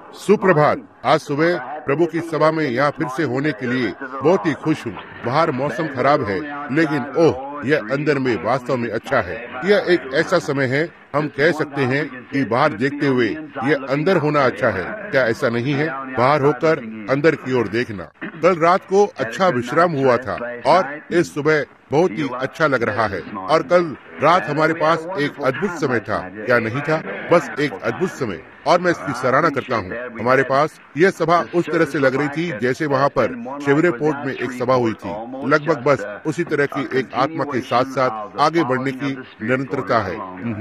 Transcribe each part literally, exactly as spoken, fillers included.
सुप्रभात। आज सुबह प्रभु की सभा में यहाँ फिर से होने के लिए बहुत ही खुश हूँ। बाहर मौसम खराब है, लेकिन ओह, यह अंदर में वास्तव में अच्छा है। यह एक ऐसा समय है, हम कह सकते हैं कि बाहर देखते हुए यह अंदर होना अच्छा है। क्या ऐसा नहीं है? बाहर होकर अंदर की ओर देखना। कल रात को अच्छा विश्राम हुआ था और इस सुबह बहुत ही अच्छा लग रहा है। और कल रात हमारे पास एक अद्भुत समय था, क्या नहीं था? बस एक अद्भुत समय, और मैं इसकी सराहना करता हूँ। हमारे पास यह सभा उस तरह से लग रही थी जैसे वहाँ पर शेवरेपोर्ट में एक सभा हुई थी। लगभग बस उसी तरह की एक आत्मा के साथ साथ आगे बढ़ने की निरंतरता है।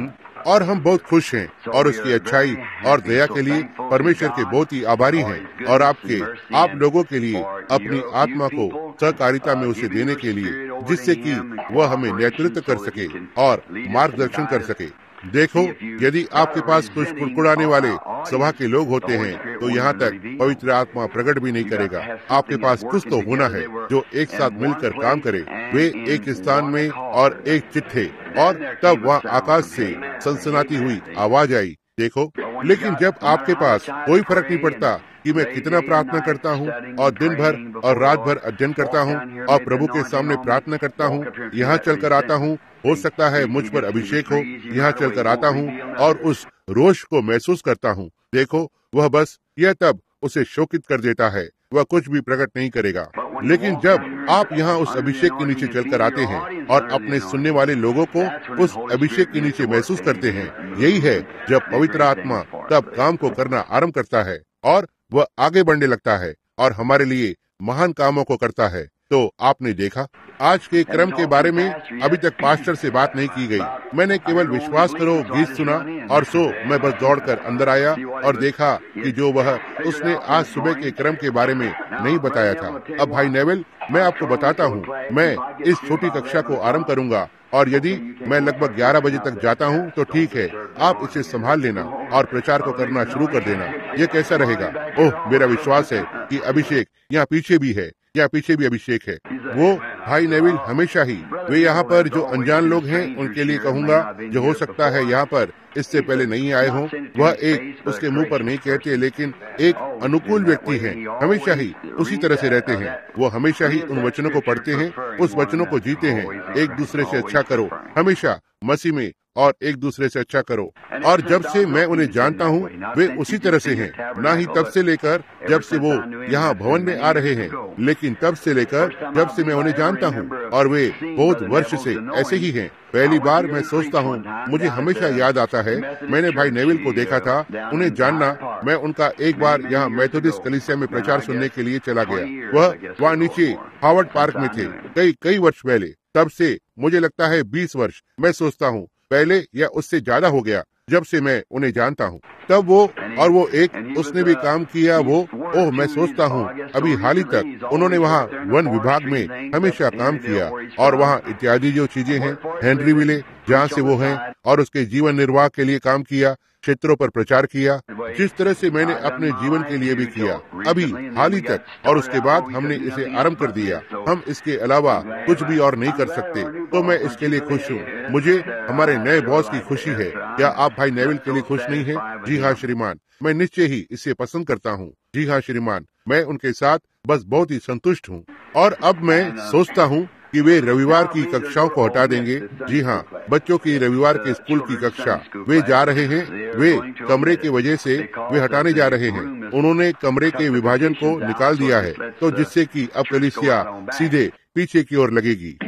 और हम बहुत खुश हैं और उसकी अच्छाई और दया के लिए परमेश्वर के बहुत ही आभारी हैं, और आपके आप लोगों के लिए अपनी आत्मा को सहकारिता में उसे देने के लिए, जिससे कि वह हमें नेतृत्व कर सके और मार्गदर्शन कर सके। देखो, यदि आपके पास कुछ कुड़कुड़ाने वाले सभा के लोग होते हैं तो यहाँ तक पवित्र आत्मा प्रकट भी नहीं करेगा। आपके पास कुछ तो होना है जो एक साथ मिलकर काम करे। वे एक स्थान में और एक चित्त थे, और तब वहाँ आकाश से सनसनाती हुई आवाज आई। देखो, लेकिन जब आपके पास कोई फर्क नहीं पड़ता कि मैं कितना प्रार्थना करता हूँ और दिन भर और रात भर अध्ययन करता हूँ और प्रभु के सामने प्रार्थना करता हूँ, यहाँ चलकर आता हूँ, हो सकता है मुझ पर अभिषेक हो, यहाँ चलकर आता हूँ और उस रोष को महसूस करता हूँ। देखो, वह बस यह तब उसे शोकित कर देता है, वह कुछ भी प्रकट नहीं करेगा। लेकिन जब आप यहाँ उस अभिषेक के नीचे चलकर आते हैं और अपने सुनने वाले लोगों को उस अभिषेक के नीचे महसूस करते हैं, यही है जब पवित्र आत्मा तब काम को करना आरंभ करता है और वह आगे बढ़ने लगता है और हमारे लिए महान कामों को करता है। तो आपने देखा, आज के क्रम के बारे में अभी तक पास्टर से बात नहीं की गई। मैंने केवल विश्वास करो गीत सुना, और सो मैं बस दौड़कर अंदर आया और देखा कि जो वह उसने आज सुबह के क्रम के बारे में नहीं बताया था। अब भाई नेविल, मैं आपको बताता हूँ, मैं इस छोटी कक्षा को आरंभ करूंगा, और यदि मैं लगभग ग्यारह बजे तक जाता हूँ तो ठीक है, आप इसे संभाल लेना और प्रचार को करना शुरू कर देना। ये कैसा रहेगा? ओह, मेरा विश्वास है कि अभिषेक यहाँ पीछे भी है, यहाँ पीछे भी अभिषेक है। वो भाई नेविल हमेशा ही, वे यहाँ पर जो अनजान लोग हैं उनके लिए कहूँगा, जो हो सकता है यहाँ पर इससे पहले नहीं आए हों, वह एक उसके मुंह पर नहीं कहते, लेकिन एक अनुकूल व्यक्ति है, हमेशा ही उसी तरह से रहते हैं। वो हमेशा ही उन वचनों को पढ़ते हैं, उस वचनों को जीते हैं। एक दूसरे से अच्छा करो, हमेशा मसीह में, और एक दूसरे से अच्छा करो। और जब से मैं उन्हें जानता हूँ, वे उसी तरह से हैं, ना ही तब से लेकर जब से वो यहाँ भवन में आ रहे हैं, लेकिन तब से लेकर जब से मैं उन्हें जानता हूँ, और वे बहुत वर्ष से ऐसे ही हैं। पहली बार मैं सोचता हूँ, मुझे हमेशा याद आता है, मैंने भाई नेविल को देखा था, उन्हें जानना। मैं उनका एक बार यहाँ मेथोडिस्ट कलीसिया में प्रचार सुनने के लिए चला गया। वह वहाँ नीचे हावर्ड पार्क में थे, कई कई वर्ष पहले। तब से मुझे लगता है बीस वर्ष, मैं सोचता हूँ पहले या उससे ज्यादा हो गया, जब से मैं उन्हें जानता हूँ। तब वो और वो एक उसने भी काम किया। वो ओह, मैं सोचता हूँ अभी हाल ही तक उन्होंने वहाँ वन विभाग में हमेशा काम किया, और वहाँ इत्यादि जो चीजें हैं, हेनरी विले जहाँ से वो हैं, और उसके जीवन निर्वाह के लिए काम किया, क्षेत्रों पर प्रचार किया, जिस तरह से मैंने अपने जीवन के लिए भी किया अभी हाल ही तक। और उसके बाद हमने इसे आरंभ कर दिया। हम इसके अलावा कुछ भी और नहीं कर सकते, तो मैं इसके लिए खुश हूँ। मुझे हमारे नए बॉस की खुशी है। क्या आप भाई नेविल के लिए खुश नहीं हैं? जी हाँ श्रीमान, मैं निश्चय ही इसे पसंद करता हूँ। जी हाँ श्रीमान, मैं उनके साथ बस बहुत ही संतुष्ट हूँ। और अब मैं सोचता हूँ कि वे रविवार की कक्षाओं को हटा देंगे। जी हाँ, बच्चों की रविवार के स्कूल की कक्षा वे जा रहे हैं, वे कमरे की वजह से वे हटाने जा रहे हैं। उन्होंने कमरे के विभाजन को निकाल दिया है, तो जिससे कि अब कलीसिया सीधे पीछे की ओर लगेगी।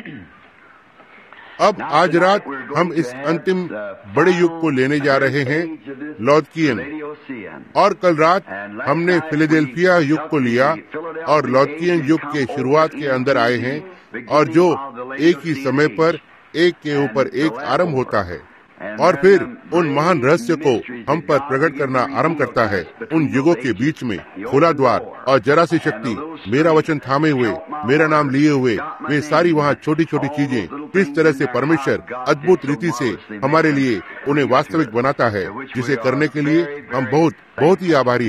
अब आज रात हम इस अंतिम बड़े युग को लेने जा रहे हैं, लौदकियन। और कल रात हमने फिलाडेल्फिया युग को लिया और लौदकियन युग के शुरुआत के अंदर आए हैं, और जो एक ही समय पर एक के ऊपर एक आरंभ होता है, और फिर उन महान रहस्य को हम पर प्रकट करना आरंभ करता है। उन युगों के बीच में खुला द्वार और जरा सी शक्ति, मेरा वचन थामे हुए, मेरा नाम लिए हुए, वे सारी वहाँ छोटी छोटी चीजें, किस तरह से परमेश्वर अद्भुत रीति से हमारे लिए उन्हें वास्तविक बनाता है, जिसे करने के लिए हम बहुत बहुत ही आभारी हैं।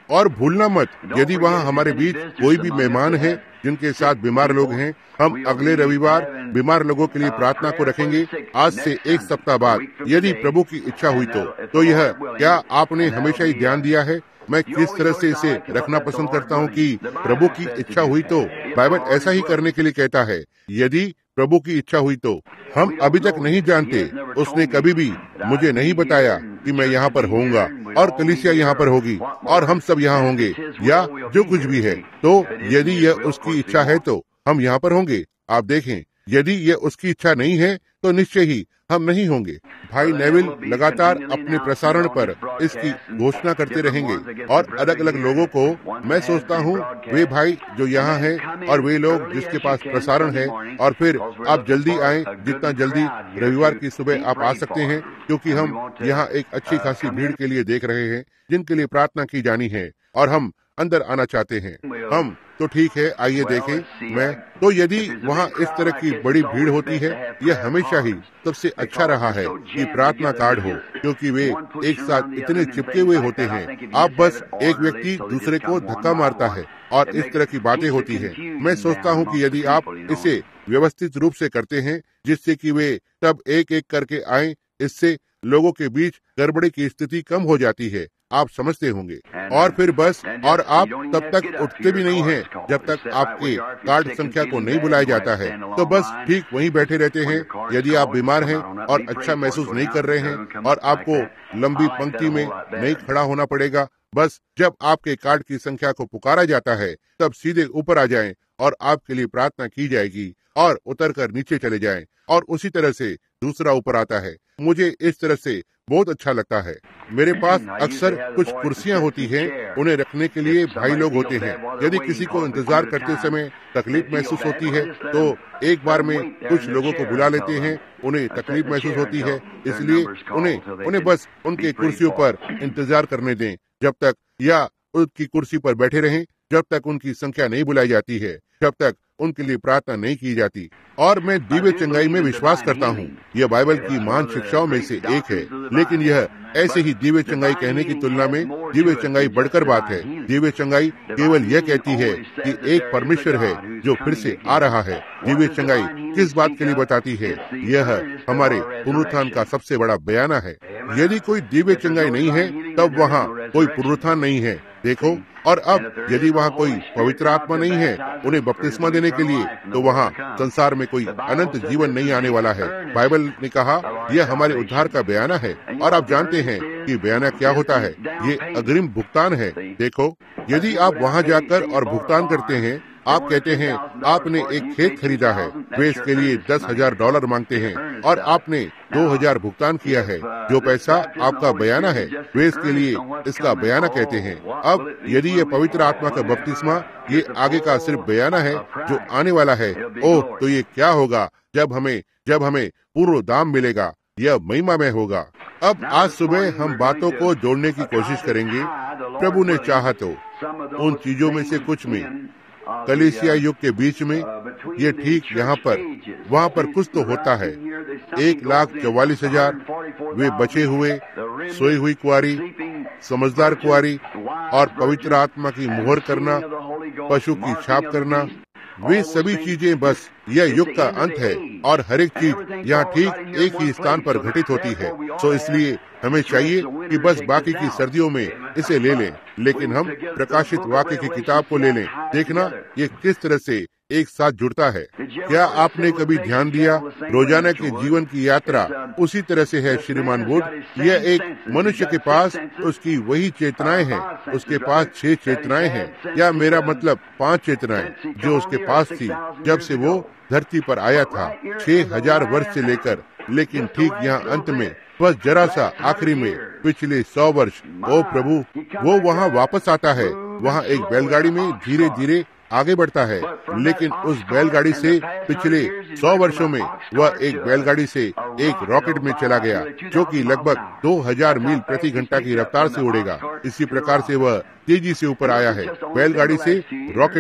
और भूलना मत, यदि वहाँ हमारे बीच कोई भी मेहमान है जिनके साथ बीमार लोग हैं, हम अगले रविवार बीमार लोगों के लिए प्रार्थना को रखेंगे। आज से एक सप्ताह बाद, यदि प्रभु की इच्छा हुई तो। तो यह क्या आपने हमेशा ही ध्यान दिया है? मैं किस तरह से इसे रखना पसंद करता हूँ कि प्रभु की इच्छा हुई तो। बाइबल ऐसा ही करने के लिए कहता है, यदि प्रभु की इच्छा हुई तो। हम अभी तक नहीं जानते, उसने कभी भी मुझे नहीं बताया कि मैं यहाँ पर होऊंगा और कलीसिया यहाँ पर होगी और हम सब यहाँ होंगे या जो कुछ भी है। तो यदि यह उसकी इच्छा है तो हम यहाँ पर होंगे। आप देखें, यदि यह उसकी इच्छा नहीं है तो निश्चय ही हम नहीं होंगे। भाई नेविल लगातार अपने प्रसारण पर इसकी घोषणा करते रहेंगे और अलग अलग लोगों को, मैं सोचता हूँ वे भाई जो यहाँ हैं और वे लोग जिसके पास प्रसारण है, और फिर आप जल्दी आएं, जितना जल्दी रविवार की सुबह आप आ सकते हैं, क्योंकि हम यहाँ एक अच्छी खासी भीड़ के लिए देख रहे हैं जिनके लिए प्रार्थना की जानी है और हम अंदर आना चाहते हैं। हम तो ठीक है, आइए देखें। मैं तो यदि वहाँ इस तरह की बड़ी भीड़ होती है, यह हमेशा ही सबसे अच्छा रहा है कि प्रार्थना कार्ड हो, क्योंकि वे एक साथ इतने चिपके हुए होते हैं। आप बस एक व्यक्ति दूसरे को धक्का मारता है और इस तरह की बातें होती है। मैं सोचता हूँ कि यदि आप इसे व्यवस्थित रूप से करते हैं, जिससे कि वे तब एक एक करके आए, इससे लोगों के बीच गड़बड़ी की स्थिति कम हो जाती है। आप समझते होंगे। और फिर बस, और आप तब तक उठते भी नहीं हैं जब तक आपके कार्ड संख्या को नहीं बुलाया जाता है। तो बस ठीक वहीं बैठे रहते हैं। यदि आप बीमार हैं और अच्छा महसूस नहीं कर रहे हैं और आपको लंबी पंक्ति में नहीं खड़ा होना पड़ेगा, बस जब आपके कार्ड की संख्या को पुकारा जाता है तब सीधे ऊपर आ जाएं और आपके लिए प्रार्थना की जाएगी और उतर कर नीचे चले जाएं और उसी तरह से दूसरा ऊपर आता है। मुझे इस तरह से बहुत अच्छा लगता है। मेरे पास अक्सर कुछ कुर्सियां होती हैं, उन्हें रखने के लिए भाई लोग होते हैं। यदि किसी को इंतजार करते समय तकलीफ महसूस होती है तो एक बार में कुछ लोगों को बुला लेते हैं, उन्हें तकलीफ महसूस होती है, इसलिए उन्हें उन्हें बस उनके कुर्सियों पर इंतजार करने दें जब तक, या उनकी कुर्सी पर बैठे रहें जब तक उनकी संख्या नहीं बुलाई जाती है, जब तक उनके लिए प्रार्थना नहीं की जाती। और मैं दिव्य चंगाई में विश्वास करता हूँ। यह बाइबल की महान शिक्षाओं में से एक है, लेकिन यह ऐसे ही दिव्य चंगाई कहने की तुलना में दिव्य चंगाई बढ़कर बात है। दिव्य चंगाई केवल यह कहती है कि एक परमेश्वर है जो फिर से आ रहा है। दिव्य चंगाई किस बात के लिए बताती है? यह हमारे पुनरुत्थान का सबसे बड़ा बयाना है। यदि कोई दिव्य चंगाई नहीं है तब वहाँ कोई पुनरुत्थान नहीं है। देखो, और अब यदि वहाँ कोई पवित्र आत्मा नहीं है उन्हें बपतिस्मा देने के लिए, तो वहाँ संसार में कोई अनंत जीवन नहीं आने वाला है। बाइबल ने कहा यह हमारे उद्धार का बयाना है, और आप जानते हैं कि बयाना क्या होता है? ये अग्रिम भुगतान है। देखो, यदि आप वहाँ जाकर और भुगतान करते हैं, आप कहते हैं आपने एक खेत खरीदा है, वे इसके लिए दस हजार डॉलर मांगते हैं और आपने दो हजार भुगतान किया है। जो पैसा आपका बयाना है, वे इसके लिए इसका बयाना कहते हैं। अब यदि ये पवित्र आत्मा का बपतिस्मा ये आगे का सिर्फ बयाना है जो आने वाला है, ओह तो ये क्या होगा जब हमें जब हमें पूर्ण दाम मिलेगा, यह महिमा में होगा। अब आज सुबह हम बातों को जोड़ने की कोशिश करेंगे, प्रभु ने चाहा तो। उन चीजों में से कुछ में कलीसिया युग के बीच में, ये ठीक यहाँ पर वहाँ पर कुछ तो होता है। एक लाख चौवालीस हजार वे बचे हुए, सोई हुई कुआरी, समझदार कुआरी और पवित्र आत्मा की मुहर करना, पशु की छाप करना, वे सभी चीजें बस यह युग का अंत है और हर एक चीज यहाँ ठीक एक ही स्थान पर घटित होती है। सो इसलिए हमें चाहिए कि बस बाकी की सर्दियों में इसे ले लें, लेकिन हम प्रकाशित वाक्य की किताब को ले लें। देखना ये किस तरह से एक साथ जुड़ता है। क्या आपने कभी ध्यान दिया, रोजाना के जीवन की यात्रा उसी तरह से है श्रीमान वुड। यह एक मनुष्य के पास उसकी वही चेतनाएं हैं, उसके पास छह चेतनाएं हैं, या मेरा मतलब पांच चेतनाएं जो उसके पास थी जब से वो धरती पर आया था, छह हजार वर्ष से लेकर। लेकिन ठीक यहाँ अंत में बस जरा सा आखिरी में पिछले सौ वर्ष, ओ प्रभु, वो वहाँ वापस आता है। वहाँ एक बैलगाड़ी में धीरे धीरे आगे बढ़ता है, लेकिन उस बैलगाड़ी से पिछले सौ वर्षों में वह एक बैलगाड़ी से एक रॉकेट में चला गया जो कि लगभग दो हजार मील प्रति घंटा की रफ्तार से उड़ेगा। इसी प्रकार से वह तेजी से ऊपर आया है, बैलगाड़ी से रॉकेट में।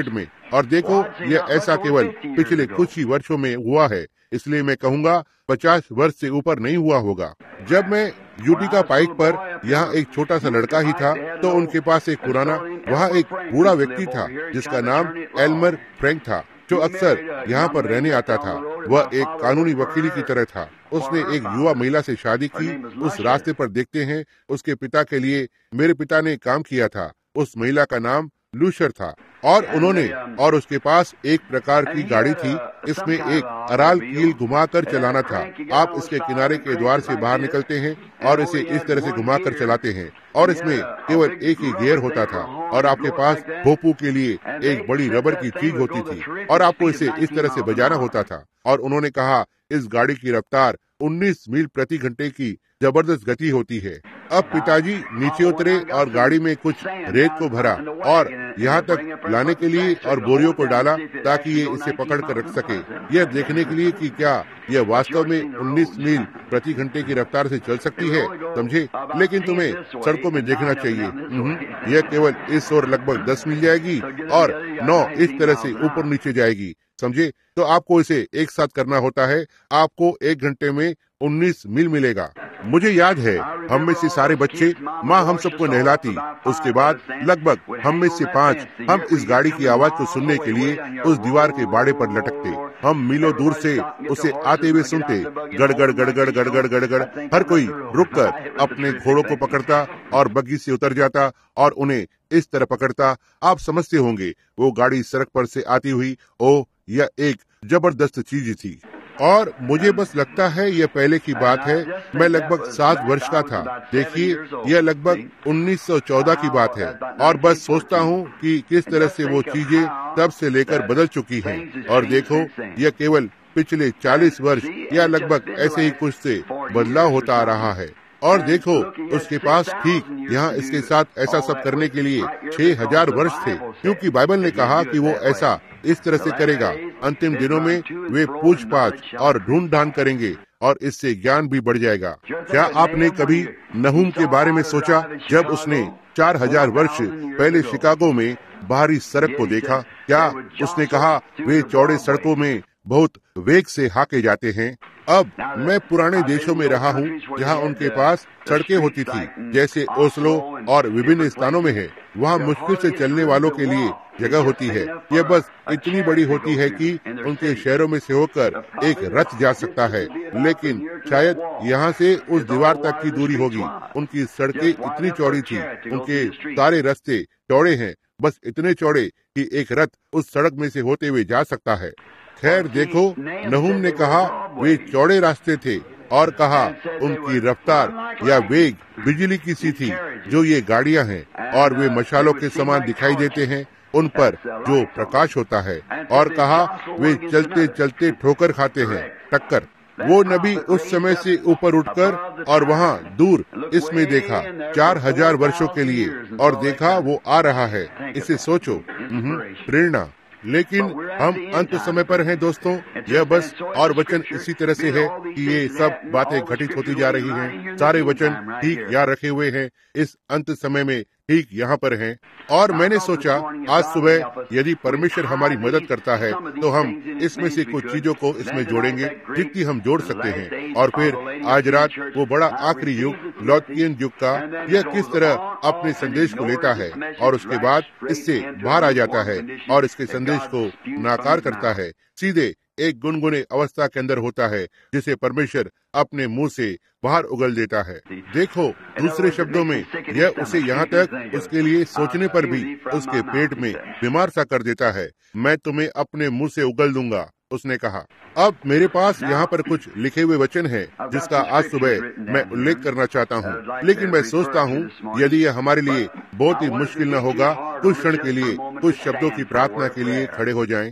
और देखो, यह ऐसा केवल पिछले कुछ ही वर्षों में हुआ है, इसलिए मैं कहूँगा पचास वर्ष से ऊपर नहीं हुआ होगा। जब मैं यूटिका पाइक पर यहाँ एक छोटा सा लड़का ही था, तो उनके पास एक पुराना वहाँ एक बूढ़ा व्यक्ति था जिसका नाम एल्मर फ्रैंक था, जो अक्सर यहाँ पर रहने आता था। वह एक कानूनी वकील की तरह था। उसने एक युवा महिला से शादी की। उस रास्ते पर देखते हैं, उसके पिता के लिए मेरे पिता ने काम किया था। उस महिला का नाम लूशर था और उन्होंने और उसके पास एक प्रकार की गाड़ी थी। इसमें एक अराल कील घुमाकर चलाना था। आप इसके किनारे के द्वार से बाहर निकलते हैं और इसे इस तरह से घुमाकर चलाते हैं और इसमें केवल एक ही गियर होता था और आपके पास भोपू के लिए एक बड़ी रबर की चीज होती थी और आपको इसे इस तरह से बजाना होता था। और उन्होंने कहा, इस गाड़ी की रफ्तार उन्नीस मील प्रति घंटे की जबरदस्त गति होती है। अब पिताजी नीचे उतरे और गाड़ी में कुछ रेत को भरा और यहाँ तक लाने के लिए और बोरियों को डाला ताकि ये इसे पकड़ कर रख सके, यह देखने के लिए कि क्या यह वास्तव में उन्नीस मील प्रति घंटे की रफ्तार से चल सकती है, समझे। लेकिन तुम्हें सड़कों में देखना चाहिए, यह केवल इस ओर लगभग दस मील जाएगी और नौ इस तरह से ऊपर नीचे जाएगी, समझे। तो आपको इसे एक साथ करना होता है। आपको एक घंटे में उन्नीस मील मिलेगा। मुझे याद है, हम में से सारे बच्चे, माँ हम सबको नहलाती। उसके बाद लगभग हम में से पांच हम इस गाड़ी की आवाज को सुनने के लिए उस दीवार के बाड़े पर लटकते। हम मीलों दूर से उसे आते हुए सुनते, गड़गड़ गड़गड़ गड़गड़ गड़गड़। हर कोई रुककर अपने घोड़ों को पकड़ता और बग्गी से उतर जाता और उन्हें इस तरह पकड़ता। आप समझते होंगे, वो गाड़ी सड़क पर से आती हुई, ओ यह एक जबरदस्त चीज थी। और मुझे बस लगता है यह पहले की बात है। मैं लगभग सात वर्ष का था। देखिए, यह लगभग उन्नीस सौ चौदह की बात है और बस सोचता हूँ कि किस तरह से वो चीजें तब से लेकर बदल चुकी हैं। और देखो, यह केवल पिछले चालीस वर्ष या लगभग ऐसे ही कुछ से बदलाव होता आ रहा है। और देखो, उसके पास ठीक यहाँ इसके साथ ऐसा सब करने के लिए छह हजार वर्ष थे, क्योंकि बाइबल ने कहा कि वो ऐसा इस तरह से करेगा। अंतिम दिनों में वे पूछ पाछ और ढूंढ ढांड करेंगे और इससे ज्ञान भी बढ़ जाएगा। क्या आपने कभी नहूम के बारे में सोचा, जब उसने चार हजार वर्ष पहले शिकागो में बाहरी सड़क को देखा? क्या उसने कहा, वे चौड़े सड़कों में बहुत वेग से हाके जाते हैं। अब मैं पुराने देशों में रहा हूँ जहाँ उनके पास सड़कें होती थी, जैसे ओस्लो और विभिन्न स्थानों में है। वहाँ मुश्किल से चलने वालों के लिए जगह होती है। यह बस इतनी बड़ी होती है कि उनके शहरों में से होकर एक रथ जा सकता है, लेकिन शायद यहाँ से उस दीवार तक की दूरी होगी। उनकी सड़कें इतनी चौड़ी थी, उनके सारे रास्ते चौड़े हैं, बस इतने चौड़े कि एक रथ उस सड़क में से होते हुए जा सकता है। खैर देखो, नहूम ने कहा वे चौड़े रास्ते थे और कहा उनकी रफ्तार या वेग बिजली की सी थी, जो ये गाड़ियां हैं और वे मशालों के समान दिखाई देते हैं, उन पर जो प्रकाश होता है। और कहा वे चलते चलते ठोकर खाते हैं, टक्कर। वो नबी उस समय से ऊपर उठकर और वहाँ दूर इसमें देखा चार हजार वर्षों के लिए, और देखा वो आ रहा है। इसे सोचो, प्रेरणा। लेकिन हम अंत समय पर हैं दोस्तों। यह बस और वचन इसी तरह से है कि ये सब बातें घटित होती जा रही हैं। सारे वचन ठीक यहाँ रखे हुए हैं, इस अंत समय में ठीक यहाँ पर हैं। और मैंने सोचा आज सुबह यदि परमेश्वर हमारी मदद करता है तो हम इसमें से कुछ चीजों को इसमें जोड़ेंगे जितनी हम जोड़ सकते हैं। और फिर आज रात वो बड़ा आखिरी युग, लौतकियन युग का, यह किस तरह अपने संदेश को लेता है और उसके बाद इससे बाहर आ जाता है और इसके संदेश को नाकार करता है, सीधे एक गुनगुने अवस्था के अंदर होता है जिसे परमेश्वर अपने मुंह से बाहर उगल देता है। देखो, दूसरे शब्दों में यह उसे यहाँ तक उसके लिए सोचने पर भी उसके पेट में बीमार सा कर देता है। मैं तुम्हें अपने मुंह से उगल दूंगा, उसने कहा। अब मेरे पास यहाँ पर कुछ लिखे हुए वचन है जिसका आज सुबह मैं उल्लेख करना चाहता हूँ, लेकिन मैं सोचता हूँ यदि यह हमारे लिए बहुत ही मुश्किल न होगा, कुछ क्षण के लिए कुछ शब्दों की प्रार्थना के लिए खड़े हो जाएं।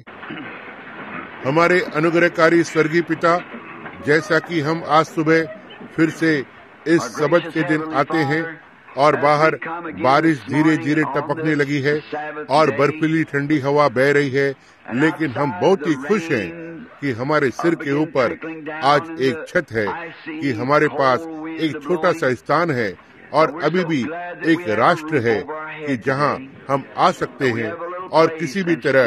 हमारे अनुग्रहकारी स्वर्गीय पिता, जैसा कि हम आज सुबह फिर से इस सबत के दिन आते हैं और बाहर बारिश धीरे धीरे टपकने लगी है और बर्फीली ठंडी हवा बह रही है, लेकिन हम बहुत ही खुश हैं कि हमारे सिर के ऊपर आज एक छत है, कि हमारे पास एक छोटा सा स्थान है और अभी भी एक राष्ट्र है कि जहां हम आ सकते हैं और किसी भी तरह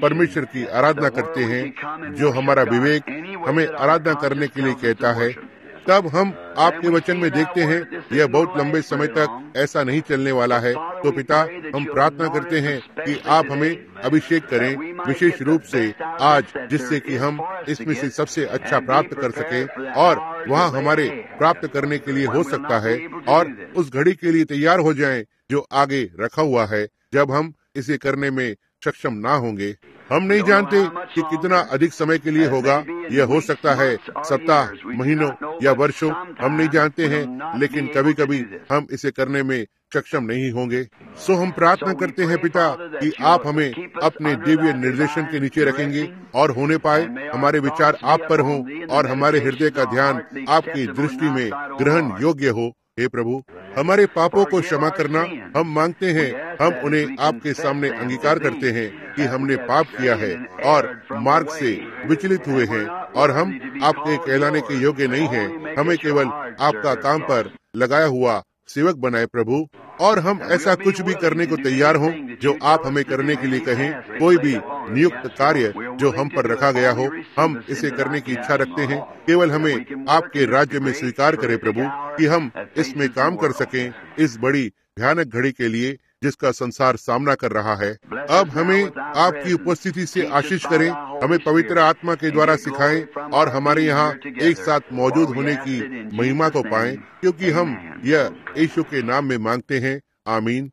परमेश्वर की आराधना करते हैं, जो हमारा विवेक हमें आराधना करने के लिए कहता है, तब हम आपके वचन में देखते हैं यह बहुत लंबे समय तक ऐसा नहीं चलने वाला है। तो पिता, हम प्रार्थना करते हैं कि आप हमें अभिषेक करें, विशेष रूप से आज, जिससे कि हम इसमें से सबसे अच्छा प्राप्त कर सके और वहाँ हमारे प्राप्त करने के लिए हो सकता है, और उस घड़ी के लिए तैयार हो जाएं जो आगे रखा हुआ है, जब हम इसे करने में सक्षम ना होंगे। हम नहीं जानते कि कितना अधिक समय के लिए होगा, यह हो सकता है सप्ताह, महीनों या वर्षों, हम नहीं जानते हैं, लेकिन कभी कभी हम इसे करने में सक्षम नहीं होंगे। सो हम प्रार्थना करते हैं पिता कि आप हमें अपने दिव्य निर्देशन के नीचे रखेंगे और होने पाए हमारे विचार आप पर हों और हमारे हृदय का ध्यान आपकी दृष्टि में ग्रहण योग्य हो। हे प्रभु, हमारे पापों को क्षमा करना हम मांगते हैं। हम उन्हें आपके सामने अंगीकार करते हैं कि हमने पाप किया है और मार्ग से विचलित हुए हैं और हम आपके कहलाने के योग्य नहीं हैं। हमें केवल आपका काम पर लगाया हुआ सेवक बनाए प्रभु, और हम ऐसा कुछ भी करने को तैयार हों जो आप हमें करने के लिए कहें। कोई भी नियुक्त कार्य जो हम पर रखा गया हो, हम इसे करने की इच्छा रखते हैं। केवल हमें आपके राज्य में स्वीकार करें प्रभु, कि हम इसमें काम कर सकें इस बड़ी भयानक घड़ी के लिए जिसका संसार सामना कर रहा है। अब हमें आपकी उपस्थिति से आशीष करें, हमें पवित्र आत्मा के द्वारा सिखाएं और हमारे यहाँ एक साथ मौजूद होने की महिमा को पाएं, क्योंकि हम यह यीशु के नाम में मांगते हैं। आमीन।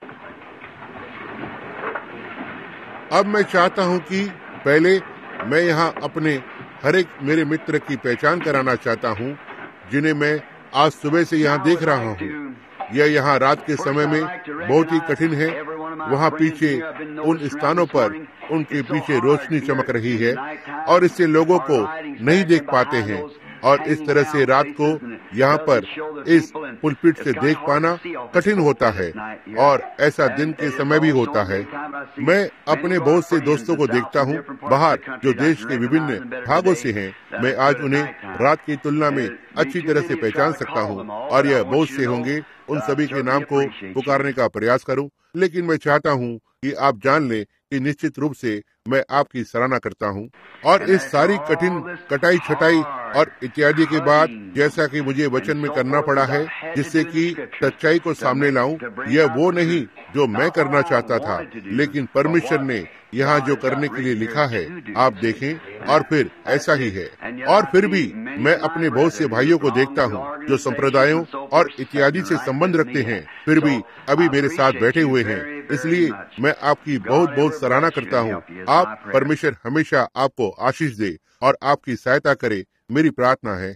अब मैं चाहता हूँ कि पहले मैं यहाँ अपने हर एक मेरे मित्र की पहचान कराना चाहता हूँ, जिन्हें मैं आज सुबह से यहाँ देख रहा हूँ। यह यहाँ रात के समय में बहुत ही कठिन है। वहाँ पीछे उन स्थानों पर उनके पीछे रोशनी चमक रही है और इससे लोगों को नहीं देख पाते हैं, और इस तरह से रात को यहाँ पर इस पुलपिट से देख पाना कठिन होता है, और ऐसा दिन के समय भी होता है। मैं अपने बहुत से दोस्तों को देखता हूँ बाहर, जो देश के विभिन्न भागों से हैं। मैं आज उन्हें रात की तुलना में अच्छी तरह से पहचान सकता हूँ, और यह बहुत से होंगे। उन सभी के नाम को पुकारने का प्रयास करूं, लेकिन मैं चाहता हूं कि आप जान लें कि निश्चित रूप से मैं आपकी सराहना करता हूं। और इस सारी कठिन कटाई छटाई और इत्यादि के बाद, जैसा कि मुझे वचन में करना पड़ा है जिससे कि सच्चाई को सामने लाऊं, यह वो नहीं जो मैं करना चाहता था, लेकिन परमेश्वर ने यहाँ जो करने के लिए लिखा है, आप देखें, और फिर ऐसा ही है। और फिर भी मैं अपने बहुत से भाइयों को देखता हूँ जो संप्रदायों और इत्यादि से संबंध रखते हैं, फिर भी अभी मेरे साथ बैठे हुए हैं। इसलिए मैं आपकी बहुत बहुत सराहना करता हूँ। आप परमेश्वर हमेशा आपको आशीष दे और आपकी सहायता करे, मेरी प्रार्थना है।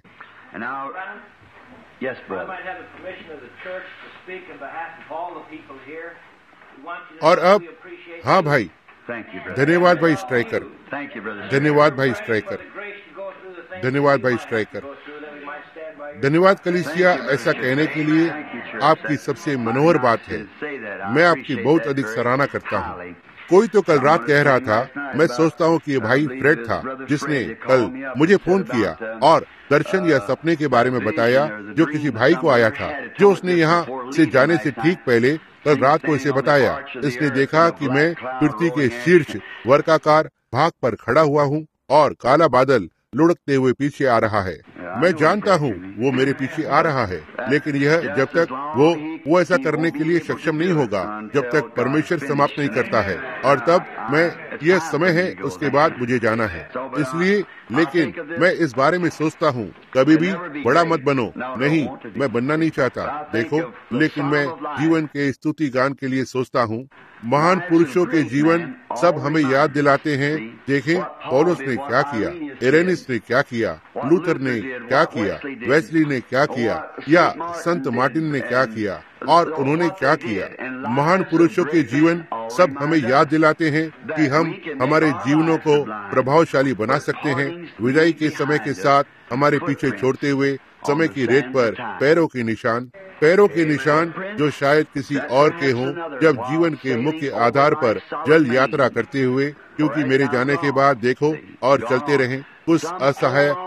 और अब हाँ भाई, धन्यवाद भाई स्ट्राइकर, धन्यवाद भाई स्ट्राइकर, धन्यवाद भाई स्ट्राइकर, धन्यवाद कलीसिया। ऐसा कहने के लिए आपकी सबसे मनोहर बात है। मैं आपकी बहुत अधिक सराहना करता हूँ। कोई तो कल रात कह रहा था, मैं सोचता हूँ कि ये भाई फ्रेड था जिसने कल मुझे फोन किया और दर्शन या सपने के बारे में बताया जो किसी भाई को आया था, जो उसने यहाँ से जाने से ठीक पहले कल रात को इसे बताया। इसने देखा कि मैं पृथ्वी के शीर्ष वर्गाकार भाग पर खड़ा हुआ हूँ और काला बादल लुढ़कते हुए पीछे आ रहा है। मैं जानता हूँ वो मेरे पीछे आ रहा है, लेकिन यह जब तक वो वो ऐसा करने के लिए सक्षम नहीं होगा जब तक परमेश्वर समाप्त नहीं करता है, और तब मैं यह समय है उसके बाद मुझे जाना है। इसलिए लेकिन मैं इस बारे में सोचता हूँ, कभी भी बड़ा मत बनो, नहीं, मैं बनना नहीं चाहता, देखो, लेकिन मैं जीवन के स्तुति गान के लिए सोचता हूँ। महान पुरुषों के जीवन सब हमें याद दिलाते हैं। देखें, पौलुस ने क्या किया, इरेनिस ने क्या किया, लूथर ने क्या किया, वेस्ली ने क्या किया, या संत मार्टिन ने क्या किया, और उन्होंने क्या किया। महान पुरुषों के जीवन सब हमें याद दिलाते हैं कि हम हमारे जीवनों को प्रभावशाली बना सकते हैं, विदाई के समय के साथ हमारे पीछे छोड़ते हुए समय की रेत पर पैरों के निशान, पैरों के निशान जो शायद किसी और के हों, जब जीवन के मुख्य आधार पर जल यात्रा करते हुए, क्योंकि मेरे जाने के बाद देखो और चलते रहें, कुछ असहाय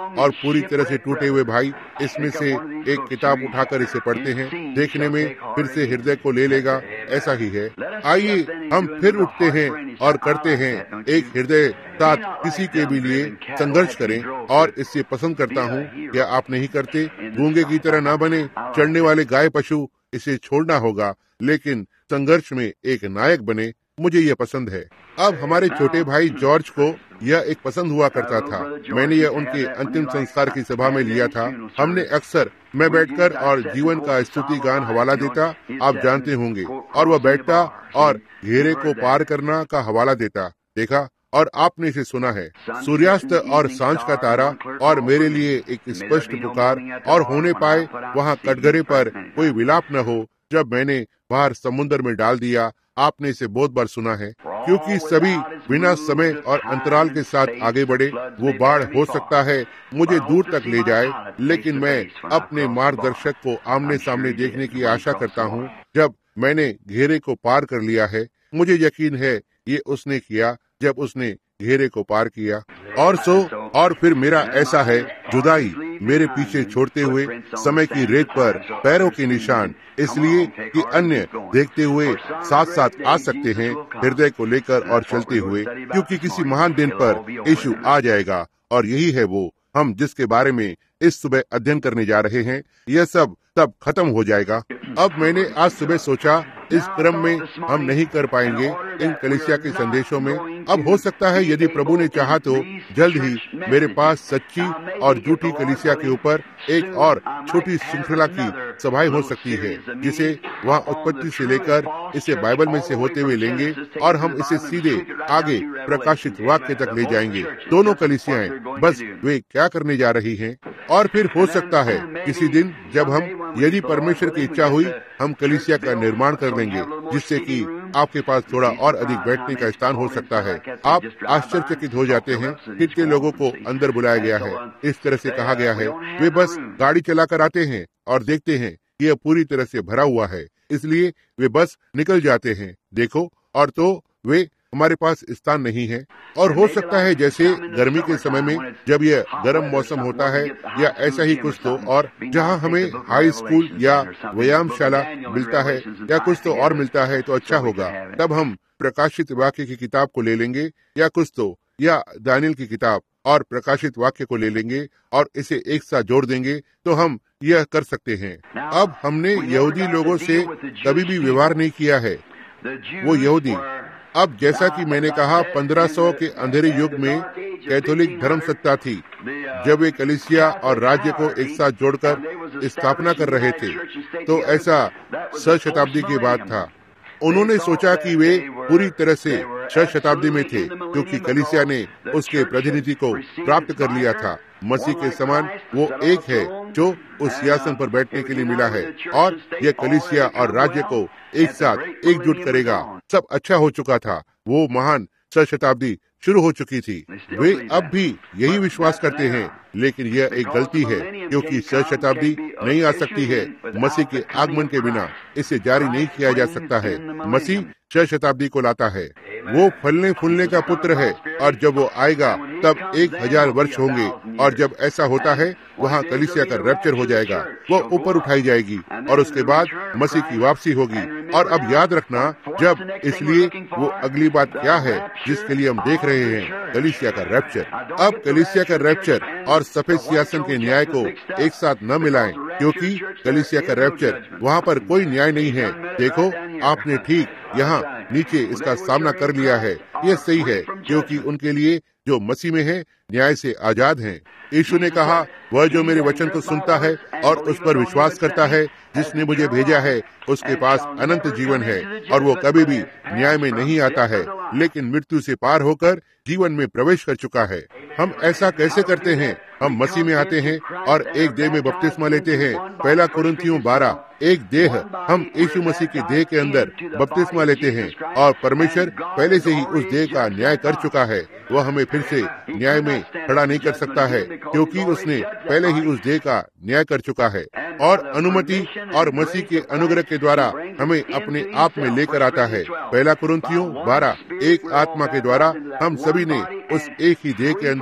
और पूरी तरह से टूटे हुए भाई इसमें से एक किताब उठाकर इसे पढ़ते हैं, देखने में फिर से हृदय को ले लेगा, ऐसा ही है। आइए हम फिर उठते हैं और करते हैं, एक हृदय साथ किसी के भी लिए संघर्ष करें, और इससे पसंद करता हूँ। क्या आप नहीं करते? गूंगे की तरह ना बने, चढ़ने वाले गाय पशु, इसे छोड़ना होगा, लेकिन संघर्ष में एक नायक बने। मुझे यह पसंद है। अब हमारे छोटे भाई जॉर्ज को यह एक पसंद हुआ करता था। मैंने यह उनके अंतिम संस्कार की सभा में लिया था। हमने अक्सर मैं बैठकर और जीवन का स्तुति गान हवाला देता, आप जानते होंगे, और वह बैठता और घेरे को पार करना का हवाला देता। देखा, और आपने इसे सुना है, सूर्यास्त और सांझ का तारा, और मेरे लिए एक स्पष्ट पुकार, और होने पाए वहाँ कटघरे पर कोई विलाप न हो जब मैंने बाहर समुद्र में डाल दिया। आपने इसे बहुत बार सुना है, क्योंकि सभी बिना समय और अंतराल के साथ आगे बढ़े। वो बाढ़ हो सकता है मुझे दूर तक ले जाए, लेकिन मैं अपने मार्गदर्शक को आमने सामने देखने की आशा करता हूँ। जब मैंने घेरे को पार कर लिया है, मुझे यकीन है ये उसने किया जब उसने घेरे को पार किया। और सो और फिर मेरा ऐसा है, जुदाई मेरे पीछे छोड़ते हुए समय की रेत पर पैरों के निशान, इसलिए कि अन्य देखते हुए साथ साथ आ सकते हैं, हृदय को लेकर और चलते हुए, क्योंकि किसी महान दिन पर यीशु आ जाएगा। और यही है वो हम जिसके बारे में इस सुबह अध्ययन करने जा रहे हैं। यह सब तब खत्म हो जाएगा। अब मैंने आज सुबह सोचा, इस क्रम में हम नहीं कर पाएंगे इन कलीसिया के संदेशों में। अब हो सकता है यदि प्रभु ने चाहा तो जल्द ही मेरे पास सच्ची और झूठी कलीसिया के ऊपर एक और छोटी श्रृंखला की सभाएं हो सकती है, जिसे वहाँ उत्पत्ति से लेकर इसे बाइबल में से होते हुए लेंगे, और हम इसे सीधे आगे प्रकाशित वाक्य तक ले जाएंगे। दोनों कलीसियाएं बस वे क्या करने जा रही हैं। और फिर हो सकता है किसी दिन जब हम, यदि परमेश्वर की इच्छा हुई, हम कलीसिया का निर्माण कर देंगे, जिससे कि आपके पास थोड़ा और अधिक बैठने का स्थान हो सकता है। आप आश्चर्यचकित हो जाते हैं कितने लोगों को अंदर बुलाया गया है। इस तरह से कहा गया है, वे बस गाड़ी चलाकर आते हैं और देखते हैं कि यह पूरी तरह से भरा हुआ है, इसलिए वे बस निकल जाते हैं। देखो, और तो वे हमारे पास स्थान नहीं है। और हो सकता है जैसे गर्मी के समय में जब यह गर्म मौसम होता है या ऐसा ही कुछ तो, और जहां हमें हाई स्कूल या व्यायामशाला मिलता है या कुछ तो और मिलता है, तो अच्छा होगा। तब हम प्रकाशित वाक्य की किताब को ले लेंगे या कुछ तो, या दानियल की किताब और प्रकाशित वाक्य को ले लेंगे और इसे एक साथ जोड़ देंगे, तो हम यह कर सकते हैं। अब हमने यहूदी लोगों से कभी भी व्यवहार नहीं किया है। वो यहूदी, अब जैसा कि मैंने कहा, पंद्रह सौ के अंधेरे युग में कैथोलिक धर्म सत्ता थी, जब वे कलीसिया और राज्य को एक साथ जोड़कर स्थापना कर रहे थे। तो ऐसा छह शताब्दी के बाद था। उन्होंने सोचा कि वे पूरी तरह से छह शताब्दी में थे, क्योंकि कलीसिया ने उसके प्रतिनिधि को प्राप्त कर लिया था। मसीह के समान वो एक है जो उस सिंहासन पर बैठने के लिए मिला है, और यह कलीसिया और राज्य को एक साथ एकजुट करेगा। सब अच्छा हो चुका था। वो महान छह शताब्दी शुरू हो चुकी थी। वे अब भी यही विश्वास करते हैं, लेकिन यह एक गलती है, क्योंकि छह शताब्दी नहीं आ सकती है मसीह के आगमन के बिना। इसे जारी नहीं किया जा सकता है। मसीह छह शताब्दी को लाता है। वो फलने फूलने का पुत्र है, और जब वो आएगा तब एक हजार वर्ष होंगे, और जब ऐसा होता है वहाँ कलीसिया का रैप्चर हो जाएगा। वो ऊपर उठाई जाएगी, और उसके बाद मसीह की वापसी होगी। और अब याद रखना, जब, इसलिए वो अगली बात क्या है जिसके लिए हम देख रहे हैं, कलीसिया का रैप्चर। अब कलीसिया का रैप्चर और सफेद सिंहासन के न्याय को एक साथ न मिलाएं, क्योंकि कलीसिया का रैप्चर, वहाँ पर कोई न्याय नहीं है। देखो, आपने ठीक यहाँ नीचे इसका सामना कर लिया है। यह सही है, क्योंकि उनके लिए जो मसीह में है न्याय से आजाद हैं। यीशु ने कहा, वह जो मेरे वचन को सुनता है और उस पर विश्वास करता है जिसने मुझे भेजा है, उसके पास अनंत जीवन है, और वो कभी भी न्याय में नहीं आता है, लेकिन मृत्यु से पार होकर जीवन में प्रवेश कर चुका है। हम ऐसा कैसे करते हैं? हम मसीह में आते हैं और एक देह में बपतिस्मा लेते हैं। पहला कुरिन्थियों बारह, एक देह, हम यीशु मसीह के देह के अंदर बपतिस्मा लेते हैं, और परमेश्वर पहले से ही उस देह का न्याय कर चुका है। वह हमें फिर से न्याय में खड़ा नहीं कर सकता है, क्योंकि उसने पहले ही उस देह का न्याय कर चुका है। और अनुमति और मसीह के अनुग्रह के द्वारा हमें अपने आप में लेकर आता है। पहला कुरिन्थियों बारह, एक आत्मा के द्वारा हम सभी ने उस एक ही देह के अंदर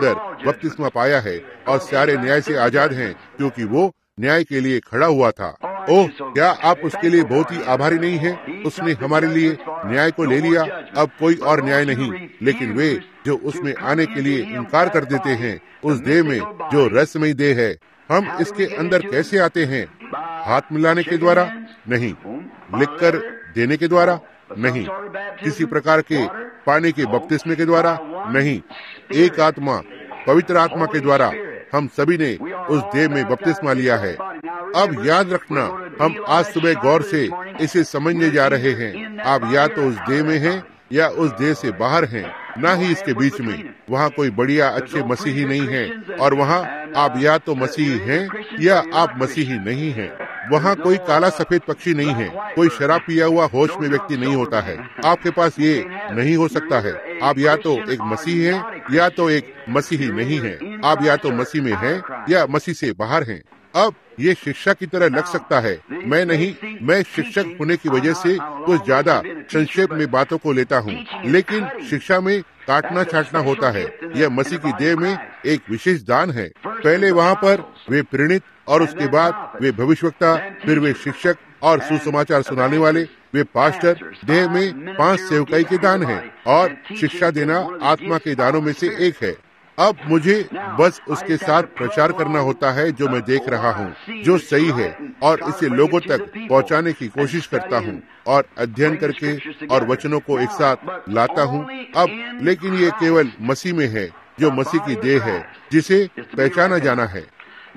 बपतिस्मा पाया है और सारे न्याय से आजाद हैं, क्योंकि वो न्याय के लिए खड़ा हुआ था। ओह, क्या आप उसके लिए बहुत ही आभारी नहीं हैं? उसने हमारे लिए न्याय को ले लिया। अब कोई और न्याय नहीं, लेकिन वे जो उसमें आने के लिए इनकार कर देते हैं, उस देह में जो रहस्यमयी देह है। हम इसके अंदर कैसे आते हैं? हाथ मिलाने के द्वारा नहीं, लिखकर देने के द्वारा नहीं, किसी प्रकार के पानी के बपतिस्मे के द्वारा नहीं, एक आत्मा, पवित्र आत्मा के द्वारा हम सभी ने उस देह में बपतिस्मा लिया है। अब याद रखना, हम आज सुबह गौर से इसे समझने जा रहे हैं। आप या तो उस देह में हैं या उस देह से बाहर हैं, ना ही इसके बीच में। वहाँ कोई बढ़िया अच्छे मसीही नहीं है, और वहाँ आप या तो मसीही हैं या आप मसीही नहीं हैं। वहाँ कोई काला सफेद पक्षी नहीं है, कोई शराब पिया हुआ होश में व्यक्ति नहीं होता है। आपके पास ये नहीं हो सकता है। आप या तो एक मसीह हैं या तो एक मसीही नहीं है। आप या तो मसीह में हैं या मसीह से बाहर हैं। अब ये शिक्षा की तरह लग सकता है। मैं नहीं, मैं शिक्षक होने की वजह से कुछ ज्यादा संक्षेप में बातों को लेता हूँ, लेकिन शिक्षा में काटना छाटना होता है। यह मसीह की देह में एक विशेष दान है। पहले वहाँ पर वे प्रेरित, और उसके बाद वे भविष्यवक्ता, फिर वे शिक्षक और सुसमाचार सुनाने वाले, वे पास्टर। देह में पांच सेवकाई के दान हैं, और शिक्षा देना आत्मा के दानों में से एक है। अब मुझे बस उसके साथ प्रचार करना होता है जो मैं देख रहा हूँ, जो सही है, और इसे लोगों तक पहुँचाने की कोशिश करता हूँ, और अध्ययन करके और वचनों को एक साथ लाता हूँ। अब लेकिन ये केवल मसीह में है, जो मसीह की देह है, जिसे पहचाना जाना है।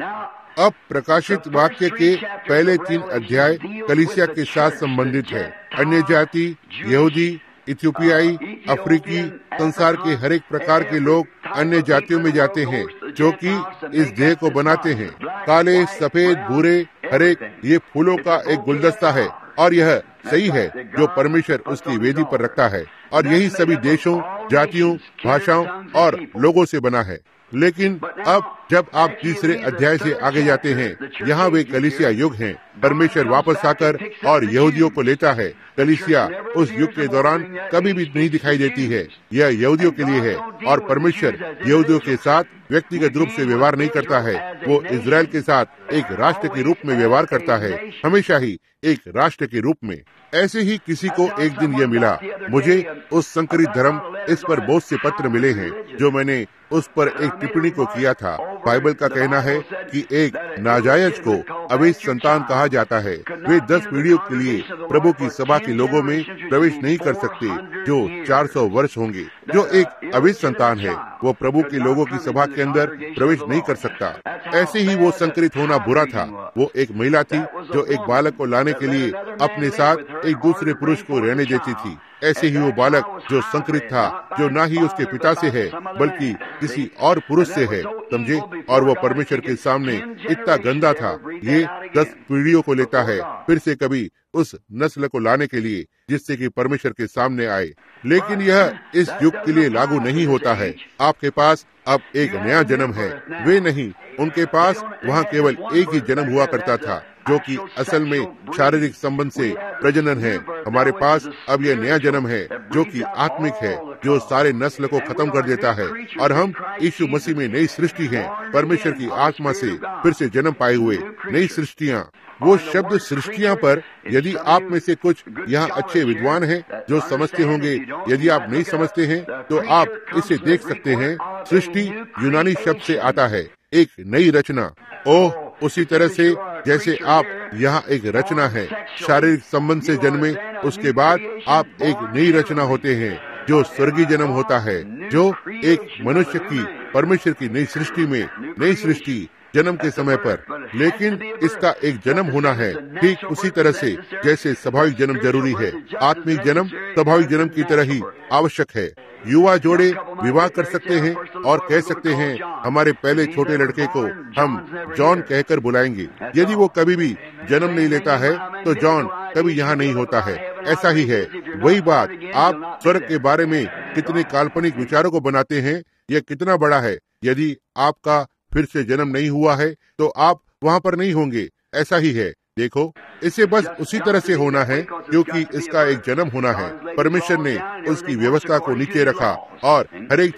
अब प्रकाशित वाक्य के पहले तीन अध्याय कलीसिया के साथ संबंधित है। अन्य जाति, यहूदी, इथियोपियाई, अफ्रीकी, संसार के हर एक प्रकार के लोग अन्य जातियों में जाते हैं, जो कि इस देह को बनाते हैं। काले, सफेद, भूरे, हरेक, ये फूलों का एक गुलदस्ता है, और यह सही है जो परमेश्वर उसकी वेदी पर रखता है, और यही सभी देशों, जातियों, भाषाओं और लोगों से बना है। लेकिन अब जब आप तीसरे अध्याय से आगे जाते हैं, यहाँ वे कलीसिया युग हैं। परमेश्वर वापस आकर और यहूदियों को लेता है। कलीसिया उस युग के दौरान कभी भी नहीं दिखाई देती है। यह यहूदियों के लिए है, और परमेश्वर यहूदियों के साथ व्यक्तिगत रूप से व्यवहार नहीं करता है। वो इजराइल के साथ एक राष्ट्र के रूप में व्यवहार करता है, हमेशा ही एक राष्ट्र के रूप में। ऐसे ही किसी को एक दिन यह मिला। मुझे उस संकरित धर्म इस पर बहुत से पत्र मिले हैं, जो मैंने उस पर एक टिप्पणी को किया था। बाइबल का कहना है कि एक नाजायज को अवैध संतान कहा जाता है। वे दस पीढ़ियों के लिए प्रभु की सभा के लोगों में प्रवेश नहीं कर सकते, जो चार सौ वर्ष होंगे। जो एक अवैध संतान है, वो प्रभु के लोगों की सभा के अंदर प्रवेश नहीं कर सकता। ऐसे ही वो संकरित होना बुरा था। वो एक महिला थी जो एक बालक को लाने के लिए अपने साथ एक दूसरे पुरुष को रहने देती थी। ऐसे ही वो बालक जो संकरित था, जो ना ही उसके पिता से है बल्कि किसी और पुरुष से है, समझे, और वो परमेश्वर के सामने इतना गंदा था। ये दस पीढ़ियों को लेता है फिर से कभी उस नस्ल को लाने के लिए जिससे कि परमेश्वर के सामने आए। लेकिन यह इस युग के लिए लागू नहीं होता है। आपके पास अब एक नया जन्म है। वे नहीं, उनके पास वहाँ केवल एक ही जन्म हुआ करता था, जो कि असल में शारीरिक संबंध से प्रजनन है। हमारे पास अब यह नया जन्म है, जो कि आत्मिक है, जो सारे नस्ल को खत्म कर देता है, और हम यीशु मसीह में नई सृष्टि हैं, परमेश्वर की आत्मा से फिर से जन्म पाए हुए नई सृष्टियाँ। वो शब्द सृष्टियाँ पर, यदि आप में से कुछ यहाँ अच्छे विद्वान हैं जो समझते होंगे, यदि आप नहीं समझते हैं तो आप इसे देख सकते हैं। सृष्टि यूनानी शब्द से आता है, एक नई रचना। ओह, उसी तरह से जैसे आप यहाँ एक रचना है, शारीरिक संबंध से जन्मे, उसके बाद आप एक नई रचना होते हैं, जो स्वर्गीय जन्म होता है, जो एक मनुष्य की परमेश्वर की नई सृष्टि में नई सृष्टि जन्म के समय पर। लेकिन इसका एक जन्म होना है, ठीक उसी तरह से जैसे स्वाभाविक जन्म जरूरी है। आत्मिक जन्म स्वाभाविक जन्म की तरह ही आवश्यक है। युवा जोड़े विवाह कर सकते हैं और कह सकते हैं, हमारे पहले छोटे लड़के को हम जॉन कहकर बुलाएंगे। यदि वो कभी भी जन्म नहीं लेता है तो जॉन कभी यहाँ नहीं होता है। ऐसा ही है। वही बात, आप स्वर्ग के बारे में कितने काल्पनिक विचारों को बनाते हैं, यह कितना बड़ा है। यदि आपका फिर से जन्म नहीं हुआ है तो आप वहाँ पर नहीं होंगे। ऐसा ही है। देखो, इसे बस उसी तरह से होना है, क्योंकि इसका एक जन्म होना है। परमेश्वर ने उसकी व्यवस्था को नीचे रखा और हर एक चीज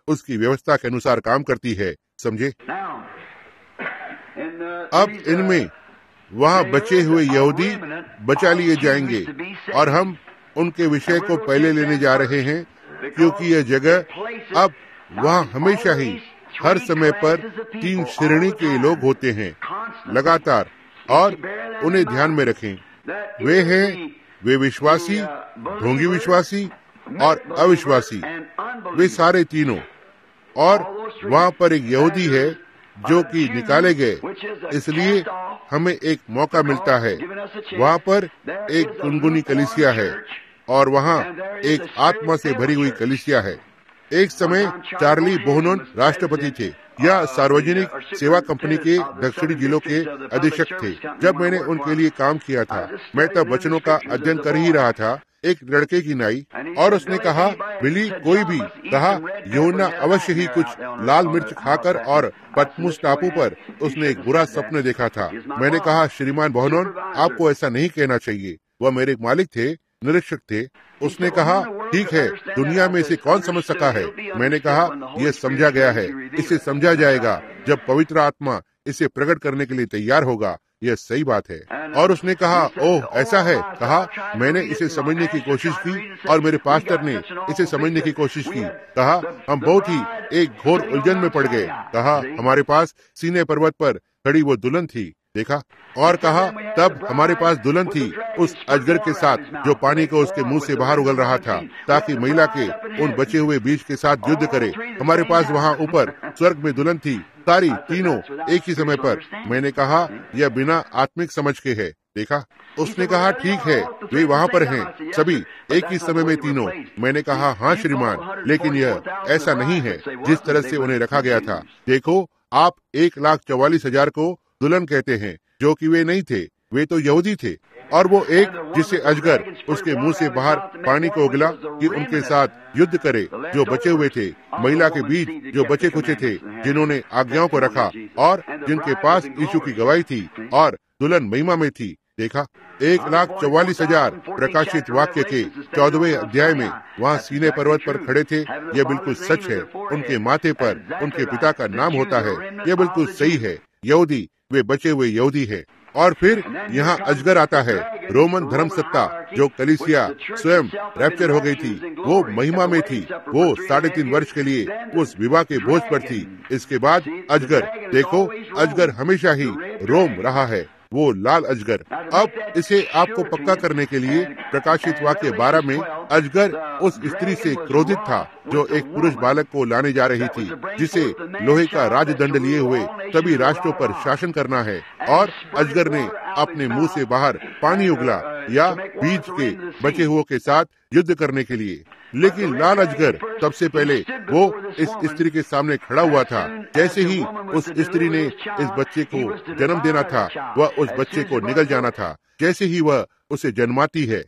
उसकी व्यवस्था के अनुसार काम करती है, समझे। अब इनमें वहाँ बचे हुए यहूदी बचा लिए जाएंगे और हम उनके विषय को पहले लेने जा रहे हैं, क्योंकि यह जगह अब वहाँ हमेशा ही हर समय पर तीन श्रेणी के लोग होते हैं लगातार, और उन्हें ध्यान में रखें। वे हैं वे विश्वासी, ढोंगी विश्वासी और अविश्वासी, वे सारे तीनों। और वहाँ पर एक यहूदी है जो कि निकाले गए, इसलिए हमें एक मौका मिलता है। वहाँ पर एक गुनगुनी कलीसिया है और वहाँ एक आत्मा से भरी हुई कलीसिया है। एक समय चार्ली बोहनन राष्ट्रपति थे या सार्वजनिक सेवा कंपनी के दक्षिणी जिलों के अधीक्षक थे। जब मैंने उनके लिए काम किया था, मैं तब वचनों का अध्ययन कर ही रहा था। एक लड़के की नाई, और उसने कहा, बिली, कोई भी कहा यूहन्ना अवश्य ही कुछ लाल मिर्च खाकर और पतमुस टापू पर उसने एक बुरा सपने देखा था। मैंने कहा, श्रीमान बोहनन, आपको ऐसा नहीं कहना चाहिए। वह मेरे मालिक थे, निरीक्षक थे। उसने कहा, ठीक है, दुनिया में इसे कौन समझ सका है। मैंने कहा, यह समझा गया है, इसे समझा जाएगा जब पवित्र आत्मा इसे प्रकट करने के लिए तैयार होगा। यह सही बात है। और उसने कहा, ओह ऐसा है। कहा, मैंने इसे समझने की कोशिश की और मेरे पास्टर ने इसे समझने की कोशिश की। कहा, हम बहुत ही एक घोर उलझन में पड़ गए। कहा, हमारे पास सीने पर्वत पर खड़ी वो दुल्हन थी, देखा। और कहा, तब हमारे पास दुल्हन थी उस अजगर के साथ जो पानी को उसके मुंह से बाहर उगल रहा था, ताकि महिला के उन बचे हुए बीज के साथ युद्ध करे। हमारे पास वहाँ ऊपर स्वर्ग में दुल्हन थी, सारी तीनों एक ही समय पर। मैंने कहा, यह बिना आत्मिक समझ के है, देखा। उसने कहा, ठीक है, वे वहाँ पर हैं, सभी एक ही समय में तीनों। मैंने कहा, हाँ श्रीमान, लेकिन यह ऐसा नहीं है जिस तरह से उन्हें रखा गया था। देखो, आप एक लाख चौवालीस हजार को दुल्हन कहते हैं, जो कि वे नहीं थे। वे तो यहूदी थे। और वो एक जिसे अजगर उसके मुंह से बाहर पानी को उगला कि उनके साथ युद्ध करे, जो बचे हुए थे, महिला के बीज जो बचे कुचे थे, जिन्होंने आज्ञाओं को रखा और जिनके पास यीशु की गवाही थी, और दुल्हन महिमा में थी। देखा, एक लाख चौवालीस हजार प्रकाशित वाक्य के चौदहवें अध्याय में वहाँ सीने पर्वत पर खड़े थे। यह बिल्कुल सच है। उनके माथे पर उनके पिता का नाम होता है। यह बिल्कुल सही है। यहूदी, वे बचे हुए यहूदी है। और फिर यहाँ अजगर आता है, रोमन धर्म सत्ता, जो कलीसिया स्वयं रैप्चर हो गई थी, वो महिमा में थी। वो साढ़े तीन वर्ष के लिए उस विवाह के भोज पर थी। इसके बाद अजगर, देखो, अजगर हमेशा ही रोम रहा है, वो लाल अजगर। अब इसे आपको पक्का करने के लिए प्रकाशित वाक्य बारह में अजगर उस स्त्री से क्रोधित था जो एक पुरुष बालक को लाने जा रही थी, जिसे लोहे का राजदंड लिए हुए सभी राष्ट्रों पर शासन करना है। और अजगर ने अपने मुंह से बाहर पानी उगला या बीज के बचे हुओं के साथ युद्ध करने के लिए। लेकिन लाल अजगर सबसे पहले वो इस स्त्री के सामने खड़ा हुआ था। जैसे ही उस स्त्री ने इस बच्चे को जन्म देना था, वह उस बच्चे को निगल जाना था, जैसे ही वह उसे जन्माती है।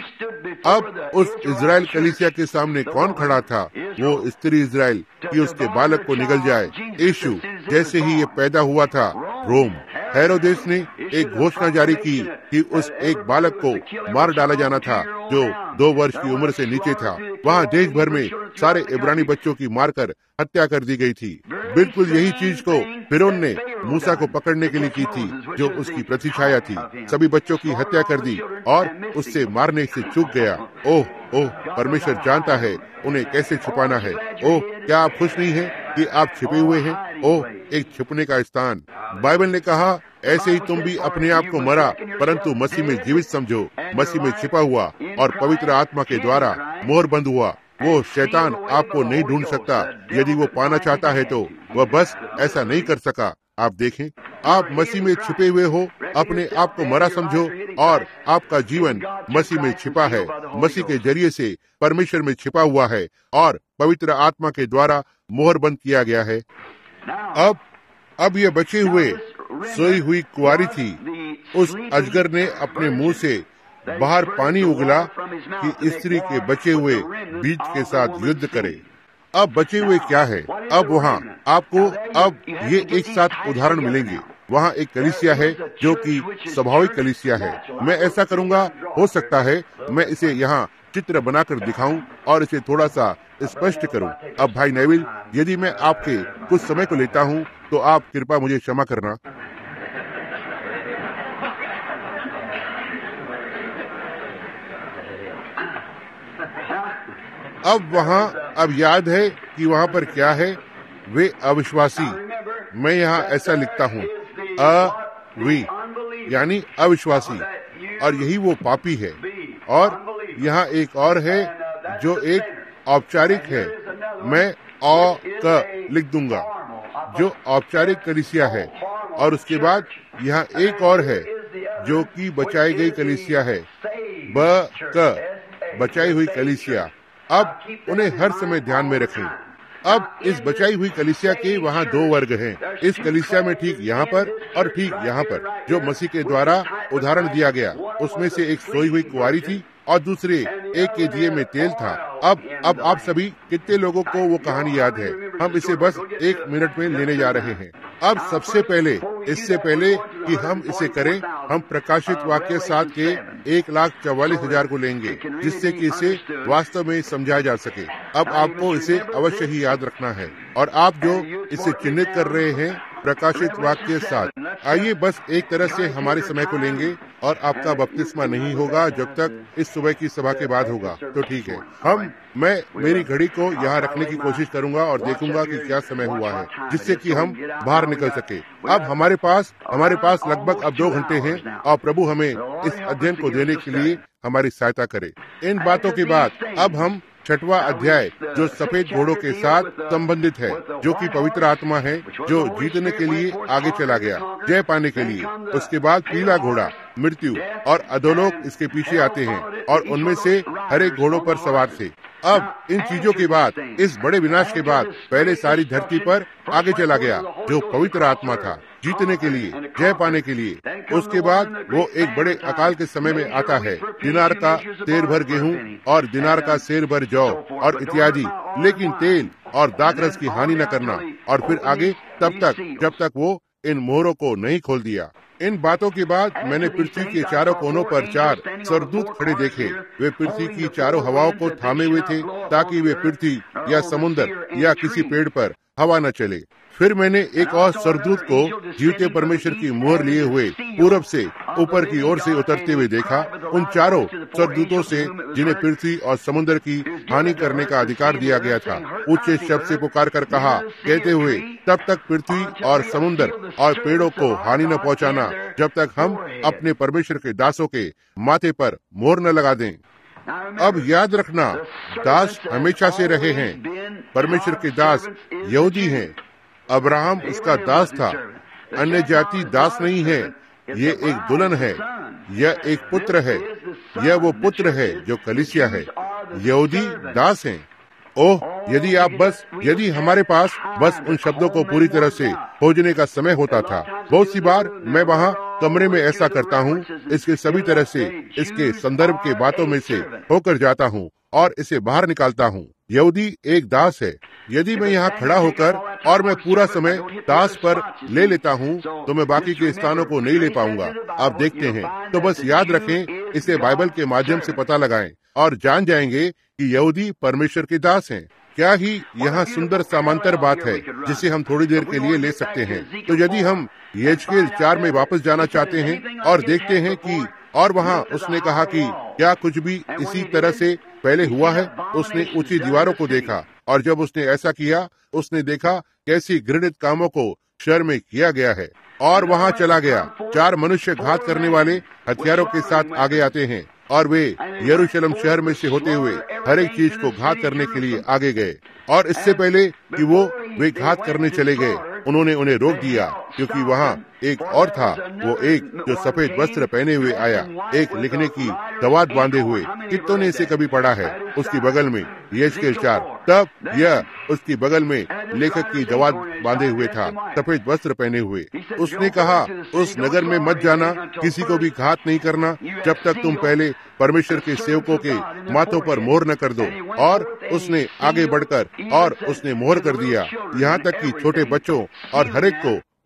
अब उस इजराइल कलीसिया के सामने कौन खड़ा था? वो स्त्री इजराइल कि उसके बालक को निगल जाए। यीशु जैसे ही ये पैदा हुआ था, रोम हेरोदेस ने एक घोषणा जारी की कि उस एक बालक को मार डाला जाना था जो दो वर्ष की उम्र से नीचे था। वहाँ देश भर में सारे इब्रानी बच्चों की मारकर हत्या कर दी गई थी। बिल्कुल यही चीज को फिरौन ने मूसा को पकड़ने के लिए की थी, जो उसकी प्रतिछाया थी। सभी बच्चों की हत्या कर दी और उससे मारने से चूक गया। ओह ओह, परमेश्वर जानता है उन्हें कैसे छुपाना है। ओह, क्या आप खुश नहीं हैं कि आप छिपे हुए हैं? ओह, एक छिपने का स्थान। बाइबल ने कहा, ऐसे ही तुम भी अपने आप को मरा परंतु मसीह में जीवित समझो, मसीह में छिपा हुआ और पवित्र आत्मा के द्वारा मोहर बंद हुआ। वो शैतान आपको नहीं ढूंढ सकता। यदि वो पाना चाहता है तो वह बस ऐसा नहीं कर सका। आप देखें, आप मसीह में छिपे हुए हो, अपने आप को मरा समझो और आपका जीवन मसीह में छिपा है, मसीह के जरिए से परमेश्वर में छिपा हुआ है और पवित्र आत्मा के द्वारा मोहर बंद किया गया है। अब अब ये बचे हुए सोई हुई कुंवारी थी। उस अजगर ने अपने मुंह से बाहर पानी उगला कि स्त्री के बचे हुए बीज के साथ युद्ध करे। अब बचे हुए क्या है? अब वहाँ आपको अब ये एक साथ उदाहरण मिलेंगे। वहाँ एक कलीसिया है जो कि स्वाभाविक कलीसिया है। मैं ऐसा करूँगा, हो सकता है मैं इसे यहाँ चित्र बनाकर दिखाऊं और इसे थोड़ा सा स्पष्ट करूं। अब भाई नेविल, यदि मैं आपके कुछ समय को लेता हूं तो आप कृपया मुझे क्षमा करना। अब वहाँ अब याद है कि वहाँ पर क्या है? वे अविश्वासी। मैं यहाँ ऐसा लिखता हूँ, अवि यानी अविश्वासी, और यही वो पापी है। और यहाँ एक और है जो एक औपचारिक है, मैं औ क लिख दूंगा, जो औपचारिक कलीसिया है। और उसके बाद यहाँ एक और है जो कि बचाई गई कलीसिया है, ब क बचाई हुई कलीसिया। अब उन्हें हर समय ध्यान में रखें। अब इस बचाई हुई कलीसिया के वहाँ दो वर्ग हैं। इस कलीसिया में ठीक यहाँ पर और ठीक यहाँ पर जो मसीह के द्वारा उदाहरण दिया गया, उसमें से एक सोई हुई कुंवारी थी और दूसरे एक के दिए में तेल था। अब अब आप सभी कितने लोगों को वो कहानी याद है? हम इसे बस एक मिनट में लेने जा रहे हैं। अब सबसे पहले, इससे पहले कि हम इसे करें, हम प्रकाशित वाक्य सात के एक लाख चौवालीस हजार को लेंगे, जिससे कि इसे वास्तव में समझा जा सके। अब आपको इसे अवश्य ही याद रखना है, और आप जो इसे चिन्हित कर रहे हैं, प्रकाशित वाक्य सात। आइए बस एक तरह से हमारे समय को लेंगे, और आपका बपतिस्मा नहीं होगा जब तक इस सुबह की सभा के बाद होगा। तो ठीक है, हम मैं मेरी घड़ी को यहाँ रखने की कोशिश करूंगा और देखूंगा कि क्या समय हुआ है, जिससे कि हम बाहर निकल सके। अब हमारे पास हमारे पास लगभग अब दो घंटे हैं, और प्रभु हमें इस अध्ययन को देने के लिए हमारी सहायता करे। इन बातों के बाद अब हम छठवां अध्याय, जो सफेद घोड़ों के साथ संबंधित है, जो कि पवित्र आत्मा है, जो जीतने के लिए आगे चला गया, जय पाने के लिए। उसके बाद पीला घोड़ा, मृत्यु, और अधोलोक इसके पीछे आते हैं, और उनमें से हर एक घोड़ों पर सवार थे। अब इन चीजों के बाद, इस बड़े विनाश के बाद, पहले सारी धरती पर आगे चला गया जो पवित्र आत्मा था, जीतने के लिए, जय पाने के लिए। उसके बाद वो एक बड़े अकाल के समय में आता है, दिनार का सेर भर गेहूं और दिनार का सेर भर जौ और इत्यादि, लेकिन तेल और दाखरस की हानि न करना। और फिर आगे तब तक जब तक वो इन मोहरों को नहीं खोल दिया। इन बातों के बाद मैंने पृथ्वी के चारों कोनों पर चार स्वर्गदूत खड़े देखे। वे पृथ्वी की चारों हवाओं को थामे हुए थे, ताकि वे पृथ्वी या समुद्र या किसी पेड़ पर हवा न चले। फिर मैंने एक और स्वर्गदूत को जीवते परमेश्वर की मोहर लिए हुए पूरब से ऊपर की ओर से उतरते हुए देखा। उन चारों स्वर्गदूतों से, जिन्हें पृथ्वी और समुद्र की हानि करने का अधिकार दिया गया था, ऊंचे शब्द से पुकार कर कहा, कहते हुए, तब तक पृथ्वी और समुद्र और पेड़ों को हानि न पहुंचाना, जब तक हम अपने परमेश्वर के दासों के माथे पर मोहर न लगा दें। अब याद रखना, दास हमेशा से रहे हैं। परमेश्वर के दास यहूदी हैं। अब्राहम उसका दास था। अन्य जाति दास नहीं है। ये एक दुल्हन है, यह एक पुत्र है, यह वो पुत्र है जो कलीसिया है। यहूदी दास हैं। ओह, यदि आप बस यदि हमारे पास बस उन शब्दों को पूरी तरह से खोजने का समय होता था। बहुत सी बार मैं वहाँ कमरे में ऐसा करता हूँ, इसके सभी तरह से इसके संदर्भ के बातों में से होकर जाता हूँ और इसे बाहर निकालता हूँ। यहूदी एक दास है। यदि मैं यहाँ खड़ा होकर और मैं पूरा समय दास पर ले लेता हूँ, तो मैं बाकी के स्थानों को नहीं ले पाऊंगा। आप देखते हैं। तो बस याद रखें, इसे बाइबल के माध्यम से पता लगाएं और जान जाएंगे कि यहूदी परमेश्वर के दास हैं। क्या ही यहाँ सुंदर समांतर बात है, जिसे हम थोड़ी देर के लिए ले सकते हैं। तो यदि हम यहेजकेल चार में वापस जाना चाहते हैं और देखते हैं कि और वहाँ उसने कहा कि क्या कुछ भी इसी तरह से पहले हुआ है। उसने ऊंची दीवारों को देखा, और जब उसने ऐसा किया, उसने देखा कैसी घृणित कामों को शहर में किया गया है, और वहाँ चला गया। चार मनुष्य घात करने वाले हथियारों के साथ आगे आते हैं, और वे यरूशलेम शहर में से होते हुए हर एक चीज को घात करने के लिए आगे गए। और इससे पहले कि वो वे घात करने चले गए, उन्होंने उन्हें रोक दिया, क्योंकि वहाँ एक और था, वो एक जो सफेद वस्त्र पहने हुए आया, एक लिखने की दवात बांधे हुए। कितनों ने इसे कभी पढ़ा है? उसकी बगल में यहेजकेल चार। तब यह उसकी बगल में लेखक की दवात बांधे हुए था, सफेद वस्त्र पहने हुए। उसने कहा, उस नगर में मत जाना, किसी को भी घात नहीं करना, जब तक तुम पहले परमेश्वर के सेवकों के माथों पर मोहर न कर दो। और उसने आगे बढ़कर और उसने मोहर कर दिया, यहाँ तक कि छोटे बच्चों और हर एक को उन्हें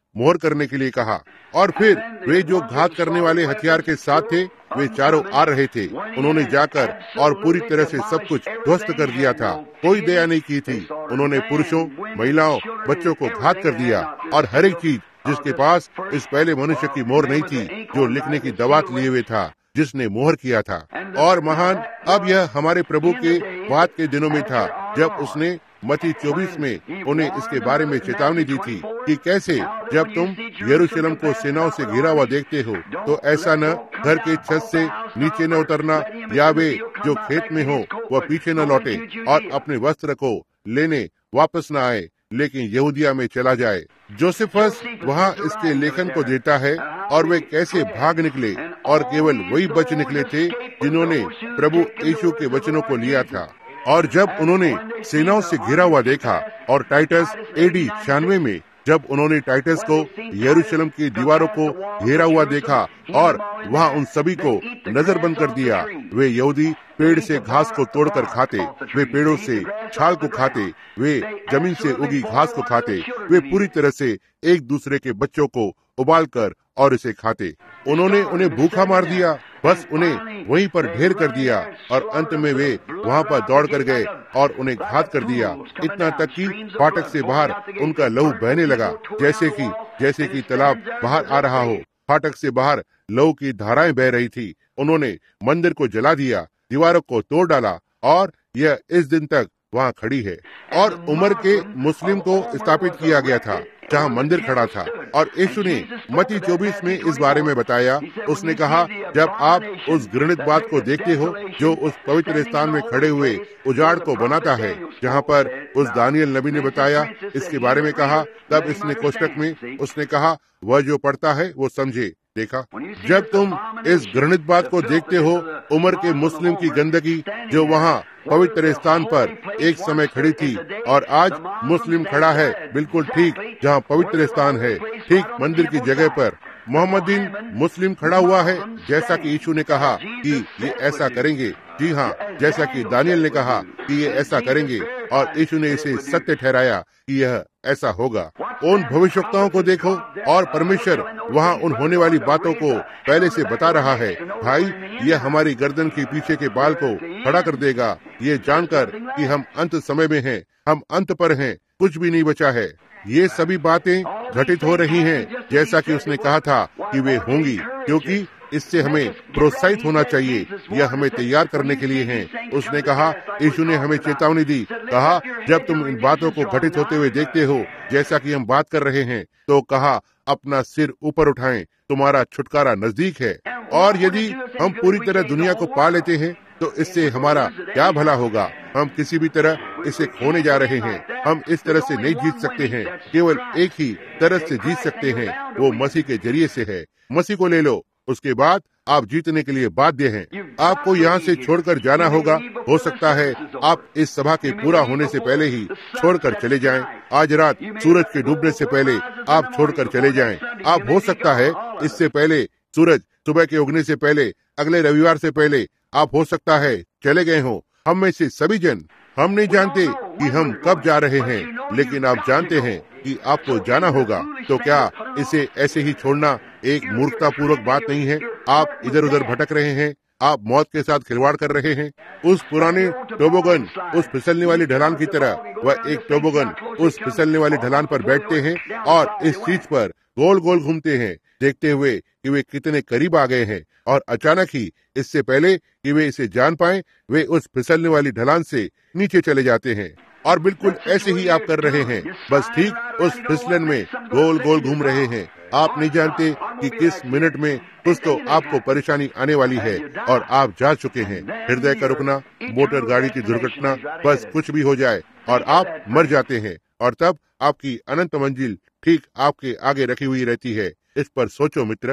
मोहर करने के लिए कहा। और फिर वे जो घात करने वाले हथियार के साथ थे वे चारों आ रहे थे। उन्होंने जाकर और पूरी तरह से सब कुछ ध्वस्त कर दिया था। कोई दया नहीं की थी। उन्होंने पुरुषों, महिलाओं, बच्चों को घात कर दिया और हर एक चीज जिसके पास इस पहले मनुष्य की मोहर नहीं थी, जो लिखने की दवात लिए हुए था, जिसने मोहर किया था। और महान, अब यह हमारे प्रभु के बाद के दिनों में था, जब उसने मत्ती चौबीस में उन्हें इसके बारे में चेतावनी दी थी कि कैसे जब तुम यरूशलेम को सेनाओं से घिरा हुआ देखते हो तो ऐसा न घर के छत से नीचे न उतरना, या वे जो खेत में हो वह पीछे न लौटे और अपने वस्त्र को लेने वापस न आए, लेकिन यहूदिया में चला जाए। जोसेफस वहाँ इसके लेखन को देता है और वे कैसे भाग निकले और केवल वही बच निकले थे जिन्होंने प्रभु यीशु के वचनों को लिया था। और जब उन्होंने सेनाओं से घिरा हुआ देखा और टाइटस एडी छियानवे में जब उन्होंने टाइटस को यरूशलेम की दीवारों को घेरा हुआ देखा और वहाँ उन सभी को नजरबंद कर दिया। वे यहूदी पेड़ से घास को तोड़कर खाते, वे पेड़ों से छाल को खाते, वे जमीन से उगी घास को खाते, वे पूरी तरह से एक दूसरे के बच्चों को उबाल कर और इसे खाते। उन्होंने उन्हें भूखा मार दिया, बस उन्हें वहीं पर ढेर कर दिया और अंत में वे वहाँ पर दौड़ कर गए और उन्हें घात कर दिया, इतना तक कि फाटक से बाहर उनका लहू बहने लगा, जैसे कि जैसे कि तालाब बाहर आ रहा हो। फाटक से बाहर लहू की धाराएं बह रही थी। उन्होंने मंदिर को जला दिया, दीवारों को तोड़ डाला और यह इस दिन तक वहाँ खड़ी है। और उमर के मुस्लिम को स्थापित किया गया था जहाँ मंदिर खड़ा था। और यीशु ने मत्ती चौबीस में इस बारे में बताया। उसने कहा, जब आप उस घृणित बात को देखते हो जो उस पवित्र स्थान में खड़े हुए उजाड़ को बनाता है, जहाँ पर उस दानियल नबी ने बताया इसके बारे में कहा, तब इसने कोष्टक में उसने कहा, वह जो पढ़ता है वो समझे। देखा, जब तुम इस घृणित बात को देखते हो, उमर के मुस्लिम की गंदगी जो वहाँ पवित्र स्थान पर एक समय खड़ी थी और आज मुस्लिम खड़ा है बिल्कुल ठीक जहाँ पवित्र स्थान है, ठीक मंदिर की जगह पर मोहम्मदीन मुस्लिम खड़ा हुआ है, जैसा कि यीशु ने कहा कि ये ऐसा करेंगे। जी हाँ, जैसा कि दानियल ने कहा कि ये ऐसा करेंगे और यीशु ने इसे सत्य ठहराया कि यह ऐसा होगा। उन भविष्यवक्ताओं को देखो और परमेश्वर वहाँ उन होने वाली बातों को पहले से बता रहा है। भाई, यह हमारी गर्दन के पीछे के बाल को खड़ा कर देगा, ये जानकर कि हम अंत समय में हैं, हम अंत पर हैं, कुछ भी नहीं बचा है। ये सभी बातें घटित हो रही हैं जैसा कि उसने कहा था कि वे होंगी, क्योंकि इससे हमें प्रोत्साहित होना चाहिए, यह हमें तैयार करने के लिए है। उसने कहा, यीशु ने हमें चेतावनी दी, कहा जब तुम इन बातों को घटित होते हुए देखते हो जैसा कि हम बात कर रहे हैं, तो कहा अपना सिर ऊपर उठाएं, तुम्हारा छुटकारा नजदीक है। और यदि हम पूरी तरह दुनिया को पा लेते हैं तो इससे हमारा क्या भला होगा। हम किसी भी तरह इसे खोने जा रहे हैं। हम इस तरह से नहीं जीत सकते हैं, केवल एक ही तरह से जीत सकते हैं, वो मसीह के जरिए से है। मसीह को ले लो, उसके बाद आप जीतने के लिए बाध्य हैं। आपको यहाँ से छोड़कर जाना होगा। हो सकता है आप इस सभा के पूरा होने से पहले ही छोड़कर चले जाएं। आज रात सूरज के डूबने से पहले आप छोड़कर चले जाएं। आप हो सकता है इससे पहले सूरज सुबह के उगने से पहले, अगले रविवार से पहले आप हो सकता है चले गए हो। हम में से सभी जन हम नहीं जानते कि हम कब जा रहे हैं, लेकिन आप जानते हैं कि आपको जाना होगा। तो क्या इसे ऐसे ही छोड़ना एक मूर्खतापूर्वक बात नहीं है? आप इधर उधर भटक रहे हैं, आप मौत के साथ खिलवाड़ कर रहे हैं। उस पुराने टोबोगन, उस फिसलने वाली ढलान की तरह वह एक टोबोगन उस फिसलने वाली ढलान पर बैठते हैं और इस चीज पर गोल गोल घूमते हैं, देखते हुए कि वे कितने करीब आ गए हैं। और अचानक ही इससे पहले कि वे इसे जान पाएं, वे उस फिसलने वाली ढलान से नीचे चले जाते हैं। और बिल्कुल ऐसे ही आप कर रहे हैं, बस ठीक उस फिसलन में गोल गोल घूम रहे हैं। आप नहीं जानते कि किस मिनट में कुछ तो आपको परेशानी आने वाली है और आप जा चुके हैं। हृदय का रुकना, मोटर गाड़ी की दुर्घटना, बस कुछ भी हो जाए और आप मर जाते हैं। और तब आपकी अनंत मंजिल ठीक आपके आगे रखी हुई रहती है। इस पर सोचो मित्र।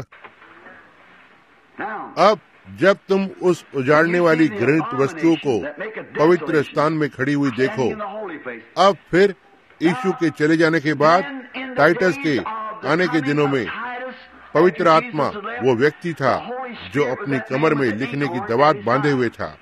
अब जब तुम उस उजाड़ने वाली घृणित वस्तुओं को पवित्र स्थान में खड़ी हुई देखो, अब फिर यीशु के चले जाने के बाद टाइटस के आने के दिनों में पवित्र आत्मा वो व्यक्ति था जो अपनी कमर में लिखने की दवात बांधे हुए था।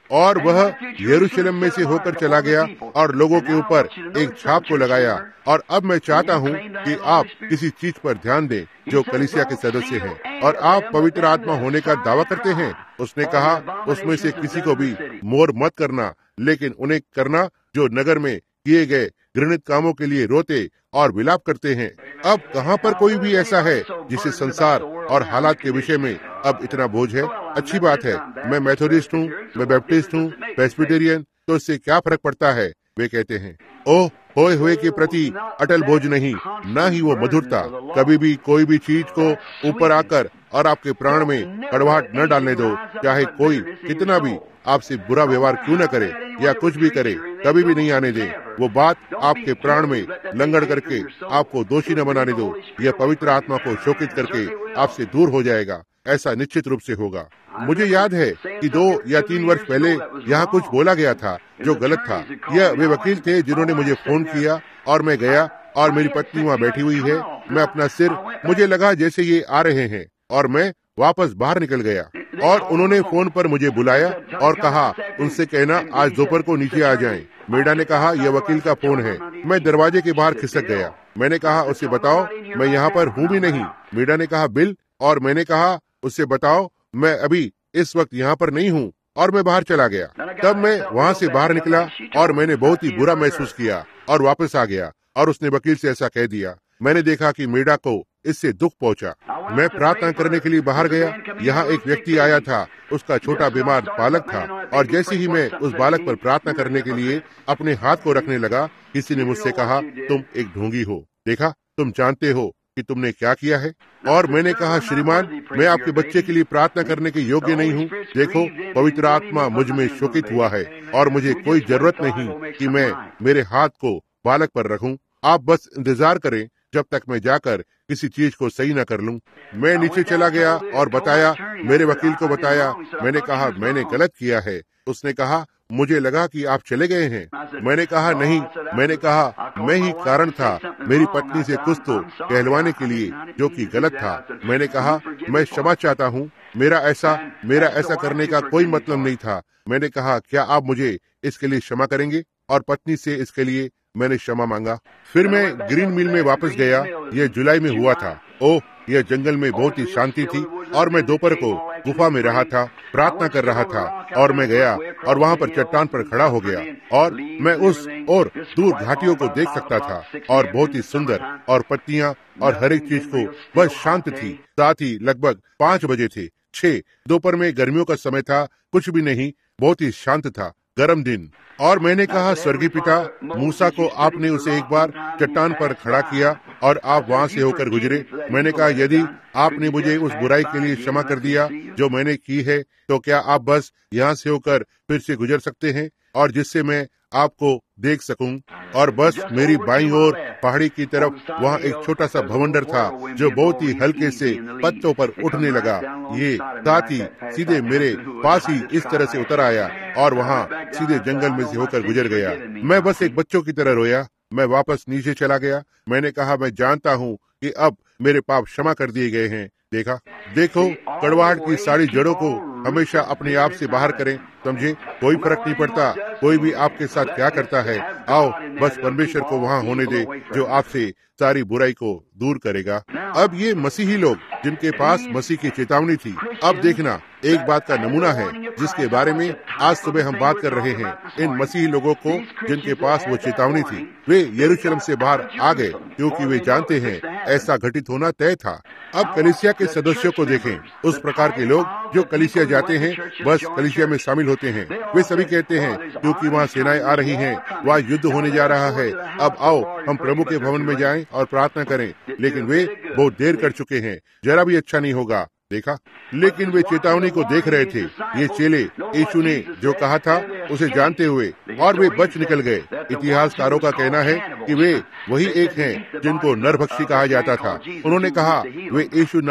और वह यरूशलेम में से होकर चला गया और लोगों के ऊपर एक छाप को लगाया। और अब मैं चाहता हूँ कि आप किसी चीज पर ध्यान दें जो कलीसिया के सदस्य हैं और आप पवित्र आत्मा होने का दावा करते हैं। उसने कहा, उसमें से किसी को भी मोर मत करना, लेकिन उन्हें करना जो नगर में किए गए घृणित कामों के लिए रोते और विलाप करते हैं। अब कहाँ पर कोई भी ऐसा है जिसे संसार और हालात के विषय में अब इतना बोझ है? अच्छी बात है, मैं मेथोडिस्ट हूँ, मैं बैप्टिस्ट हूँ, प्रेस्बिटेरियन, तो इससे क्या फर्क पड़ता है? वे कहते हैं, ओह, होए हुए के प्रति अटल बोझ नहीं, न ही वो मधुरता। कभी भी कोई भी चीज को ऊपर आकर और आपके प्राण में कड़वाहट न डालने दो, चाहे कोई कितना भी आपसे बुरा व्यवहार क्यों न करे या कुछ भी करे, कभी भी नहीं आने दें। वो बात आपके प्राण में लंगड़ करके आपको दोषी न बनाने दो। यह पवित्र आत्मा को शोकित करके आपसे दूर हो जाएगा, ऐसा निश्चित रूप से होगा। मुझे याद है कि दो या तीन वर्ष पहले यहाँ कुछ बोला गया था जो गलत था। यह वे वकील थे जिन्होंने मुझे फोन किया और मैं गया और मेरी पत्नी वहाँ बैठी हुई है। मैं अपना सिर, मुझे लगा जैसे ये आ रहे हैं, और मैं वापस बाहर निकल गया। और उन्होंने फोन पर मुझे बुलाया और कहा, उनसे कहना आज दोपहर को नीचे आ जाएं। मेडा ने कहा, यह वकील का फोन है। मैं दरवाजे के बाहर खिसक गया। मैंने कहा, उससे बताओ मैं यहाँ पर हूँ भी नहीं। मेडा ने कहा, बिल, और मैंने कहा, उससे बताओ मैं अभी इस वक्त यहाँ पर नहीं हूँ, और मैं बाहर चला गया। तब मैं वहाँ से बाहर निकला और मैंने बहुत ही बुरा महसूस किया और वापस आ गया और उसने वकील से ऐसा कह दिया। मैंने देखा कि मेडा को इससे दुख पहुंचा। मैं प्रार्थना करने के लिए बाहर गया। यहाँ एक व्यक्ति आया था, उसका छोटा बीमार बालक था, और जैसे ही मैं उस बालक पर प्रार्थना करने के लिए अपने हाथ को रखने लगा, किसी ने मुझसे कहा, तुम एक ढोंगी हो। देखा, तुम जानते हो कि तुमने क्या किया है? और मैंने कहा, श्रीमान, मैं आपके बच्चे के लिए प्रार्थना करने के योग्य नहीं हूँ। देखो, पवित्र आत्मा मुझ में शोकित हुआ है और मुझे कोई जरूरत नहीं कि मैं मेरे हाथ को बालक पर रखूं। आप बस इंतजार करें जब तक मैं जाकर किसी चीज को सही न कर लूं। मैं नीचे चला गया और बताया, मेरे वकील को बताया। मैंने कहा, मैंने गलत किया है। उसने कहा, मुझे लगा कि आप चले गए हैं। मैंने कहा, नहीं। मैंने कहा, मैं ही कारण था मेरी पत्नी से कुछ तो कहलवाने के लिए जो कि गलत था। मैंने कहा, मैं क्षमा चाहता हूँ, मेरा ऐसा मेरा ऐसा करने का कोई मतलब नहीं था। मैंने कहा, क्या आप मुझे इसके लिए क्षमा करेंगे? और पत्नी से इसके लिए मैंने क्षमा मांगा। फिर मैं ग्रीन मिल में वापस गया। यह जुलाई में हुआ था। ओह, यह जंगल में बहुत ही शांति थी और मैं दोपहर को गुफा में रहा था, प्रार्थना कर रहा था। और मैं गया और वहाँ पर चट्टान पर खड़ा हो गया और मैं उस और दूर घाटियों को देख सकता था और बहुत ही सुंदर, और पत्तियां और हर एक चीज को बस शांत थी। साथ ही लगभग पाँच बजे थे, छह दोपहर में, गर्मियों का समय था, कुछ भी नहीं, बहुत ही शांत था, गर्म दिन। और मैंने कहा, स्वर्गीय पिता, मूसा को आपने उसे एक बार चट्टान पर खड़ा किया और आप वहाँ से होकर गुजरे। मैंने कहा, यदि आपने मुझे उस बुराई के लिए क्षमा कर दिया जो मैंने की है, तो क्या आप बस यहाँ से होकर फिर से गुजर सकते हैं, और जिससे मैं आपको देख सकूं। और बस मेरी बाईं ओर पहाड़ी की तरफ वहाँ एक छोटा सा भवंडर था जो बहुत ही हल्के से पत्तों पर उठने लगा। ये साथ ही सीधे मेरे पास ही इस तरह से उतर आया और वहाँ सीधे जंगल में से होकर गुजर गया। मैं बस एक बच्चों की तरह रोया। मैं वापस नीचे चला गया। मैंने कहा, मैं जानता हूँ कि अब मेरे पाप क्षमा कर दिए गए हैं। देखा, देखो, कड़वाहट की सारी जड़ों को हमेशा अपने आप से बाहर करें। समझे, कोई फर्क नहीं पड़ता कोई भी आपके साथ क्या करता है। आओ, बस परमेश्वर को वहाँ होने दे जो आपसे सारी बुराई को दूर करेगा। अब ये मसीही लोग जिनके पास मसीह की चेतावनी थी, अब देखना एक बात का नमूना है जिसके बारे में आज सुबह हम बात कर रहे हैं। इन मसीही लोगों को जिनके पास वो चेतावनी थी, वे यरूशलेम से बाहर आ गए क्योंकि वे जानते हैं ऐसा घटित होना तय था। अब कलीसिया के सदस्यों को देखें, उस प्रकार के लोग जो कलीसिया जाते हैं, बस कलीसिया में शामिल होते हैं। वे सभी कहते हैं क्योंकि वहाँ सेनाएं आ रही हैं, वहाँ युद्ध होने जा रहा है, अब आओ हम प्रभु के भवन में जाएं और प्रार्थना करें। लेकिन वे बहुत देर कर चुके हैं, जरा भी अच्छा नहीं होगा। देखा, लेकिन वे चेतावनी को देख रहे थे। ये चेले यीशु ने जो कहा था उसे जानते हुए, और वे बच निकल गए। इतिहासकारों का कहना है कि वे वही एक हैं जिनको नरभक्षी कहा जाता था। उन्होंने कहा वे यीशु नामक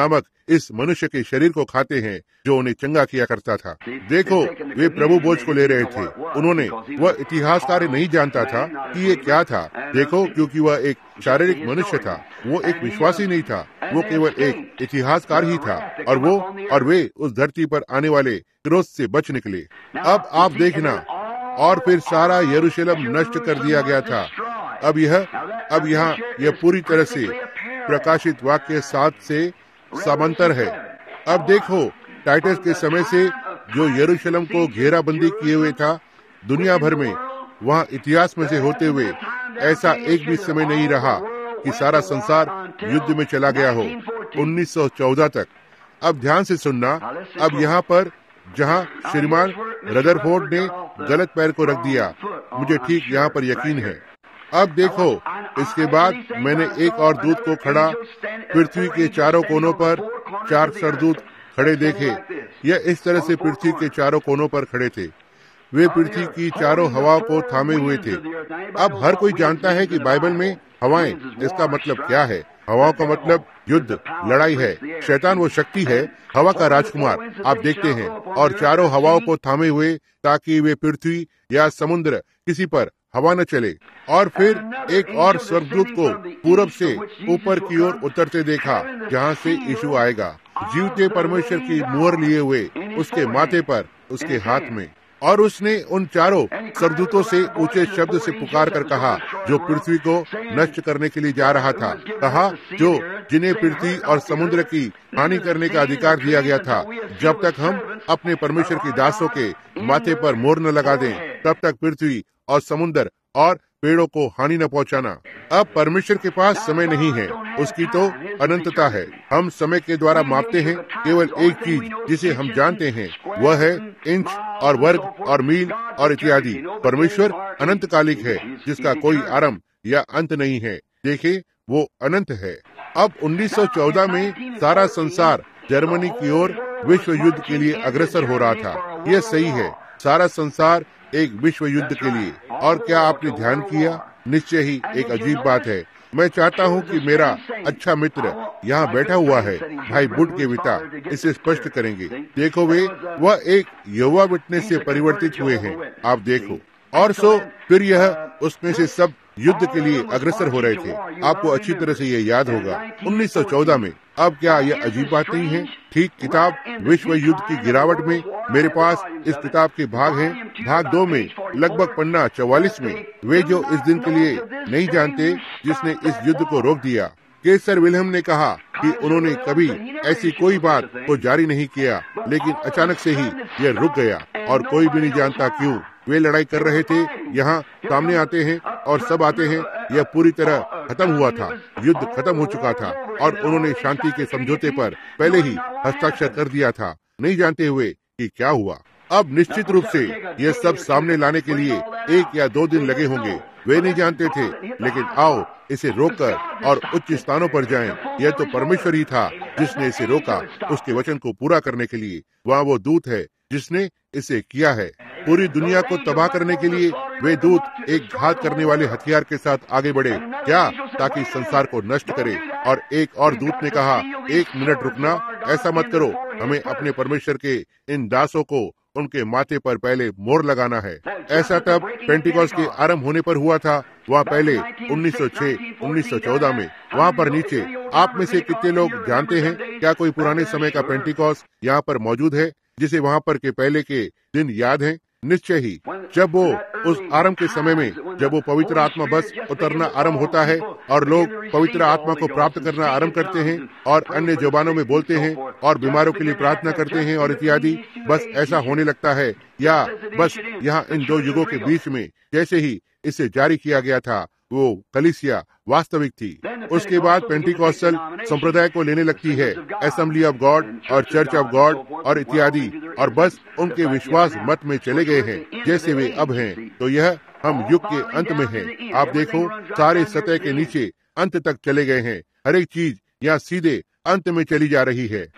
इस मनुष्य के शरीर को खाते हैं जो उन्हें चंगा किया करता था। देखो, वे प्रभु भोज को ले रहे थे। उन्होंने, वह इतिहासकार नहीं जानता था कि ये क्या था। देखो, क्योंकि वह एक शारीरिक मनुष्य था, वो एक विश्वासी नहीं था, वो केवल एक इतिहासकार ही था, और वो और वे उस धरती पर आने वाले क्रोध से बच निकले। अब आप देखना, और फिर सारा यरूशलेम नष्ट कर दिया गया था। अब यह अब यहाँ यह पूरी तरह से प्रकाशित वाक्य सात से समांतर है। अब देखो, टाइटस के समय से जो यरूशलेम को घेराबंदी किए हुए था, दुनिया भर में वहाँ इतिहास में से होते हुए ऐसा एक भी समय नहीं रहा कि सारा संसार युद्ध में चला गया हो, उन्नीस सौ चौदह तक। अब ध्यान से सुनना, अब यहाँ पर जहाँ श्रीमान रदरफोर्ड ने गलत पैर को रख दिया, मुझे ठीक यहाँ पर यकीन है। अब देखो, इसके बाद मैंने एक और दूत को खड़ा पृथ्वी के चारों कोनों पर, चार सरदूत खड़े देखे। यह इस तरह से पृथ्वी के चारों कोनों पर खड़े थे। वे पृथ्वी की चारों हवाओं को थामे हुए थे। अब हर कोई जानता है कि बाइबल में हवाएं, इसका मतलब क्या है? हवाओं का मतलब युद्ध, लड़ाई है। शैतान वो शक्ति है, हवा का राजकुमार, आप देखते हैं, और चारों हवाओं को थामे हुए ताकि वे पृथ्वी या समुद्र किसी पर हवा न चले। और फिर एक और स्वर्गदूत को पूरब से ऊपर की ओर उतरते देखा, जहाँ से यीशु आएगा, जीवते परमेश्वर की मुहर लिए हुए उसके माथे पर, उसके हाथ में। और उसने उन चारों स्वर्गदूतों से ऊंचे शब्द से पुकार कर कहा, जो पृथ्वी को नष्ट करने के लिए जा रहा था, कहा, जो जिन्हें पृथ्वी और समुद्र की हानि करने का अधिकार दिया गया था, जब तक हम अपने परमेश्वर की दासों के माथे पर मोहर न लगा दें, तब तक पृथ्वी और समुद्र और पेड़ों को हानि न पहुंचाना। अब परमेश्वर के पास समय नहीं है, उसकी तो अनंतता है। हम समय के द्वारा मापते हैं केवल एक चीज जिसे हम जानते हैं, वह है इंच और वर्ग और मील और इत्यादि। परमेश्वर अनंतकालिक है, जिसका कोई आरंभ या अंत नहीं है। देखें, वो अनंत है। अब उन्नीस सौ चौदह में सारा संसार जर्मनी की ओर विश्व युद्ध के लिए अग्रसर हो रहा था। यह सही है, सारा संसार एक विश्व युद्ध के लिए। और क्या आपने ध्यान किया? निश्चय ही एक अजीब बात है। मैं चाहता हूं कि मेरा अच्छा मित्र यहाँ बैठा हुआ है, भाई बुड के पिता, इसे स्पष्ट करेंगे। देखो, वे वह एक यहोवा विटनेस से परिवर्तित हुए हैं। आप देखो, और सो फिर यह उसमें से सब युद्ध के लिए अग्रसर हो रहे थे। आपको अच्छी तरह से यह याद होगा, उन्नीस सौ चौदह में। अब क्या यह अजीब बात नहीं है? ठीक किताब विश्व युद्ध की गिरावट में मेरे पास इस किताब के भाग हैं। भाग दो में लगभग पन्ना चौवालीस में, वे जो इस दिन के लिए नहीं जानते जिसने इस युद्ध को रोक दिया। केसर विलियम ने कहा कि उन्होंने कभी ऐसी कोई बात को जारी नहीं किया, लेकिन अचानक से ही यह रुक गया और कोई भी नहीं जानता क्यों। वे लड़ाई कर रहे थे, यहाँ सामने आते हैं और सब आते हैं। यह पूरी तरह खत्म हुआ था, युद्ध खत्म हो चुका था और उन्होंने शांति के समझौते पर पहले ही हस्ताक्षर कर दिया था, नहीं जानते हुए कि क्या हुआ। अब निश्चित रूप से यह सब सामने लाने के लिए एक या दो दिन लगे होंगे। वे नहीं जानते थे, लेकिन आओ इसे रोककर और उच्च स्थानों पर जाएं। यह तो परमेश्वर ही था जिसने इसे रोका, उसके वचन को पूरा करने के लिए। वहाँ वो दूत है जिसने इसे किया है। पूरी दुनिया को तबाह करने के लिए वे दूत एक घात करने वाले हथियार के साथ आगे बढ़े, क्या? ताकि संसार को नष्ट करे। और एक और दूत ने कहा, एक मिनट रुकना, ऐसा मत करो, हमें अपने परमेश्वर के इन दासों को उनके माथे पर पहले मोहर लगाना है। ऐसा तब पेंटिकॉस्ट के आरंभ होने पर हुआ था। वहाँ पहले उन्नीस सौ छह उन्नीस सौ चौदह में। वहाँ पर नीचे आप में से कितने लोग जानते हैं? क्या कोई पुराने समय का पेंटिकॉस्ट यहाँ पर मौजूद है जिसे वहाँ पर के पहले के दिन याद है? निश्चय ही, जब वो उस आरंभ के समय में, जब वो पवित्र आत्मा बस उतरना आरंभ होता है और लोग पवित्र आत्मा को प्राप्त करना आरंभ करते हैं और अन्य जुबानों में बोलते हैं और बीमारों के लिए प्रार्थना करते हैं और इत्यादि, बस ऐसा होने लगता है। या बस यहाँ इन दो युगों के बीच में जैसे ही इसे जारी किया गया था, वो कलीसिया वास्तविक थी। उसके बाद पेंटिकॉस्टल संप्रदाय को लेने लगती है, असेंबली ऑफ गॉड और चर्च ऑफ गॉड और इत्यादि, और बस उनके विश्वास मत में चले गए हैं जैसे वे अब हैं। तो यह हम युग के अंत में हैं। आप देखो, सारे सतह के नीचे अंत तक चले गए हैं। हर एक चीज यहाँ सीधे अंत में चली जा रही है।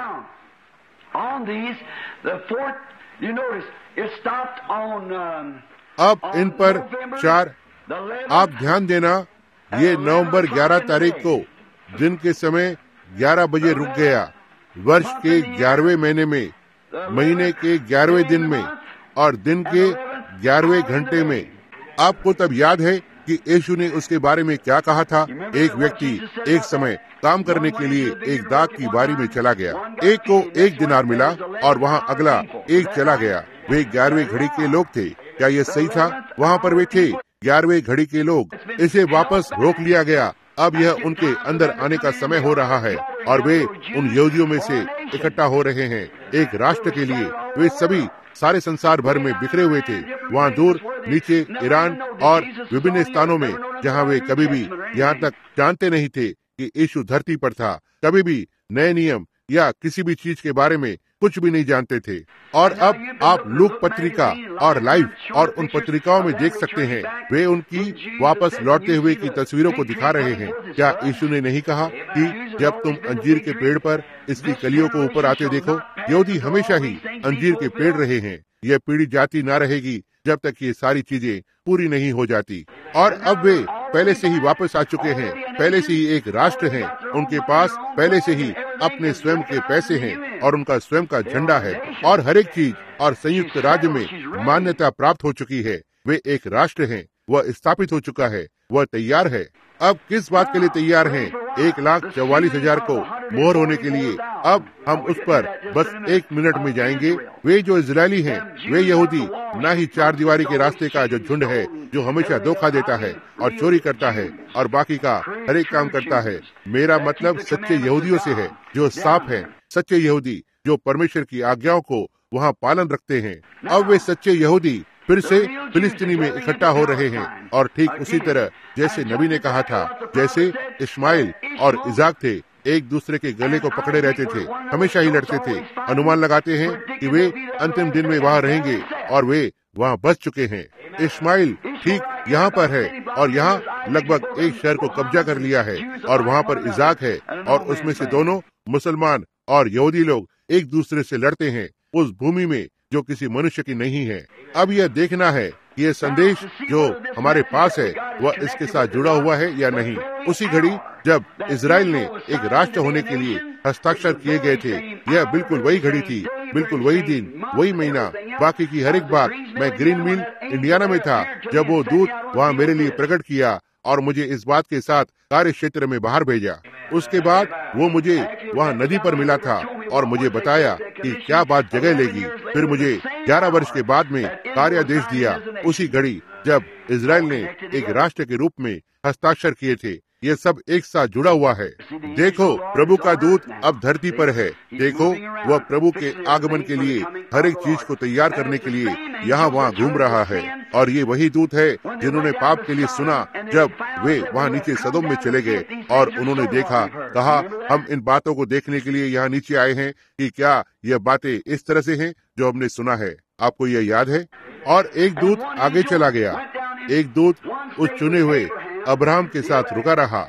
अब इन पर चार, आप ध्यान देना, ये नवंबर ग्यारह तारीख को दिन के समय ग्यारह बजे रुक गया। वर्ष के ग्यारहवें महीने में, महीने के ग्यारहवें दिन में और दिन के ग्यारहवें घंटे में। आपको तब याद है कि यीशु ने उसके बारे में क्या कहा था? एक व्यक्ति एक समय काम करने के लिए एक दाग की बारी में चला गया। एक को एक दिनार मिला और वहाँ अगला एक चला गया। वे ग्यारहवीं घड़ी के लोग थे। क्या यह सही था? वहाँ पर वे थे, ग्यारहवीं घड़ी के लोग। इसे वापस रोक लिया गया। अब यह उनके अंदर आने का समय हो रहा है और वे उन यहूदियों में से इकट्ठा हो रहे हैं एक राष्ट्र के लिए। वे सभी सारे संसार भर में बिखरे हुए थे, वहाँ दूर नीचे ईरान और विभिन्न स्थानों में, जहाँ वे कभी भी यहाँ तक जानते नहीं थे कि यीशु धरती पर था। कभी भी नए नियम या किसी भी चीज के बारे में कुछ भी नहीं जानते थे। और अब आप लूक पत्रिका और लाइफ और उन पत्रिकाओं में देख सकते हैं, वे उनकी वापस लौटते हुए की तस्वीरों को दिखा रहे हैं। क्या यीशु ने नहीं कहा कि जब तुम अंजीर के पेड़ पर इसकी कलियों को ऊपर आते देखो? यहूदी हमेशा ही अंजीर के पेड़ रहे हैं। यह पीढ़ी जाती ना रहेगी जब तक ये सारी चीजें पूरी नहीं हो जाती। और अब वे पहले से ही वापस आ चुके हैं, पहले से ही एक राष्ट्र हैं। उनके पास पहले से ही अपने स्वयं के पैसे हैं और उनका स्वयं का झंडा है और हर एक चीज और संयुक्त राज्य में मान्यता प्राप्त हो चुकी है। वे एक राष्ट्र हैं, वह स्थापित हो चुका है, वह तैयार है। अब किस बात के लिए तैयार हैं? एक लाख चौवालीस हजार को मोहर होने के लिए। अब हम उस पर बस एक मिनट में जाएंगे। वे जो इजरायली हैं, वे यहूदी, ना ही चार दीवारी के रास्ते का जो झुंड है, जो हमेशा धोखा देता है और चोरी करता है और बाकी का हर एक काम करता है। मेरा मतलब सच्चे यहूदियों से है, जो साफ है, सच्चे यहूदी जो परमेश्वर की आज्ञाओं को वहाँ पालन रखते हैं। अब वे सच्चे यहूदी फिर से फिलिस्तीनी में इकट्ठा हो रहे हैं और ठीक उसी तरह जैसे नबी ने कहा था, जैसे इस्माइल और इजाक थे, एक दूसरे के गले को पकड़े रहते थे, हमेशा ही लड़ते थे। अनुमान लगाते हैं कि वे अंतिम दिन में वहाँ रहेंगे और वे वहाँ बस चुके हैं। इस्माइल ठीक यहाँ पर है और यहाँ लगभग एक शहर को कब्जा कर लिया है और वहाँ पर इजाक है और उसमें से दोनों मुसलमान और यहूदी लोग एक दूसरे से लड़ते हैं उस भूमि में जो किसी मनुष्य की नहीं है। अब यह देखना है कि यह संदेश जो हमारे पास है वह इसके साथ जुड़ा हुआ है या नहीं। उसी घड़ी जब इजराइल ने एक राष्ट्र होने के लिए हस्ताक्षर किए गए थे, यह बिल्कुल वही घड़ी थी, बिल्कुल वही दिन, वही महीना, बाकी की हर एक बात। मैं ग्रीन मिल इंडियाना में था जब वो दूत वहाँ मेरे लिए प्रकट किया और मुझे इस बात के साथ कार्य क्षेत्र में बाहर भेजा। उसके बाद वो मुझे वहाँ नदी पर मिला था और मुझे बताया कि क्या बात जगह लेगी। फिर मुझे ग्यारह वर्ष के बाद में कार्यादेश दिया, उसी घड़ी जब इजराइल ने एक राष्ट्र के रूप में हस्ताक्षर किए थे। ये सब एक साथ जुड़ा हुआ है। देखो, प्रभु का दूत अब धरती पर है। देखो, वह प्रभु के आगमन के लिए हर एक चीज को तैयार करने के लिए यहाँ वहाँ घूम रहा है। और ये वही दूत है जिन्होंने पाप के लिए सुना जब वे वहाँ नीचे सदोम में चले गए और उन्होंने देखा, कहा हम इन बातों को देखने के लिए यहाँ नीचे आए हैं कि क्या यह बातें इस तरह से हैं जो हमने सुना है। आपको यह याद है? और एक दूत आगे चला गया। एक दूत उस चुने हुए अब्राहम के साथ रुका रहा।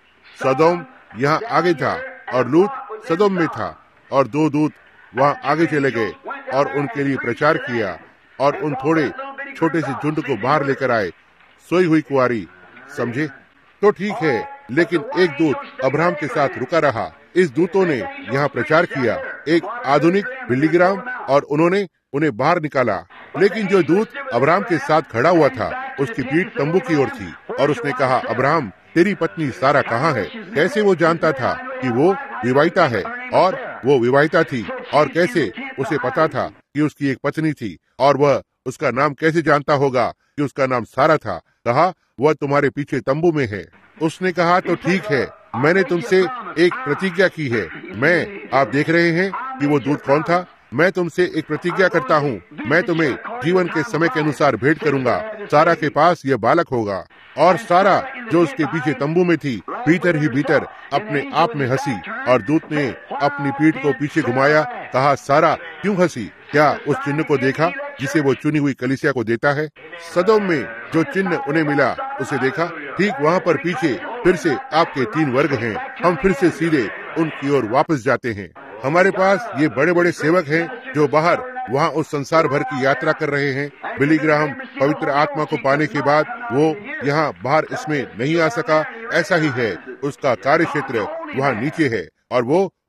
सदोम यहाँ आगे था और लूत सदोम में था और दो दूत वहाँ आगे चले गए और उनके लिए प्रचार किया और उन थोड़े छोटे से झुंड को बाहर लेकर आए, सोई हुई कुंवारी। समझे? तो ठीक है, लेकिन एक दूत अब्राहम के साथ रुका रहा। इस दूतों ने यहाँ प्रचार किया, एक आधुनिक बिल्लीग्राम, और उन्होंने उन्हें बाहर निकाला। लेकिन जो दूत अब्राहम के साथ खड़ा हुआ था, उसकी पीठ तंबू की ओर थी और उसने कहा, अब्राहम, तेरी पत्नी सारा कहाँ है? कैसे वो जानता था कि वो विवाहिता है और वो विवाहिता थी? और कैसे उसे पता था कि उसकी एक पत्नी थी? और वह उसका नाम कैसे जानता होगा कि उसका नाम सारा था? कहा, वह तुम्हारे पीछे तंबू में है। उसने कहा, तो ठीक है, मैंने तुमसे एक प्रतिज्ञा की है। मैं, आप देख रहे हैं कि वो दूत कौन था? मैं तुमसे एक प्रतिज्ञा करता हूँ, मैं तुम्हें जीवन के समय के अनुसार भेंट करूंगा। सारा के पास यह बालक होगा। और सारा जो उसके पीछे तंबू में थी, भीतर ही भीतर अपने आप में हंसी। और दूत ने अपनी पीठ को पीछे घुमाया, कहा, सारा क्यों हंसी? क्या उस चिन्ह को देखा जिसे वो चुनी हुई कलीसिया को देता है? सदोम में जो चिन्ह उन्हें मिला उसे देखा। ठीक वहाँ पर पीछे फिर से आपके तीन वर्ग हैं। हम फिर से सीधे उनकी ओर वापस जाते हैं। हमारे पास ये बड़े बड़े सेवक हैं जो बाहर वहाँ उस संसार भर की यात्रा कर रहे हैं। बिली ग्राहम पवित्र आत्मा को पाने के बाद वो यहाँ बाहर इसमें नहीं आ सका। ऐसा ही है, उसका कार्य क्षेत्र वहाँ नीचे है और वो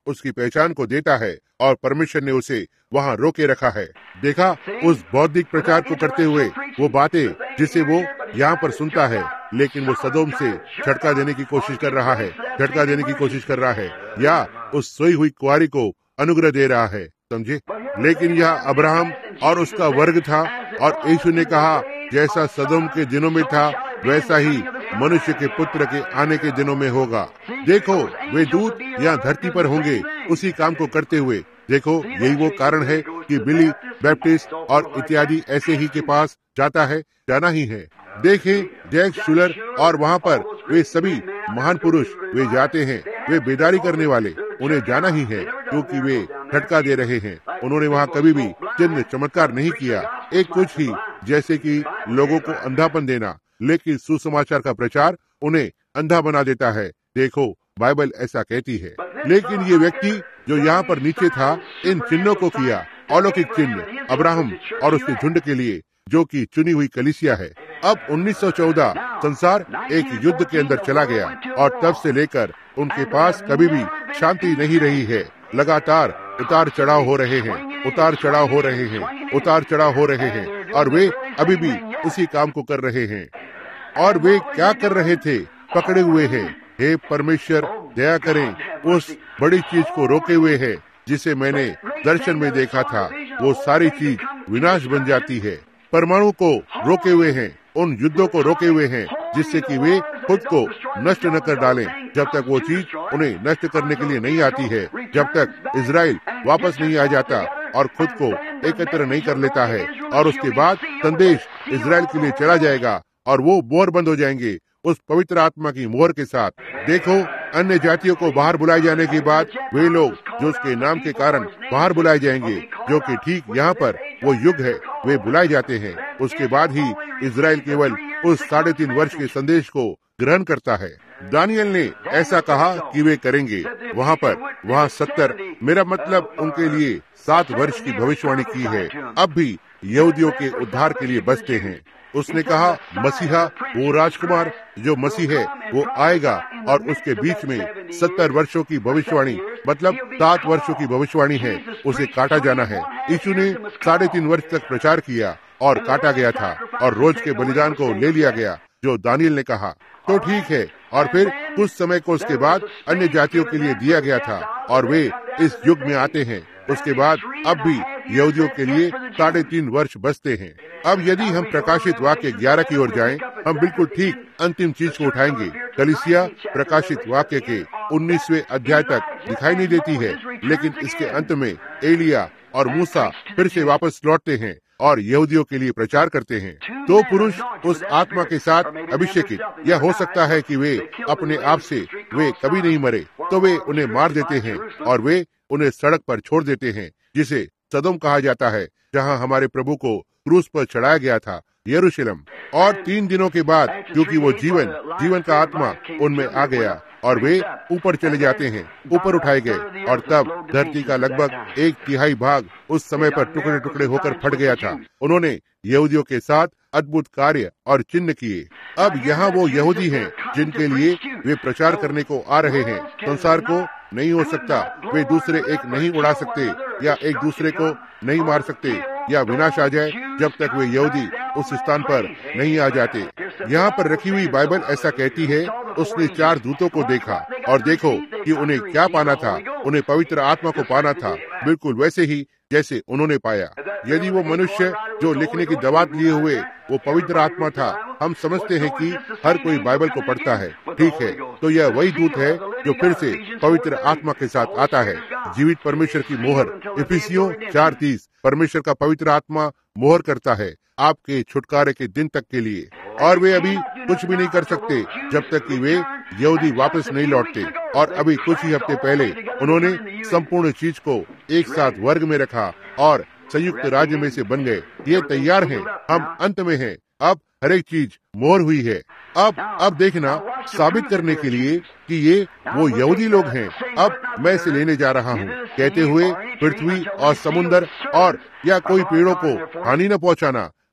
उसकी पहचान को देता है और परमेश्वर ने उसे वहाँ रोके रखा है। देखा, उस बौद्धिक प्रचार को करते हुए वो बातें जिसे वो यहाँ पर सुनता है, लेकिन वो सदोम से झटका देने की कोशिश कर रहा है, झटका देने की कोशिश कर रहा है, या उस सोई हुई कुआरी को अनुग्रह दे रहा है, समझे। लेकिन यह अब्राहम और उसका वर्ग था, और यीशु ने कहा जैसा सदोम के दिनों में था वैसा ही मनुष्य के पुत्र के आने के दिनों में होगा। देखो, वे दूत यहाँ धरती पर होंगे उसी काम को करते हुए। देखो, यही वो कारण है कि बिली बैप्टिस्ट और इत्यादि ऐसे ही के पास जाता है, जाना ही है। देखें, जैक शूलर और वहाँ पर वे सभी महान पुरुष वे जाते हैं, वे बेदारी करने वाले, उन्हें जाना ही है क्योंकि वे झटका दे रहे हैं। उन्होंने वहाँ कभी भी चिन्ह चमत्कार नहीं किया, एक कुछ ही जैसे कि लोगों को अंधापन देना, लेकिन सुसमाचार का प्रचार उन्हें अंधा बना देता है। देखो, बाइबल ऐसा कहती है। लेकिन ये व्यक्ति जो यहाँ पर नीचे था, इन चिन्हों को किया, अलौकिक चिन्ह अब्राहम और उसके झुंड के लिए, जो कि चुनी हुई कलीसिया है। अब उन्नीस सौ चौदह संसार एक युद्ध के अंदर चला गया, और तब से लेकर उनके पास कभी भी शांति नहीं रही है। लगातार उतार चढ़ाव हो रहे हैं, उतार चढ़ाव हो रहे हैं, उतार चढ़ाव हो रहे हैं, और वे अभी भी उसी काम को कर रहे हैं। और वे क्या कर रहे थे? पकड़े हुए हैं। हे परमेश्वर, दया करें, उस बड़ी चीज को रोके हुए है जिसे मैंने दर्शन में देखा था। वो सारी चीज विनाश बन जाती है। परमाणु को रोके हुए हैं, उन युद्धों को रोके हुए हैं, जिससे कि वे खुद को नष्ट न कर डालें। जब तक वो चीज उन्हें नष्ट करने के लिए नहीं आती है, जब तक इजराइल वापस नहीं आ जाता और खुद को एकत्र नहीं कर लेता है, और उसके बाद संदेश इजराइल के लिए चला जाएगा और वो मोहर बंद हो जाएंगे उस पवित्र आत्मा की मोहर के साथ। देखो, अन्य जातियों को बाहर बुलाए जाने के बाद वे लोग जो उसके नाम के कारण बाहर बुलाए जाएंगे, जो कि ठीक यहाँ पर वो युग है, वे बुलाए जाते हैं। उसके बाद ही इजराइल केवल उस साढ़े तीन वर्ष के संदेश को ग्रहण करता है। दानियल ने ऐसा कहा कि वे करेंगे। वहाँ पर वहाँ सत्तर, मेरा मतलब उनके लिए सात वर्ष की भविष्यवाणी की है, अब भी यहूदियों के उद्धार के लिए बचते हैं। उसने कहा मसीहा, वो राजकुमार जो मसीह है, वो आएगा, और उसके बीच में सत्तर वर्षों की भविष्यवाणी, मतलब सात वर्षों की भविष्यवाणी है, उसे काटा जाना है। यीशु ने साढ़े तीन वर्ष तक प्रचार किया और काटा गया था, और रोज के बलिदान को ले लिया गया जो दानियल ने कहा। तो ठीक है, और फिर कुछ समय को उसके बाद अन्य जातियों के लिए दिया गया था, और वे इस युग में आते हैं। उसके बाद अब भी यहूदियों के लिए साढ़े तीन वर्ष बचते हैं। अब यदि हम प्रकाशित वाक्य ग्यारह की ओर जाएं, हम बिल्कुल ठीक अंतिम चीज को उठाएंगे। कलीसिया प्रकाशित वाक्य के उन्नीसवें अध्याय तक दिखाई नहीं देती है, लेकिन इसके अंत में एलिया और मूसा फिर से वापस लौटते हैं और यहूदियों के लिए प्रचार करते हैं। दो पुरुष उस आत्मा के साथ अभिषेकित, यह हो सकता है कि वे अपने आप से वे कभी नहीं मरे, तो वे उन्हें मार देते हैं और वे उन्हें सड़क पर छोड़ देते हैं, जिसे सदोम कहा जाता है, जहां हमारे प्रभु को क्रूस पर चढ़ाया गया था, यरूशलेम। और तीन दिनों के बाद, क्योंकि वो जीवन जीवन का आत्मा उनमें आ गया, और वे ऊपर चले जाते हैं, ऊपर उठाए गए, और तब धरती का लगभग एक तिहाई भाग उस समय पर टुकड़े टुकड़े होकर फट गया था। उन्होंने यहूदियों के साथ अद्भुत कार्य और चिन्ह किए। अब यहाँ वो यहूदी हैं जिनके लिए वे प्रचार करने को आ रहे हैं। संसार को नहीं हो सकता, वे दूसरे एक नहीं उड़ा सकते, या एक दूसरे को नहीं मार सकते, या विनाश आ जाए जब तक वे यहूदी उस स्थान पर नहीं आ जाते। यहाँ पर रखी हुई बाइबल ऐसा कहती है, उसने चार दूतों को देखा, और देखो कि उन्हें क्या पाना था, उन्हें पवित्र आत्मा को पाना था, बिल्कुल वैसे ही जैसे उन्होंने पाया। यदि वो मनुष्य जो लिखने की दवात लिए हुए वो पवित्र आत्मा था, हम समझते हैं कि हर कोई बाइबल को पढ़ता है, ठीक है, तो यह वही दूत है जो फिर से पवित्र आत्मा के साथ आता है, जीवित परमेश्वर की मोहर। इफिसियों चार तीस, परमेश्वर का पवित्र आत्मा मोहर करता है आपके छुटकारे के दिन तक के लिए, और वे अभी कुछ भी नहीं कर सकते जब तक कि वे यहूदी वापस नहीं लौटते। और अभी कुछ ही हफ्ते पहले उन्होंने संपूर्ण चीज को एक साथ वर्ग में रखा और संयुक्त राज्य में से बन गए। ये तैयार हैं, हम अंत में हैं, अब हर एक चीज मोहर हुई है। अब अब देखना, साबित करने के लिए कि ये वो यहूदी लोग हैं, अब मैं इसे लेने जा रहा हूँ, कहते हुए पृथ्वी और समुन्दर और या कोई पेड़ों को हानि न पहुँचाना,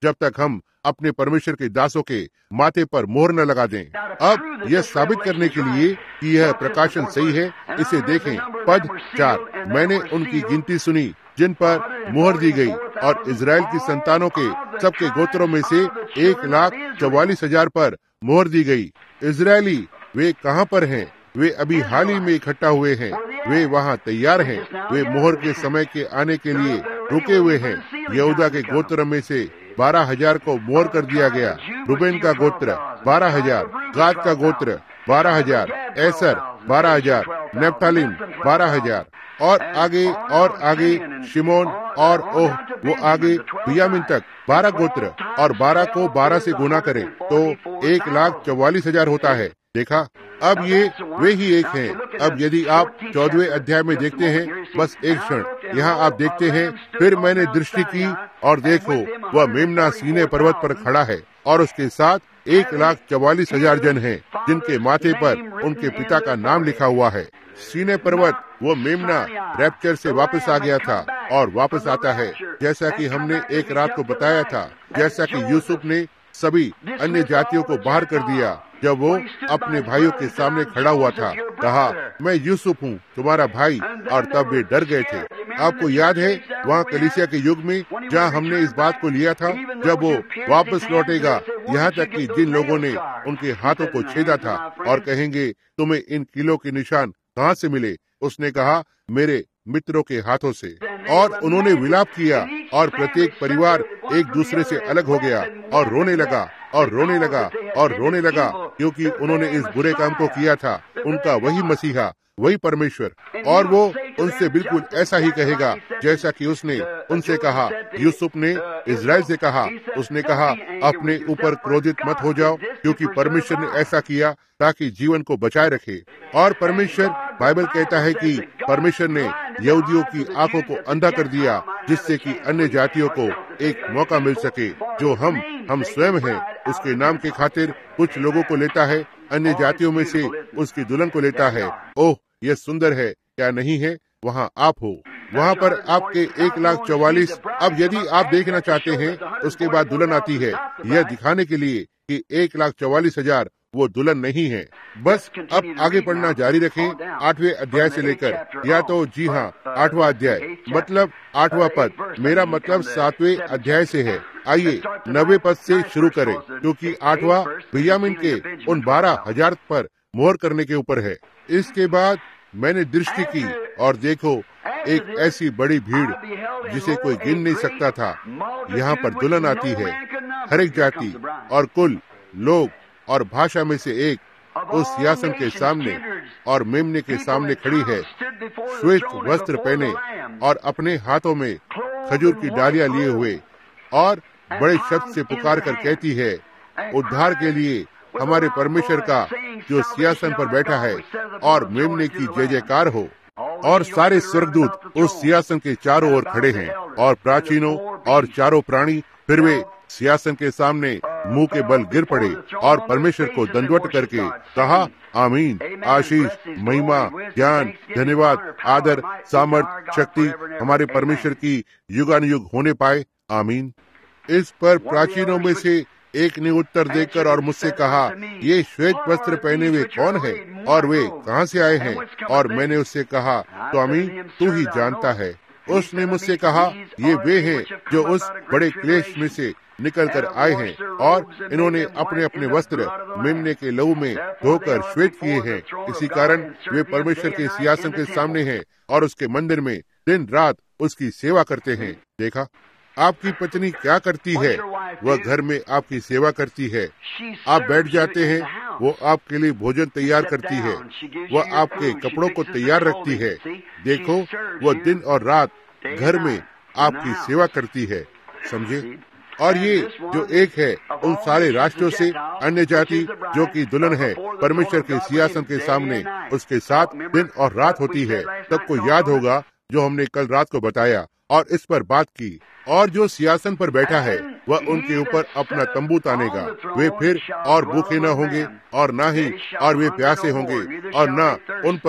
जब तक हम अपने परमेश्वर के दासों के माथे पर मोहर न लगा दें। अब यह साबित करने के लिए कि यह प्रकाशन सही है, इसे देखें पद चार। मैंने उनकी गिनती सुनी जिन पर मोहर दी गई, और इजराइल की संतानों के सबके गोत्रों में से एक लाख चौवालीस हजार पर मोहर दी गई। इजरायली वे कहाँ पर हैं? वे अभी हाल ही में इकट्ठा हुए हैं। वे वहाँ तैयार हैं। वे मोहर के समय के आने के लिए रुके हुए हैं। यहूदा के गोत्र में से बारह हजार को मोहर कर दिया गया। रूबेन का गोत्र बारह हजार, गाद का गोत्र बारह हजार, एसर बारह हजार, नेप्तालिम बारह हजार, और आगे और आगे शिमोन और ओह, वो आगे बियामिन तक बारह गोत्र, और बारह को बारह से गुना करें तो एक लाख चौवालीस हजार होता है। देखा, अब ये वे ही एक हैं। अब यदि आप चौदहवें अध्याय में देखते हैं, बस एक क्षण यहाँ आप देखते हैं, फिर मैंने दृष्टि की और देखो वह मेमना सीने पर्वत पर खड़ा है, और उसके साथ एक लाख चौवालीस हजार जन हैं, जिनके माथे पर उनके पिता का नाम लिखा हुआ है। सीने पर्वत वो मेमना रैप्चर से वापस आ गया था और वापस आता है, जैसा कि हमने एक रात को बताया था। जैसा कि यूसुफ ने सभी अन्य जातियों को बाहर कर दिया जब वो अपने भाइयों के सामने खड़ा हुआ था, कहा मैं यूसुफ हूँ तुम्हारा भाई, और तब वे डर गए थे। आपको याद है वहाँ कलीसिया के युग में जहाँ हमने इस बात को लिया था, जब वो वापस लौटेगा, यहाँ तक कि जिन लोगों ने उनके हाथों को छेदा था और कहेंगे तुम्हें इन किलों के निशान कहाँ से मिले, उसने कहा मेरे मित्रों के हाथों से। और उन्होंने विलाप किया और प्रत्येक परिवार एक दूसरे से अलग हो गया और रोने लगा और रोने लगा और रोने लगा, क्योंकि उन्होंने इस बुरे काम को किया था। उनका वही मसीहा, वही परमेश्वर, और वो उनसे बिल्कुल ऐसा ही कहेगा जैसा कि उसने उनसे कहा। यूसुफ ने इजराइल से कहा, उसने कहा अपने ऊपर क्रोधित मत हो जाओ, क्योंकि परमेश्वर ने ऐसा किया ताकि जीवन को बचाए रखे। और परमेश्वर, बाइबल कहता है कि परमेश्वर ने यहूदियों की आंखों को अंधा कर दिया, जिससे कि अन्य जातियों को एक मौका मिल सके। जो हम हम स्वयं हैं, उसके नाम के खातिर कुछ लोगों को लेता है, अन्य जातियों में से उसकी दुल्हन को लेता है। ओह, यह सुंदर है, क्या नहीं है? वहाँ आप हो, वहाँ पर आपके एक लाख चौवालीस। अब यदि आप देखना चाहते हैं, उसके बाद दुल्हन आती है, यह दिखाने के लिए कि एक लाख चौवालीस हजार वो दुल्हन नहीं है। बस अब आगे पढ़ना जारी रखें, आठवें अध्याय से लेकर, या तो जी हाँ आठवां अध्याय, मतलब आठवां पद, मेरा मतलब सातवें अध्याय से है। आइए नवे पद से शुरू करें, क्योंकि आठवां बियामिन के उन बारह हजार पर मोहर करने के ऊपर है। इसके बाद मैंने दृष्टि की और देखो एक ऐसी बड़ी भीड़ जिसे कोई गिन नहीं सकता था। यहाँ पर दुल्हन आती है, हर एक जाति और कुल, लोग और भाषा में से एक उस सिंहासन के सामने और मेमने के सामने खड़ी है, श्वेत वस्त्र पहने और अपने हाथों में खजूर की डालियां लिए हुए, और बड़े शब्द से पुकार कर कहती है, उद्धार के लिए हमारे परमेश्वर का जो सिंहासन पर बैठा है और मेमने की जय जयकार हो। और सारे स्वर्गदूत उस सिंहासन के चारों ओर खड़े हैं, और प्राचीनों और चारों प्राणी फिर वे सिंहासन के सामने मुंह के बल गिर पड़े और परमेश्वर को दंडवत करके कहा, आमीन, आशीष, महिमा, ज्ञान, धन्यवाद, आदर, सामर्थ, शक्ति हमारे परमेश्वर की युगानुयुग होने पाए, आमीन। इस पर प्राचीनों में से एक ने उत्तर देकर और मुझसे कहा, ये श्वेत वस्त्र पहने हुए कौन है और वे कहाँ से आए हैं? और मैंने उससे कहा, स्वामी तू ही जानता है। उसने मुझसे कहा, ये वे हैं जो उस बड़े क्लेश में से निकल कर आए हैं, और इन्होंने अपने अपने वस्त्र मेमने के लहू में धोकर श्वेत किए हैं। इसी कारण वे परमेश्वर के सिंहासन के सामने हैं और उसके मंदिर में दिन रात उसकी सेवा करते हैं। देखा, आपकी पत्नी क्या करती है? वह घर में आपकी सेवा करती है। आप बैठ जाते हैं, वो आपके लिए भोजन तैयार करती है, वह आपके कपड़ों को तैयार रखती है। देखो, वह दिन और रात घर में आपकी सेवा करती है, समझे? और ये जो एक है उन सारे राष्ट्रों से अन्य जाति जो कि दुल्हन है परमेश्वर के सिंहासन के सामने, उसके साथ दिन और रात होती है। तब को याद होगा जो हमने कल रात को बताया और इस पर बात की। और जो सिंहासन पर बैठा है वह उनके ऊपर अपना तंबू तानेगा। वे फिर और भूखे न होंगे और न ही और वे प्यासे होंगे, और न उन पर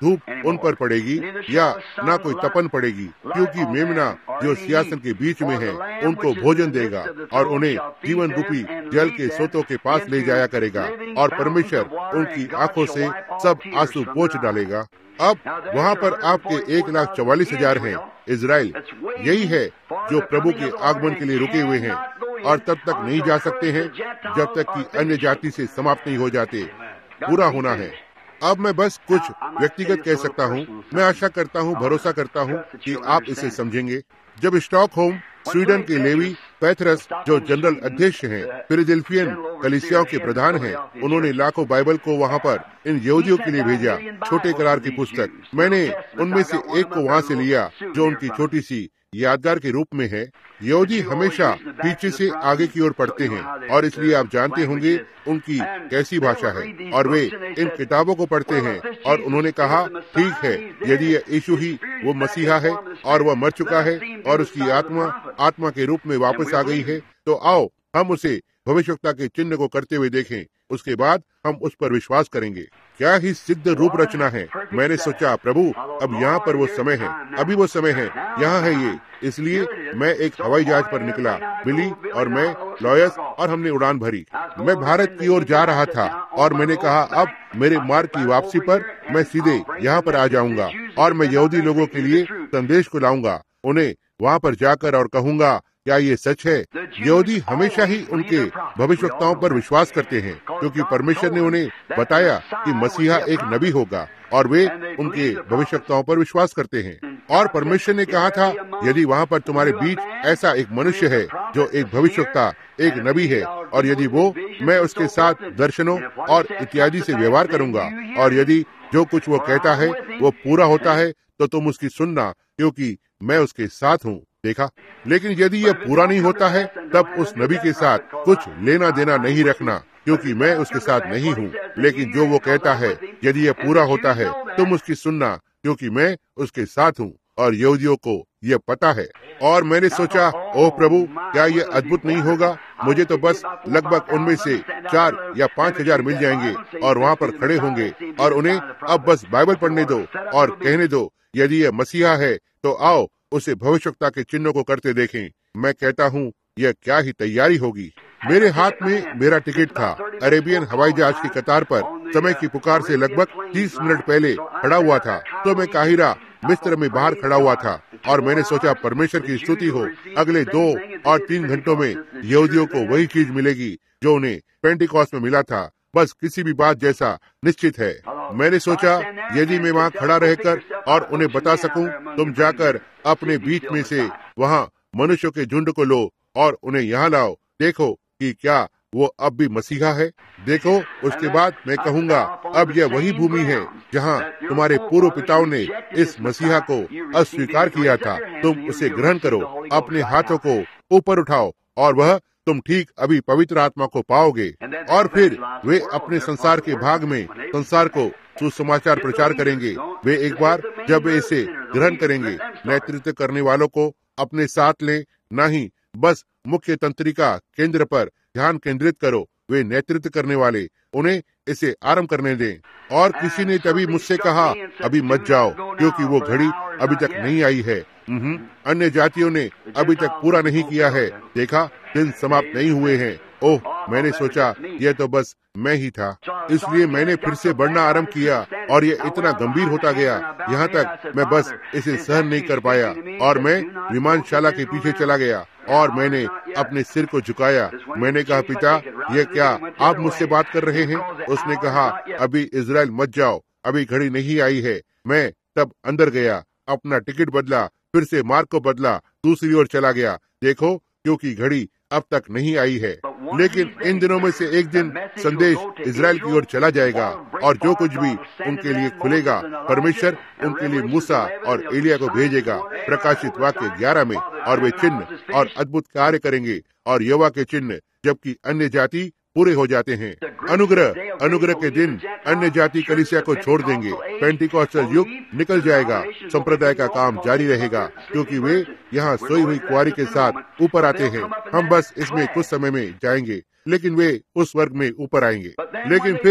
धूप उन पर पड़ेगी या न कोई तपन पड़ेगी, क्योंकि मेमना जो सिंहासन के बीच में है उनको भोजन देगा और उन्हें जीवन रूपी जल के सोतों के पास ले जाया करेगा, और परमेश्वर उनकी आंखों से सब आंसू पोंछ डालेगा। अब वहाँ पर आपके एक लाख चौवालीस हजार हैं इजराइल, यही है जो प्रभु के आगमन के लिए रुके हुए हैं और तब तक नहीं जा सकते हैं जब तक कि अन्य जाति से समाप्त नहीं हो जाते। पूरा होना है। अब मैं बस कुछ व्यक्तिगत कह सकता हूँ। मैं आशा करता हूँ, भरोसा करता हूँ कि आप इसे समझेंगे। जब स्टॉकहोम स्वीडन के लेवी पैथरस, जो जनरल अध्यक्ष हैं, फिलाडेल्फियन कलीसियाओं के प्रधान हैं, उन्होंने लाखों बाइबल को वहाँ पर इन यहूदियों के लिए भेजा, छोटे करार की पुस्तक। मैंने उनमें से एक को वहाँ से लिया जो उनकी छोटी सी यादगार के रूप में है। यहूदी हमेशा पीछे से आगे की ओर पढ़ते हैं और इसलिए आप जानते होंगे उनकी कैसी भाषा है, और वे इन किताबों को पढ़ते हैं। और उन्होंने कहा, ठीक है, यदि यीशु ही वो मसीहा है और वह मर चुका है और उसकी आत्मा आत्मा के रूप में वापस आ गई है, तो आओ हम उसे भविष्यवक्ता के चिन्ह को करते हुए देखें, उसके बाद हम उस पर विश्वास करेंगे। क्या ही सिद्ध रूप रचना है। मैंने सोचा, प्रभु अब यहाँ पर वो समय है, अभी वो समय है, यहाँ है ये। इसलिए मैं एक हवाई जहाज पर निकला, बिली और मैं, लॉयस, और हमने उड़ान भरी। मैं भारत की ओर जा रहा था और मैंने कहा, अब मेरे मार्ग की वापसी पर मैं सीधे यहाँ पर आ जाऊंगा और मैं यहूदी लोगों के लिए संदेश को लाऊंगा, उन्हें वहाँ पर जाकर और कहूंगा, क्या ये सच है? यहूदी हमेशा ही उनके भविष्यवक्ताओं पर विश्वास करते हैं, क्योंकि परमेश्वर ने उन्हें बताया कि मसीहा एक नबी होगा और वे उनके भविष्यवक्ताओं पर विश्वास करते हैं। और परमेश्वर ने कहा था, यदि वहाँ पर तुम्हारे बीच ऐसा एक मनुष्य है जो एक भविष्यवक्ता, एक नबी है, और यदि वो, मैं उसके साथ दर्शनों और इत्यादि से व्यवहार करूंगा, और यदि जो कुछ वो कहता है वो पूरा होता है तो तुम उसकी सुनना, क्योंकि मैं उसके साथ हूँ। देखा। लेकिन यदि यह पूरा नहीं होता है तब उस नबी के साथ कुछ लेना देना नहीं रखना, क्योंकि मैं उसके साथ नहीं हूँ। लेकिन जो वो कहता है, यदि यह पूरा होता है तुम उसकी सुनना, क्योंकि मैं उसके साथ हूँ। और यहूदियों को यह पता है। और मैंने सोचा, ओह प्रभु, क्या यह अद्भुत नहीं होगा? मुझे तो बस लगभग उनमें से चार या पाँच हजार मिल जाएंगे और वहाँ पर खड़े होंगे और उन्हें अब बस बाइबल पढ़ने दो और कहने दो, यदि यह मसीहा है तो आओ उसे भविष्यवक्ता के चिन्हों को करते देखें। मैं कहता हूँ, यह क्या ही तैयारी होगी। मेरे हाथ में मेरा टिकट था। अरेबियन हवाई जहाज की कतार पर समय की पुकार से लगभग तीस मिनट पहले खड़ा हुआ था, तो मैं काहिरा मिस्र में बाहर खड़ा हुआ था और मैंने सोचा, परमेश्वर की स्तुति हो, अगले दो और तीन घंटों में यहूदियों को वही चीज मिलेगी जो उन्हें पेंटिकॉस्ट में मिला था, बस किसी भी बात जैसा निश्चित है। मैंने सोचा, यदि मैं वहाँ खड़ा रहकर और उन्हें बता सकूं, तुम जाकर अपने बीच में से वहाँ मनुष्यों के झुंड को लो और उन्हें यहाँ लाओ, देखो कि क्या वो अब भी मसीहा है। देखो, उसके बाद मैं कहूँगा, अब यह वही भूमि है जहाँ तुम्हारे पूर्व पिताओं ने इस मसीहा को अस्वीकार किया था। तुम उसे ग्रहण करो, अपने हाथों को ऊपर उठाओ और वह तुम ठीक अभी पवित्र आत्मा को पाओगे। और फिर वे अपने संसार के भाग में संसार को सुसमाचार प्रचार करेंगे। वे एक बार जब वे इसे ग्रहण करेंगे, नेतृत्व करने वालों को अपने साथ लें, नहीं बस मुख्य तंत्रिका केंद्र पर ध्यान केंद्रित करो। वे नेतृत्व करने वाले, उन्हें इसे आरंभ करने दें। और किसी ने तभी मुझसे कहा, अभी मत जाओ, क्योंकि वो घड़ी अभी तक नहीं आई है। अन्य जातियों ने अभी तक पूरा नहीं किया है। देखा, दिन समाप्त नहीं हुए हैं। ओह, मैंने सोचा यह तो बस मैं ही था। इसलिए मैंने फिर से बढ़ना आरंभ किया और यह इतना गंभीर होता गया, यहाँ तक मैं बस इसे सहन नहीं कर पाया और मैं विमानशाला के पीछे चला गया और मैंने अपने सिर को झुकाया। मैंने कहा, पिता, यह क्या आप मुझसे बात कर रहे हैं? उसने कहा, अभी इजराइल मत जाओ, अभी घड़ी नहीं आई है। मैं तब अंदर गया, अपना टिकट बदला, फिर से मार्ग को बदला, दूसरी ओर चला गया। देखो, क्योंकि घड़ी अब तक नहीं आई है। लेकिन इन दिनों में से एक दिन संदेश इजराइल की ओर चला जाएगा और जो कुछ भी उनके लिए खुलेगा, परमेश्वर उनके लिए मूसा और एलिया को भेजेगा, प्रकाशित वाक्य ग्यारह में, और वे चिन्ह और अद्भुत कार्य करेंगे और यहोवा के चिन्ह, जबकि अन्य जाति पूरे हो जाते हैं। अनुग्रह अनुग्रह के दिन अन्य जाति कलीसिया को छोड़ देंगे। पेंटिकॉस्टल युग निकल जाएगा, संप्रदाय का काम जारी रहेगा, क्योंकि वे यहाँ सोई हुई कुआरी के साथ ऊपर आते हैं। हम बस इसमें कुछ समय में जाएंगे, लेकिन वे उस वर्ग में ऊपर आएंगे। लेकिन फिर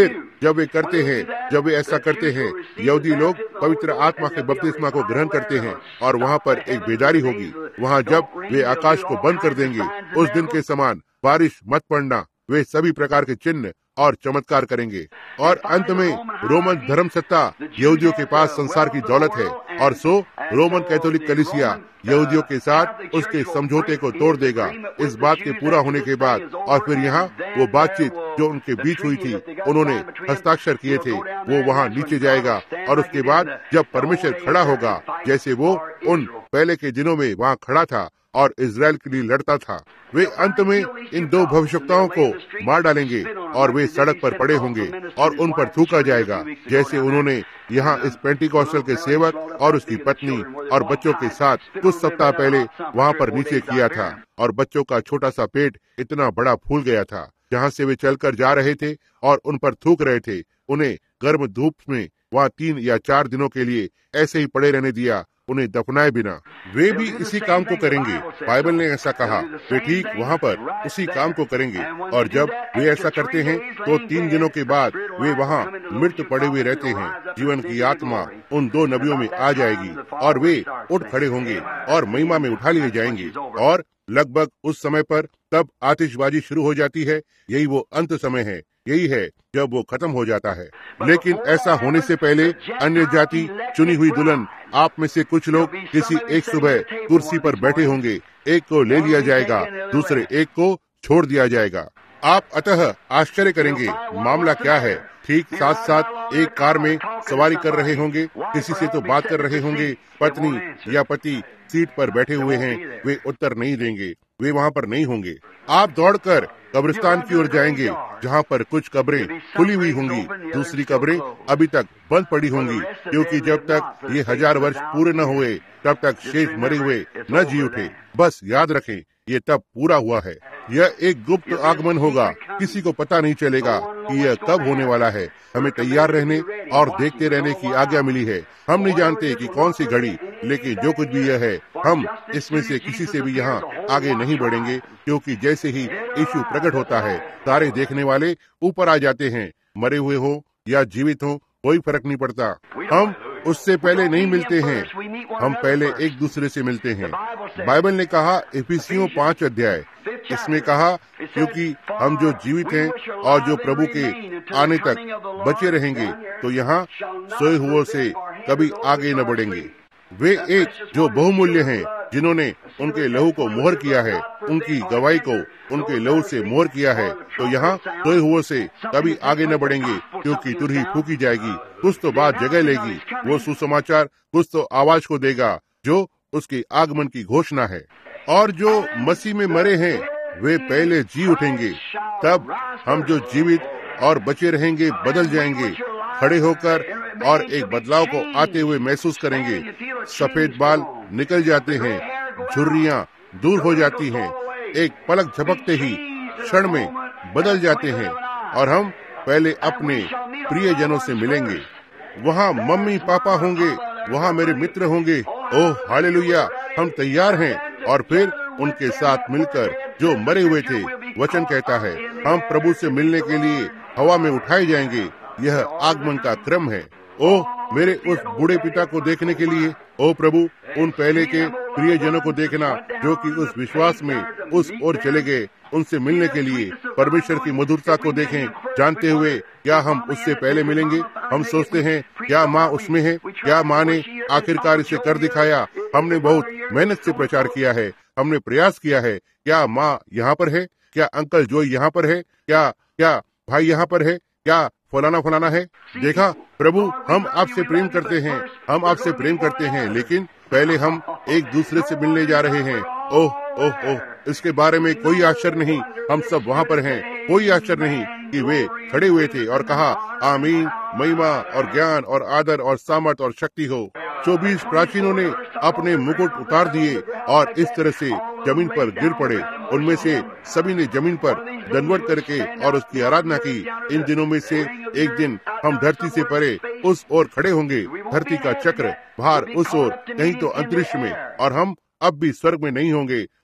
जब वे करते हैं, जब वे ऐसा करते हैं, यहूदी लोग पवित्र आत्मा के बपतिस्मा को ग्रहण करते हैं और वहाँ पर एक बेदारी होगी। वहाँ जब वे आकाश को बंद कर देंगे, उस दिन के समान बारिश मत पड़ना, वे सभी प्रकार के चिन्ह और चमत्कार करेंगे। और अंत में रोमन धर्म सत्ता यहूदियों के पास संसार की दौलत है, और सो रोमन कैथोलिक कलीसिया यहूदियों के साथ उसके समझौते को तोड़ देगा इस बात के पूरा होने के बाद। और फिर यहाँ वो बातचीत जो उनके बीच हुई थी, उन्होंने हस्ताक्षर किए थे, वो वहाँ नीचे जाएगा। और उसके बाद जब परमेश्वर खड़ा होगा, जैसे वो उन पहले के दिनों में वहाँ खड़ा था और इजराइल के लिए लड़ता था, वे अंत में इन दो भविष्यवक्ताओं को मार डालेंगे और वे सड़क पर पड़े होंगे और उन पर थूका जाएगा, जैसे उन्होंने यहाँ इस पेंटिकॉस्टल के सेवक और उसकी पत्नी और बच्चों के साथ कुछ सप्ताह पहले वहाँ पर नीचे किया था। और बच्चों का छोटा सा पेट इतना बड़ा फूल गया था, जहाँ से वे चलकर जा रहे थे और उन पर थूक रहे थे। उन्हें गर्म धूप में वहाँ तीन या चार दिनों के लिए ऐसे ही पड़े रहने दिया, उन्हें दफनाए बिना। वे भी इसी काम को करेंगे, बाइबल ने ऐसा कहा। वे ठीक वहाँ पर उसी काम को करेंगे, और जब वे ऐसा करते हैं तो तीन दिनों के बाद वे वहाँ मृत पड़े हुए रहते हैं। जीवन की आत्मा उन दो नबियों में आ जाएगी और वे उठ खड़े होंगे और महिमा में उठा लिए जाएंगे। और लगभग उस समय पर तब आतिशबाजी शुरू हो जाती है। यही वो अंत समय है, यही है जब वो खत्म हो जाता है। लेकिन ऐसा होने से पहले अन्य जाति चुनी हुई दुल्हन, आप में से कुछ लोग किसी एक सुबह कुर्सी पर बैठे होंगे, एक को ले लिया जाएगा, दूसरे एक को छोड़ दिया जाएगा। आप अतः आश्चर्य करेंगे मामला क्या है। ठीक साथ साथ एक कार में सवारी कर रहे होंगे, किसी से तो बात कर रहे होंगे, पत्नी या पति सीट पर बैठे हुए हैं, वे उत्तर नहीं देंगे, वे वहाँ पर नहीं होंगे। आप दौड़कर कब्रिस्तान की ओर जाएंगे, जहाँ पर कुछ कब्रें खुली हुई होंगी, दूसरी कब्रें अभी तक बंद पड़ी होंगी, क्योंकि जब तक ये हजार वर्ष पूरे न हुए तब तक शेष मरे हुए न जी उठे। बस याद रखें, ये तब पूरा हुआ है। यह एक गुप्त आगमन होगा, किसी को पता नहीं चलेगा कि यह कब होने वाला है। हमें तैयार रहने और देखते रहने की आज्ञा मिली है। हम नहीं जानते कि कौन सी घड़ी, लेकिन जो कुछ भी यह है, हम इसमें से किसी से भी यहाँ आगे नहीं बढ़ेंगे, क्योंकि जैसे ही यीशु प्रकट होता है, सारे देखने वाले ऊपर आ जाते हैं। मरे हुए हो या जीवित हो, कोई फर्क नहीं पड़ता। हम उससे पहले नहीं मिलते हैं, हम पहले एक दूसरे से मिलते हैं। बाइबल ने कहा, इफिसियों पांच अध्याय, इसमें कहा, क्योंकि हम जो जीवित हैं और जो प्रभु के आने तक बचे रहेंगे, तो यहाँ सोए हुओं से कभी आगे न बढ़ेंगे। वे एक जो बहुमूल्य हैं, जिन्होंने उनके लहू को मोहर किया है, उनकी गवाही को उनके लहू से मोहर किया है, तो यहाँ सोए हुओं से कभी आगे न बढ़ेंगे, क्योंकि तुरही फूकी जाएगी, कुछ तो बात जगह लेगी। वो सुसमाचार कुछ तो आवाज को देगा, जो उसके आगमन की घोषणा है। और जो मसीह में मरे हैं, वे पहले जी उठेंगे। तब हम जो जीवित और बचे रहेंगे बदल जाएंगे, खड़े होकर और एक बदलाव को आते हुए महसूस करेंगे। सफेद बाल निकल जाते हैं, झुर्रियां दूर हो जाती हैं, एक पलक झपकते ही क्षण में बदल जाते हैं, और हम पहले अपने प्रिय जनों से मिलेंगे। वहाँ मम्मी पापा होंगे, वहाँ मेरे मित्र होंगे। ओह हालेलुया, हम तैयार हैं। और फिर उनके साथ मिलकर जो मरे हुए थे, वचन कहता है, हम प्रभु से मिलने के लिए हवा में उठाए जाएंगे। यह आगमन का क्रम है। ओह मेरे उस बूढ़े पिता को देखने के लिए, ओ प्रभु, उन पहले के प्रिय जनों को देखना जो कि उस विश्वास में उस ओर चले गए, उनसे मिलने के लिए परमेश्वर की मधुरता को देखें, जानते हुए क्या हम उससे पहले मिलेंगे। हम सोचते हैं, क्या माँ उसमें है? क्या माँ ने आखिरकार इसे कर दिखाया? हमने बहुत मेहनत से प्रचार किया है, हमने प्रयास किया है। क्या माँ यहाँ पर है? क्या अंकल जो यहाँ पर है? क्या क्या भाई यहाँ पर है? क्या फलाना फलाना है? देखा प्रभु, हम आपसे प्रेम करते हैं, हम आपसे प्रेम करते हैं, लेकिन पहले हम एक दूसरे से मिलने जा रहे हैं। ओह ओह ओह, इसके बारे में कोई आश्चर्य नहीं, हम सब वहाँ पर हैं। कोई आश्चर्य नहीं कि वे खड़े हुए थे और कहा, आमीन, महिमा और ज्ञान और आदर और सामर्थ और शक्ति हो। चौबीस प्राचीनों ने अपने मुकुट उतार दिए और इस तरह से जमीन पर गिर पड़े। उनमें से सभी ने जमीन पर दंडवत करके और उसकी आराधना की। इन दिनों में से एक दिन हम धरती से परे उस ओर खड़े होंगे, धरती का चक्र बाहर उस ओर, कहीं तो अंतरिक्ष में, और हम अब भी स्वर्ग में नहीं होंगे।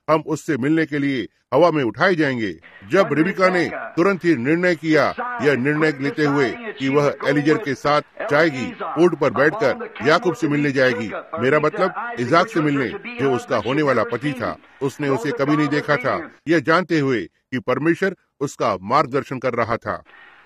हम उससे मिलने के लिए हवा में उठाए जाएंगे। जब रिबिका ने तुरंत ही निर्णय किया, यह निर्णय लेते हुए कि वह एलीजर के साथ जाएगी, ऊंट पर बैठकर याकूब से मिलने जाएगी, मेरा मतलब इजाक से मिलने, जो उसका होने वाला पति था। उसने उसे कभी नहीं देखा था, यह जानते हुए कि परमेश्वर उसका मार्गदर्शन कर रहा था।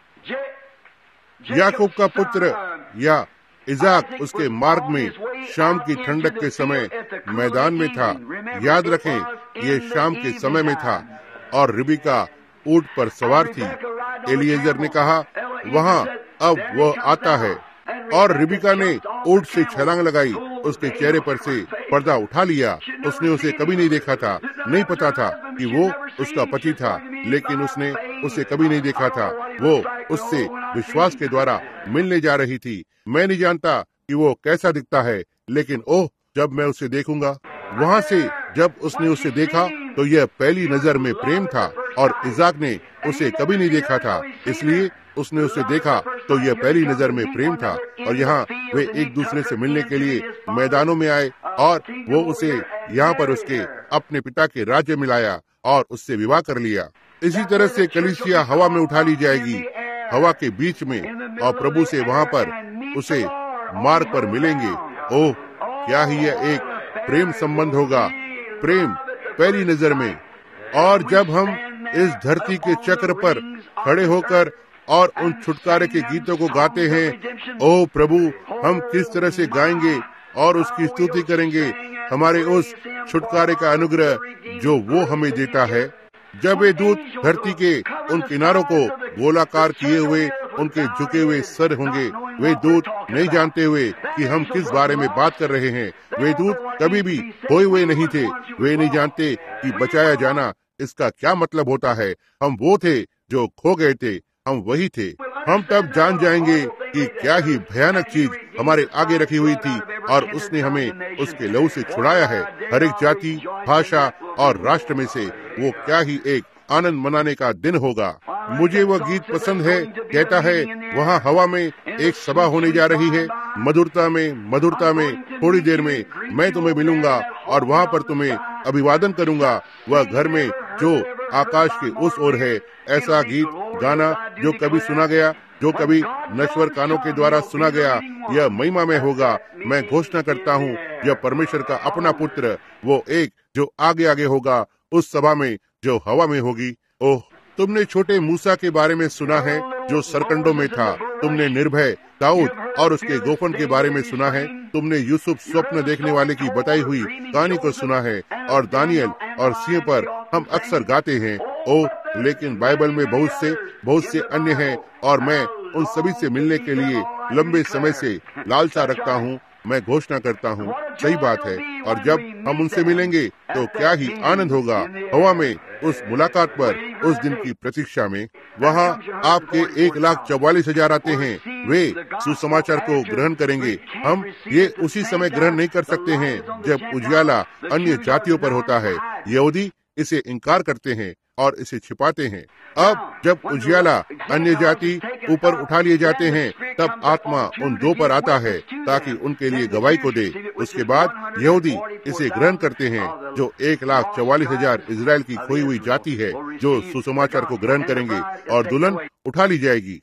याकूब का पुत्र या इजाक उसके मार्ग में शाम की ठंडक के समय मैदान में था। याद रखें, ये शाम के समय में था और रिबिका ऊंट पर सवार थी। एलीजेर ने कहा, वहाँ अब वह आता है, और रिबिका ने ऊंट से छलांग लगाई। उसके चेहरे पर से पर्दा उठा लिया। उसने उसे कभी नहीं देखा था, नहीं पता था कि वो उसका पति था, लेकिन उसने उसे कभी नहीं देखा था। वो उससे विश्वास के द्वारा मिलने जा रही थी। मैं नहीं जानता कि वो कैसा दिखता है, लेकिन ओह, जब मैं उसे देखूंगा। वहाँ से जब उसने उसे देखा तो यह पहली नजर में प्रेम था, और इजाक ने उसे कभी नहीं देखा था, इसलिए उसने उसे देखा तो यह पहली नजर में प्रेम था। और यहाँ वे एक दूसरे से मिलने के लिए मैदानों में आए, और वो उसे यहाँ पर उसके अपने पिता के राज्य में लाया और उससे विवाह कर लिया। इसी तरह से कलीसिया हवा में उठा ली जाएगी, हवा के बीच में, और प्रभु से वहाँ पर उसे मार्ग पर मिलेंगे। ओह, क्या ही यह एक प्रेम संबंध होगा, प्रेम पहली नजर में। और जब हम इस धरती के चक्र पर खड़े होकर और उन छुटकारे के गीतों को गाते हैं, ओह प्रभु, हम किस तरह से गाएंगे और उसकी स्तुति करेंगे, हमारे उस छुटकारे का अनुग्रह जो वो हमें देता है। जब वे दूत धरती के उन किनारों को गोलाकार किए हुए उनके झुके हुए सर होंगे, वे दूत नहीं जानते हुए कि हम किस बारे में बात कर रहे हैं। वे दूत कभी भी खोए हुए नहीं थे, वे नहीं जानते कि बचाया जाना इसका क्या मतलब होता है। हम वो थे जो खो गए थे, हम वही थे। हम तब जान जाएंगे कि क्या ही भयानक चीज हमारे आगे रखी हुई थी, और उसने हमें उसके लहू से छुड़ाया है। हर एक जाति, भाषा और राष्ट्र में से वो क्या ही एक आनंद मनाने का दिन होगा। मुझे वह गीत पसंद है, कहता है, वहाँ हवा में एक सभा होने जा रही है, मधुरता में मधुरता में थोड़ी देर में मैं तुम्हें मिलूंगा और वहाँ पर तुम्हें अभिवादन करूंगा, वह घर में जो आकाश के उस ओर है। ऐसा गीत गाना जो कभी सुना गया, जो कभी नश्वर कानों के द्वारा सुना गया, यह महिमा में होगा। मैं घोषणा करता हूँ, यह परमेश्वर का अपना पुत्र, वो एक जो आगे आगे होगा उस सभा में जो हवा में होगी। ओह, तुमने छोटे मूसा के बारे में सुना है जो सरकंडों में था। तुमने निर्भय दाऊद और उसके गोफन के बारे में सुना है। तुमने यूसुफ स्वप्न देखने वाले की बताई हुई कहानी को सुना है, और दानियल और सिंह पर हम अक्सर गाते हैं। ओह, लेकिन बाइबल में बहुत से बहुत से अन्य हैं, और मैं उन सभी से मिलने के लिए लंबे समय से लालसा रखता हूँ। मैं घोषणा करता हूँ, सही बात है। और जब हम उनसे मिलेंगे तो क्या ही आनंद होगा हवा में, उस मुलाकात पर, उस दिन की प्रतीक्षा में। वहाँ आपके एक लाख चौवालीस हजार आते हैं, वे सुसमाचार को ग्रहण करेंगे। हम ये उसी समय ग्रहण नहीं कर सकते हैं जब उजियाला अन्य जातियों पर होता है। यहूदी इसे इनकार करते हैं और इसे छिपाते हैं। अब जब उजियाला अन्य जाति ऊपर उठा लिए जाते हैं, तब आत्मा उन दो पर आता है ताकि उनके लिए गवाही को दे। उसके बाद यहूदी इसे ग्रहण करते हैं, जो एक लाख चौवालीस हजार इजराइल की खोई हुई जाति है, जो सुसमाचार को ग्रहण करेंगे और दुल्हन उठा ली जाएगी।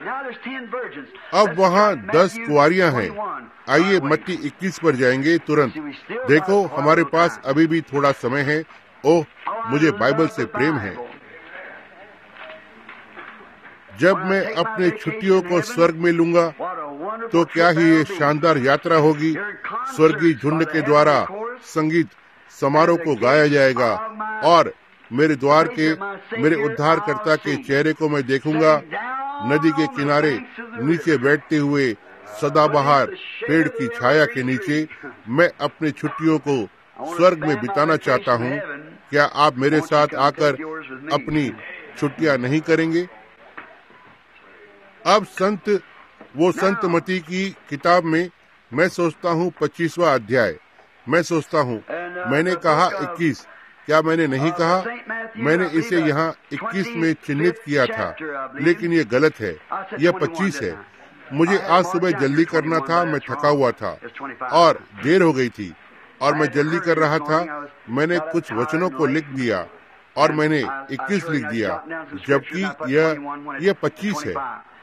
अब वहाँ दस कुंवारियां हैं। आइए मत्ती इक्कीस पर जाएंगे तुरंत। देखो, हमारे पास अभी भी थोड़ा समय है। ओह, मुझे बाइबल से प्रेम है। जब मैं अपने छुट्टियों को स्वर्ग में लूंगा तो क्या ही ये शानदार यात्रा होगी। स्वर्गीय झुंड के द्वारा संगीत समारोह को गाया जाएगा, और मेरे द्वार के मेरे उद्धारकर्ता के चेहरे को मैं देखूंगा। नदी के किनारे नीचे बैठते हुए सदाबहार पेड़ की छाया के नीचे मैं अपनी छुट्टियों को स्वर्ग में बिताना चाहता हूँ। क्या आप मेरे साथ आकर अपनी छुट्टियां नहीं करेंगे? अब संत वो संत मती की किताब में मैं सोचता हूँ पच्चीसवां अध्याय, मैं सोचता हूँ मैंने कहा इक्कीस, क्या मैंने नहीं कहा? मैंने इसे यहाँ इक्कीस में चिन्हित किया था, लेकिन ये गलत है, यह पच्चीस है। मुझे आज सुबह जल्दी करना था, मैं थका हुआ था और देर हो गई थी। और मैं जल्दी कर रहा था। मैंने कुछ वचनों को लिख दिया और मैंने इक्कीस लिख दिया, जबकि यह यह पच्चीस है।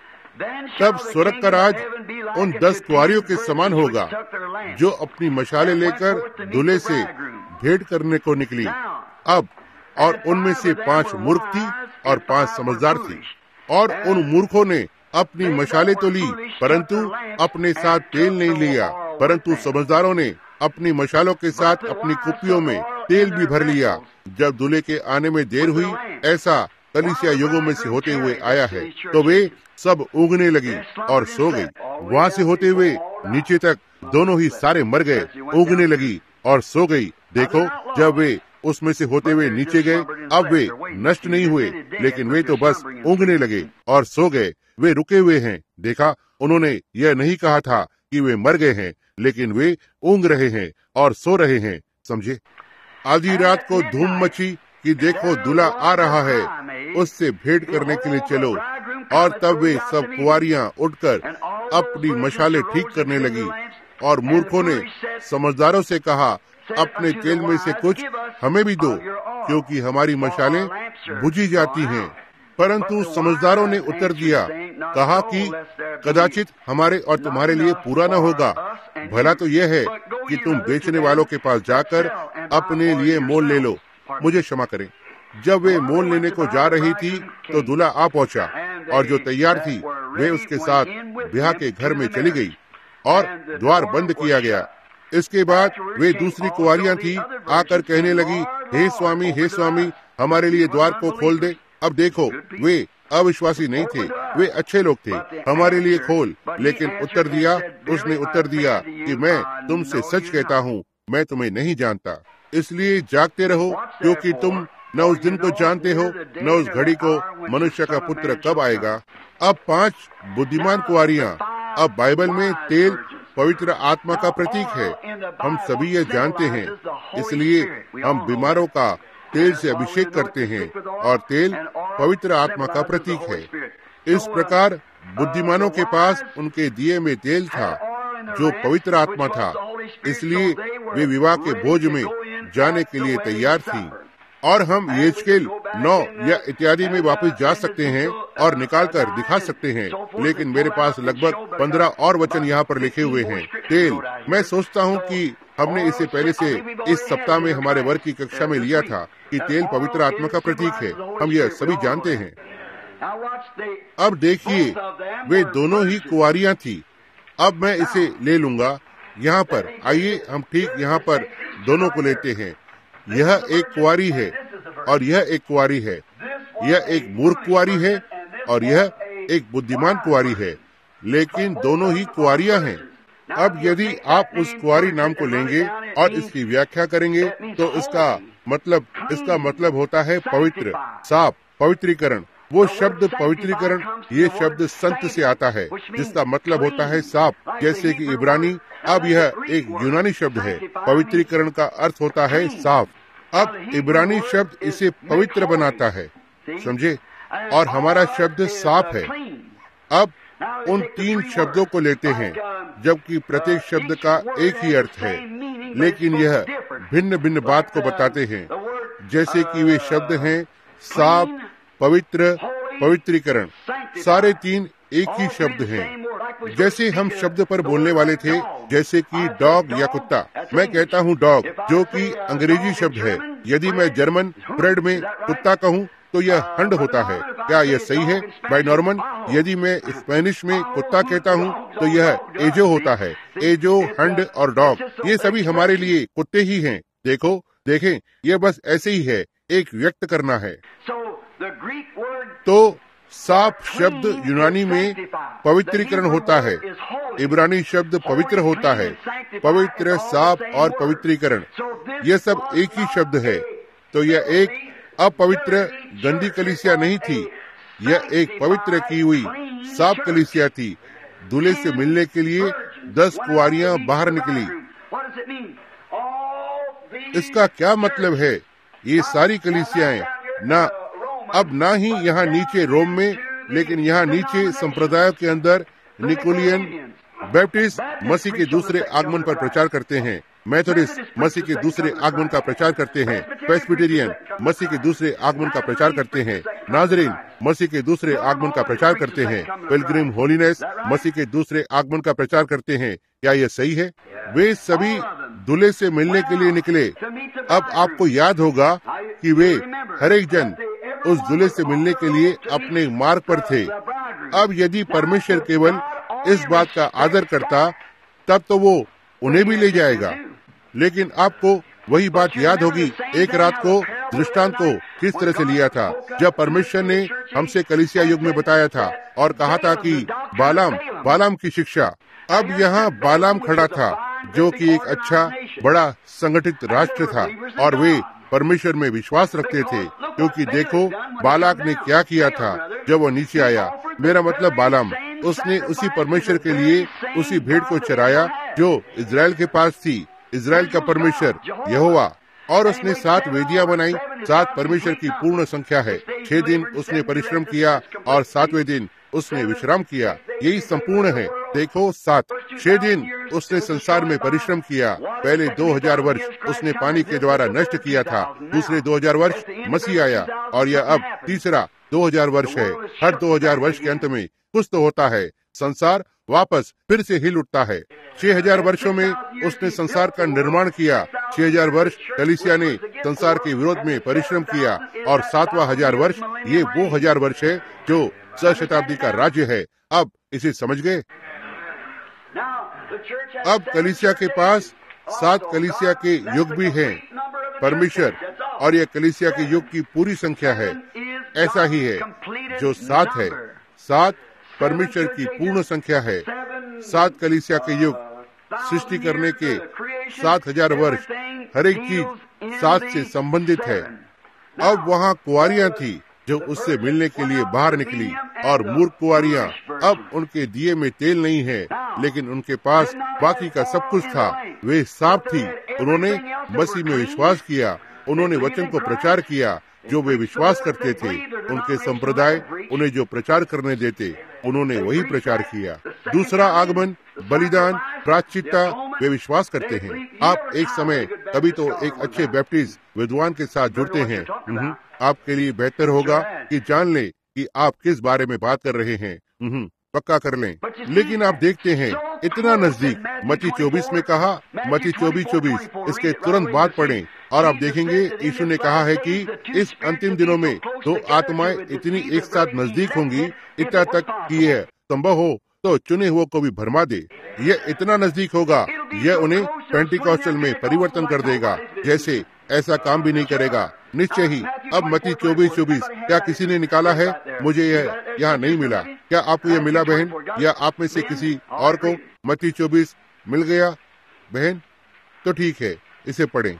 तब स्वर्ग का राज उन दस कुंवारियों के समान होगा जो अपनी मशाले लेकर दूल्हे से भेंट करने को निकली। अब और उनमें से पांच मूर्ख थी और पांच समझदार थी। और उन मूर्खों ने अपनी मशाले तो ली, परंतु अपने साथ तेल नहीं लिया, परंतु समझदारों ने अपनी मशालों के साथ अपनी कुप्पियों में तेल भी भर लिया। जब दूल्हे के आने में देर हुई, ऐसा कलीसिया युगों में से होते हुए आया है, तो वे सब ऊँघने लगी और सो गई। वहाँ से होते हुए नीचे तक दोनों ही सारे मर गए, ऊँघने लगी और सो गई। देखो, जब वे उसमें से होते हुए नीचे गए, अब वे नष्ट नहीं हुए, लेकिन वे तो बस ऊँघने लगे और सो गए। वे रुके हुए हैं। देखा, उन्होंने यह नहीं कहा था कि वे मर गए हैं, लेकिन वे ऊँघ रहे हैं और सो रहे हैं। समझे? आधी रात को धूम मची कि देखो दूल्हा आ रहा है, उससे भेंट करने के लिए चलो। और तब वे सब कुंवारियां उठकर अपनी मशाले ठीक करने लगी। और मूर्खों ने समझदारों से कहा, अपने तेल में से कुछ हमें भी दो, क्योंकि हमारी मशालें बुझी जाती हैं। परंतु समझदारों ने उत्तर दिया, कहा कि कदाचित हमारे और तुम्हारे लिए पूरा न होगा। भला तो यह है कि तुम बेचने वालों के पास जाकर अपने लिए मोल ले लो। मुझे क्षमा करें। जब वे मोल लेने को जा रही थी, तो दूल्हा आ पहुंचा, और जो तैयार थी वे उसके साथ ब्याह के घर में चली गई और द्वार बंद किया गया। इसके बाद वे दूसरी कुंवारियां थी, आकर कहने लगी, हे स्वामी, हे स्वामी, हमारे लिए द्वार को खोल दे। अब देखो, वे अविश्वासी नहीं थे, वे अच्छे लोग थे। हमारे लिए खोल। लेकिन उत्तर दिया उसने उत्तर दिया कि मैं तुमसे सच कहता हूँ, मैं तुम्हें नहीं जानता। इसलिए जागते रहो, क्योंकि तुम न उस दिन को जानते हो, न उस घड़ी को मनुष्य का पुत्र कब आएगा। अब पांच बुद्धिमान कुंवारियां। अब बाइबल में तेल पवित्र आत्मा का प्रतीक है, हम सभी यह जानते हैं। इसलिए हम बीमारों का तेल से अभिषेक करते हैं, और तेल पवित्र आत्मा का प्रतीक है। इस प्रकार बुद्धिमानों के पास उनके दिए में तेल था, जो पवित्र आत्मा था। इसलिए वे विवाह के भोज में जाने के लिए तैयार थी। और हम यहेजकेल नौ या इत्यादि में वापस जा सकते हैं और निकाल कर दिखा सकते हैं, लेकिन मेरे पास लगभग पंद्रह और वचन यहाँ पर लिखे हुए हैं। तेल, मैं सोचता हूँ कि हमने इसे पहले से इस सप्ताह में हमारे वर्ग की कक्षा में लिया था कि तेल पवित्र आत्मा का प्रतीक है। हम यह सभी जानते हैं। अब देखिए, वे दोनों ही कुंवारियां थी। अब मैं इसे ले लूंगा यहाँ पर। आइए हम ठीक यहाँ पर दोनों को लेते हैं। यह एक कुंवारी है और यह एक कुंवारी है। यह एक मूर्ख कुंवारी है और यह एक बुद्धिमान कुंवारी है, लेकिन दोनों ही कुंवारियां हैं। अब यदि आप उस कुंवारी नाम को लेंगे और इसकी व्याख्या करेंगे, तो इसका मतलब इसका मतलब होता है पवित्र, साफ, पवित्रीकरण। वो शब्द पवित्रीकरण, ये शब्द संत से आता है, जिसका मतलब होता है साफ, जैसे कि इब्रानी। अब यह एक यूनानी शब्द है। पवित्रीकरण का अर्थ होता है साफ। अब इब्रानी शब्द इसे पवित्र बनाता है, समझे, और हमारा शब्द साफ है। अब उन तीन शब्दों को लेते हैं, जबकि प्रत्येक शब्द का एक ही अर्थ है, लेकिन यह भिन्न भिन्न बात को बताते हैं। जैसे कि वे शब्द हैं साफ, पवित्र, पवित्रीकरण। सारे तीन एक ही शब्द हैं। जैसे हम शब्द पर बोलने वाले थे, जैसे कि डॉग या कुत्ता। मैं कहता हूँ डॉग, जो कि अंग्रेजी शब्द है। यदि मैं जर्मन फ्रेड में कुत्ता कहूँ, तो यह हंड होता है। क्या यह सही है भाई नॉर्मन? यदि मैं स्पेनिश में कुत्ता कहता हूँ, तो यह एजो होता है। एजो, हंड और डॉग, ये सभी हमारे लिए कुत्ते ही हैं। देखो, देखें, यह बस ऐसे ही है, एक व्यक्त करना है। तो साफ शब्द यूनानी में पवित्रीकरण होता है। इब्रानी शब्द पवित्र होता है। पवित्र, साफ और पवित्रीकरण, यह सब एक ही शब्द है। तो यह एक अपवित्र गंदी कलीसिया नहीं थी, यह एक पवित्र की हुई साफ कलीसिया थी। दूल्हे से मिलने के लिए दस कुंवारियां बाहर निकली। इसका क्या मतलब है? ये सारी कलीसियाएं ना अब ना ही यहाँ नीचे रोम में, लेकिन यहाँ नीचे संप्रदायों के अंदर निकोलियन बैप्टिस्ट मसीह के दूसरे आगमन पर प्रचार करते हैं। मेथोडिस्ट मसीह के दूसरे आगमन का प्रचार करते हैं, प्रेस्बिटेरियन मसीह के दूसरे आगमन का प्रचार करते हैं, नाजरीन मसीह के दूसरे आगमन का प्रचार करते हैं, पिलग्रिम होलीनेस मसीह के दूसरे आगमन का प्रचार करते हैं। क्या यह सही है? वे सभी दूल्हे से मिलने के लिए निकले। अब आपको याद होगा कि वे हर एक जन उस दूल्हे से मिलने के लिए अपने मार्ग पर थे। अब यदि परमेश्वर केवल इस बात का आदर करता, तब तो वो उन्हें भी ले जाएगा। लेकिन आपको वही बात याद होगी, एक रात को दृष्टांत को किस तरह से लिया था, जब परमेश्वर ने हमसे कलीसिया युग में बताया था और कहा था कि बालाम बालाम की शिक्षा। अब यहाँ बालाम खड़ा था, जो कि एक अच्छा बड़ा संगठित राष्ट्र था, और वे परमेश्वर में विश्वास रखते थे, क्योंकि देखो बालाक ने क्या किया था जब वो नीचे आया। मेरा मतलब बालाम, उसने उसी परमेश्वर के लिए उसी भेड़ को चराया जो इज़राइल के पास थी, इज़राइल का परमेश्वर यहोवा। और उसने सात वेदियां बनाई। सात परमेश्वर की पूर्ण संख्या है। छह दिन उसने परिश्रम किया और सातवें दिन उसने विश्राम किया। यही संपूर्ण है। देखो, सात छह दिन उसने संसार में परिश्रम किया। पहले दो हजार वर्ष उसने पानी के द्वारा नष्ट किया था, दूसरे दो हजार वर्ष मसीह आया, और यह अब तीसरा दो हजार वर्ष है। हर दो हजार वर्ष के अंत में कुछ तो होता है, संसार वापस फिर से हिल उठता है। छह हजार वर्षों में उसने संसार का निर्माण किया। छह हजार वर्ष कलीसिया ने संसार के विरोध में परिश्रम किया, और सातवां हजार वर्ष ये वो हजार वर्ष है जो शताब्दी का राज्य है। अब इसे समझ गए? अब कलीसिया के पास सात कलीसिया के युग भी हैं, परमेश्वर, और यह कलीसिया के युग की पूरी संख्या है। ऐसा ही है, जो सात है, सात परमेश्वर की पूर्ण संख्या है। सात कलीसिया के युग सृष्टि करने के सात हजार वर्ष, हर एक चीज सात से संबंधित है। अब वहाँ कुआरियां थी जो उससे मिलने के लिए बाहर निकली, और मूर्ख कुआरियां। अब उनके दिए में तेल नहीं है, लेकिन उनके पास बाकी का सब कुछ था। वे साफ थी। उन्होंने मसीह में विश्वास किया, उन्होंने वचन को प्रचार किया जो वे विश्वास करते थे। उनके संप्रदाय उन्हें जो प्रचार करने देते, उन्होंने वही प्रचार किया। दूसरा आगमन, बलिदान, प्रायश्चित्ता, वे विश्वास करते हैं। आप एक समय कभी तो एक अच्छे बैप्टिस्ट विद्वान के साथ जुड़ते हैं। आपके लिए बेहतर होगा कि जान लें कि आप किस बारे में बात कर रहे हैं। पक्का कर लें। लेकिन आप देखते हैं, इतना नजदीक। मत्ती चौबीस में कहा, मत्ती चौबीस चौबीस इसके तुरंत बाद पढ़ें, और आप देखेंगे यीशु ने कहा है कि इस अंतिम दिनों में दो आत्माएं इतनी एक साथ नजदीक होंगी, इतना तक कि यह संभव हो तो चुने हुए को भी भरमा दे। यह इतना नजदीक होगा, यह उन्हें पेंटिकॉस्टल में परिवर्तन कर देगा, जैसे ऐसा काम भी नहीं करेगा निश्चय ही। अब मत्ती चौबीस चौबीस क्या किसी ने निकाला है? मुझे यह यहाँ नहीं मिला। क्या आपको यह मिला बहन, या आप में से किसी और को मत्ती चौबीस मिल गया बहन? तो ठीक है, इसे पढ़ें।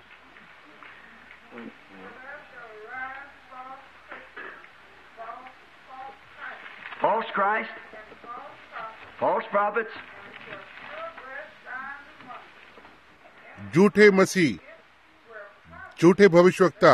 False Christ, false prophets, झूठे मसीह, झूठे भविष्यवक्ता।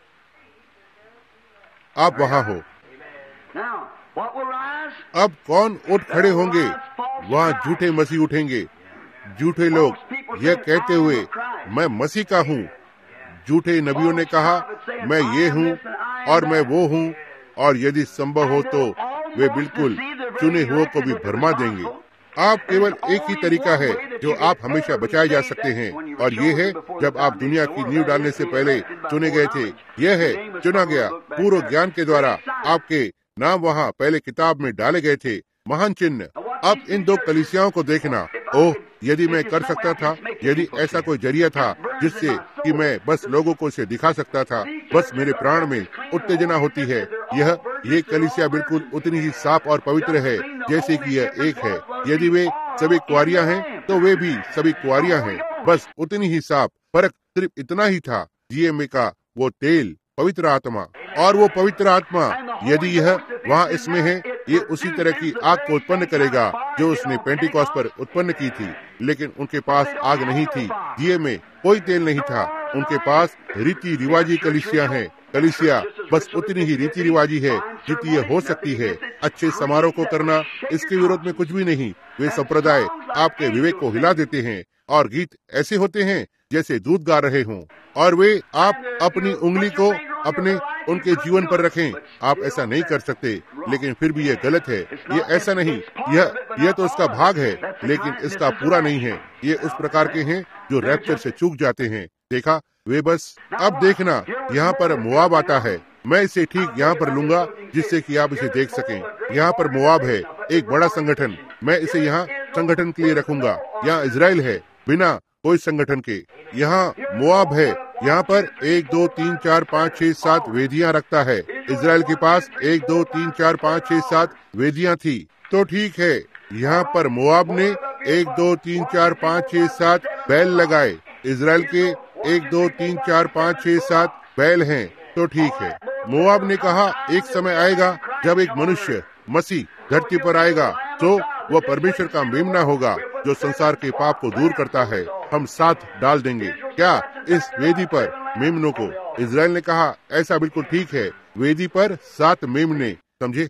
आप वहाँ हो। now what will rise? अब कौन उठ खड़े होंगे? वहाँ झूठे मसीह उठेंगे। झूठे लोग यह कहते हुए, मैं मसीह का हूँ। झूठे नबियों ने कहा, मैं ये हूँ और मैं वो हूँ, और यदि संभव हो तो वे बिल्कुल चुने हुए को भी भरमा देंगे। आप केवल एक ही तरीका है जो आप हमेशा बचाए जा सकते हैं, और ये है जब आप दुनिया की नींव डालने से पहले चुने गए थे। यह है चुना गया पूर्व ज्ञान के द्वारा। आपके नाम वहाँ पहले किताब में डाले गए थे। महान चिन्ह। अब इन दो कलीसियाओं को देखना। ओह, यदि मैं कर सकता था, यदि ऐसा कोई जरिया था जिससे कि मैं बस लोगों को इसे दिखा सकता था, बस मेरे प्राण में उत्तेजना होती है। यह ये कलीसिया बिल्कुल उतनी ही साफ और पवित्र है जैसे कि यह एक है। यदि वे सभी कुआरियां हैं तो वे भी सभी कुआरियां हैं, बस उतनी ही साफ। फर्क सिर्फ इतना ही था, जीएमए का वो तेल, पवित्र आत्मा। और वो पवित्र आत्मा, यदि यह वहाँ इसमें है, ये उसी तरह की आग को उत्पन्न करेगा जो उसने पेंटिकॉस्ट पर उत्पन्न की थी। लेकिन उनके पास आग नहीं थी, दिए में कोई तेल नहीं था। उनके पास रीति रिवाजी कलीसिया है। कलीसिया बस उतनी ही रीति रिवाजी है जितनी ये हो सकती है। अच्छे समारोह को करना, इसके विरोध में कुछ भी नहीं। वे संप्रदाय आपके विवेक को हिला देते हैं, और गीत ऐसे होते हैं जैसे दूध गा रहे हों, और वे आप अपनी उंगली को अपने उनके जीवन पर रखें। आप ऐसा नहीं कर सकते, लेकिन फिर भी यह गलत है। ये ऐसा नहीं, यह यह तो उसका भाग है, लेकिन इसका पूरा नहीं है। ये उस प्रकार के हैं जो रैप्चर से चूक जाते हैं। देखा, वे बस। अब देखना, यहाँ पर मोआब आता है। मैं इसे ठीक यहाँ पर लूंगा जिससे कि आप इसे देख सकें। यहाँ पर मोआब है, एक बड़ा संगठन। मैं इसे यहाँ संगठन के लिए रखूंगा। यहाँ इजराइल है, बिना कोई संगठन के। यहाँ मोआब है, यहाँ पर एक दो तीन चार पाँच छह सात वेदियाँ रखता है। इजराइल के पास एक दो तीन चार पाँच छह सात वेदियाँ थी। तो ठीक है, यहाँ पर मोआब ने एक दो तीन चार पाँच छह सात बैल लगाए। इजराइल के एक दो तीन चार पाँच छह सात बैल हैं। तो ठीक है, मोआब ने कहा, एक समय आएगा जब एक मनुष्य मसीह धरती पर आएगा, तो वह परमेश्वर का मेमना होगा जो संसार के पाप को दूर करता है। हम साथ डाल देंगे क्या इस वेदी पर मेमनों को? इजराइल ने कहा, ऐसा बिल्कुल ठीक है, वेदी पर सात मेमने। समझे?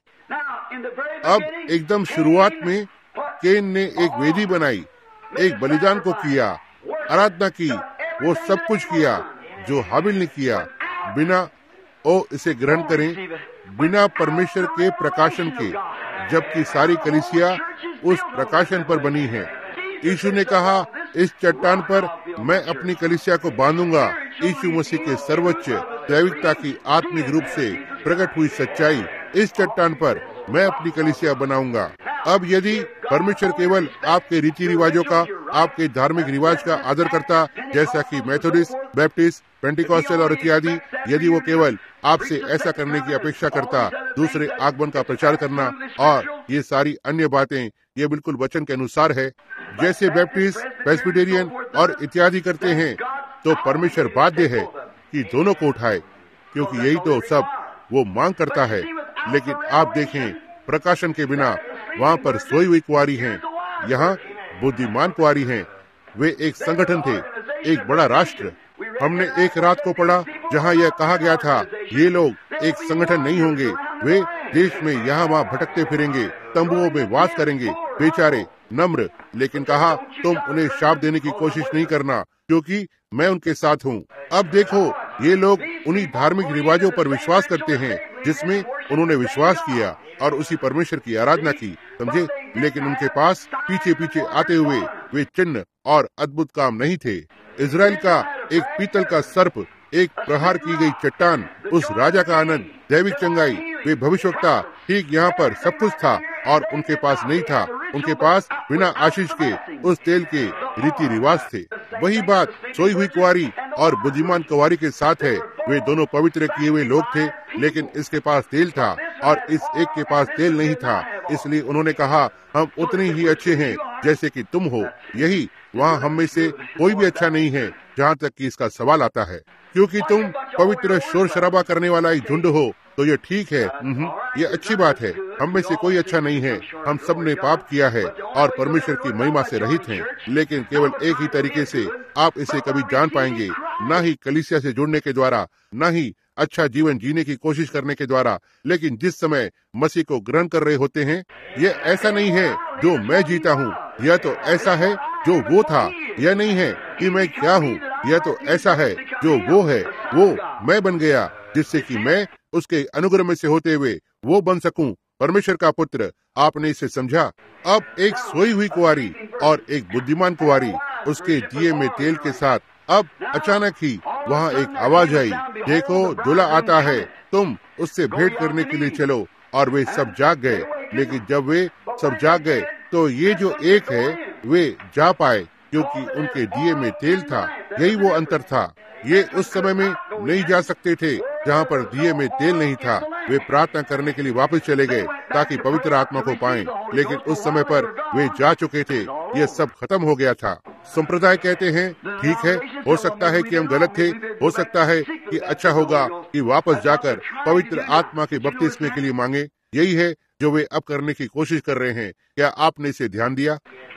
अब एकदम शुरुआत में केन ने एक वेदी बनाई, एक बलिदान को किया, आराधना की, वो सब कुछ किया जो हाबिल ने किया, बिना ओ इसे ग्रहण करें, बिना परमेश्वर के प्रकाशन के, जबकि सारी कलीसिया उस प्रकाशन पर बनी है। यीशु ने कहा, इस चट्टान पर मैं अपनी कलीसिया को बांधूंगा। यीशु मसीह के सर्वोच्च दैविकता की आत्मिक रूप से प्रकट हुई सच्चाई, इस चट्टान पर मैं अपनी कलीसिया बनाऊंगा। अब यदि परमेश्वर केवल आपके रीति रिवाजों का, आपके धार्मिक रिवाज का आदर करता, जैसा कि मेथोडिस्ट, बैप्टिस्ट, पेंटिकॉस्टल और इत्यादि, यदि वो केवल आपसे ऐसा करने की अपेक्षा करता, दूसरे आगमन का प्रचार करना और ये सारी अन्य बातें, ये बिल्कुल वचन के अनुसार है, जैसे बैप्टिस्ट, प्रेस्बिटेरियन और इत्यादि करते हैं, तो परमेश्वर बाध्य है कि दोनों को उठाए, क्योंकि यही तो सब वो मांग करता है। लेकिन आप देखें, प्रकाशन के बिना वहाँ पर सोई हुई कुंवारी हैं, यहाँ बुद्धिमान कुंवारी हैं। वे एक संगठन थे, एक बड़ा राष्ट्र। हमने एक रात को पढ़ा जहाँ यह कहा गया था, ये लोग एक संगठन नहीं होंगे, वे देश में यहाँ वहाँ भटकते फिरेंगे, तंबुओं में वास करेंगे, बेचारे, नम्र। लेकिन कहा, तुम उन्हें शाप देने की कोशिश नहीं करना, क्योंकि मैं उनके साथ हूँ। अब देखो, ये लोग उन्हीं धार्मिक रिवाजों पर विश्वास करते हैं जिसमें उन्होंने विश्वास किया और उसी परमेश्वर की आराधना की। समझे? लेकिन उनके पास पीछे पीछे आते हुए वे चिन्ह और अद्भुत काम नहीं थे। इजराइल का एक पीतल का सर्प, एक प्रहार की गई चट्टान, उस राजा का आनंद, दैविक चंगाई, वे भविष्यवक्ता, ठीक यहाँ पर सब कुछ था और उनके पास नहीं था। उनके पास बिना आशीष के उस तेल के रीति रिवाज थे। वही बात सोई हुई कुंवारी और बुद्धिमान कुंवारी के साथ है। वे दोनों पवित्र किए हुए लोग थे, लेकिन इसके पास तेल था और इस एक के पास तेल नहीं था। इसलिए उन्होंने कहा, हम उतने ही अच्छे हैं जैसे कि तुम हो। यही वहाँ हम में से कोई भी अच्छा नहीं है, जहाँ तक कि इसका सवाल आता है, क्योंकि तुम पवित्र शोर शराबा करने वाला एक झुंड हो। तो ये ठीक है, ये अच्छी बात है। हम में से कोई अच्छा नहीं है, हम सब ने पाप किया है और परमेश्वर की महिमा से रहित हैं। लेकिन केवल एक ही तरीके से आप इसे कभी जान पाएंगे, ना ही कलीसिया से जुड़ने के द्वारा, ना ही अच्छा जीवन जीने की कोशिश करने के द्वारा, लेकिन जिस समय मसीह को ग्रहण कर रहे होते हैं। यह ऐसा नहीं है जो मैं जीता हूँ, यह तो ऐसा है जो वो था। यह नहीं है कि मैं क्या हूँ, यह तो ऐसा है जो वो है, वो मैं बन गया, जिससे कि मैं उसके अनुग्रह में से होते हुए वो बन सकूं, परमेश्वर का पुत्र। आपने इसे समझा? अब एक सोई हुई कुंवारी और एक बुद्धिमान कुंवारी उसके दिए में तेल के साथ। अब अचानक ही वहाँ एक आवाज आई, देखो दूल्हा आता है, तुम उससे भेंट करने के लिए चलो। और वे सब जाग गए। लेकिन जब वे सब जाग गए तो ये जो एक है वे जा पाए, क्योंकि उनके दिए में तेल था। यही वो अंतर था। ये उस समय में नहीं जा सकते थे जहाँ पर दिए में तेल नहीं था। वे प्रार्थना करने के लिए वापस चले गए ताकि पवित्र आत्मा को पाएं, लेकिन उस समय पर वे जा चुके थे। ये सब खत्म हो गया था। संप्रदाय कहते हैं, ठीक है, हो सकता है कि हम गलत थे, हो सकता है कि अच्छा होगा कि वापस जाकर पवित्र आत्मा के बपतिस्मे के लिए मांगे। यही है जो वे अब करने की कोशिश कर रहे हैं। क्या आपने इसे ध्यान दिया?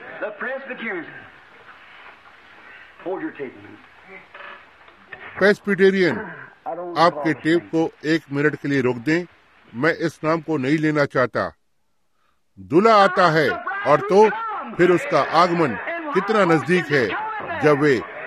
प्रेस्बिटेरियन, आपके टेप को एक मिनट के लिए रोक दें। मैं इस नाम को नहीं लेना चाहता। दूल्हा आता है और तो फिर उसका आगमन कितना नजदीक है। जब वे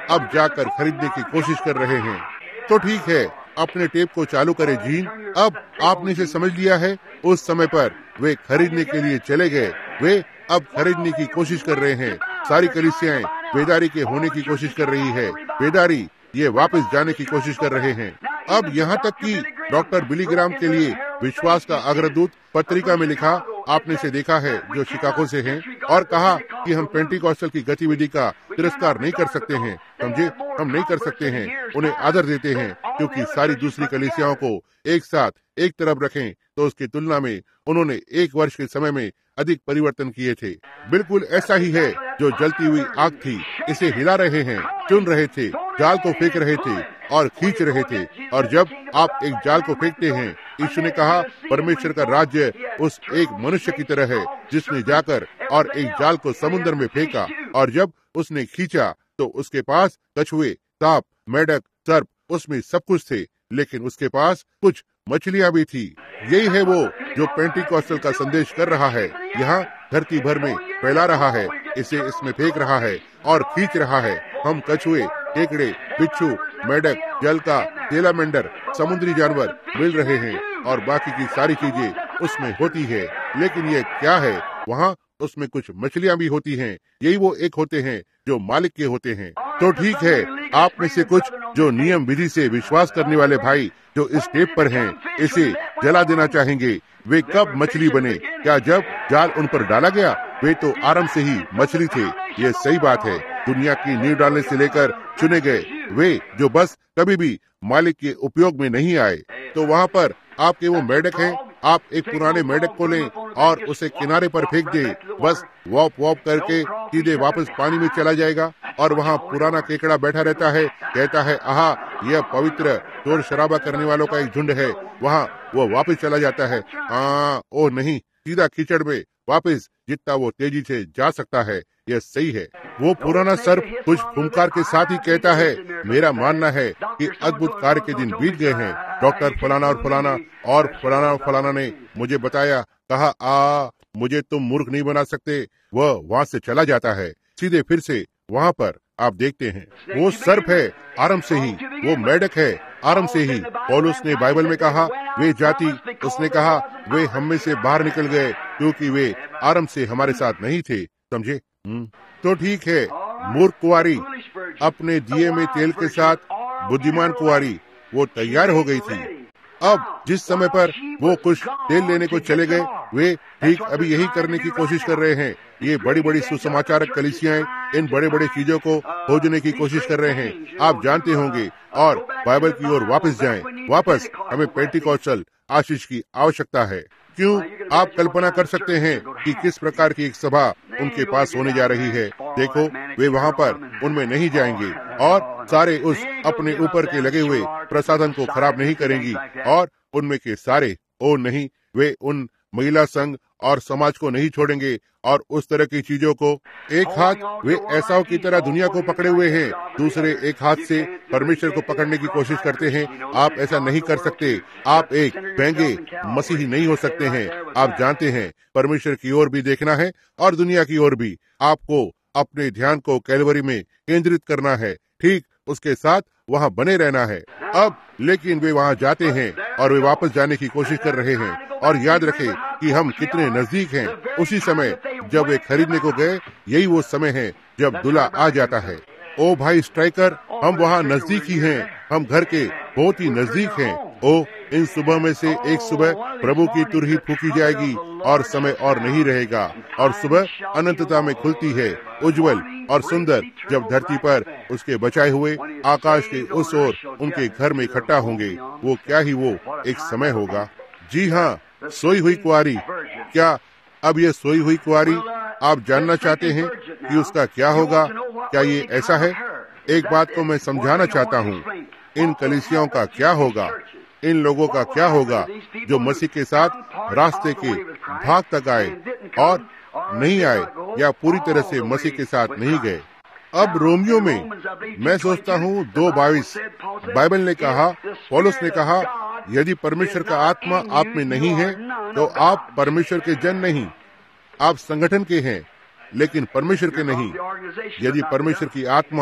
अब जाकर खरीदने की कोशिश कर रहे हैं। तो ठीक है, अपने टेप को चालू करें जीन। अब आपने इसे समझ लिया है। उस समय पर वे खरीदने के लिए चले गए। वे अब खरीदने की कोशिश कर रहे हैं। सारी कलीसियाएं बेदारी के होने की कोशिश कर रही है। बेदारी ये वापस जाने की कोशिश कर रहे हैं। अब यहाँ तक कि डॉक्टर बिली ग्राम के लिए विश्वास का अग्रदूत पत्रिका में लिखा, आपने इसे देखा है, जो शिकागो से हैं, और कहा कि हम पेंटिकॉस्टल की गतिविधि का तिरस्कार नहीं कर सकते हैं। समझे, हम नहीं कर सकते हैं, उन्हें आदर देते हैं, क्योंकि सारी दूसरी कलीसियाओं को एक साथ एक तरफ रखें तो उसकी तुलना में उन्होंने एक वर्ष के समय में अधिक परिवर्तन किए थे। बिल्कुल ऐसा ही है जो जलती हुई आग थी, इसे हिला रहे हैं, चुन रहे थे, जाल को फेंक रहे थे और खींच रहे थे। और जब आप एक जाल को फेंकते हैं, यीशु ने कहा परमेश्वर का राज्य उस एक मनुष्य की तरह है जिसने जाकर और एक जाल को समुद्र में फेंका, और जब उसने खींचा तो उसके पास कछुए, सांप, मेढक, सर्प, उसमें सब कुछ थे, लेकिन उसके पास कुछ मछलियां भी थी। यही है वो जो पेंटिकॉस्टल का संदेश कर रहा है, यहाँ धरती भर में फैला रहा है, इसे इसमें फेंक रहा है और खींच रहा है। हम कछुए, केकड़े, बिच्छू, मेढक, जल का तेलामेंडर, समुद्री जानवर मिल रहे हैं और बाकी की सारी चीजें उसमें होती है। लेकिन ये क्या है, वहाँ उसमें कुछ मछलियां भी होती हैं। यही वो एक होते हैं जो मालिक के होते हैं। तो ठीक है, आप में से कुछ जो नियम विधि से विश्वास करने वाले भाई जो इस टेप पर हैं, इसे जला देना चाहेंगे। वे कब मछली बने? क्या जब जाल उन पर डाला गया? वे तो आरंभ से ही मछली थे। ये सही बात है। दुनिया की नींव डालने से लेकर चुने गए वे जो बस कभी भी मालिक के उपयोग में नहीं आए। तो वहाँ पर आपके वो मेढक हैं, आप एक पुराने मेढक को लें और उसे किनारे पर फेंक दें, बस वॉप वॉप करके सीधे वापस पानी में चला जाएगा और वहाँ पुराना केकड़ा बैठा रहता है, कहता है आहा यह पवित्र शोर शराबा करने वालों का एक झुंड है। वहाँ वो वापस चला जाता है। हाँ, ओ नहीं, सीधा कीचड़ में वापस जितना वो तेजी से जा सकता है। यह सही है। वो पुराना सर्प कुछ फुंकार के साथ ही कहता है, मेरा मानना है कि अद्भुत कार्य के दिन बीत गए हैं। डॉक्टर फलाना और फलाना और फलाना और फलाना ने मुझे बताया, कहा आ मुझे तुम मूर्ख नहीं बना सकते। वह वहाँ से चला जाता है सीधे। फिर से वहाँ पर आप देखते हैं वो सर्प है आरंभ से ही, वो मेढक है आरंभ से ही। पौलुस ने बाइबल में कहा वे जाति, उसने कहा वे हम में से बाहर निकल गए क्योंकि वे आरंभ से हमारे साथ नहीं थे। समझे? तो ठीक है, मूर्ख कुंवारी अपने दिए में तेल के साथ बुद्धिमान कुंवारी वो तैयार हो गई थी। अब जिस समय पर वो कुछ तेल लेने को चले गए, वे ठीक अभी यही करने की कोशिश कर रहे हैं। ये बड़ी बड़ी सुसमाचारक कलीसियाएं इन बड़े बड़े चीजों को खोजने की कोशिश कर रहे हैं। आप जानते होंगे। और बाइबल की ओर वापस जाएं। वापस हमें पेंटिकॉस्टल आशीष की आवश्यकता है। क्यों? आप कल्पना कर सकते हैं कि किस प्रकार की एक सभा उनके पास होने जा रही है। देखो, वे वहाँ पर उनमें नहीं जाएंगे और सारे उस अपने ऊपर के लगे हुए प्रसाधन को खराब नहीं करेंगी। और उनमें के सारे, ओ नहीं, वे उन महिला संघ और समाज को नहीं छोड़ेंगे और उस तरह की चीजों को। एक हाथ वे ऐसाओं की तरह दुनिया को पकड़े हुए हैं, दूसरे एक हाथ से परमेश्वर को पकड़ने की कोशिश करते हैं। आप ऐसा नहीं कर सकते। आप एक महंगे मसीही नहीं हो सकते हैं। आप जानते हैं, परमेश्वर की ओर भी देखना है और दुनिया की ओर भी। आपको अपने ध्यान को कैलवरी में केंद्रित करना है, ठीक उसके साथ वहाँ बने रहना है। अब लेकिन वे वहाँ जाते हैं और वे वापस जाने की कोशिश कर रहे हैं। और याद रखें कि हम कितने नजदीक हैं। उसी समय जब वे खरीदने को गए, यही वो समय है जब दूल्हा आ जाता है। ओ भाई स्ट्राइकर, हम वहाँ नजदीक ही हैं। हम घर के बहुत ही नजदीक हैं। ओ इन सुबह में से एक सुबह प्रभु की तुरही फूकी जाएगी और समय और नहीं रहेगा। और सुबह अनंतता में खुलती है, उज्जवल और सुंदर, जब धरती पर उसके बचाए हुए आकाश के उस ओर उनके घर में इकट्ठा होंगे। वो क्या ही वो एक समय होगा। जी हाँ, सोई हुई कुंवारी। क्या अब ये सोई हुई कुंवारी, आप जानना चाहते हैं कि उसका क्या होगा? क्या ये ऐसा है? एक बात को मैं समझाना चाहता हूँ। इन कलीसियाओं का क्या होगा? इन लोगों का क्या होगा जो मसीह के साथ रास्ते के भाग तक आए और नहीं आए या पूरी तरह से मसीह के साथ नहीं गए? अब रोमियो में मैं सोचता हूँ दो बाईस बाइबल ने कहा, पौलुस ने कहा, यदि परमेश्वर का आत्मा आप में नहीं है तो आप परमेश्वर के जन नहीं। आप संगठन के हैं लेकिन परमेश्वर के नहीं। यदि परमेश्वर की आत्मा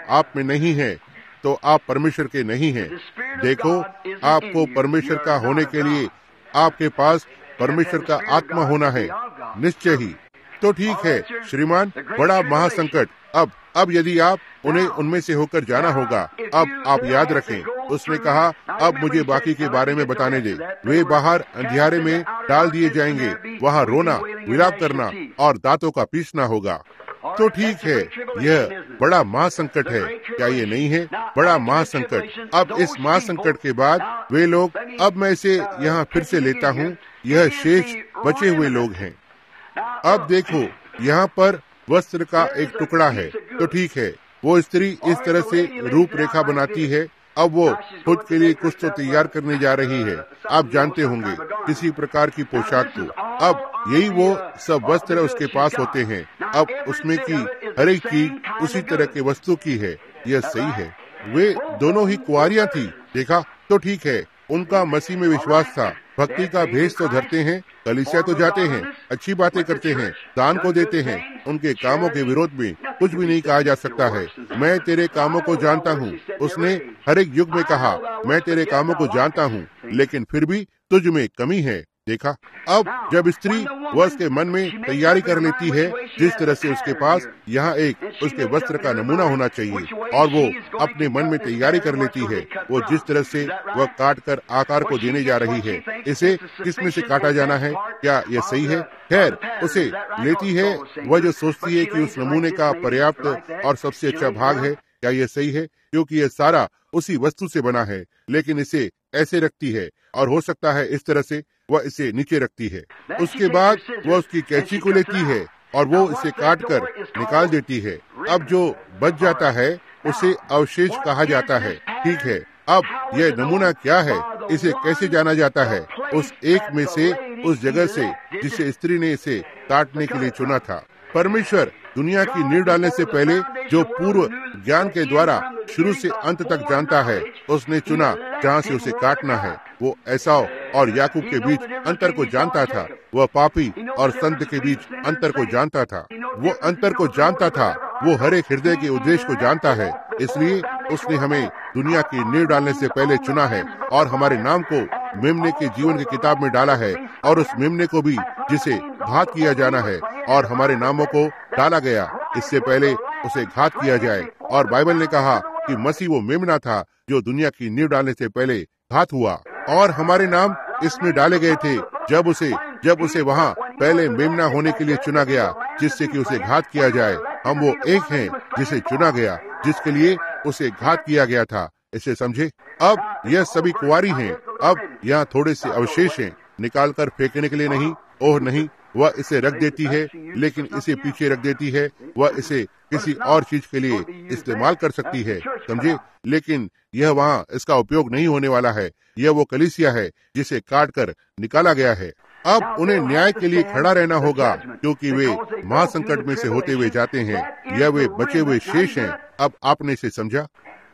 आप में नहीं है तो आप परमेश्वर के नहीं हैं। देखो, आपको परमेश्वर का होने के लिए आपके पास परमेश्वर का आत्मा होना है, निश्चय ही। तो ठीक है श्रीमान, बड़ा महासंकट। अब अब यदि आप उन्हें उनमें से होकर जाना होगा। अब आप याद रखें, उसने कहा, अब मुझे बाकी के बारे में बताने दे। वे बाहर अंधियारे में डाल दिए जाएंगे, वहाँ रोना, विलाप करना और दांतों का पीसना होगा। तो ठीक है, यह बड़ा महासंकट है, क्या ये नहीं है? बड़ा महासंकट। अब इस महासंकट के बाद वे लोग, अब मैं इसे यहाँ फिर से लेता हूँ, यह शेष बचे हुए लोग हैं। अब देखो, यहाँ पर वस्त्र का एक टुकड़ा है। तो ठीक है, वो स्त्री इस तरह से रूपरेखा बनाती है। अब वो खुद के लिए कुछ तो तैयार करने जा रही है, आप जानते होंगे, किसी प्रकार की पोशाक को। अब यही वो सब वस्त्र उसके पास होते हैं। अब उसमें की हर एक चीज उसी तरह के वस्तु की है। यह सही है। वे दोनों ही कुंवारियां थी। देखा? तो ठीक है, उनका मसीह में विश्वास था। भक्ति का भेष तो धरते हैं, कलीसिया तो जाते हैं, अच्छी बातें करते हैं, दान को देते हैं। उनके कामों के विरोध में कुछ भी नहीं कहा जा सकता है। मैं तेरे कामों को जानता हूँ, उसने हर एक युग में कहा, मैं तेरे कामों को जानता हूँ, लेकिन फिर भी तुझ में कमी है। देखा? अब जब स्त्री वह उसके मन में तैयारी कर लेती है, जिस तरह से उसके पास यहाँ एक उसके वस्त्र का नमूना होना चाहिए, और वो अपने मन में तैयारी कर लेती है, वो जिस तरह से वह काट कर आकार को देने जा रही है, इसे किस में से काटा जाना है, क्या यह सही है? खैर, उसे लेती है वह जो सोचती है कि उस नमूने का पर्याप्त और सबसे अच्छा भाग है। क्या यह सही है? क्योंकि यह सारा उसी वस्तु से बना है, लेकिन इसे ऐसे रखती है, और हो सकता है इस तरह से वह इसे नीचे रखती है। उसके बाद वह उसकी कैंची को लेती है और वो इसे काट कर निकाल देती है। अब जो बच जाता है उसे अवशेष कहा जाता है। ठीक है, अब यह नमूना क्या है? इसे कैसे जाना जाता है? उस एक में से, उस जगह से जिसे स्त्री ने इसे काटने के लिए चुना था। परमेश्वर दुनिया की नींव डालने से पहले, जो पूर्व ज्ञान के द्वारा शुरू से अंत तक जानता है, उसने चुना जहाँ से उसे काटना है। वो एसाव और याकूब के बीच अंतर को जानता था। वह पापी और संत के बीच अंतर को जानता था। वो अंतर को जानता था। वो हर एक हृदय के उद्देश्य को जानता है। इसलिए उसने हमें दुनिया की नींव डालने से पहले चुना है और हमारे नाम को मेमने के जीवन की किताब में डाला है, और उस मेमने को भी जिसे घात किया जाना है, और हमारे नामों को डाला गया इससे पहले उसे घात किया जाए। और बाइबल ने कहा कि मसीह वो मेमना था जो दुनिया की नींव डालने से पहले घात हुआ, और हमारे नाम इसमें डाले गए थे जब उसे जब उसे वहाँ पहले मेमना होने के लिए चुना गया, जिससे कि उसे घात किया जाए। हम वो एक हैं जिसे चुना गया, जिसके लिए उसे घात किया गया था। इसे समझे? अब यह सभी कुंवारी हैं। अब यहाँ थोड़े से अवशेष हैं, निकाल कर फेंकने के लिए नहीं। ओह नहीं, वह इसे रख देती है, लेकिन इसे पीछे रख देती है। वह इसे किसी और चीज के लिए इस्तेमाल कर सकती है, समझे? लेकिन यह वहाँ इसका उपयोग नहीं होने वाला है। यह वो कलीसिया है जिसे काट कर निकाला गया है। अब उन्हें न्याय के लिए खड़ा रहना होगा, क्योंकि वे महासंकट में से होते हुए जाते हैं। यह वे बचे हुए शेष हैं। अब आपने इसे समझा?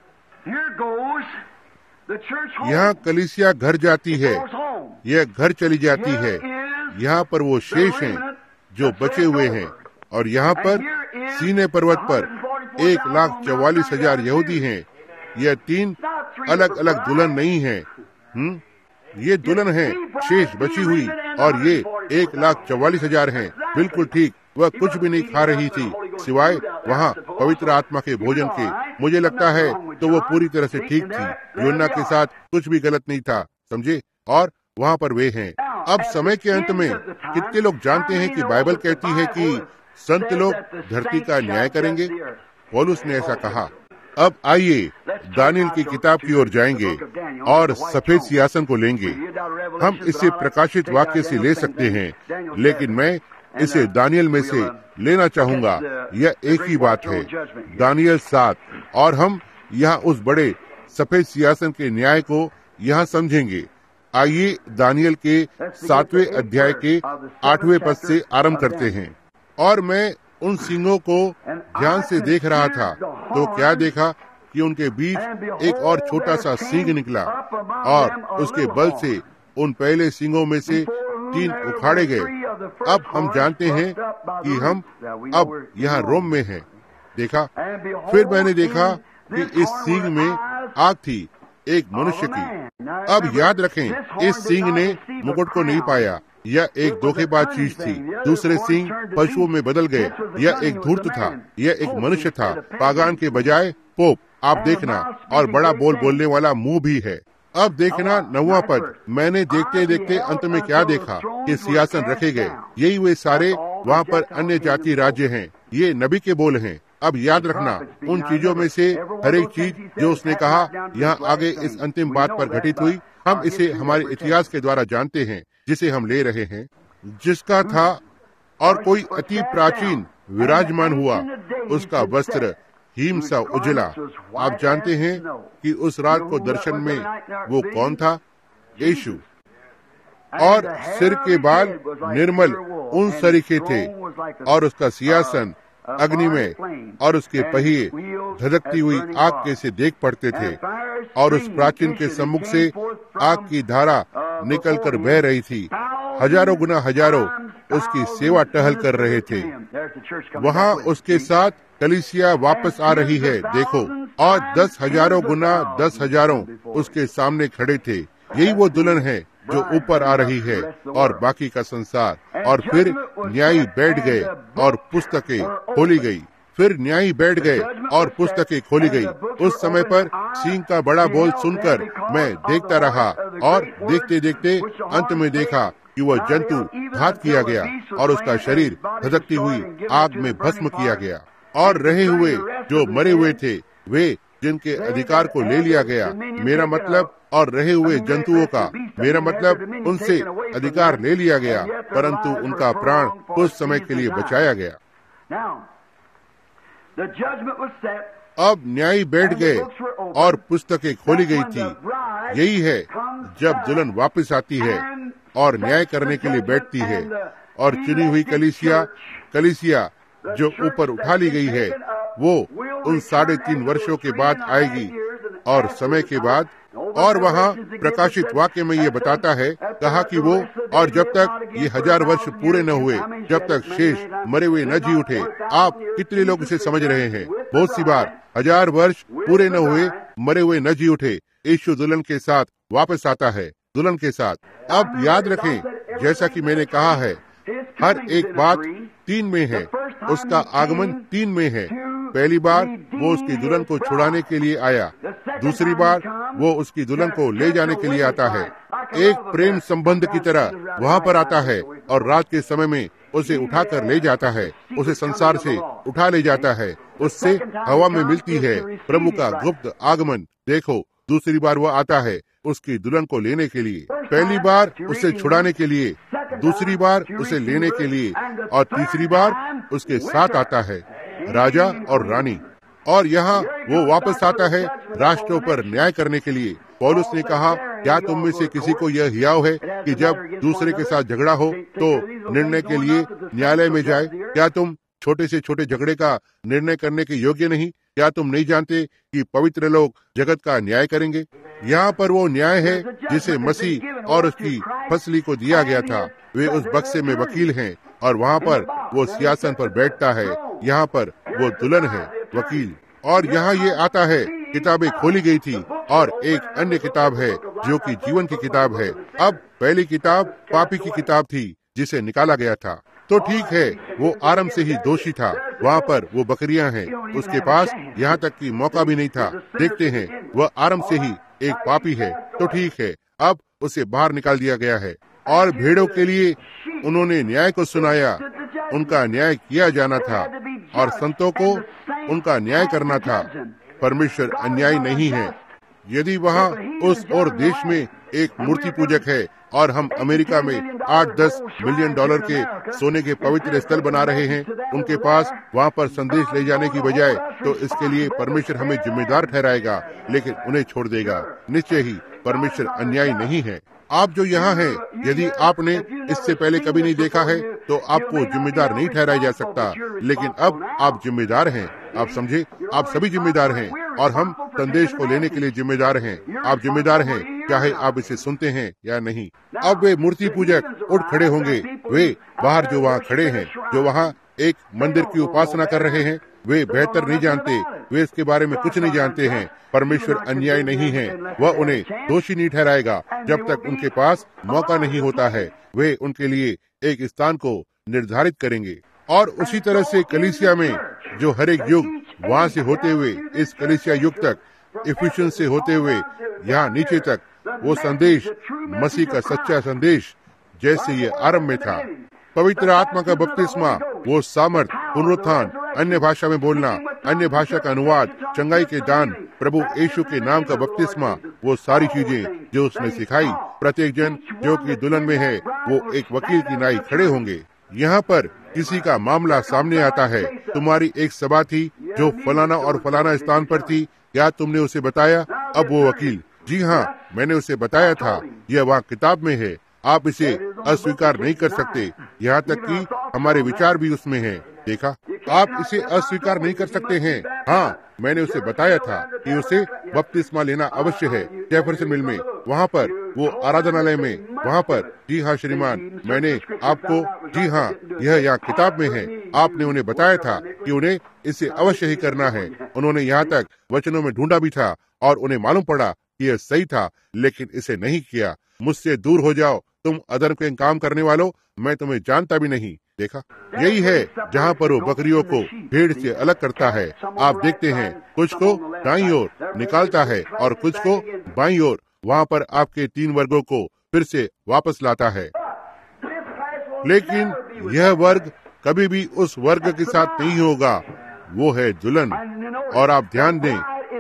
यहाँ कलीसिया घर जाती है, यह घर चली जाती है। यहाँ पर वो शेष हैं जो बचे हुए हैं, और यहाँ पर सीने पर्वत पर एक लाख चौवालीस हजार यहूदी हैं। यह तीन अलग अलग दुल्हन नहीं है। हम्म ये दुल्हन है शेष बची हुई, और ये एक लाख चौवालीस हजार है। बिल्कुल ठीक। वह कुछ भी नहीं खा रही थी सिवाय वहाँ पवित्र आत्मा के भोजन के। मुझे लगता है तो वो पूरी तरह से ठीक थी। यूहन्ना के साथ कुछ भी गलत नहीं था, समझे? और वहाँ पर वे हैं। अब समय के अंत में कितने लोग जानते हैं कि बाइबल कहती है कि संत लोग धरती का न्याय करेंगे? पौलुस ने ऐसा कहा। अब आइए दानियल की किताब की ओर जाएंगे और सफेद सिंहासन को लेंगे। हम इसे प्रकाशित वाक्य से ले सकते हैं, लेकिन मैं इसे दानियल में से लेना चाहूंगा। यह एक ही बात है, दानियल सात, और हम यहाँ उस बड़े सफेद सिंहासन के न्याय को यहाँ समझेंगे। आइए दानियल के सातवें अध्याय के आठवें पद से आरंभ करते हैं। और मैं उन सिंगों को ध्यान से देख रहा था, तो क्या देखा कि उनके बीच एक और छोटा सा सींग निकला, और उसके बल से उन पहले सींगों में से तीन उखाड़े गए। अब हम जानते हैं कि हम अब यहाँ रोम में हैं। देखा। फिर मैंने देखा कि इस सींग में आग थी, एक मनुष्य की। अब याद रखें, इस सींग ने मुकुट को नहीं पाया। यह एक धोखेबाज चीज थी। दूसरे सींग पशुओं में बदल गए। यह एक धूर्त था, यह एक मनुष्य था, पागान के बजाय पोप। आप देखना, और बड़ा बोल बोलने वाला मुंह भी है। अब देखना नौवां पद। मैंने देखते देखते अंत में क्या देखा कि सिंहासन रखे गए। यही वे सारे वहाँ पर अन्य जाति राज्य हैं। ये नबी के बोल हैं। अब याद रखना, उन चीजों में से हर एक चीज जो उसने कहा यहाँ आगे इस अंतिम बात पर घटित हुई, हम इसे हमारे इतिहास के द्वारा जानते हैं, जिसे हम ले रहे हैं, जिसका था और कोई अति प्राचीन विराजमान हुआ। उसका वस्त्र हिम सा उजला। आप जानते हैं कि उस रात को दर्शन में वो कौन था? यीशु। और सिर के बाल निर्मल उन सरीखे थे, और उसका सिंहासन अग्नि में, और उसके पहिए धधकती हुई आग के से देख पड़ते थे, और उस प्राचीन के सम्मुख से आग की धारा निकलकर बह रही थी। हजारों गुना हजारों उसकी सेवा टहल कर रहे थे। वहाँ उसके साथ कलीसिया वापस आ रही है, देखो, और दस हजारों गुना दस हजारों उसके सामने खड़े थे। यही वो दुल्हन है जो ऊपर आ रही है, और बाकी का संसार। और फिर न्यायी बैठ गए और पुस्तकें खोली गई। फिर न्यायी बैठ गए और पुस्तकें खोली गई। उस समय पर सींग का बड़ा बोल सुनकर मैं देखता रहा, और देखते देखते अंत में देखा कि वह जंतु घात किया गया, और उसका शरीर धधकती हुई आग में भस्म किया गया। और रहे हुए जो मरे हुए थे, वे जिनके अधिकार को ले लिया गया, मेरा मतलब, और रहे हुए जंतुओं का, मेरा मतलब, उनसे अधिकार ले लिया गया, परंतु उनका प्राण कुछ समय के लिए बचाया गया। अब न्यायी बैठ गए और पुस्तकें खोली गई थी। यही है जब दुल्हन वापस आती है और न्याय करने के लिए बैठती है, और चुनी हुई कलीसिया कलीसिया जो ऊपर उठा ली गई है, वो उन साढ़े तीन वर्षों के बाद आएगी, और समय के बाद। और वहाँ प्रकाशित वाक्य में ये बताता है, कहा कि वो, और जब तक ये हजार वर्ष पूरे न हुए, जब तक शेष मरे हुए न जी उठे। आप कितने लोग इसे समझ रहे हैं? बहुत सी बार हजार वर्ष पूरे न हुए, मरे हुए न जी उठे, यीशु दुल्हन के साथ वापस आता है, दुल्हन के साथ। अब याद रखें, जैसा कि मैंने कहा है, हर एक बात तीन में है। उसका आगमन तीन में है। पहली बार वो उसकी दुल्हन को छुड़ाने के लिए आया। दूसरी बार वो उसकी दुल्हन को ले जाने के लिए आता है, एक प्रेम संबंध की तरह वहाँ पर आता है, और रात के समय में उसे उठाकर ले जाता है, उसे संसार से उठा ले जाता है, उससे हवा में मिलती है प्रभु का गुप्त आगमन। देखो, दूसरी बार वो आता है उसकी दुल्हन को लेने के लिए। पहली बार उसे छुड़ाने के लिए, दूसरी बार उसे लेने के लिए, और तीसरी बार उसके साथ आता है, राजा और रानी। और यहाँ वो वापस आता है राष्ट्रों पर न्याय करने के लिए। पौलुस ने कहा, क्या तुम में से किसी को यह हियाव है कि जब दूसरे के साथ झगड़ा हो तो निर्णय के लिए न्यायालय में जाए? क्या तुम छोटे से छोटे झगड़े का निर्णय करने के योग्य नहीं? क्या तुम नहीं जानते कि पवित्र लोग जगत का न्याय करेंगे? यहाँ पर वो न्याय है जिसे मसीह और उसकी फसली को दिया गया था। वे उस बक्से में वकील हैं, और वहाँ पर वो सिंहासन पर बैठता है। यहाँ पर वो दुल्हन है, वकील। और यहाँ ये आता है, किताबें खोली गई थी, और एक अन्य किताब है जो कि जीवन की किताब है। अब पहली किताब पापी की किताब थी जिसे निकाला गया था। तो ठीक है, वो आरंभ से ही दोषी था। वहाँ पर वो बकरियां हैं, उसके पास यहाँ तक कि मौका भी नहीं था। देखते हैं, वह आरंभ से ही एक पापी है। तो ठीक है, अब उसे बाहर निकाल दिया गया है, और भेड़ों के लिए उन्होंने न्याय को सुनाया। उनका न्याय किया जाना था, और संतों को उनका न्याय करना था। परमेश्वर अन्यायी नहीं है। यदि वहाँ उस और देश में एक मूर्ति पूजक है, और हम अमेरिका में आठ दस मिलियन डॉलर के सोने के पवित्र स्थल बना रहे हैं, उनके पास वहाँ पर संदेश ले जाने की बजाय, तो इसके लिए परमेश्वर हमें जिम्मेदार ठहराएगा, लेकिन उन्हें छोड़ देगा। निश्चय ही परमेश्वर अन्यायी नहीं है। आप जो यहाँ हैं, यदि आपने इससे पहले कभी नहीं देखा है, तो आपको जिम्मेदार नहीं ठहराया जा सकता, लेकिन अब आप जिम्मेदार हैं। आप समझे, आप सभी जिम्मेदार हैं, और हम संदेश को लेने के लिए जिम्मेदार हैं। आप जिम्मेदार हैं, चाहे आप इसे सुनते हैं या नहीं। अब वे मूर्ति पूजक उठ खड़े होंगे, वे बाहर जो वहाँ खड़े हैं, जो वहाँ एक मंदिर की उपासना कर रहे हैं, वे बेहतर नहीं जानते, वे इसके बारे में कुछ नहीं जानते हैं। परमेश्वर अन्याय नहीं है, वह उन्हें दोषी नहीं ठहराएगा जब तक उनके पास मौका नहीं होता है। वे उनके लिए एक स्थान को निर्धारित करेंगे। और उसी तरह से कलीसिया में जो हर एक युग वहाँ से होते हुए इस कलीसिया युग तक, इफिशियन से होते हुए यहाँ नीचे तक, वो संदेश मसीह का सच्चा संदेश जैसे ये आरंभ में था, पवित्र आत्मा का बपतिस्मा, वो सामर्थ, पुनरुत्थान, अन्य भाषा में बोलना, अन्य भाषा का अनुवाद, चंगाई के दान, प्रभु यीशु के नाम का बपतिस्मा, वो सारी चीजें जो उसने सिखाई। प्रत्येक जन जो कि दुल्हन में है वो एक वकील की नाई खड़े होंगे। यहाँ पर किसी का मामला सामने आता है, तुम्हारी एक सभा थी जो फलाना और फलाना स्थान पर थी, क्या तुमने उसे बताया? अब वो वकील, जी हाँ, मैंने उसे बताया था, यह वहाँ किताब में है, आप इसे अस्वीकार नहीं कर सकते, यहाँ तक कि हमारे विचार भी उसमें हैं। देखा, आप इसे अस्वीकार नहीं कर सकते हैं। हाँ, मैंने उसे बताया था कि उसे बपतिस्मा लेना अवश्य है। जेफरसन मिल में, वहाँ पर, वो आराधनालय में, वहाँ पर। जी हाँ श्रीमान, मैंने आपको, जी हाँ, यह यहाँ किताब में है, आपने उन्हें बताया था कि उन्हें इसे अवश्य ही करना है। उन्होंने यहाँ तक वचनों में ढूंढा भी था और उन्हें मालूम पड़ा कि यह सही था, लेकिन इसे नहीं किया। मुझसे दूर हो जाओ, तुम अधर्म के काम करने वालों, मैं तुम्हें जानता भी नहीं। देखा, यही है जहाँ पर वो बकरियों को भीड़ से अलग करता है। आप देखते हैं, कुछ को दाईं ओर निकालता है और कुछ को बाईं ओर। वहाँ पर आपके तीन वर्गों को फिर से वापस लाता है। लेकिन यह वर्ग कभी भी उस वर्ग के साथ नहीं होगा, वो है दुल्हन। और आप ध्यान दें,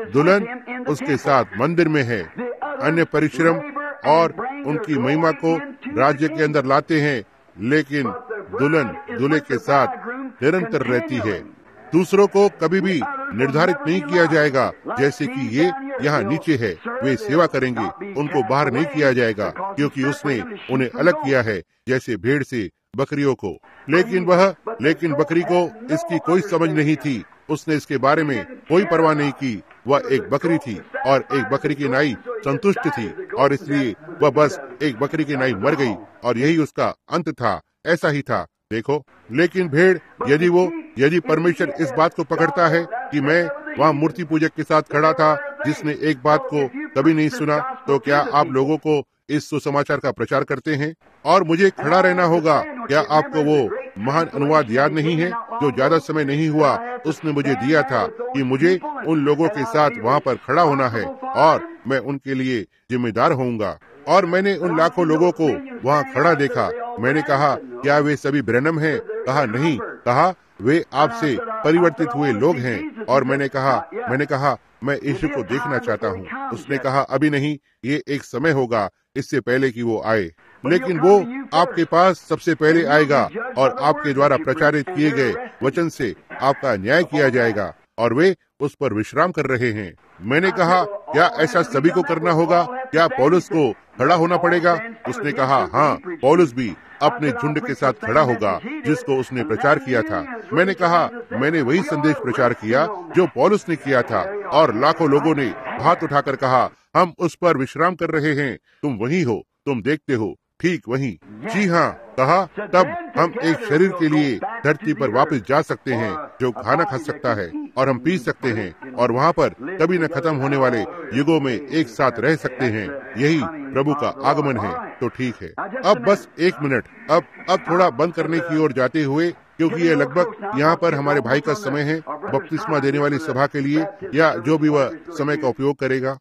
दुल्हन उसके साथ मंदिर में है। अन्य परिश्रम और उनकी महिमा को राज्य के अंदर लाते हैं, लेकिन दुल्हन दूल्हे के साथ निरंतर रहती है। दूसरों को कभी भी निर्धारित नहीं किया जाएगा, जैसे कि ये यहाँ नीचे है, वे सेवा करेंगे, उनको बाहर नहीं किया जाएगा, क्योंकि उसने उन्हें अलग किया है, जैसे भेड़ से बकरियों को। लेकिन वह लेकिन बकरी को इसकी कोई समझ नहीं थी, उसने इसके बारे में कोई परवाह नहीं की। वह एक बकरी थी और एक बकरी की नाई संतुष्ट थी, और इसलिए वह बस एक बकरी की नाई मर गई और यही उसका अंत था। ऐसा ही था, देखो। लेकिन भेड़, यदि वो यदि परमेश्वर इस बात को पकड़ता है कि मैं वहाँ मूर्ति पूजक के साथ खड़ा था जिसने एक बात को कभी नहीं सुना, तो क्या आप लोगों को इस सुसमाचार का प्रचार करते हैं और मुझे खड़ा रहना होगा? क्या आपको वो महान अनुवाद याद नहीं है जो ज्यादा समय नहीं हुआ उसने मुझे दिया था कि मुझे उन लोगों के साथ वहाँ पर खड़ा होना है और मैं उनके लिए जिम्मेदार होऊंगा? और मैंने उन लाखों लोगों को वहाँ खड़ा देखा। मैंने कहा, क्या वे सभी ब्रैनम हैं? कहा नहीं। कहा, वे आपसे परिवर्तित हुए लोग हैं। और मैंने कहा मैंने कहा मैं यीशु को देखना चाहता हूँ। उसने कहा, अभी नहीं, ये एक समय होगा इससे पहले कि वो आए, लेकिन वो आपके पास सबसे पहले आएगा और आपके द्वारा प्रचारित किए गए वचन से आपका न्याय किया जाएगा, और वे उस पर विश्राम कर रहे हैं। मैंने कहा, क्या ऐसा सभी को करना होगा? क्या पौलुस को खड़ा होना पड़ेगा? उसने कहा, हाँ, पौलुस भी अपने झुंड के साथ खड़ा होगा जिसको उसने प्रचार किया था। मैंने कहा, मैंने वही संदेश प्रचार किया जो पौलुस ने किया था, और लाखों लोगों ने हाथ उठाकर कहा, हम उस पर विश्राम कर रहे हैं। तुम वही हो, तुम देखते हो, ठीक वही। जी हाँ, कहा, तब हम एक शरीर के लिए धरती पर वापस जा सकते हैं जो खाना खा सकता है, और हम पी सकते हैं, और वहाँ पर कभी न खत्म होने वाले युगों में एक साथ रह सकते हैं। यही प्रभु का आगमन है। तो ठीक है, अब बस एक मिनट, अब अब थोड़ा बंद करने की ओर जाते हुए, क्योंकि ये लगभग यहाँ पर हमारे भाई का समय है बपतिस्मा देने वाली सभा के लिए, या जो भी वह समय का उपयोग करेगा।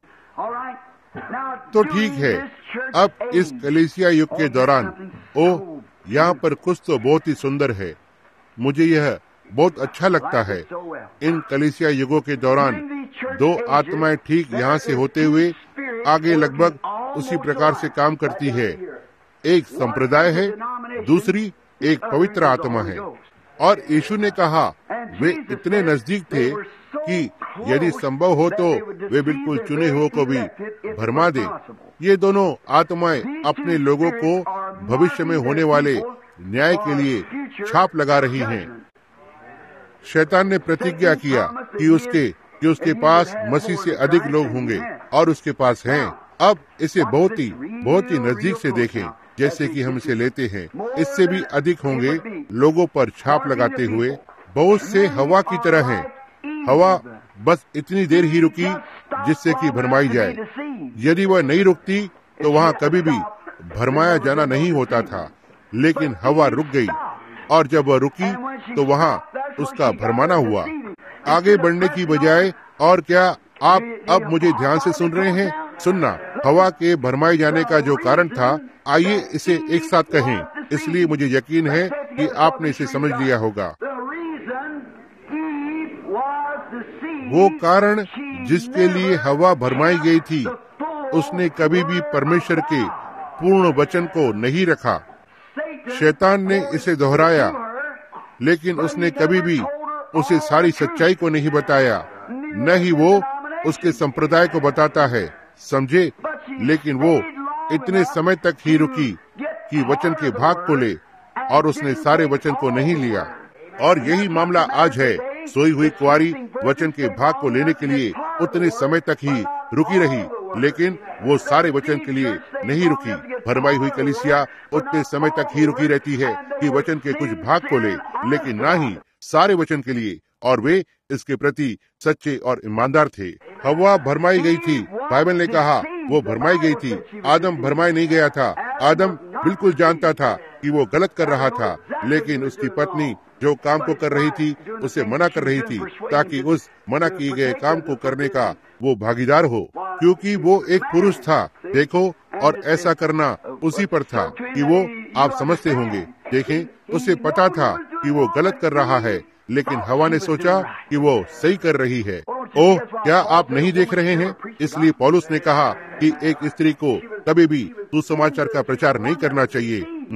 तो ठीक है, अब इस कलीसिया युग के दौरान, ओह, यहाँ पर कुछ तो बहुत ही सुंदर है। मुझे यह बहुत अच्छा लगता है। इन कलीसिया युगों के दौरान दो आत्माएं ठीक यहाँ से होते हुए आगे लगभग उसी प्रकार से काम करती है। एक संप्रदाय है, दूसरी एक पवित्र आत्मा है। और यीशु ने कहा, वे इतने नजदीक थे कि यदि संभव हो तो वे बिल्कुल चुने हुए को भी भरमा दे। ये दोनों आत्माएं अपने लोगों को भविष्य में होने वाले न्याय के लिए छाप लगा रही हैं। शैतान ने प्रतिज्ञा किया कि उसके कि उसके पास मसीह से अधिक लोग होंगे, और उसके पास हैं। अब इसे बहुत ही बहुत ही नजदीक से देखें, जैसे कि हम इसे लेते हैं। इससे भी अधिक होंगे लोगों पर छाप लगाते हुए, बहुत से हवा की तरह हैं। हवा बस इतनी देर ही रुकी जिससे कि भरमाई जाए। यदि वह नहीं रुकती तो वहाँ कभी भी भरमाया जाना नहीं होता था, लेकिन हवा रुक गई और जब वह रुकी तो वहाँ उसका भरमाना हुआ। आगे बढ़ने की बजाय, और क्या आप अब मुझे ध्यान से सुन रहे हैं? सुनना, हवा के भरमाए जाने का जो कारण था, आइए इसे एक साथ कहें, इसलिए मुझे यकीन है कि आपने इसे समझ लिया होगा। वो कारण जिसके लिए हवा भरमाई गई थी, उसने कभी भी परमेश्वर के पूर्ण वचन को नहीं रखा। शैतान ने इसे दोहराया, लेकिन उसने कभी भी उसे सारी सच्चाई को नहीं बताया। न ही वो उसके संप्रदाय को बताता है, समझे? लेकिन वो इतने समय तक ही रुकी कि वचन के भाग को ले, और उसने सारे वचन को नहीं लिया। और यही मामला आज है। सोई हुई कुंवारी वचन के भाग को लेने के लिए उतने समय तक ही रुकी रही, लेकिन वो सारे वचन के लिए नहीं रुकी। भरमाई हुई कलीसिया उतने समय तक ही रुकी रहती है कि वचन के कुछ भाग को ले, लेकिन ना ही सारे वचन के लिए, और वे इसके प्रति सच्चे और ईमानदार थे। हवा भरमाई गई थी। बाइबल ने कहा वो भरमाई गई थी। आदम भरमाई नहीं गया था। आदम बिल्कुल जानता था कि वो गलत कर रहा था, लेकिन उसकी पत्नी जो काम को कर रही थी उसे मना कर रही थी, ताकि उस मना किए गए काम को करने का वो भागीदार हो, क्योंकि वो एक पुरुष था। देखो, और ऐसा करना उसी पर था कि वो, आप समझते होंगे, देखें, उसे पता था कि वो गलत कर रहा है, लेकिन हवा ने सोचा कि वो सही कर रही है। ओह, क्या आप नहीं देख रहे हैं? इसलिए पौलुस ने कहा कि एक स्त्री को कभी भी सुसमाचार का प्रचार नहीं करना चाहिए।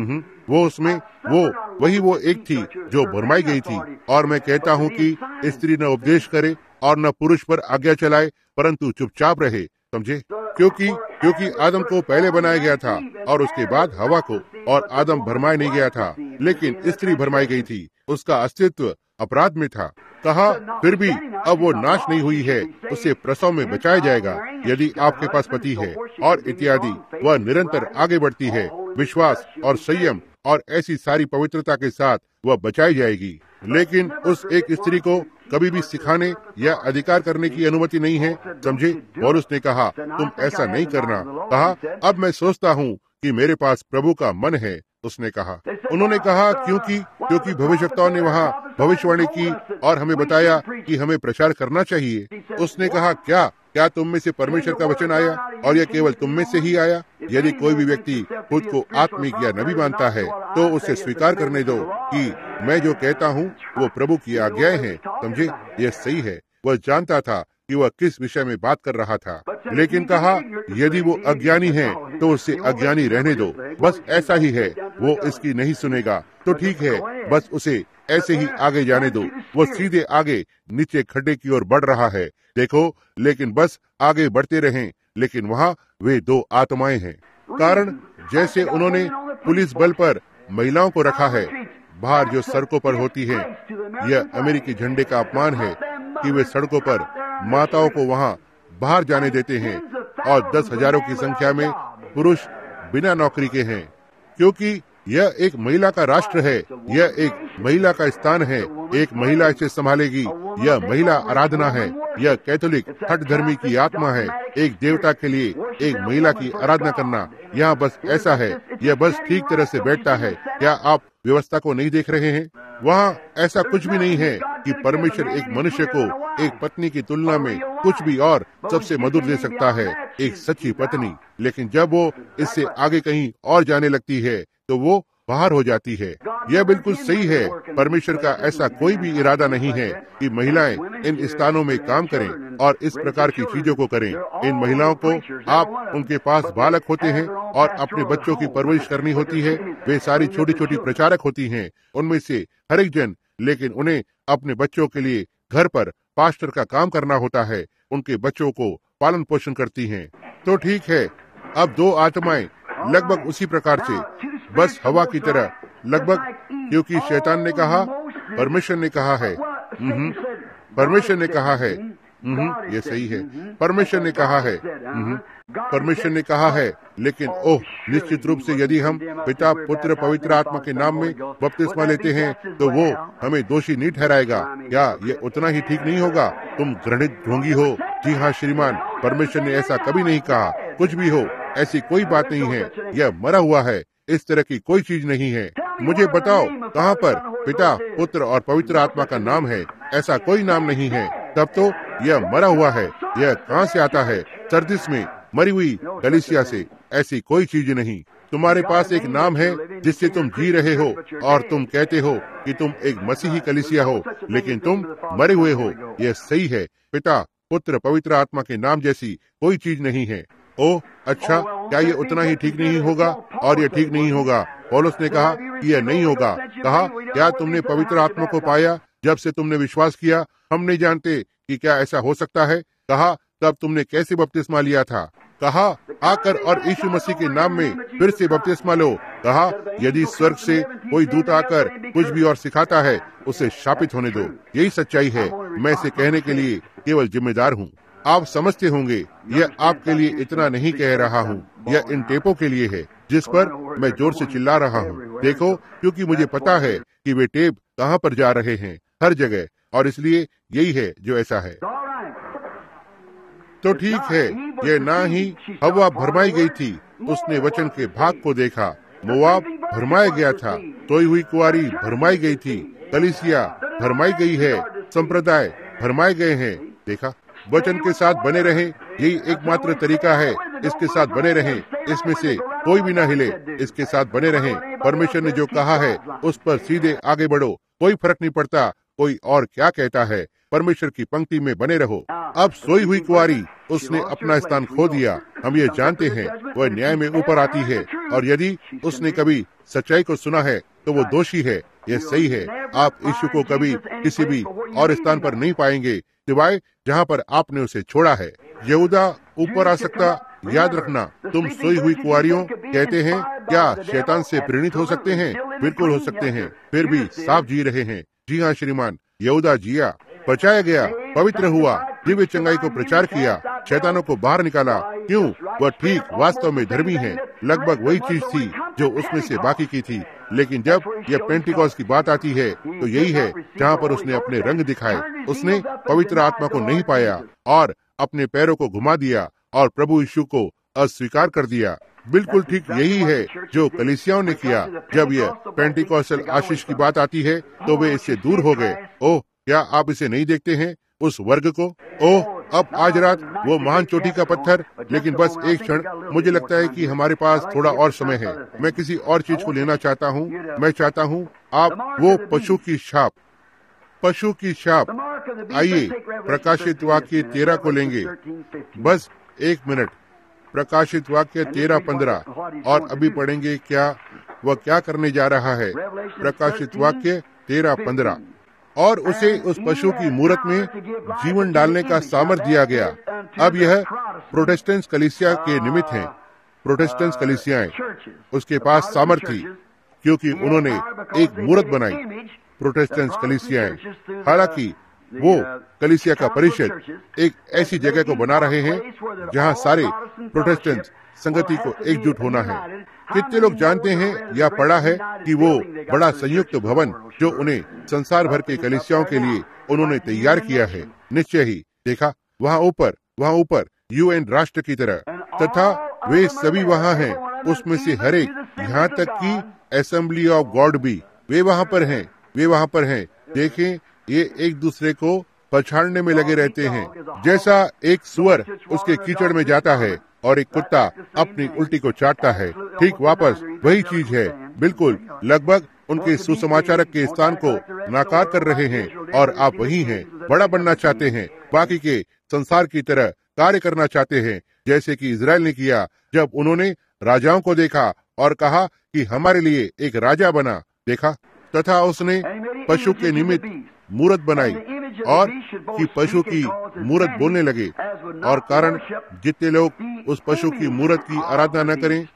वो उसमें वो वही वो एक थी जो भरमाई गई थी। और मैं कहता हूँ कि स्त्री न उपदेश करे और न पुरुष पर आज्ञा चलाए, परंतु चुपचाप रहे, समझे? क्योंकि क्योंकि आदम को पहले बनाया गया था और उसके बाद हवा को, और आदम भरमाया नहीं गया था, लेकिन स्त्री भरमाई गई थी। उसका अस्तित्व अपराध में था। कहा, फिर भी अब वो नाश नहीं हुई है, उसे प्रसव में बचाया जाएगा यदि आपके पास पति है, और इत्यादि। वह निरंतर आगे बढ़ती है, विश्वास और संयम और ऐसी सारी पवित्रता के साथ वह बचाई जाएगी। लेकिन उस एक स्त्री को कभी भी सिखाने या अधिकार करने की अनुमति नहीं है, समझे? पौलुस ने कहा, तुम ऐसा नहीं करना। कहा, अब मैं सोचता हूँ कि मेरे पास प्रभु का मन है, उसने कहा। उन्होंने कहा, क्योंकि क्योंकि भविष्यवक्ताओं ने वहाँ भविष्यवाणी की और हमें बताया कि हमें प्रचार करना चाहिए। उसने कहा, क्या क्या तुम में से परमेश्वर का वचन आया, और यह केवल तुम में से ही आया? यदि कोई भी व्यक्ति खुद को आत्मिक या नबी मानता है, तो उसे स्वीकार करने दो कि मैं जो कहता हूँ वो प्रभु की आज्ञाएं हैं, समझे? यह सही है। वह जानता था कि वह किस विषय में बात कर रहा था, लेकिन कहा, यदि वो अज्ञानी है तो उसे अज्ञानी रहने दो। बस ऐसा ही है, वो इसकी नहीं सुनेगा तो ठीक है, बस उसे ऐसे ही आगे जाने दो। वो सीधे आगे नीचे खड्डे की ओर बढ़ रहा है, देखो, लेकिन बस आगे बढ़ते रहें। लेकिन वहाँ वे दो आत्माएं हैं। कारण, जैसे उन्होंने पुलिस बल पर महिलाओं को रखा है बाहर जो सड़कों पर होती है, यह अमेरिकी झंडे का अपमान है कि वे सड़कों पर माताओं को वहाँ बाहर जाने देते हैं, और दस हजारों की संख्या में पुरुष बिना नौकरी के हैं, क्योंकि यह एक महिला का राष्ट्र है, यह एक महिला का स्थान है, एक महिला इसे संभालेगी। यह महिला आराधना है, यह कैथोलिक हठ धर्मी की आत्मा है, एक देवता के लिए एक महिला की आराधना करना। यहाँ बस ऐसा है, यह बस ठीक तरह से बैठता है। क्या आप व्यवस्था को नहीं देख रहे हैं? वहाँ ऐसा कुछ भी नहीं है कि परमेश्वर एक मनुष्य को एक पत्नी की तुलना में कुछ भी और सबसे मधुर दे सकता है, एक सच्ची पत्नी। लेकिन जब वो इससे आगे कहीं और जाने लगती है तो वो बाहर हो जाती है। यह बिल्कुल सही है। परमेश्वर का ऐसा कोई भी इरादा नहीं है कि महिलाएं इन स्थानों में काम करें और इस प्रकार की चीजों को करें। इन महिलाओं को, आप उनके पास बालक होते हैं और अपने बच्चों की परवरिश करनी होती है। वे सारी छोटी छोटी प्रचारक होती हैं, उनमें से हर एक जन, लेकिन उन्हें अपने बच्चों के लिए घर पर पास्टर का काम करना होता है। उनके बच्चों को पालन पोषण करती हैं। तो ठीक है, अब दो आत्माएं लगभग उसी प्रकार से, बस हवा की तरह लगभग, क्योंकि शैतान ने कहा, परमेश्वर ने कहा है, परमेश्वर ने कहा है हम्म, ये सही है। परमेश्वर ने कहा है, हम्म, परमेश्वर ने कहा है। लेकिन ओह, निश्चित रूप से यदि हम पिता, पुत्र, पवित्र आत्मा के नाम में बपतिस्मा लेते हैं तो वो हमें दोषी नहीं ठहराएगा। क्या ये उतना ही ठीक नहीं होगा? तुम घृणित ढोंगी हो। जी हाँ श्रीमान, परमेश्वर ने ऐसा कभी नहीं कहा। कुछ भी हो, ऐसी कोई बात नहीं है। यह मरा हुआ है, इस तरह की कोई चीज नहीं है। मुझे बताओ कहाँ पर पिता, पुत्र और पवित्र आत्मा का नाम है? ऐसा कोई नाम नहीं है। तब तो यह मरा हुआ है। यह कहाँ से आता है? सरदिस में मरी हुई कलीसिया से। ऐसी कोई चीज नहीं। तुम्हारे पास एक नाम है जिससे तुम जी रहे हो और तुम कहते हो कि तुम एक मसीही कलीसिया हो, लेकिन तुम मरे हुए हो। यह सही है। पिता, पुत्र, पवित्र आत्मा के नाम जैसी कोई चीज नहीं है। ओह अच्छा, क्या ये उतना ही ठीक नहीं होगा? और यह ठीक नहीं होगा। पौलुस ने कहा कि यह नहीं होगा। कहा, क्या तुमने पवित्र आत्मा को पाया जब से तुमने विश्वास किया? हम नहीं जानते कि क्या ऐसा हो सकता है। कहा, तब तुमने कैसे बपतिस्मा लिया था? कहा, आकर और यीशु मसीह के नाम में फिर से बपतिस्मा लो। कहा, यदि स्वर्ग से कोई दूत आकर कुछ भी और सिखाता है, उसे शापित होने दो। यही सच्चाई है। मैं इसे कहने के लिए केवल जिम्मेदार हूँ। आप समझते होंगे, यह आपके लिए इतना नहीं कह रहा हूँ। यह इन टेपों के लिए है जिस पर मैं जोर से चिल्ला रहा हूँ। देखो, क्योंकि मुझे पता है कि वे टेप कहाँ पर जा रहे हैं, हर जगह, और इसलिए यही है जो ऐसा है। तो ठीक है, यह ना ही हवा भरमाई गई थी। उसने वचन के भाग को देखा। मोआब भरमाया गया था। सोई हुई कुआरी भरमाई गई थी। कलीसिया भरमाई गई है। संप्रदाय भरमाए गए हैं। देखा, वचन के साथ बने रहें, यही एकमात्र तरीका है। इसके साथ बने रहें, इसमें से कोई भी ना हिले। इसके साथ बने रहें। परमेश्वर ने जो कहा है उस पर सीधे आगे बढ़ो। कोई फर्क नहीं पड़ता कोई और क्या कहता है। परमेश्वर की पंक्ति में बने रहो। अब सोई हुई कुआरी, उसने अपना स्थान खो दिया। हम ये जानते हैं वह न्याय में ऊपर आती है, और यदि उसने कभी सच्चाई को सुना है तो वो दोषी है। यह सही है। आप यीशु को कभी किसी भी और स्थान पर नहीं पाएंगे सिवाय जहाँ पर आपने उसे छोड़ा है। यहूदा ऊपर आ सकता, याद रखना। तुम सोई हुई कुआरियों कहते हैं, क्या शैतान से प्रेरित हो सकते हैं? बिल्कुल हो सकते हैं, फिर भी साफ जी रहे हैं। जी हाँ श्रीमान, यहूदा जिया, बचाया गया, पवित्र हुआ, दिव्य चंगाई को प्रचार किया, शैतानों को बाहर निकाला। क्यों? वह ठीक वास्तव में धर्मी है। लगभग वही चीज थी जो उसमें से बाकी की थी। लेकिन जब यह पेंटिकॉस्ट की बात आती है तो यही है जहाँ पर उसने अपने रंग दिखाए। उसने पवित्र आत्मा को नहीं पाया और अपने पैरों को घुमा दिया और प्रभु यीशु को अस्वीकार कर दिया। बिल्कुल ठीक यही है जो कलीसियाओं ने किया। जब यह पेंटिकॉस्टल आशीष की बात आती है तो वे इससे दूर हो गए। ओह, क्या आप इसे नहीं देखते हैं, उस वर्ग को? ओह, अब आज रात वो महान चोटी का पत्थर। लेकिन बस एक क्षण, मुझे लगता है कि हमारे पास थोड़ा और समय है। मैं किसी और चीज को लेना चाहता हूँ। मैं चाहता हूँ आप वो पशु की छाप, पशु की छाप। आइए प्रकाशित वाक्य तेरह को लेंगे। बस एक मिनट। प्रकाशित वाक्य तेरह पंद्रह और अभी पढ़ेंगे क्या वह क्या करने जा रहा है। प्रकाशित वाक्य तेरह पंद्रह। और उसे उस पशु की मूरत में जीवन डालने का सामर्थ दिया गया। अब यह प्रोटेस्टेंट कलीसिया के निमित्त है। प्रोटेस्टेंट कलीसियाएं, उसके पास सामर्थ थी क्योंकि उन्होंने एक मूरत बनाई। प्रोटेस्टेंट कलीसियाएं, हालांकि वो कलीसिया का परिषद एक ऐसी जगह को बना रहे हैं जहां सारे प्रोटेस्टेंट संगति को एकजुट होना है। कितने लोग जानते हैं या पढ़ा है कि वो बड़ा संयुक्त भवन जो उन्हें संसार भर के कलीसियाओं के लिए उन्होंने तैयार किया है। निश्चय ही देखा, वहाँ ऊपर, वहाँ ऊपर यूएन राष्ट्र की तरह, तथा वे सभी वहाँ हैं। उसमें से हर एक, यहाँ तक कि असेंबली ऑफ गॉड भी, वे वहाँ पर हैं, वे वहाँ पर हैं। देखें, ये एक दूसरे को पछाड़ने में लगे रहते हैं। जैसा एक सुअर उसके कीचड़ में जाता है और एक कुत्ता अपनी उल्टी को चाटता है, ठीक वापस वही चीज है। बिल्कुल लगभग उनके सुसमाचारक के स्थान को नाकार कर रहे हैं और आप वही हैं। बड़ा बनना चाहते हैं, बाकी के संसार की तरह कार्य करना चाहते हैं, जैसे कि इजराइल ने किया जब उन्होंने राजाओं को देखा और कहा कि हमारे लिए एक राजा बना। देखा, तथा उसने पशु के निमित्त मूरत बनाई और कि पशु की मूरत बोलने लगे, और कारण जितने लोग उस पशु की मूरत की आराधना न करें,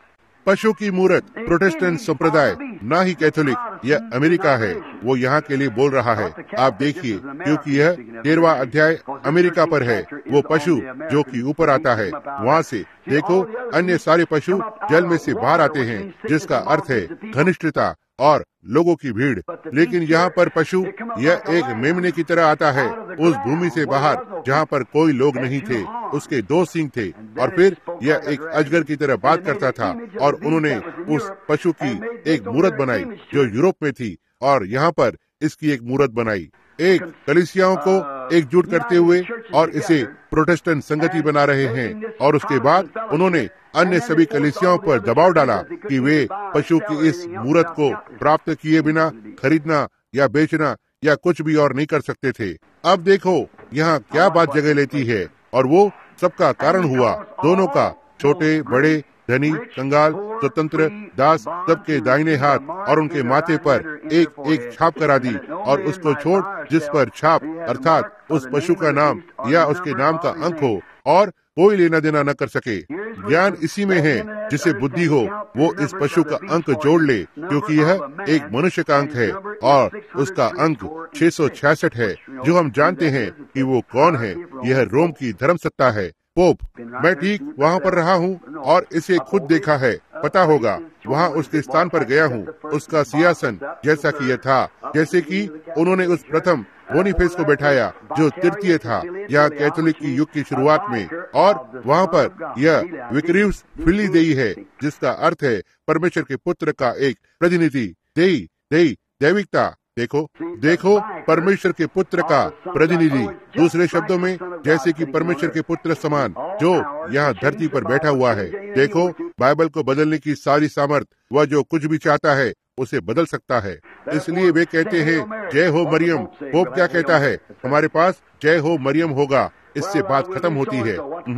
पशु की मूर्त प्रोटेस्टेंट संप्रदाय, ना ही कैथोलिक या अमेरिका है, वो यहाँ के लिए बोल रहा है। आप देखिए, क्योंकि यह तेरहवां अध्याय अमेरिका पर है। वो पशु जो कि ऊपर आता है, वहाँ से देखो, अन्य सारे पशु जल में से बाहर आते हैं, जिसका अर्थ है घनिष्ठता और लोगों की भीड़। लेकिन यहाँ पर पशु यह एक मेमने की तरह आता है, उस भूमि से बाहर जहाँ पर कोई लोग नहीं थे। उसके दो सींग थे और फिर यह एक अजगर की तरह बात करता था। और उन्होंने उस पशु की एक मूरत बनाई जो यूरोप में थी, और यहाँ पर इसकी एक मूरत बनाई, एक कलीसियाओं को एकजुट करते हुए, और इसे प्रोटेस्टेंट संगति बना रहे हैं। और उसके बाद उन्होंने अन्य सभी कलीसियाओं पर दबाव डाला कि वे पशु की इस मूरत को प्राप्त किए बिना खरीदना या बेचना या कुछ भी और नहीं कर सकते थे। अब देखो यहाँ क्या बात जगह लेती है, और वो सबका कारण हुआ, दोनों का, छोटे बड़े, धनी कंगाल, स्वतंत्र दास, सबके दाहिने हाथ और उनके माथे पर एक एक छाप करा दी, और उसको छोड़ जिस पर छाप अर्थात उस पशु का नाम या उसके नाम का अंक हो, और कोई लेना देना न कर सके। ज्ञान इसी में है, जिसे बुद्धि हो वो इस पशु का अंक जोड़ ले, क्योंकि यह एक मनुष्य का अंक है और उसका अंक छह सौ छियासठ है, जो हम जानते हैं कि वो कौन है। यह रोम की धर्म सत्ता है, पोप। मैं ठीक वहाँ पर रहा हूँ और इसे खुद देखा है, पता होगा। वहाँ उसके स्थान पर गया हूँ, उसका सिंहासन जैसा कि यह था, जैसे कि उन्होंने उस प्रथम बोनीफेस को बैठाया जो तृतीय था, या कैथोलिक की युग की शुरुआत में। और वहाँ पर यह विक्रीव्स फिली देई है, जिसका अर्थ है परमेश्वर के पुत्र का एक प्रतिनिधि। देई देई दैविकता, देखो देखो परमेश्वर के पुत्र का प्रतिनिधि, दूसरे शब्दों में जैसे कि परमेश्वर के पुत्र समान, जो यहाँ धरती पर बैठा हुआ है। देखो, बाइबल को बदलने की सारी सामर्थ, वह जो कुछ भी चाहता है उसे बदल सकता है। इसलिए वे कहते हैं जय हो मरियम। पोप क्या कहता है? हमारे पास जय हो मरियम होगा, इससे बात खत्म होती है।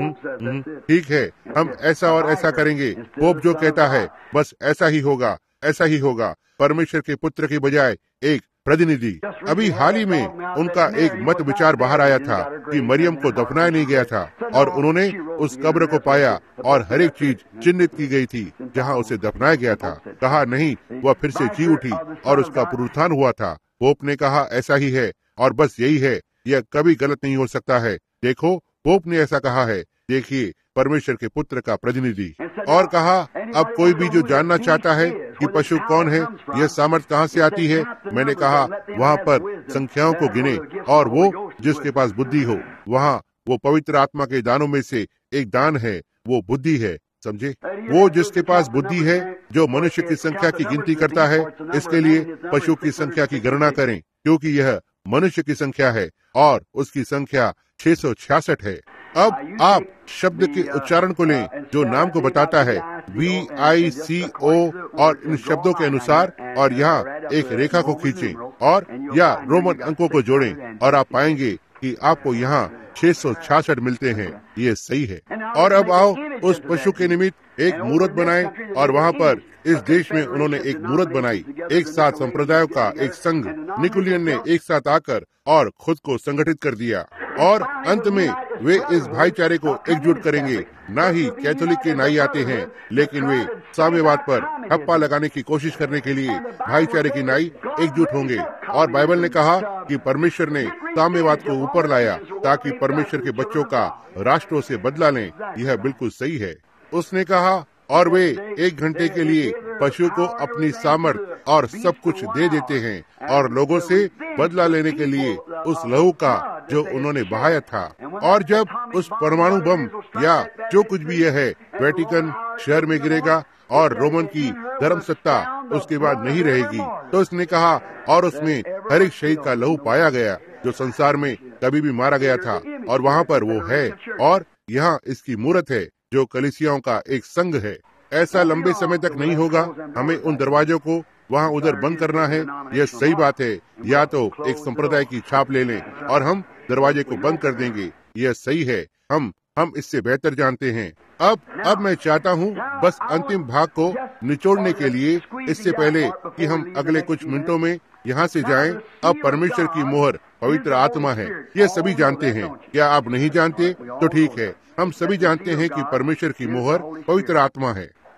ठीक है, हम ऐसा और ऐसा करेंगे। पोप जो कहता है बस ऐसा ही होगा, ऐसा ही होगा। परमेश्वर के पुत्र के बजाय एक प्रतिनिधि। अभी हाल ही में उनका एक मत विचार बाहर आया था कि मरियम को दफनाया नहीं गया था, और उन्होंने उस कब्र को पाया और हर एक चीज चिन्हित की गई थी जहां उसे दफनाया गया था। कहा नहीं, वह फिर से जी उठी और उसका पुनरुत्थान हुआ था। पोप ने कहा ऐसा ही है, और बस यही है, यह कभी गलत नहीं हो सकता है। देखो, पोप ने ऐसा कहा है। देखिए, परमेश्वर के पुत्र का प्रतिनिधि। और कहा, अब कोई भी जो जानना चाहता है कि पशु कौन है, यह सामर्थ कहाँ से आती है, मैंने कहा वहाँ पर संख्याओं को गिने, और वो जिसके पास बुद्धि हो, वहाँ वो पवित्र आत्मा के दानों में से एक दान है, वो बुद्धि है। समझे? वो जिसके पास बुद्धि है, जो मनुष्य की संख्या की गिनती करता है, इसके लिए पशु की संख्या की गणना करें, क्योंकि यह मनुष्य की संख्या है और उसकी संख्या छह सौ छियासठ है। अब आप शब्द के उच्चारण को लें जो नाम को बताता है, वी आई सी ओ, और इन शब्दों के अनुसार, और यहाँ एक रेखा को खींचें और या रोमन अंकों को जोड़ें, और आप पाएंगे कि आपको यहाँ छह सौ छियासठ मिलते हैं। ये सही है। और अब आओ उस पशु के निमित्त एक मूर्त बनाएं, और वहाँ पर इस देश में उन्होंने एक मूर्त बनाई। एक साथ संप्रदायों का एक संघ, निकुलियन ने एक साथ आकर और खुद को संगठित कर दिया, और अंत में वे इस भाईचारे को एकजुट करेंगे। ना ही कैथोलिक के नाई आते हैं, लेकिन वे साम्यवाद पर ठप्पा लगाने की कोशिश करने के लिए भाईचारे की नाई एकजुट होंगे। और बाइबल ने कहा कि परमेश्वर ने साम्यवाद को ऊपर लाया ताकि परमेश्वर के बच्चों का राष्ट्रों से बदला लें। यह बिल्कुल सही है। उसने कहा, और वे एक घंटे के लिए पशु को अपनी सामर्थ और सब कुछ दे देते हैं, और लोगों से बदला लेने के लिए उस लहू का जो उन्होंने बहाया था। और जब उस परमाणु बम या जो कुछ भी यह है वेटिकन शहर में गिरेगा और रोमन की धर्म सत्ता उसके बाद नहीं रहेगी, तो उसने कहा, और उसमें हर एक शहीद का लहू पाया गया जो संसार में कभी भी मारा गया था, और वहाँ पर वो है। और यहाँ इसकी मूर्त है जो कलीसियाओं का एक संघ है। ऐसा लंबे समय तक नहीं होगा। हमें उन दरवाजों को वहाँ उधर बंद करना है। यह सही बात है। या तो एक संप्रदाय की छाप ले लें और हम दरवाजे को बंद कर देंगे। यह सही है। हम हम इससे बेहतर जानते हैं। अब अब मैं चाहता हूँ बस अंतिम भाग को निचोड़ने के लिए, इससे पहले कि हम अगले कुछ मिनटों में यहाँ से जाएं। अब परमेश्वर की मोहर पवित्र आत्मा है। यह सभी जानते हैं। क्या आप नहीं जानते? तो ठीक है, हम सभी जानते हैं कि परमेश्वर की मोहर पवित्र आत्मा है।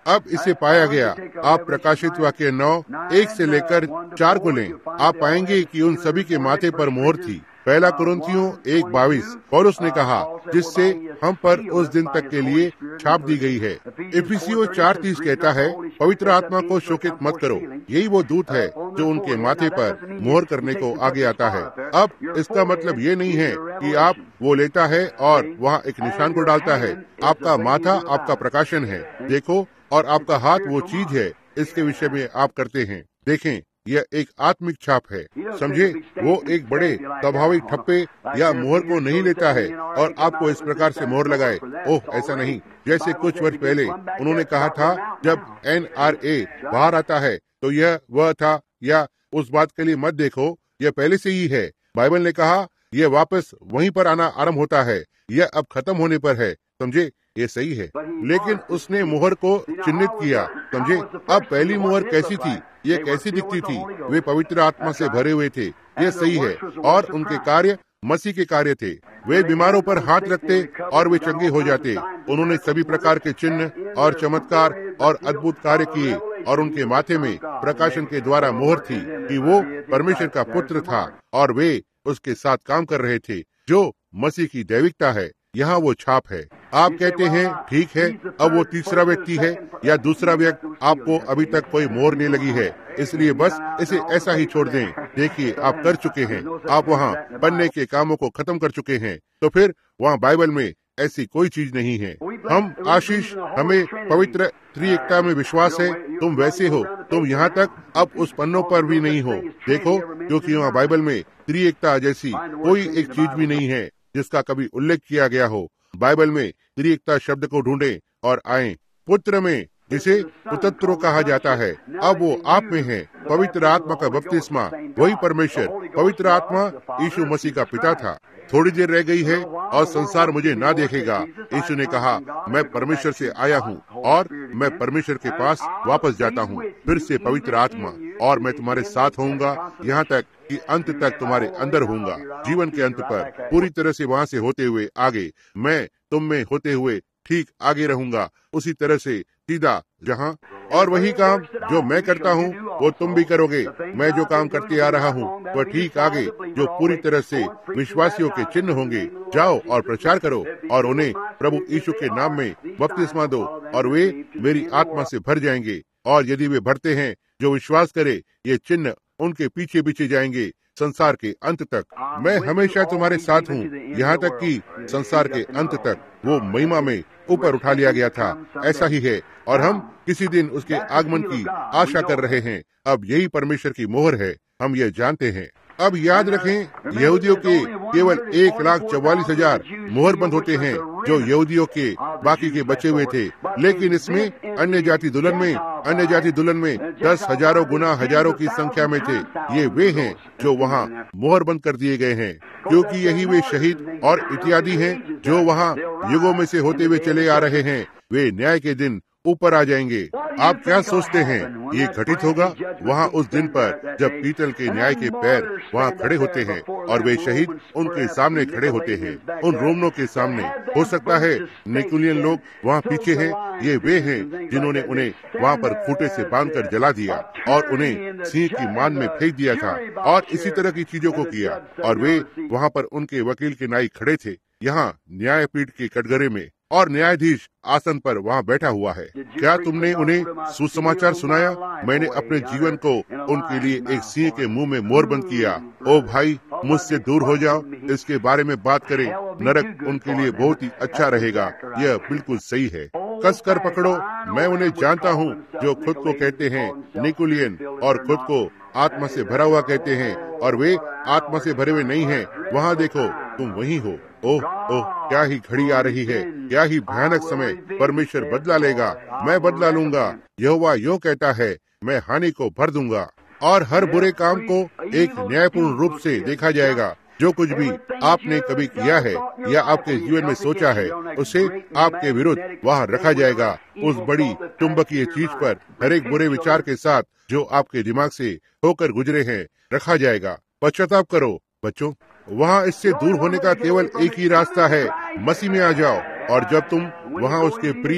अब इसे पाया गया। आप प्रकाशित वाक्य नौ एक से लेकर चार को लें, आप पाएंगे कि उन सभी के माथे पर मोहर थी। पहला कुरिन्थियों एक बाईस, पौलुस ने कहा जिससे हम पर उस दिन तक के लिए छाप दी गई है। इफिसियों चार तीस कहता है पवित्र आत्मा को शोकित मत करो। यही वो दूत है जो उनके माथे पर मोहर करने को आगे आता है। अब इसका मतलब ये नहीं है कि आप वो लेता है और वहाँ एक निशान को डालता है। आपका माथा आपका प्रकाशन है, देखो, और आपका हाथ वो चीज है इसके विषय में आप करते हैं। देखें, यह एक आत्मिक छाप है। समझे, वो एक बड़े स्वाभाविक ठप्पे या मोहर को नहीं लेता है और आपको इस प्रकार से मोहर लगाए। ओह, ऐसा नहीं। जैसे कुछ वर्ष पहले उन्होंने कहा था जब एन आर ए बाहर आता है तो यह वह था, या उस बात के लिए मत देखो, यह पहले से ही है। बाइबल ने कहा यह वापस वहीं पर आना आरंभ होता है, यह अब खत्म होने पर है। समझे, ये सही है, लेकिन उसने मोहर को चिन्हित किया। समझे, अब पहली मोहर कैसी थी, ये कैसी दिखती थी? वे पवित्र आत्मा से भरे हुए थे, ये सही है, और उनके कार्य मसीह के कार्य थे। वे बीमारों पर हाथ रखते और वे चंगे हो जाते। उन्होंने सभी प्रकार के चिन्ह और चमत्कार और अद्भुत कार्य किए, और उनके माथे में प्रकाशन के द्वारा मोहर थी कि वो परमेश्वर का पुत्र था और वे उसके साथ काम कर रहे थे, जो मसीह की दैविकता है। यहाँ वो छाप है। आप कहते हैं ठीक है, अब वो तीसरा व्यक्ति है या दूसरा व्यक्ति, आपको अभी तक कोई मोहर नहीं लगी है, इसलिए बस इसे ऐसा ही छोड़ दें। देखिए, आप कर चुके हैं, आप वहाँ बनने के कामों को खत्म कर चुके हैं, तो फिर वहाँ बाइबल में ऐसी कोई चीज नहीं है। हम आशीष, हमें पवित्र त्रिएकता में विश्वास है। तुम वैसे हो, तुम यहाँ तक अब उस पन्नों पर भी नहीं हो। देखो, क्योंकि वहाँ बाइबल में त्रिएकता जैसी कोई एक चीज भी नहीं है जिसका कभी उल्लेख किया गया हो। बाइबल में त्रिएकता शब्द को ढूंढें और आएं। पुत्र में, जिसे पुतत्रो कहा जाता है, अब वो आप में है। पवित्र आत्मा का बपतिस्मा, वही परमेश्वर पवित्र आत्मा यीशु मसीह का पिता था। थोड़ी देर रह गई है और संसार मुझे ना देखेगा। यीशु ने कहा मैं परमेश्वर से आया हूँ और मैं परमेश्वर के पास वापस जाता हूँ। फिर से पवित्र आत्मा, और मैं तुम्हारे साथ होऊंगा यहाँ तक कि अंत तक तुम्हारे अंदर होऊंगा। जीवन के अंत पर पूरी तरह से वहाँ से होते हुए आगे, मैं तुम में होते हुए ठीक आगे रहूंगा, उसी तरह से सीधा जहाँ, और वही काम जो मैं करता हूँ वो तुम भी करोगे। मैं जो काम करते आ रहा हूँ वह ठीक आगे, जो पूरी तरह से विश्वासियों के चिन्ह होंगे। जाओ और प्रचार करो और उन्हें प्रभु यीशु के नाम में बपतिस्मा दो, और वे मेरी आत्मा से भर जाएंगे। और यदि वे भरते हैं, जो विश्वास करे, ये चिन्ह उनके पीछे पीछे जाएंगे संसार के अंत तक। मैं हमेशा तुम्हारे साथ हूँ, यहाँ तक कि संसार के अंत तक। वो महिमा में ऊपर उठा लिया गया था। ऐसा ही है, और हम किसी दिन उसके आगमन की आशा कर रहे हैं। अब यही परमेश्वर की मोहर है, हम ये जानते हैं। अब याद रखें, यहूदियों के केवल एक लाख चौवालीस हजार मोहर बंद होते हैं, जो यहूदियों के बाकी के बचे हुए थे। लेकिन इसमें अन्य जाति दुल्हन में अन्य जाति दुल्हन में दस हजारों गुना हजारों की संख्या में थे। ये वे हैं जो वहाँ मोहर बंद कर दिए गए हैं, क्योंकि यही वे शहीद और इत्यादि हैं जो वहाँ युगों में से होते हुए चले आ रहे हैं। वे न्याय के दिन ऊपर आ जाएंगे। आप क्या सोचते हैं ये घटित होगा वहाँ उस दिन पर, जब पीतल के न्याय के पैर वहाँ खड़े होते हैं और वे शहीद उनके सामने खड़े होते हैं, उन रोमनों के सामने। हो सकता है निकुलियन लोग वहाँ पीछे हैं। ये वे हैं जिन्होंने उन्हें वहाँ पर खूंटे से बांधकर जला दिया और उन्हें सिंह की मान में फेंक दिया था, और इसी तरह की चीजों को किया। और वे वहाँ पर उनके वकील के नाई खड़े थे, यहाँ न्यायपीठ के कटघरे में, और न्यायाधीश आसन पर वहाँ बैठा हुआ है। क्या तुमने उन्हें सुसमाचार सुनाया? मैंने अपने जीवन को उनके लिए एक सिंह के मुंह में मोहर बंद किया। ओ भाई, मुझसे दूर हो जाओ, इसके बारे में बात करें। नरक उनके लिए बहुत ही अच्छा रहेगा। यह बिल्कुल सही है। कस कर पकड़ो। मैं उन्हें जानता हूँ जो खुद को कहते हैं निकुलियन और खुद को आत्मा से भरा हुआ कहते हैं, और वे आत्मा से भरे हुए नहीं हैं। वहाँ देखो, तुम वही हो। ओह ओह, क्या ही घड़ी आ रही है, क्या ही भयानक समय। परमेश्वर बदला लेगा, मैं बदला लूंगा। यहोवा यो कहता है, मैं हानि को भर दूंगा, और हर बुरे काम को एक न्यायपूर्ण रूप से देखा जाएगा। जो कुछ भी आपने कभी किया है या आपके जीवन में सोचा है, उसे आपके विरुद्ध वहाँ रखा जाएगा। उस बड़ी चुंबकीय चीज पर हर एक बुरे विचार के साथ जो आपके दिमाग से होकर गुजरे हैं रखा जाएगा। पश्चाताप करो बच्चों। वहाँ इससे दूर होने का केवल एक ही रास्ता है, मसीह में आ जाओ। और जब तुम वहाँ उसके प्रिय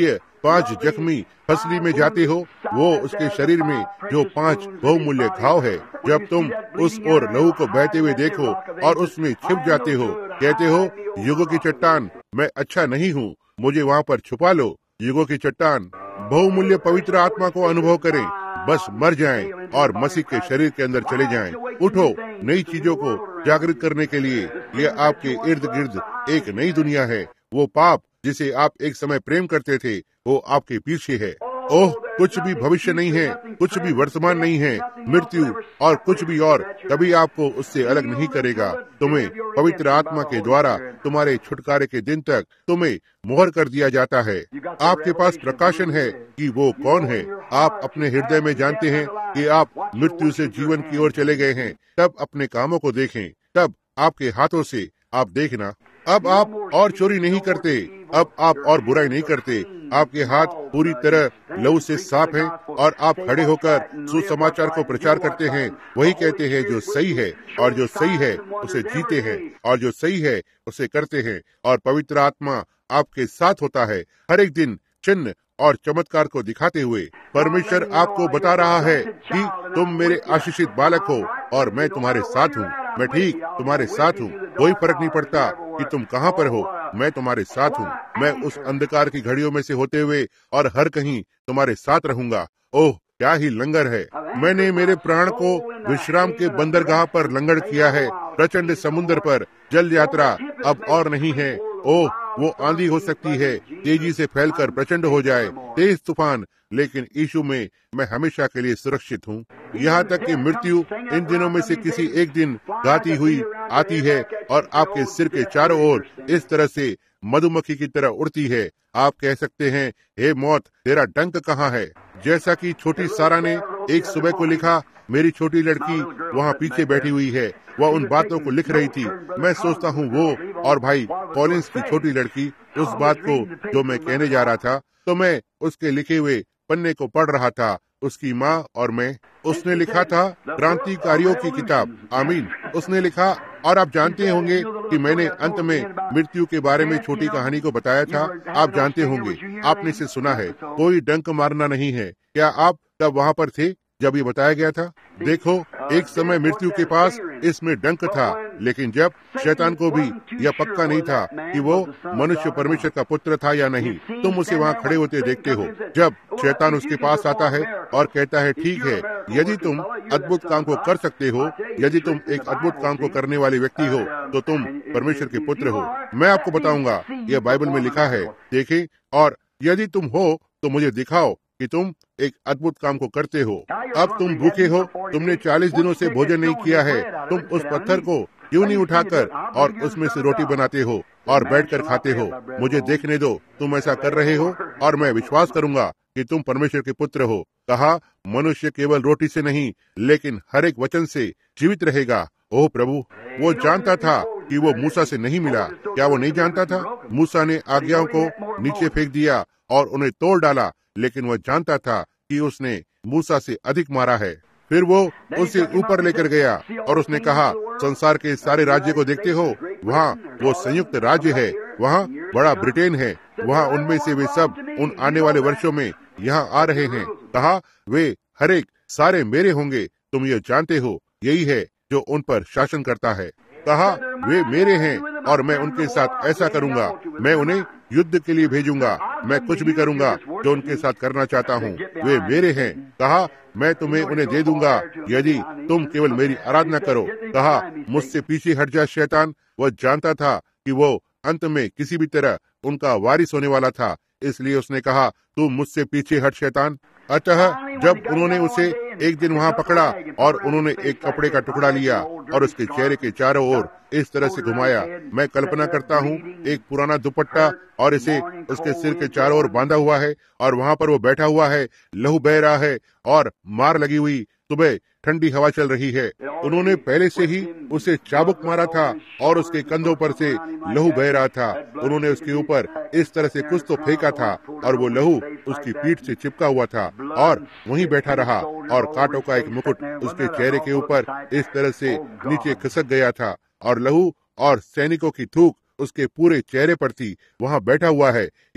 पांच जख्मी फसली में जाते हो, वो उसके शरीर में जो पांच बहुमूल्य घाव है, जब तुम उस ओर लहू को बहते हुए देखो और उसमें छिप जाते हो, कहते हो युगों की चट्टान, मैं अच्छा नहीं हूँ, मुझे वहाँ पर छुपा लो। युगों की चट्टान बहुमूल्य पवित्र आत्मा को अनुभव करें, बस मर जाएं और मसीह के शरीर के अंदर चले जाएं। उठो, नई चीजों को जागृत करने के लिए। यह आपके इर्द गिर्द एक नई दुनिया है। वो पाप जिसे आप एक समय प्रेम करते थे, वो आपके पीछे है। ओह, कुछ भी भविष्य नहीं है, कुछ भी वर्तमान नहीं है, मृत्यु और कुछ भी और कभी आपको उससे अलग नहीं करेगा। तुम्हें पवित्र आत्मा के द्वारा तुम्हारे छुटकारे के दिन तक तुम्हें मोहर कर दिया जाता है। आपके पास प्रकाशन है कि वो कौन है। आप अपने हृदय में जानते हैं कि आप मृत्यु से जीवन की ओर चले गए हैं। तब अपने कामों को देखें, तब आपके हाथों से आप देखना। अब आप और चोरी नहीं करते, अब आप और बुराई नहीं करते। आपके हाथ पूरी तरह लहू से साफ हैं और आप खड़े होकर सुसमाचार को प्रचार करते हैं। वही कहते हैं जो सही है, और जो सही है उसे जीते हैं, और जो सही है उसे करते हैं। और पवित्र आत्मा आपके साथ होता है हर एक दिन, चिन्ह और चमत्कार को दिखाते हुए। परमेश्वर आपको बता रहा है कि तुम मेरे आशीषित बालक हो और मैं तुम्हारे साथ हूँ। मैं ठीक तुम्हारे साथ हूँ। कोई फर्क नहीं पड़ता कि तुम कहाँ पर हो, मैं तुम्हारे साथ हूँ। मैं उस अंधकार की घड़ियों में से होते हुए और हर कहीं तुम्हारे साथ रहूंगा। ओह, क्या ही लंगर है। मैंने मेरे प्राण को विश्राम के बंदरगाह पर लंगर किया है। प्रचंड समुद्र पर जल यात्रा अब और नहीं है। ओह, वो आंधी हो सकती है, तेजी से फैलकर प्रचंड हो जाए, तेज तूफान, लेकिन यीशु में मैं हमेशा के लिए सुरक्षित हूँ। यहाँ तक कि मृत्यु इन दिनों में से किसी एक दिन गाती हुई आती है और आपके सिर के चारों ओर इस तरह से मधुमक्खी की तरह उड़ती है। आप कह सकते हैं, हे मौत, तेरा डंक कहाँ है। जैसा कि छोटी सारा ने एक सुबह को लिखा, मेरी छोटी लड़की वहाँ पीछे बैठी हुई है, वह उन बातों को लिख रही थी। मैं सोचता हूँ वो और भाई कॉलिंस की छोटी लड़की उस बात को जो मैं कहने जा रहा था, तो मैं उसके लिखे हुए पन्ने को पढ़ रहा था, उसकी माँ और मैं। उसने लिखा था क्रांतिकारियों की किताब। आमीन। उसने लिखा, और आप जानते होंगे कि मैंने अंत में मृत्यु के बारे में छोटी कहानी को बताया था। आप जानते होंगे, आपने इसे सुना है, कोई डंक मारना नहीं है। क्या आप तब वहाँ पर थे जब ये बताया गया था? देखो, एक समय मृत्यु के पास इसमें डंक था, लेकिन जब शैतान को भी यह पक्का नहीं था कि वो मनुष्य परमेश्वर का पुत्र था या नहीं, तुम उसे वहाँ खड़े होते देखते हो। जब शैतान उसके पास आता है और कहता है, ठीक है, यदि तुम अद्भुत काम को कर सकते हो, यदि तुम एक अद्भुत काम को करने वाले व्यक्ति हो, तो तुम परमेश्वर के पुत्र हो। मैं आपको बताऊंगा, यह बाइबल में लिखा है, देखें, और यदि तुम हो तो मुझे दिखाओ कि तुम एक अद्भुत काम को करते हो। अब तुम भूखे हो, तुमने चालीस दिनों से भोजन नहीं किया है, तुम उस पत्थर को क्यों नहीं उठाकर और उसमें से रोटी बनाते हो और बैठकर खाते हो? मुझे देखने दो, तुम ऐसा कर रहे हो और मैं विश्वास करूंगा कि तुम परमेश्वर के पुत्र हो। कहा, मनुष्य केवल रोटी से नहीं लेकिन हर एक वचन से जीवित रहेगा। ओह प्रभु, वो जानता था कि वो मूसा से नहीं मिला। क्या वो नहीं जानता था? मूसा ने आज्ञाओं को नीचे फेंक दिया और उन्हें तोड़ डाला, लेकिन वह जानता था कि उसने मूसा से अधिक मारा है। फिर वो उसे ऊपर लेकर गया और उसने कहा, संसार के सारे राज्य को देखते हो, वहाँ वो संयुक्त राज्य है, वहाँ बड़ा ब्रिटेन है, वहाँ उनमें से वे सब उन आने वाले वर्षों में यहाँ आ रहे हैं। कहा, वे हर एक सारे मेरे होंगे, तुम ये जानते हो, यही है जो उन पर शासन करता है। कहा, वे मेरे हैं और मैं उनके साथ ऐसा करूंगा, मैं उन्हें युद्ध के लिए भेजूंगा, मैं कुछ भी करूंगा जो उनके साथ करना चाहता हूँ। वे मेरे हैं। कहा, मैं तुम्हें उन्हें दे दूंगा यदि तुम केवल मेरी आराधना करो। कहा, मुझसे पीछे हट जा शैतान। वह जानता था कि वो अंत में किसी भी तरह उनका वारिस होने वाला था, इसलिए उसने कहा, तू मुझसे पीछे हट शैतान। अतः जब उन्होंने उसे एक दिन वहाँ पकड़ा और उन्होंने एक कपड़े का टुकड़ा लिया और उसके चेहरे के चारों ओर इस तरह से घुमाया, मैं कल्पना करता हूँ एक पुराना दुपट्टा, और इसे उसके सिर के चारों ओर बांधा हुआ है और वहाँ पर वो बैठा हुआ है, लहू बह रहा है और मार लगी हुई, सुबह ठंडी हवा चल रही है। उन्होंने पहले से ही उसे चाबुक मारा था और उसके कंधों पर से लहू बह रहा था। उन्होंने उसके ऊपर इस तरह से कुछ तो फेंका था और वो लहू उसकी पीठ से चिपका हुआ था और वहीं बैठा रहा, और कांटों का एक मुकुट उसके चेहरे के ऊपर इस तरह से नीचे खिसक गया था और लहू और सैनिकों की थूक उसके पूरे चेहरे पर थी। वहाँ बैठा हुआ है। क्या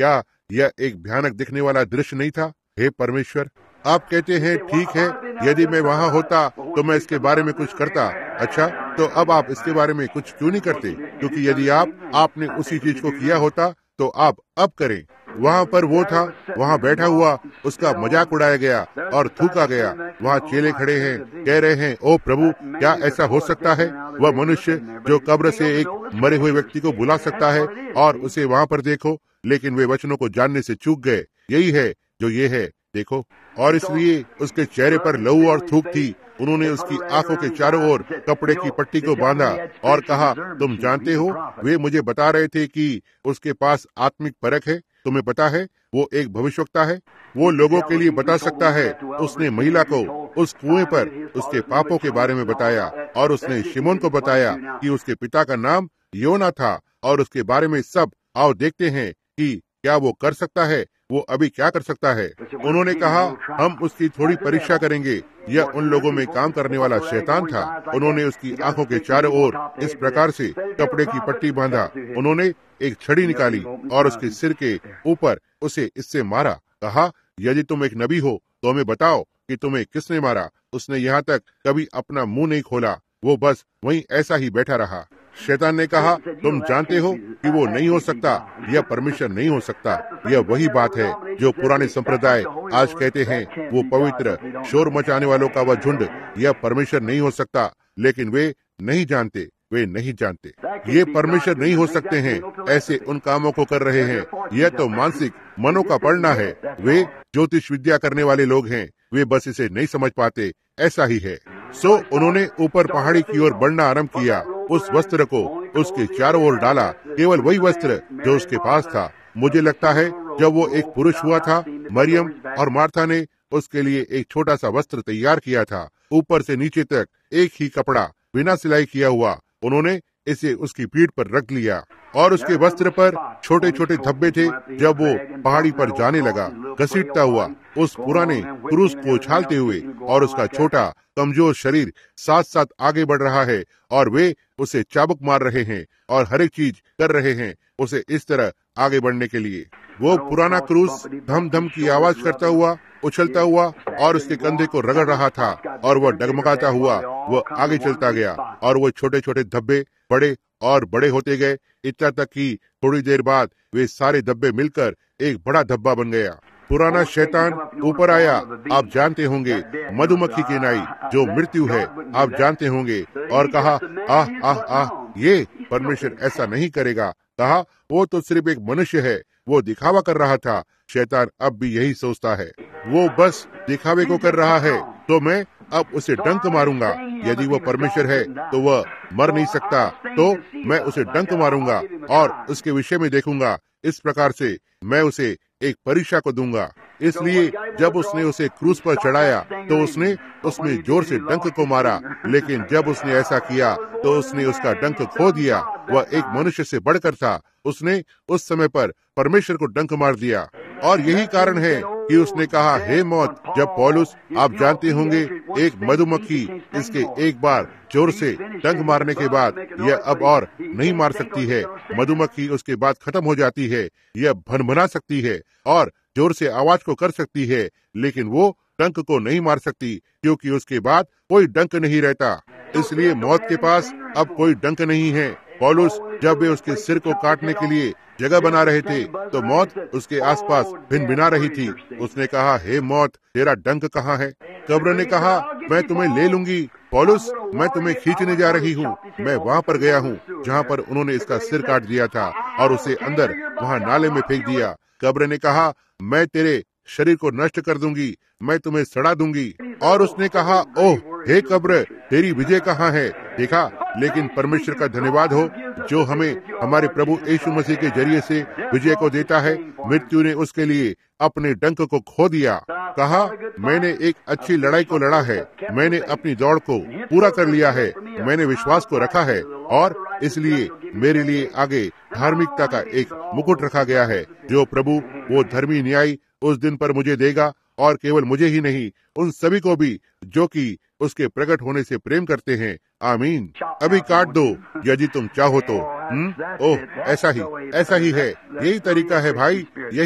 यह एक भयानक दिखने वाला दृश्य नहीं था? हे परमेश्वर, आप कहते हैं ठीक है, यदि मैं वहाँ होता तो मैं इसके बारे में कुछ करता। अच्छा, तो अब आप इसके बारे में कुछ क्यों नहीं करते? क्योंकि यदि आप आपने उसी चीज को किया होता तो आप अब करें। वहाँ पर वो था, वहाँ बैठा हुआ, उसका मजाक उड़ाया गया और थूका गया। वहाँ चेले खड़े हैं, कह रहे हैं, ओ प्रभु, क्या ऐसा हो सकता है? वह मनुष्य जो कब्र से एक मरे हुए व्यक्ति को बुला सकता है और उसे वहाँ पर देखो। लेकिन वे वचनों को जानने से चूक गए। यही है जो ये है, देखो। और इसलिए उसके चेहरे पर लहू और थूक थी। उन्होंने उसकी आंखों के चारों ओर कपड़े की पट्टी को बांधा और कहा, तुम जानते हो, वे मुझे बता रहे थे कि उसके पास आत्मिक परख है। तुम्हें पता है वो एक भविष्यवक्ता है, वो लोगों के लिए बता सकता है। उसने महिला को उस कुएं पर उसके पापों के बारे में बताया और उसने शिमोन को बताया कि उसके पिता का नाम योना था और उसके बारे में सब। आओ देखते हैं कि क्या वो कर सकता है, वो अभी क्या कर सकता है। उन्होंने कहा, हम उसकी थोड़ी परीक्षा करेंगे। यह उन लोगों में काम करने वाला शैतान था। उन्होंने उसकी आंखों के चारों ओर इस प्रकार से कपड़े की पट्टी बांधा। उन्होंने एक छड़ी निकाली और उसके सिर के ऊपर उसे इससे मारा। कहा, यदि तुम एक नबी हो तो हमें बताओ कि तुम्हें किसने मारा। उसने यहाँ तक कभी अपना मुंह नहीं खोला, वो बस वहीं ऐसा ही बैठा रहा। शैतान ने कहा, तुम जानते हो कि वो नहीं हो सकता, यह परमेश्वर नहीं हो सकता। यह वही बात है जो पुराने संप्रदाय आज कहते हैं, वो पवित्र शोर मचाने वालों का वह झुंड, यह परमेश्वर नहीं हो सकता। लेकिन वे नहीं जानते, वे नहीं जानते। ये परमेश्वर नहीं हो सकते हैं, ऐसे उन कामों को कर रहे हैं। यह तो मानसिक मनों का पढ़ना है। वे ज्योतिष विद्या करने वाले लोग हैं, वे बस इसे नहीं समझ पाते। ऐसा ही है। सो उन्होंने ऊपर पहाड़ी की ओर बढ़ना आरंभ किया। उस वस्त्र को उसके चारों ओर डाला, केवल वही वस्त्र जो उसके पास था। मुझे लगता है जब वो एक पुरुष हुआ था, मरियम और मार्था ने उसके लिए एक छोटा सा वस्त्र तैयार किया था, ऊपर से नीचे तक एक ही कपड़ा, बिना सिलाई किया हुआ। उन्होंने इसे उसकी पीठ पर रख लिया और उसके वस्त्र पर छोटे छोटे धब्बे थे। जब वो पहाड़ी पर जाने लगा, घसीटता हुआ उस पुराने क्रूस को उछालते हुए, और उसका छोटा कमजोर शरीर साथ साथ आगे बढ़ रहा है और वे उसे चाबुक मार रहे हैं और हर एक चीज कर रहे हैं उसे इस तरह आगे बढ़ने के लिए। वो पुराना क्रूस धम धम की आवाज करता हुआ, उछलता हुआ और उसके कंधे को रगड़ रहा था और वह डगमगाता हुआ वो आगे चलता गया और वो छोटे छोटे धब्बे बड़े और बड़े होते गए, इतना तक कि थोड़ी देर बाद वे सारे धब्बे मिलकर एक बड़ा धब्बा बन गया। पुराना शैतान ऊपर आया। आप जानते होंगे, मधुमक्खी की नाई जो मृत्यु है, आप जानते होंगे, और कहा, आह आह आह, ये परमेश्वर ऐसा नहीं करेगा। कहा, वो तो सिर्फ एक मनुष्य है, वो दिखावा कर रहा था। शैतान अब भी यही सोचता है, वो बस दिखावे को कर रहा है, तो मैं अब उसे डंक मारूंगा। यदि वह परमेश्वर है तो वह मर नहीं सकता, तो मैं उसे डंक मारूंगा और उसके विषय में देखूंगा। इस प्रकार से मैं उसे एक परीक्षा को दूंगा। इसलिए जब उसने उसे क्रूस पर चढ़ाया तो उसने उसमें जोर से डंक को मारा, लेकिन जब उसने ऐसा किया तो उसने उसका डंक खो दिया। वह एक मनुष्य से बढ़कर था। उसने उस समय पर परमेश्वर को डंक मार दिया और यही कारण है कि उसने कहा, हे मौत। जब पौलुस, आप जानते होंगे, एक मधुमक्खी इसके एक बार जोर से डंक मारने के बाद यह अब और नहीं मार सकती है। मधुमक्खी उसके बाद खत्म हो जाती है। यह भनभना सकती है और जोर से आवाज को कर सकती है, लेकिन वो डंक को नहीं मार सकती, क्योंकि उसके बाद कोई डंक नहीं रहता। इसलिए मौत के पास अब कोई डंक नहीं है। पौलुस जब वे उसके सिर को काटने के लिए जगह बना रहे थे तो मौत उसके आसपास भिनभिना रही थी। उसने कहा, हे मौत, तेरा डंक कहाँ है? कब्र ने कहा, मैं तुम्हें ले लूंगी। पौलुस, मैं तुम्हें खींचने जा रही हूँ। मैं वहाँ पर गया हूँ जहाँ पर उन्होंने इसका सिर काट दिया था और उसे अंदर वहाँ नाले में फेंक दिया। कब्र ने कहा, मैं तेरे शरीर को नष्ट कर दूंगी, मैं तुम्हें सड़ा दूंगी। और उसने कहा, ओह हे कब्र, तेरी विजय कहाँ है? देखा, लेकिन परमेश्वर का धन्यवाद हो जो हमें हमारे प्रभु यीशु मसीह के जरिए से विजय को देता है। मृत्यु ने उसके लिए अपने डंक को खो दिया। कहा, मैंने एक अच्छी लड़ाई को लड़ा है, मैंने अपनी दौड़ को पूरा कर लिया है, मैंने विश्वास को रखा है और इसलिए मेरे लिए आगे धार्मिकता का एक मुकुट रखा गया है जो प्रभु वो धर्मी न्याय उस दिन पर मुझे देगा, और केवल मुझे ही नहीं, उन सभी को भी जो कि उसके प्रकट होने से प्रेम करते हैं। आमीन। अभी काट दो यदि तुम चाहो तो। हम्म ओह, ऐसा ही ऐसा ही है। यही तरीका है भाई, यही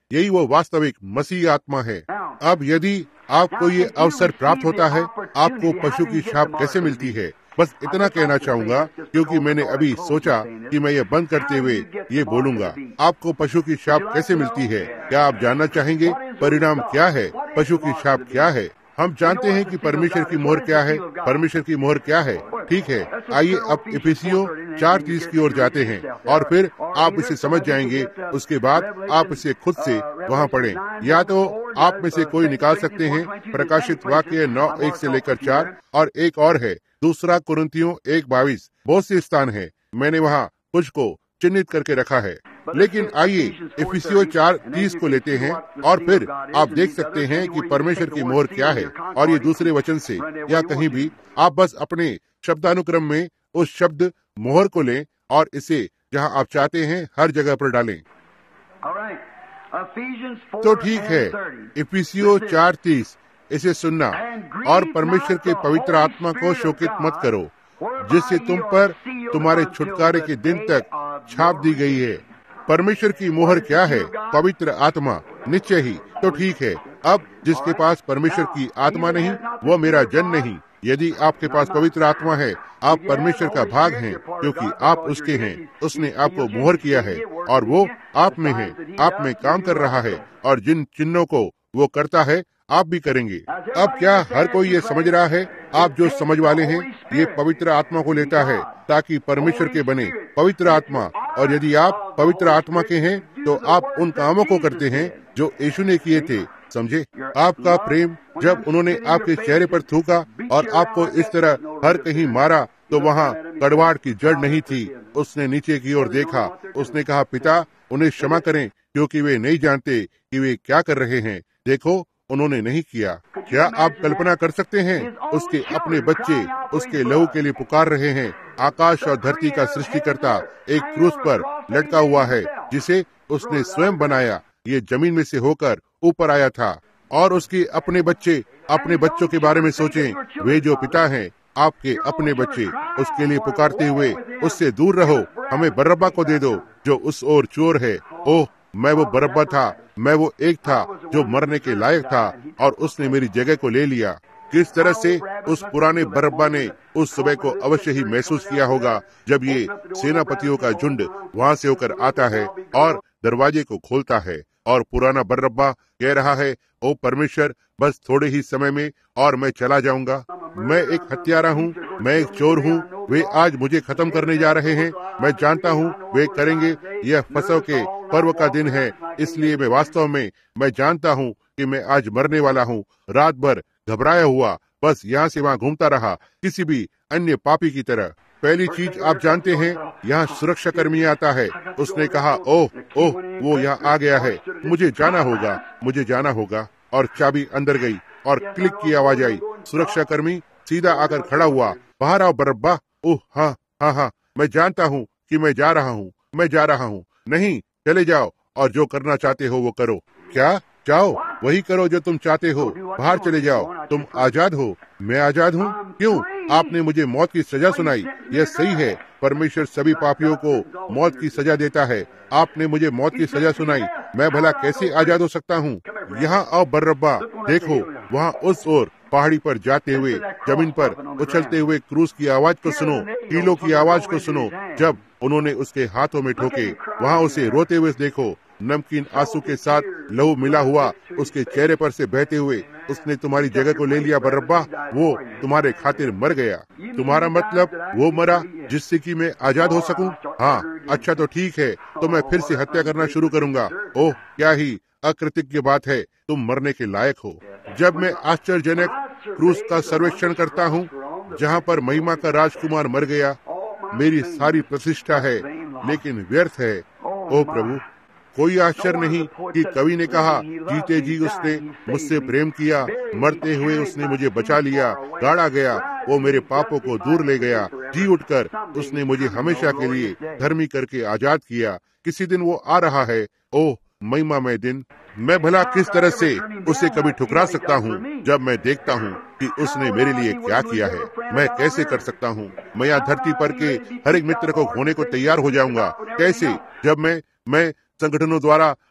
यही वो वास्तविक मसीह आत्मा है। अब यदि आपको ये अवसर प्राप्त होता है, आपको पशु की छाप कैसे मिलती है? बस इतना कहना चाहूँगा, क्योंकि मैंने अभी सोचा कि मैं ये बंद करते हुए ये बोलूँगा। आपको पशु की छाप कैसे मिलती है? क्या आप जानना चाहेंगे? परिणाम क्या है? पशु की छाप क्या है? हम जानते हैं कि परमेश्वर की मोहर क्या है। परमेश्वर की मोहर क्या है? ठीक है, आइए अब इफिसियों चार तीस की ओर जाते हैं और फिर आप इसे समझ जाएंगे। उसके बाद आप इसे खुद से वहाँ पढ़ें, या तो आप में से कोई निकाल सकते हैं। प्रकाशित वाक्य नौ एक से लेकर चार, और एक और है दूसरा कुरिन्थियों एक बाईस। बहुत से स्थान है, मैंने वहाँ कुछ को चिन्हित करके रखा है। लेकिन आइए इफिसियों चार तीस को लेते हैं और फिर आप देख सकते हैं कि परमेश्वर की मोहर क्या है। और ये दूसरे वचन से या कहीं भी आप बस अपने शब्दानुक्रम में उस शब्द मोहर को लें और इसे जहां आप चाहते हैं हर जगह पर डालें। तो ठीक है, इफिसियों चार तीस, इसे सुनना। और परमेश्वर के पवित्र आत्मा को शोकित मत करो, जिससे तुम पर तुम्हारे छुटकारे के दिन तक छाप दी गई है। परमेश्वर की मोहर क्या है? पवित्र आत्मा, निश्चय ही। तो ठीक है, अब जिसके पास परमेश्वर की आत्मा नहीं, वो मेरा जन नहीं। यदि आपके पास पवित्र आत्मा है, आप परमेश्वर का भाग हैं, क्योंकि आप उसके हैं। उसने आपको मोहर किया है और वो आप में है, आप में काम कर रहा है, और जिन चिन्हों को वो करता है आप भी करेंगे। अब क्या हर कोई ये समझ रहा है? आप जो समझ वाले हैं, ये पवित्र आत्मा को लेता है ताकि परमेश्वर के बने। पवित्र आत्मा, और यदि आप पवित्र आत्मा के हैं तो आप उन कामों को करते हैं जो यीशु ने किए थे। समझे? आपका प्रेम, जब उन्होंने आपके चेहरे पर थूका और आपको इस तरह हर कहीं मारा, तो वहाँ कड़वाड़ की जड़ नहीं थी। उसने नीचे की ओर देखा, उसने कहा, पिता उन्हें क्षमा करें, क्योंकि वे नहीं जानते कि वे क्या कर रहे हैं। देखो, उन्होंने नहीं किया। क्या आप कल्पना कर सकते हैं? उसके अपने बच्चे उसके लहू के लिए पुकार रहे हैं। आकाश और धरती का सृष्टिकर्ता एक क्रूस पर लटका हुआ है, जिसे उसने स्वयं बनाया। ये जमीन में से होकर ऊपर आया था। और उसके अपने बच्चे, अपने बच्चों के बारे में सोचें, वे जो पिता हैं, आपके अपने बच्चे उसके लिए पुकारते हुए, उससे दूर रहो, हमें बरअब्बा को दे दो जो उस ओर चोर है। ओह, मैं वो बरअब्बा था, मैं वो एक था जो मरने के लायक था, और उसने मेरी जगह को ले लिया। किस तरह से उस पुराने बरअब्बा ने उस सुबह को अवश्य ही महसूस किया होगा, जब ये सेनापतियों का झुंड वहाँ से होकर आता है और दरवाजे को खोलता है, और पुराना बरअब्बा कह रहा है, ओ परमेश्वर, बस थोड़े ही समय में और मैं चला जाऊंगा। मैं एक हत्यारा हूँ, मैं एक चोर हूँ, वे आज मुझे खत्म करने जा रहे हैं। मैं जानता हूँ वे करेंगे। यह फसह के पर्व का दिन है, इसलिए मैं वास्तव में मैं जानता हूँ कि मैं आज मरने वाला हूँ। रात भर घबराया हुआ बस यहाँ से वहाँ घूमता रहा, किसी भी अन्य पापी की तरह। पहली चीज आप जानते हैं, यहाँ सुरक्षा कर्मी आता है। उसने कहा, ओह ओह, वो यहाँ आ गया है, मुझे जाना होगा, मुझे जाना होगा। और चाबी अंदर गई और क्लिक की आवाज आई। सुरक्षा कर्मी सीधा आकर खड़ा हुआ, बाहर आओ बरअब्बा। ओह हाँ हाँ हाँ, मैं जानता हूँ कि मैं जा रहा हूँ, मैं जा रहा हूँ। नहीं, चले जाओ और जो करना चाहते हो वो करो। क्या? जाओ, वही करो जो तुम चाहते हो, बाहर चले जाओ, तुम आजाद हो। मैं आजाद हूँ? क्यों? आपने मुझे मौत की सजा सुनाई। यह सही है, परमेश्वर सभी पापियों को मौत की सजा देता है। आपने मुझे मौत की सजा सुनाई, मैं भला कैसे आजाद हो सकता हूँ? यहाँ आओ बरअब्बा, देखो वहाँ उस ओर पहाड़ी पर जाते हुए, जमीन पर उछलते हुए क्रूस की आवाज को सुनो, कीलों की आवाज को सुनो। जब उन्होंने उसके हाथों में ठोके, वहाँ उसे रोते हुए देखो, नमकीन आंसू के साथ लहू मिला हुआ उसके चेहरे पर से बहते हुए। उसने तुम्हारी जगह को ले लिया बरअब्बा, वो तुम्हारे खातिर मर गया। तुम्हारा मतलब वो मरा जिससे कि मैं आजाद हो सकूं? हाँ, अच्छा तो ठीक है, तो मैं फिर से हत्या करना शुरू करूंगा। ओह, क्या ही अकृतज्ञ बात है, तुम मरने के लायक हो। जब मैं आश्चर्यजनक क्रूस का सर्वेक्षण करता हूँ, जहाँ पर महिमा का राजकुमार मर गया, मेरी सारी प्रतिष्ठा है लेकिन व्यर्थ है। ओ प्रभु, कोई आश्चर्य नहीं कि कवि ने कहा, जीते जी उसने मुझसे प्रेम किया, मरते हुए उसने मुझे बचा लिया, गाड़ा गया, वो मेरे पापों को दूर ले गया, जी उठकर उसने मुझे हमेशा के लिए धर्मी करके आजाद किया। किसी दिन वो आ रहा है, ओह महिमामय दिन। मैं भला किस तरह से उसे कभी ठुकरा सकता हूँ जब मैं देखता हूँ कि उसने मेरे लिए क्या किया है। मैं कैसे कर सकता हूँ? मैं यहाँ धरती पर के हर एक मित्र को खोने को तैयार हो जाऊंगा। कैसे? जब मैं मैं संगठनों द्वारा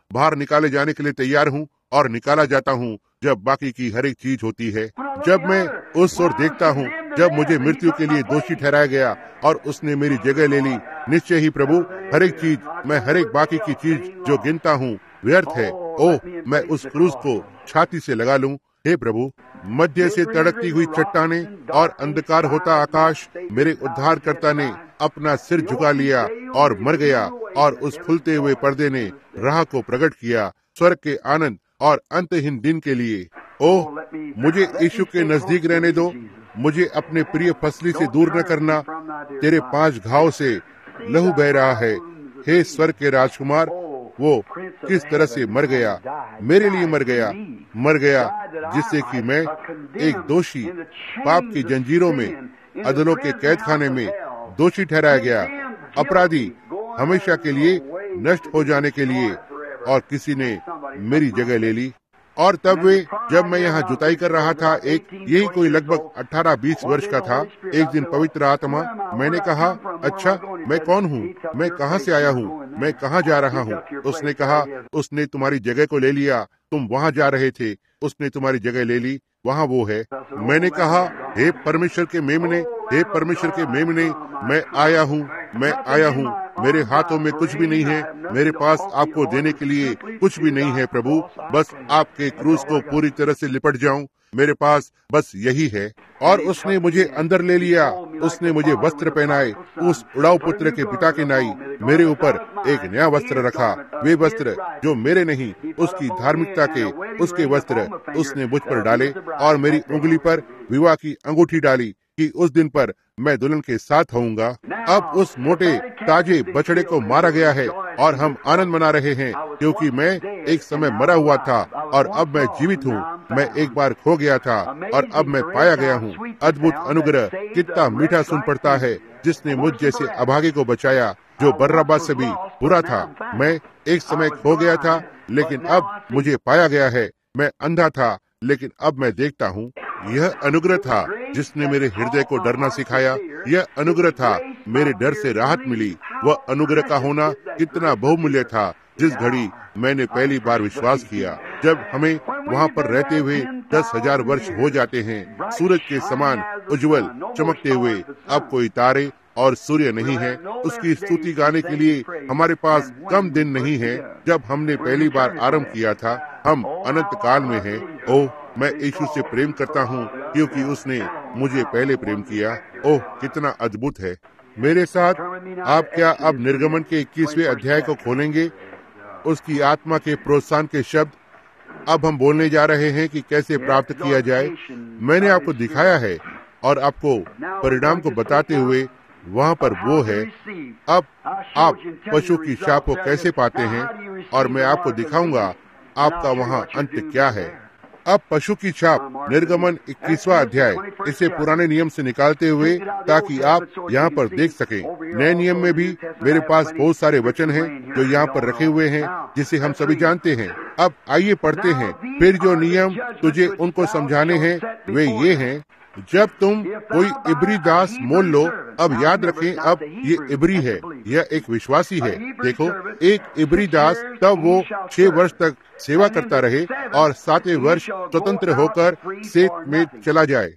बाहर निकाले जाने के लिए तैयार हूँ और निकाला जाता हूँ जब बाकी की हर एक चीज होती है। जब मैं उस ओर देखता हूँ जब मुझे मृत्यु के लिए दोषी ठहराया गया और उसने मेरी जगह ले ली, निश्चय ही प्रभु हर एक चीज, मैं हर एक बाकी की चीज जो गिनता हूँ व्यर्थ है। ओह, मैं उस क्रूस को छाती से लगा लूं। हे प्रभु, मध्य से तड़कती हुई चट्टाने और अंधकार होता आकाश, मेरे उद्धारकर्ता ने अपना सिर झुका लिया और मर गया, और उस खुलते हुए पर्दे ने राह को प्रकट किया स्वर्ग के आनंद और अंतहीन दिन के लिए। ओह, मुझे यीशु के नजदीक रहने दो, मुझे अपने प्रिय फसली से दूर न करना। तेरे पांच घाव से लहू बह रहा है। हे स्वर्ग के राजकुमार, वो किस तरह से मर गया, मेरे लिए मर गया, मर गया जिससे कि मैं एक दोषी पाप की जंजीरों में, अदलों के कैद खाने में दोषी ठहराया गया, अपराधी हमेशा के लिए नष्ट हो जाने के लिए, और किसी ने मेरी जगह ले ली। और तब वे, जब मैं यहाँ जुताई कर रहा था, एक यही कोई लगभग अठारह बीस वर्ष का था, एक दिन पवित्र आत्मा, मैंने कहा, अच्छा मैं कौन हूँ, मैं कहाँ से आया हूँ, मैं कहाँ जा रहा हूँ? उसने कहा, उसने तुम्हारी जगह को ले लिया, तुम वहाँ जा रहे थे, उसने तुम्हारी जगह ले ली, वहाँ वो है। मैंने कहा, हे परमेश्वर के मेमने, हे परमेश्वर के मेमने, मैं आया हूँ, मैं आया हूँ, मेरे हाथों में कुछ भी नहीं है, मेरे पास आपको देने के लिए कुछ भी नहीं है प्रभु, बस आपके क्रूस को पूरी तरह से लिपट जाऊं, मेरे पास बस यही है। और उसने मुझे अंदर ले लिया, उसने मुझे वस्त्र पहनाए, उस उड़ाऊ पुत्र के पिता की नाई मेरे ऊपर एक नया वस्त्र रखा, वे वस्त्र जो मेरे नहीं, उसकी धार्मिकता के उसके वस्त्र उसने मुझ पर डाले, और मेरी उंगली पर विवाह की अंगूठी डाली कि उस दिन पर मैं दुल्हन के साथ होऊंगा। अब उस मोटे ताजे बछड़े को मारा गया है और हम आनंद मना रहे हैं, क्योंकि मैं एक समय मरा हुआ था और अब मैं जीवित हूँ। मैं एक बार खो गया था और अब मैं पाया गया हूँ। अद्भुत अनुग्रह कितना मीठा सुन पड़ता है, जिसने मुझ जैसे अभागे को बचाया, जो बर्रब्बा से भी बुरा था। मैं एक समय खो गया था, लेकिन अब मुझे पाया गया है। मैं अंधा था, लेकिन अब मैं देखता हूँ। यह अनुग्रह था जिसने मेरे हृदय को डरना सिखाया। यह अनुग्रह था, मेरे डर से राहत मिली। वह अनुग्रह का होना कितना बहुमूल्य था, जिस घड़ी मैंने पहली बार विश्वास किया। जब हमें वहाँ पर रहते हुए दस हजार वर्ष हो जाते हैं, सूरज के समान उज्जवल चमकते हुए, अब कोई तारे और सूर्य नहीं है। उसकी स्तुति गाने के लिए हमारे पास कम दिन नहीं है। जब हमने पहली बार आरंभ किया था, हम अनंत काल में हैं। ओह, मैं यीशु से प्रेम करता हूँ, क्योंकि उसने मुझे पहले प्रेम किया। ओह, कितना अद्भुत है। मेरे साथ आप क्या अब निर्गमन के इक्कीसवें अध्याय को खोलेंगे? उसकी आत्मा के प्रोत्साहन के शब्द अब हम बोलने जा रहे हैं कि कैसे प्राप्त किया जाए। मैंने आपको दिखाया है और आपको परिणाम को बताते हुए वहाँ पर वो है। अब आप पशु की शाप को कैसे पाते हैं, और मैं आपको दिखाऊंगा आपका वहाँ अंत क्या है। अब पशु की छाप, निर्गमन इक्कीसवां अध्याय, इसे पुराने नियम से निकालते हुए, ताकि आप यहाँ पर देख सकें। नए नियम में भी मेरे पास बहुत सारे वचन हैं जो यहाँ पर रखे हुए हैं, जिसे हम सभी जानते हैं। अब आइए पढ़ते हैं। फिर जो नियम तुझे उनको समझाने हैं वे ये हैं, जब तुम कोई इब्री दास मोल लो। अब याद रखें, अब ये इब्री है, यह एक विश्वासी है। देखो, एक इब्री दास तब वो छह वर्ष तक सेवा करता रहे और सातवें वर्ष स्वतंत्र होकर सेत में चला जाए।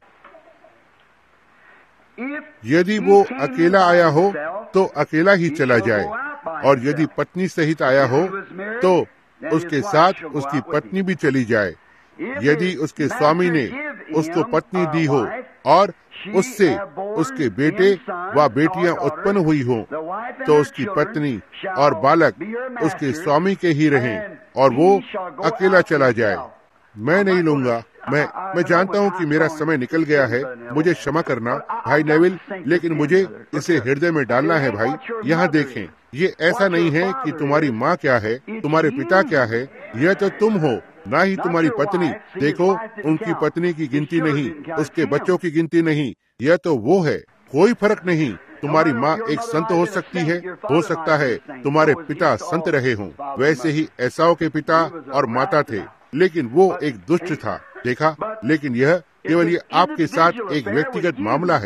यदि वो अकेला आया हो तो अकेला ही चला जाए, और यदि पत्नी सहित आया हो तो उसके साथ उसकी पत्नी भी चली जाए। यदि उसके स्वामी ने उसको पत्नी दी हो और उससे उसके बेटे व बेटियां उत्पन्न हुई हो, तो उसकी पत्नी और बालक उसके स्वामी के ही रहें और वो अकेला चला जाए। मैं नहीं लूंगा। मैं मैं जानता हूँ कि मेरा समय निकल गया है, मुझे क्षमा करना भाई नेविल, लेकिन मुझे इसे हृदय में डालना है। भाई, यहाँ देखें, ये ऐसा नहीं है कि तुम्हारी माँ क्या है, तुम्हारे पिता क्या है, यह तो तुम हो, ना ही तुम्हारी पत्नी। देखो, उनकी पत्नी की गिनती नहीं, उसके बच्चों की गिनती नहीं, यह तो वो है। कोई फर्क नहीं। तुम्हारी माँ एक संत हो सकती है, हो सकता है तुम्हारे पिता संत रहे हों। वैसे ही एसाव के पिता और माता थे, लेकिन वो एक दुष्ट था। देखा, लेकिन यह केवल ये आपके साथ एक व्यक्तिगत मामला है।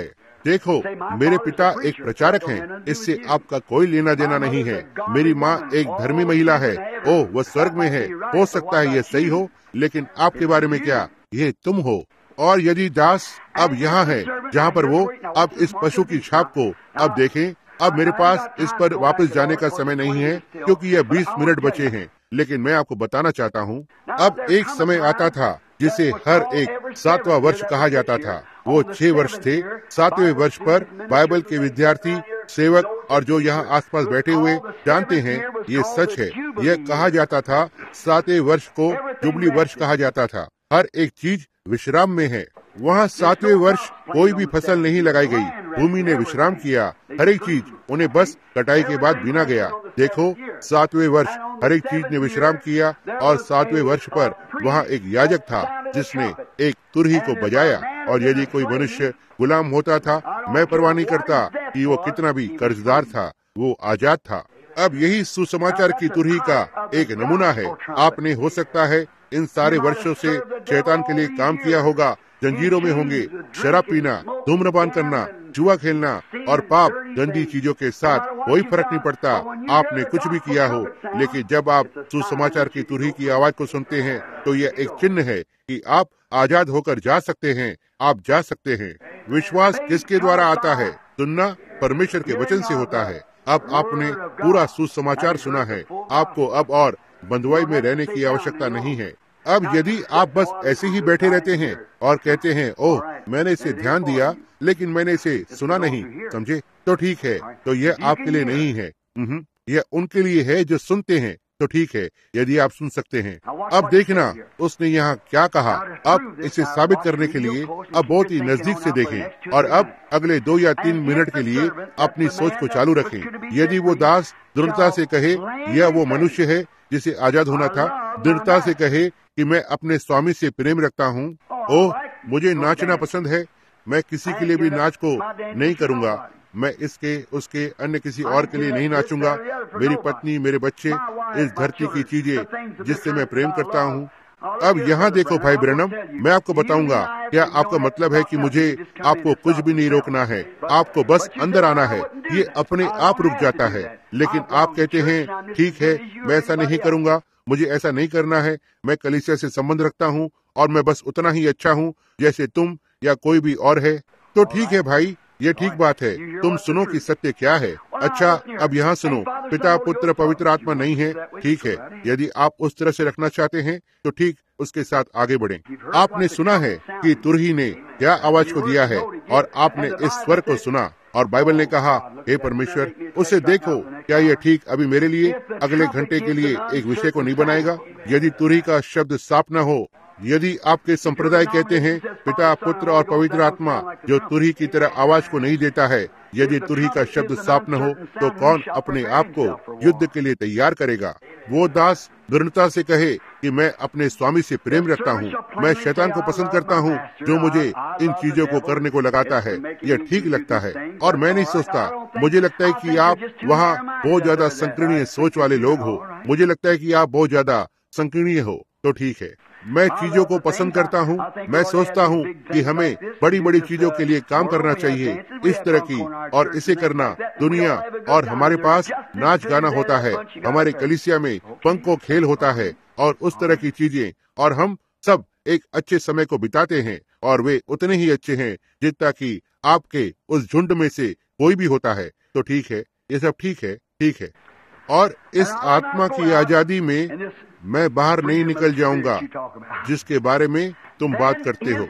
देखो, मेरे पिता एक प्रचारक हैं, इससे आपका कोई लेना देना नहीं है। मेरी माँ एक धर्मी महिला है, ओह वह स्वर्ग में है। हो सकता है यह सही हो, लेकिन आपके बारे में क्या, ये तुम हो। और यदि दास अब यहाँ है जहाँ पर वो, अब इस पशु की छाप को अब देखें। अब मेरे पास इस पर वापस जाने का समय नहीं है, क्योंकि यह बीस मिनट बचे हैं, लेकिन मैं आपको बताना चाहता हूँ, अब एक समय आता था जिसे हर एक सातवां वर्ष कहा जाता था। वो छह वर्ष थे। सातवें वर्ष पर बाइबल के विद्यार्थी, सेवक और जो यहाँ आसपास बैठे हुए जानते हैं, ये सच है। यह कहा जाता था, सातवें वर्ष को जुबली वर्ष कहा जाता था। हर एक चीज विश्राम में है। वहाँ सातवें वर्ष कोई भी फसल नहीं लगाई गई, भूमि ने विश्राम किया। हर एक चीज उन्हें बस कटाई के बाद बीना गया। देखो, सातवें वर्ष हर एक चीज ने विश्राम किया, और सातवें वर्ष पर वहाँ एक याजक था जिसने एक तुरही को बजाया। और यदि कोई मनुष्य गुलाम होता था, मैं परवाह नहीं करता कि वो कितना भी कर्जदार था, वो आजाद था। अब यही सुसमाचार की तुरही का एक नमूना है। आपने हो सकता है इन सारे वर्षों से शैतान के लिए काम किया होगा, जंजीरों में होंगे, शराब पीना, धूम्रपान करना, जुआ खेलना और पाप, गंदी चीजों के साथ कोई फर्क नहीं पड़ता। आपने कुछ भी किया हो, लेकिन जब आप सुसमाचार की तुरही की आवाज को सुनते हैं, तो यह एक चिन्ह है कि आप आजाद होकर जा सकते हैं। आप जा सकते हैं। विश्वास किसके द्वारा आता है? सुनना परमेश्वर के वचन से होता है। अब आपने पूरा सुसमाचार सुना है। आपको अब और बंधुआई में रहने की आवश्यकता नहीं है। अब यदि आप बस ऐसे ही बैठे रहते हैं और कहते हैं, ओह मैंने इसे ध्यान दिया, लेकिन मैंने इसे सुना नहीं, समझे, तो ठीक है, तो यह आपके लिए नहीं है। यह उनके लिए है जो सुनते हैं। तो ठीक है, यदि आप सुन सकते हैं। अब देखना उसने यहाँ क्या कहा। अब इसे साबित करने के लिए अब बहुत ही नजदीक से देखें, और अब अगले दो या तीन मिनट के लिए अपनी सोच को चालू रखें। यदि वो दास दृढ़ता से कहे यह वो मनुष्य है जिसे आजाद होना था, दृढ़ता से कहे कि मैं अपने स्वामी से प्रेम रखता हूँ, ओह मुझे नाचना पसंद है, मैं किसी के लिए भी नाच को नहीं करूँगा, मैं इसके उसके अन्य किसी और के लिए नहीं नाचूंगा, मेरी पत्नी, मेरे बच्चे, इस धरती की चीजें जिससे मैं प्रेम करता हूँ। अब यहाँ देखो भाई ब्रैनम, मैं आपको बताऊंगा, क्या आपका मतलब है कि मुझे आपको कुछ भी नहीं रोकना है, आपको बस अंदर आना है, ये अपने आप रुक जाता है। लेकिन आप कहते हैं ठीक है, मैं ऐसा नहीं करूँगा, मुझे ऐसा नहीं करना है, मैं कलीसिया से संबंध रखता हूँ और मैं बस उतना ही अच्छा हूँ जैसे तुम या कोई भी और है। तो ठीक है भाई, ये ठीक बात है। तुम सुनो कि सत्य क्या है। अच्छा, अब यहाँ सुनो, पिता, पुत्र, पवित्र आत्मा नहीं है, ठीक है। यदि आप उस तरह से रखना चाहते हैं तो ठीक, उसके साथ आगे बढ़ें। आपने सुना है कि तुरही ने क्या आवाज को दिया है, और आपने इस स्वर को सुना, और बाइबल ने कहा, हे परमेश्वर, उसे देखो, क्या यह ठीक अभी मेरे लिए अगले घंटे के लिए एक विषय को नहीं बनाएगा? यदि तुरही का शब्द साफ न हो, यदि आपके संप्रदाय कहते हैं पिता, पुत्र और पवित्र आत्मा जो तुरही की तरह आवाज को नहीं देता है, यदि तुरही का शब्द साफ न हो, तो कौन अपने आप को युद्ध के लिए तैयार करेगा? वो दास दृढ़ता से कहे कि मैं अपने स्वामी से प्रेम रखता हूँ, मैं शैतान को पसंद करता हूँ जो मुझे इन चीजों को करने को लगाता है, यह ठीक लगता है। और मैं नहीं सोचता, मुझे लगता है कि आप वहाँ बहुत ज्यादा संकीर्णीय सोच वाले लोग हो, मुझे लगता है कि आप बहुत ज्यादा संकीर्णीय हो। तो ठीक है, मैं चीजों को पसंद करता हूँ, मैं सोचता हूँ कि हमें बड़ी बड़ी चीजों के लिए काम करना चाहिए, इस तरह की और इसे करना, दुनिया, और हमारे पास नाच गाना होता है, हमारे कलीसिया में पंखों खेल होता है और उस तरह की चीजें, और हम सब एक अच्छे समय को बिताते हैं, और वे उतने ही अच्छे हैं जितना कि आपके उस झुंड में से कोई भी होता है। तो ठीक है, ये सब ठीक है, ठीक है। और इस आत्मा की आजादी में मैं बाहर नहीं निकल जाऊंगा जिसके बारे में तुम बात करते हो।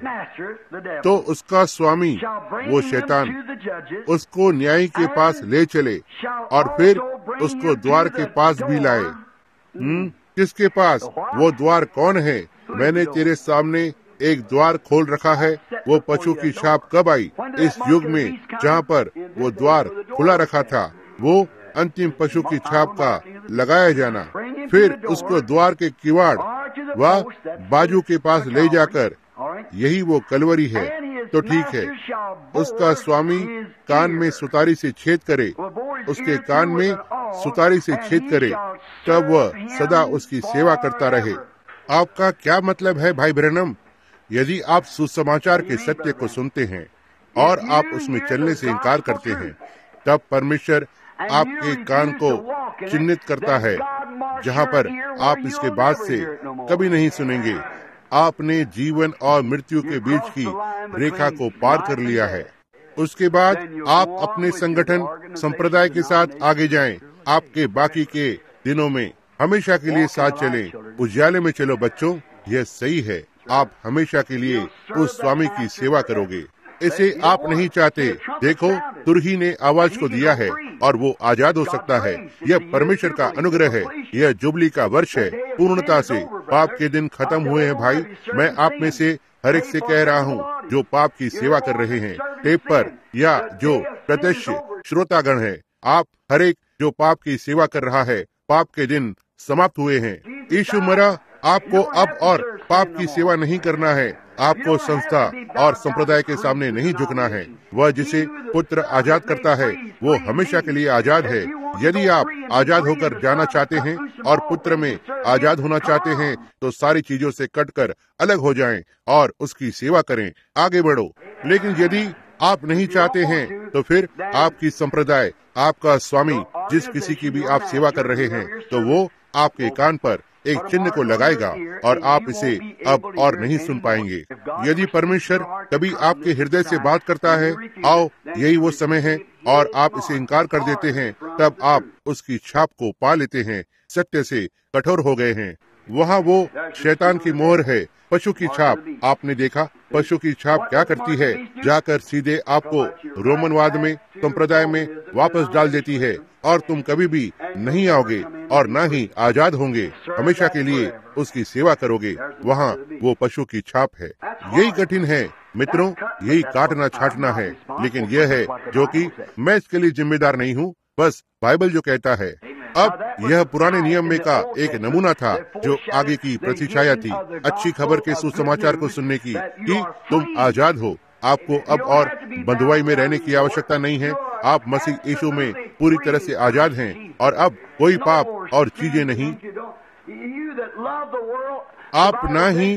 तो उसका स्वामी, वो शैतान, उसको न्यायी के पास ले चले और फिर उसको द्वार के पास भी लाए। हम्म किसके पास? वो द्वार कौन है? मैंने तेरे सामने एक द्वार खोल रखा है। वो पशु की छाप कब आई? इस युग में जहाँ पर वो द्वार खुला रखा था, वो अंतिम पशु की छाप का लगाया जाना, फिर उसको द्वार के किवाड़ व बाजू के पास ले जाकर, यही वो कलवरी है। तो ठीक है, उसका स्वामी कान में सुतारी से छेद करे, उसके कान में सुतारी से छेद करे, तब वह सदा उसकी सेवा करता रहे। आपका क्या मतलब है भाई ब्रैनम? यदि आप सुसमाचार के सत्य को सुनते हैं, और आप उसमें चलने से इनकार करते हैं, तब परमेश्वर आपके कान को चिन्हित करता है, जहाँ पर आप इसके बाद से कभी नहीं सुनेंगे। आपने जीवन और मृत्यु के बीच की रेखा को पार कर लिया है। उसके बाद आप अपने संगठन संप्रदाय के साथ आगे जाएं। आपके बाकी के दिनों में हमेशा के लिए साथ चलें। उजाले में चलो बच्चों, यह सही है। आप हमेशा के लिए उस स्वामी की सेवा करोगे। इसे आप नहीं चाहते। देखो, तुरही ने आवाज को दिया है और वो आजाद हो सकता है। यह परमेश्वर का अनुग्रह है। यह जुबली का वर्ष है। पूर्णता से पाप के दिन खत्म हुए हैं। भाई, मैं आप में से हर एक से कह रहा हूँ जो पाप की सेवा कर रहे हैं टेप पर या जो प्रत्यक्ष श्रोतागण है, आप हर एक जो पाप की सेवा कर रहा है, पाप के दिन समाप्त हुए हैं। यीशु मरा। आपको अब और पाप की सेवा नहीं करना है। आपको संस्था और संप्रदाय के सामने नहीं झुकना है। वह जिसे पुत्र आजाद करता है वो हमेशा के लिए आजाद है। यदि आप आजाद होकर जाना चाहते हैं और पुत्र में आजाद होना चाहते हैं तो सारी चीजों से कटकर अलग हो जाएं और उसकी सेवा करें, आगे बढ़ो। लेकिन यदि आप नहीं चाहते हैं तो फिर आपकी संप्रदाय, आपका स्वामी, जिस किसी की भी आप सेवा कर रहे हैं, तो वो आपके कान पर एक चिन्ह को लगाएगा और आप इसे अब और नहीं सुन पाएंगे। यदि परमेश्वर कभी आपके हृदय से बात करता है, आओ यही वो समय है, और आप इसे इनकार कर देते हैं, तब आप उसकी छाप को पा लेते हैं। सत्य से कठोर हो गए हैं। वहाँ वो शैतान की मोहर है, पशु की छाप। आपने देखा पशु की छाप क्या करती है? जाकर सीधे आपको रोमनवाद में, संप्रदाय में वापस डाल देती है और तुम कभी भी नहीं आओगे और न ही आजाद होंगे। हमेशा के लिए उसकी सेवा करोगे। वहाँ वो पशु की छाप है। यही कठिन है मित्रों, यही काटना छाटना है। लेकिन यह है जो कि मैं इसके लिए जिम्मेदार नहीं हूँ, बस बाइबल जो कहता है। अब यह पुराने नियम में का एक नमूना था जो आगे की प्रतिछाया थी, अच्छी खबर के सुसमाचार को सुनने की कि तुम आजाद हो। आपको अब और बंधुआई में रहने की आवश्यकता नहीं है। आप मसीह यीशु में पूरी तरह से आजाद हैं और अब कोई पाप और चीजें नहीं। आप ना ही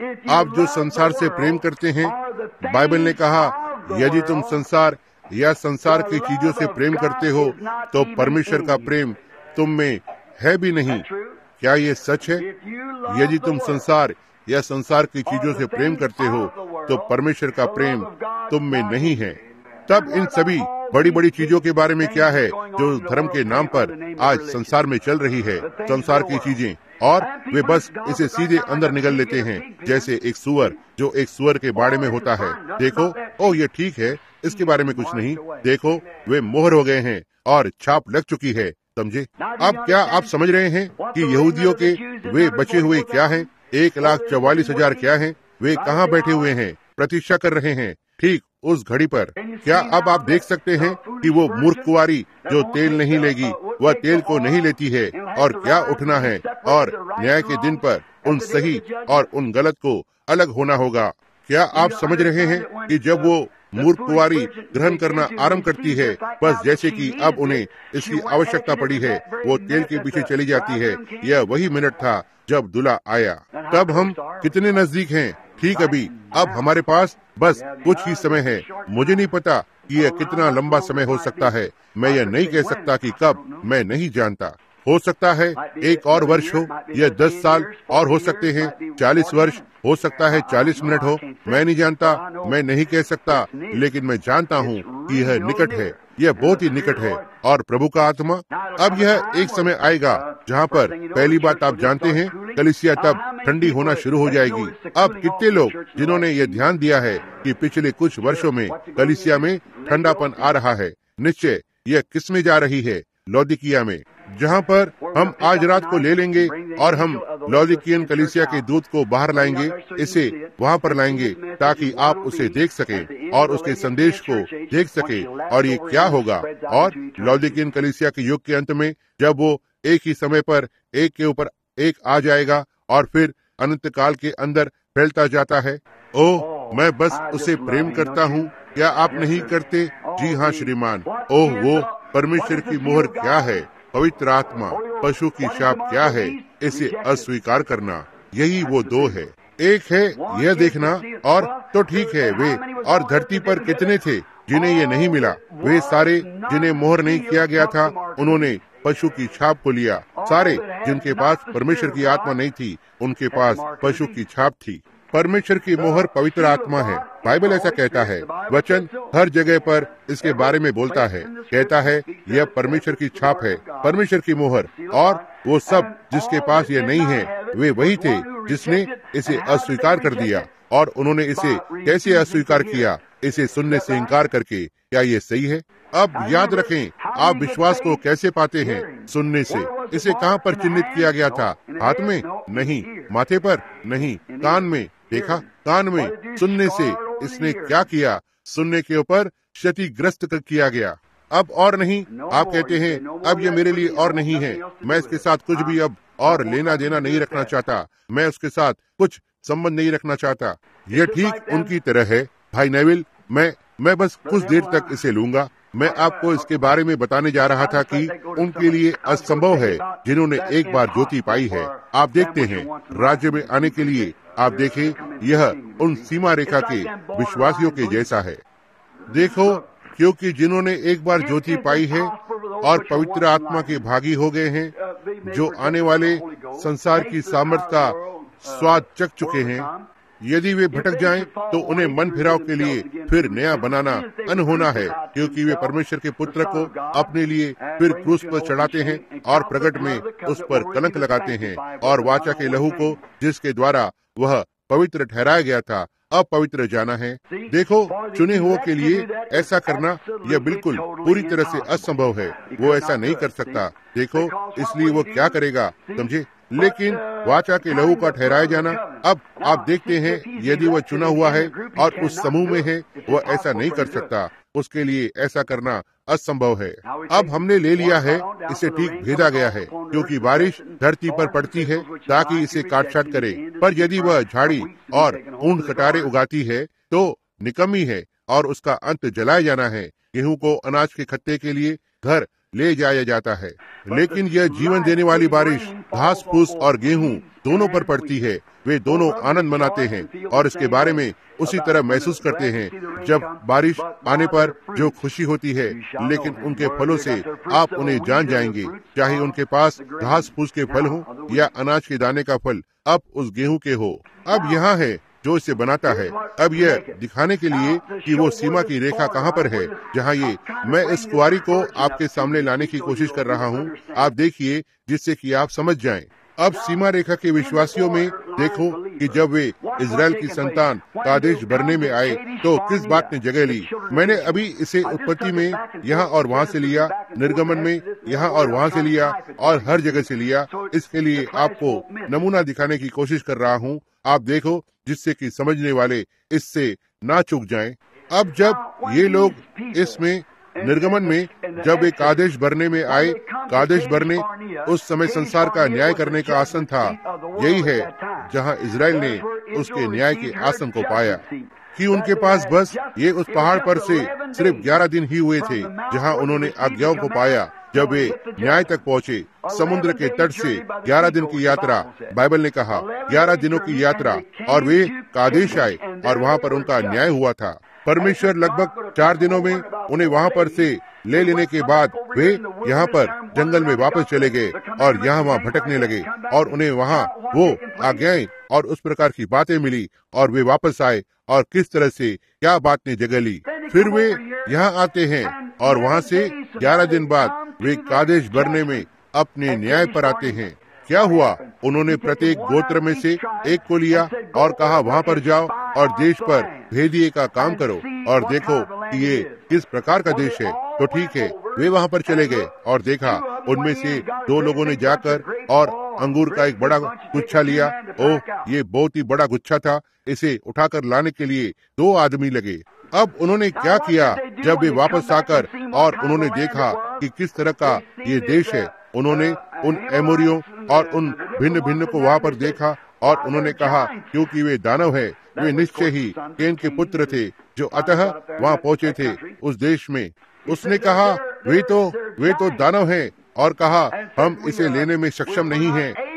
आप जो संसार से प्रेम करते हैं, बाइबल ने कहा यदि तुम संसार या संसार की चीजों से प्रेम करते हो तो परमेश्वर का प्रेम तुम में है भी नहीं। क्या ये सच है? यदि तुम संसार या संसार की चीजों से प्रेम करते हो तो परमेश्वर का प्रेम तुम में नहीं है। तब इन सभी बड़ी बड़ी चीजों के बारे में क्या है जो धर्म के नाम पर आज संसार में चल रही है? संसार की चीजें, और वे बस इसे सीधे अंदर निगल लेते हैं, जैसे एक सुअर जो एक सुअर के बाड़े में होता है। देखो, ओ ये ठीक है, इसके बारे में कुछ नहीं। देखो, वे मोहर हो गए हैं और छाप लग चुकी है। समझे? अब क्या आप समझ रहे हैं कि यहूदियों के वे बचे हुए क्या हैं? एक लाख चौवालीस हजार क्या हैं? वे कहाँ बैठे हुए हैं? प्रतीक्षा कर रहे हैं ठीक उस घड़ी पर। क्या अब आप देख सकते हैं कि वो मूर्ख कुंवारी जो तेल नहीं लेगी, वह तेल को नहीं लेती है, और क्या उठना है और न्याय के दिन पर उन सही और उन गलत को अलग होना होगा। क्या आप समझ रहे हैं कि जब वो मूर्ख कुंवारी ग्रहण करना आरंभ करती है, बस जैसे कि अब उन्हें इसकी आवश्यकता पड़ी है, वो तेल के पीछे चली जाती है। यह वही मिनट था जब दूल्हा आया। तब हम कितने नजदीक हैं? ठीक अभी अब हमारे पास बस कुछ ही समय है। मुझे नहीं पता कि यह कितना लंबा समय हो सकता है। मैं यह नहीं कह सकता कि कब, मैं नहीं जानता। हो सकता है एक और वर्ष हो, यह दस साल और हो सकते हैं, चालीस वर्ष हो सकता है, चालीस मिनट हो। मैं नहीं जानता, मैं नहीं कह सकता, लेकिन मैं जानता हूँ कि यह निकट है, यह बहुत ही निकट है। और प्रभु का आत्मा, अब यह एक समय आएगा जहाँ पर पहली बात आप जानते हैं, कलीसिया तब ठंडी होना शुरू हो जाएगी। अब कितने लोग जिन्होंने यह ध्यान दिया है कि पिछले कुछ वर्षों में कलीसिया में ठंडापन आ रहा है? निश्चय यह किस में जा रही है? लौदीकिया में, जहाँ पर हम आज रात को ले लेंगे और हम लौदीकियन कलीसिया के दूत को बाहर लाएंगे, इसे वहाँ पर लाएंगे ताकि आप उसे देख सकें और उसके संदेश को देख सकें। और ये क्या होगा? और लौदीकियन कलीसिया के युग के अंत में जब वो एक ही समय पर एक के ऊपर एक आ जाएगा और फिर अनंत काल के अंदर फैलता जाता है। ओह, मैं बस उसे प्रेम करता हूँ। क्या आप नहीं करते? जी हाँ श्रीमान। ओह, वो परमेश्वर की मोहर क्या है? पवित्र आत्मा। पशु की छाप क्या है? इसे अस्वीकार करना। यही वो दो है। एक है यह देखना, और तो ठीक है वे और धरती पर कितने थे जिन्हें ये नहीं मिला। वे सारे जिन्हें मोहर नहीं किया गया था, उन्होंने पशु की छाप को लिया। सारे जिनके पास परमेश्वर की आत्मा नहीं थी, उनके पास पशु की छाप थी। परमेश्वर की मोहर पवित्र आत्मा है। बाइबल ऐसा कहता है। वचन हर जगह पर इसके बारे में बोलता है, कहता है यह परमेश्वर की छाप है, परमेश्वर की मोहर। और वो सब जिसके पास ये नहीं है, वे वही थे जिसने इसे अस्वीकार कर दिया। और उन्होंने इसे कैसे अस्वीकार किया? इसे सुनने से इनकार करके। क्या ये सही है? अब याद रखें, आप विश्वास को कैसे पाते हैं? सुनने से। इसे कहाँ पर चिन्हित किया गया था? हाथ में? नहीं। माथे पर? नहीं। कान में? देखा, कान में। सुनने से इसने क्या किया? सुनने के ऊपर क्षतिग्रस्त किया गया। अब और नहीं। आप कहते हैं अब ये मेरे लिए और नहीं है, मैं इसके साथ कुछ भी अब और लेना देना नहीं रखना चाहता, मैं उसके साथ कुछ संबंध नहीं रखना चाहता। यह ठीक उनकी तरह है। भाई नेविल, मैं मैं बस कुछ देर तक इसे लूंगा। मैं आपको इसके बारे में बताने जा रहा था कि उनके लिए असंभव है जिन्होंने एक बार ज्योति पाई है। आप देखते हैं राज्य में आने के लिए, आप देखें यह उन सीमा रेखा के विश्वासियों के जैसा है। देखो, क्योंकि जिन्होंने एक बार ज्योति पाई है और पवित्र आत्मा के भागी हो गए हैं, जो आने वाले संसार की सामर्थ का स्वाद चख चुके हैं, यदि वे भटक जाएं तो उन्हें मन फिराव के लिए फिर नया बनाना अनहोना है, क्योंकि वे परमेश्वर के पुत्र को अपने लिए फिर क्रूस पर चढ़ाते हैं और प्रकट में उस पर कलंक लगाते हैं और वाचा के लहू को जिसके द्वारा वह पवित्र ठहराया गया था, अपवित्र जाना है। देखो, चुने हुओं के लिए ऐसा करना यह बिल्कुल पूरी तरह से असंभव है। वो ऐसा नहीं कर सकता। देखो, इसलिए वो क्या करेगा, समझे? लेकिन वाचा के लहू का ठहराया जाना, अब आप देखते हैं यदि वह चुना हुआ है और उस समूह में है, वह ऐसा नहीं कर सकता। उसके लिए ऐसा करना असंभव है। अब हमने ले लिया है, इसे ठीक भेजा गया है, क्योंकि बारिश धरती पर पड़ती है ताकि इसे काट छाट करे। पर यदि वह झाड़ी और ऊन कटारे उगाती है तो निकम्मी है और उसका अंत जलाया जाना है। गेहूं को अनाज के खत्ते के लिए घर ले जाया जाता है, लेकिन यह जीवन देने वाली बारिश घास फूस और गेहूं दोनों पर पड़ती है। वे दोनों आनंद मनाते हैं और इसके बारे में उसी तरह महसूस करते हैं जब बारिश आने पर जो खुशी होती है। लेकिन उनके फलों से आप उन्हें जान जाएंगे, चाहे उनके पास घास फूस के फल हो या अनाज के दाने का फल अब उस गेहूं के हो। अब यहाँ है जो इसे बनाता है। अब यह दिखाने के लिए कि वो सीमा की रेखा कहाँ पर है, जहाँ ये मैं इस कुआरी को आपके सामने लाने की कोशिश कर रहा हूँ। आप देखिए जिससे कि आप समझ जाएं। अब सीमा रेखा के विश्वासियों में देखो कि जब वे इजराइल की संतान कादेश भरने में आए तो किस बात ने जगह ली। मैंने अभी इसे उत्पत्ति में यहाँ और वहाँ से लिया, निर्गमन में यहाँ और वहाँ से लिया और हर जगह से लिया। इसके लिए आपको नमूना दिखाने की कोशिश कर रहा हूँ। आप देखो जिससे कि समझने वाले इससे ना चूक जाएं। अब जब ये लोग इसमें निर्गमन में जब एक कादेश भरने में आए, कादेश भरने उस समय संसार का न्याय करने का आसन था। यही है जहां इजराइल ने उसके न्याय के आसन को पाया कि उनके पास बस ये उस पहाड़ पर से सिर्फ ग्यारह दिन ही हुए थे जहां उन्होंने आज्ञाओं को पाया। जब वे न्याय तक पहुँचे, समुद्र के तट से ग्यारह दिन की यात्रा, बाइबल ने कहा ग्यारह दिनों की यात्रा, और वे कादेश आए और वहाँ पर उनका न्याय हुआ था। परमेश्वर लगभग चार दिनों में उन्हें वहाँ पर से ले लेने के बाद वे यहाँ पर जंगल में वापस चले गए और यहाँ वहाँ भटकने लगे और उन्हें वहाँ वो आज्ञाएं और उस प्रकार की बातें मिली और वे वापस आए और किस तरह से क्या बात ने जगह ली। फिर वे यहाँ आते हैं और वहाँ से ग्यारह दिन बाद वे कादेश भरने में अपने न्याय पर आते हैं। क्या हुआ? उन्होंने प्रत्येक गोत्र में से एक को लिया और कहा वहाँ पर जाओ और देश पर भेदिए का काम करो और देखो कि ये किस प्रकार का देश है। तो ठीक है, वे वहाँ पर चले गए और देखा उनमें से दो लोगों ने जाकर और अंगूर का एक बड़ा गुच्छा लिया। ओह, ये बहुत ही बड़ा गुच्छा था। इसे उठाकर लाने के लिए दो आदमी लगे। अब उन्होंने क्या किया? जब वे वापस आकर और उन्होंने देखा कि किस तरह का ये देश है, उन्होंने उन एमोरियों और उन भिन्न भिन्न को वहाँ पर देखा और उन्होंने कहा क्योंकि वे दानव है, वे निश्चय ही केन के पुत्र थे जो अतः वहाँ पहुँचे थे उस देश में। उसने कहा वे तो वे तो दानव हैं और कहा हम इसे लेने में सक्षम नहीं हैं।